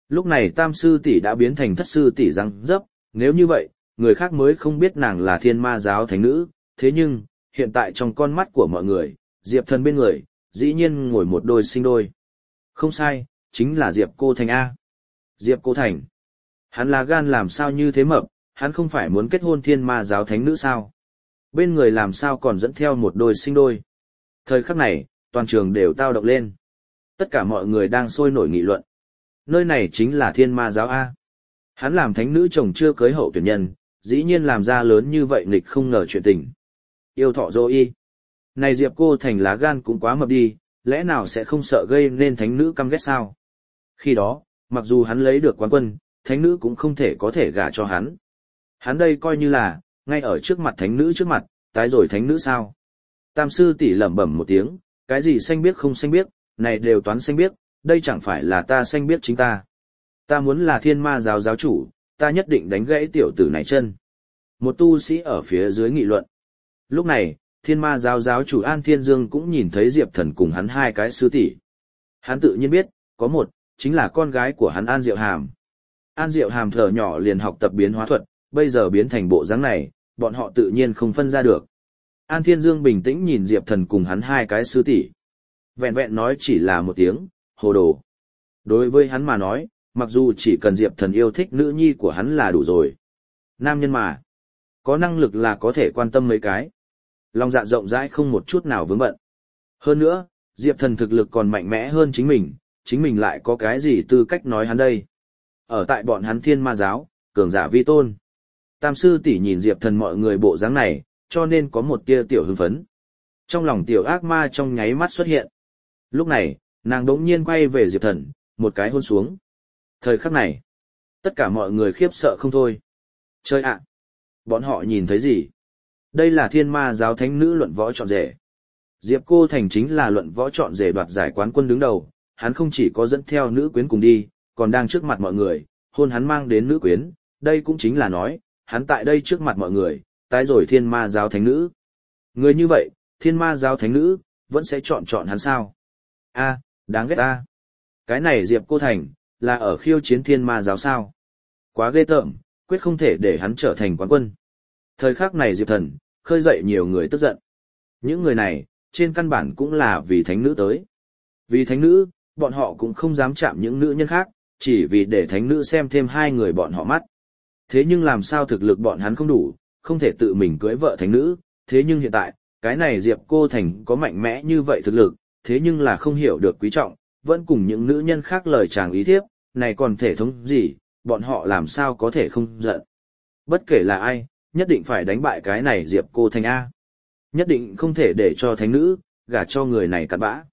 Lúc này tam sư tỷ đã biến thành thất sư tỷ răng dấp, nếu như vậy, người khác mới không biết nàng là thiên ma giáo thánh nữ, thế nhưng, hiện tại trong con mắt của mọi người, Diệp Thần bên người, dĩ nhiên ngồi một đôi sinh đôi. Không sai, chính là Diệp Cô Thành A. Diệp Cô Thành. Hắn là gan làm sao như thế mập, hắn không phải muốn kết hôn thiên ma giáo thánh nữ sao? Bên người làm sao còn dẫn theo một đôi sinh đôi? Thời khắc này, toàn trường đều tao động lên. Tất cả mọi người đang sôi nổi nghị luận. Nơi này chính là thiên ma giáo A. Hắn làm thánh nữ chồng chưa cưới hậu tuyển nhân, dĩ nhiên làm ra lớn như vậy nghịch không ngờ chuyện tình. Yêu thọ dô y. Này Diệp Cô Thành lá gan cũng quá mập đi, lẽ nào sẽ không sợ gây nên thánh nữ căm ghét sao? Khi đó, mặc dù hắn lấy được quán quân, thánh nữ cũng không thể có thể gả cho hắn. Hắn đây coi như là, ngay ở trước mặt thánh nữ trước mặt, tái rồi thánh nữ sao? Tam sư tỷ lẩm bẩm một tiếng, cái gì xanh biếc không xanh biếc, này đều toán xanh biếc, đây chẳng phải là ta xanh biếc chính ta. Ta muốn là thiên ma giáo giáo chủ, ta nhất định đánh gãy tiểu tử này chân. Một tu sĩ ở phía dưới nghị luận. Lúc này, thiên ma giáo giáo chủ An Thiên Dương cũng nhìn thấy Diệp Thần cùng hắn hai cái sư tỷ. Hắn tự nhiên biết, có một, chính là con gái của hắn An Diệu Hàm. An Diệu Hàm thở nhỏ liền học tập biến hóa thuật, bây giờ biến thành bộ dáng này, bọn họ tự nhiên không phân ra được. An Thiên Dương bình tĩnh nhìn Diệp Thần cùng hắn hai cái sư tỷ. Vẹn vẹn nói chỉ là một tiếng, hồ đồ. Đối với hắn mà nói, mặc dù chỉ cần Diệp Thần yêu thích nữ nhi của hắn là đủ rồi. Nam nhân mà, có năng lực là có thể quan tâm mấy cái. Lòng dạ rộng rãi không một chút nào vướng bận. Hơn nữa, Diệp Thần thực lực còn mạnh mẽ hơn chính mình lại có cái gì tư cách nói hắn đây. Ở tại bọn hắn thiên ma giáo, cường giả vi tôn. Tam sư tỷ nhìn Diệp Thần mọi người bộ dáng này, cho nên có một tia tiểu hưng phấn. Trong lòng tiểu ác ma trong nháy mắt xuất hiện. Lúc này, nàng đống nhiên quay về Diệp Thần, một cái hôn xuống. Thời khắc này, tất cả mọi người khiếp sợ không thôi. Chơi ạ! Bọn họ nhìn thấy gì? Đây là thiên ma giáo thánh nữ luận võ chọn rể. Diệp Cô Thành chính là luận võ chọn rể đoạt giải quán quân đứng đầu, hắn không chỉ có dẫn theo nữ quyến cùng đi, còn đang trước mặt mọi người, hôn hắn mang đến nữ quyến, đây cũng chính là nói, hắn tại đây trước mặt mọi người, tái rồi thiên ma giáo thánh nữ. Người như vậy, thiên ma giáo thánh nữ, vẫn sẽ chọn hắn sao? A, đáng ghét a. Cái này Diệp Cô Thành, là ở khiêu chiến thiên ma giáo sao? Quá ghê tởm, quyết không thể để hắn trở thành quán quân. Thời khắc này Diệp Thần, khơi dậy nhiều người tức giận. Những người này, trên căn bản cũng là vì thánh nữ tới. Vì thánh nữ, bọn họ cũng không dám chạm những nữ nhân khác, chỉ vì để thánh nữ xem thêm hai người bọn họ mắt. Thế nhưng làm sao thực lực bọn hắn không đủ, không thể tự mình cưới vợ thánh nữ, thế nhưng hiện tại, cái này Diệp Cô Thành có mạnh mẽ như vậy thực lực, thế nhưng là không hiểu được quý trọng, vẫn cùng những nữ nhân khác lời chàng ý thiếp, này còn thể thống gì, bọn họ làm sao có thể không giận. Bất kể là ai, nhất định phải đánh bại cái này Diệp Cô Thành A. Nhất định không thể để cho thánh nữ, gả cho người này cặn bã.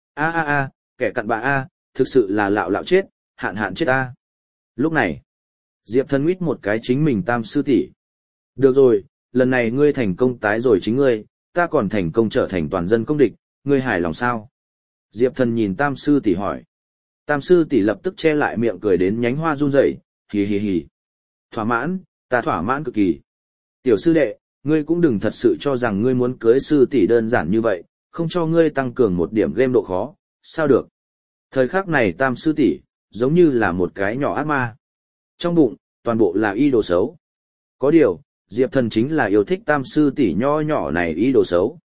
Kẻ cặn bã A, thực sự là lạo chết, hạn chết A. Lúc này, Diệp Thần nguyết một cái chính mình tam sư tỷ. Được rồi, lần này ngươi thành công tái rồi chính ngươi, ta còn thành công trở thành toàn dân công địch, ngươi hài lòng sao? Diệp Thần nhìn tam sư tỷ hỏi. Tam sư tỷ lập tức che lại miệng cười đến nhánh hoa run rẩy, hì hì hì. Thỏa mãn, ta thỏa mãn cực kỳ. Tiểu sư đệ, ngươi cũng đừng thật sự cho rằng ngươi muốn cưới sư tỷ đơn giản như vậy, không cho ngươi tăng cường một điểm game độ khó, sao được? Thời khắc này tam sư tỷ, giống như là một cái nhỏ ác ma. Trong bụng, toàn bộ là ý đồ xấu. Có điều, Diệp Thần chính là yêu thích tam sư tỷ nho nhỏ này ý đồ xấu.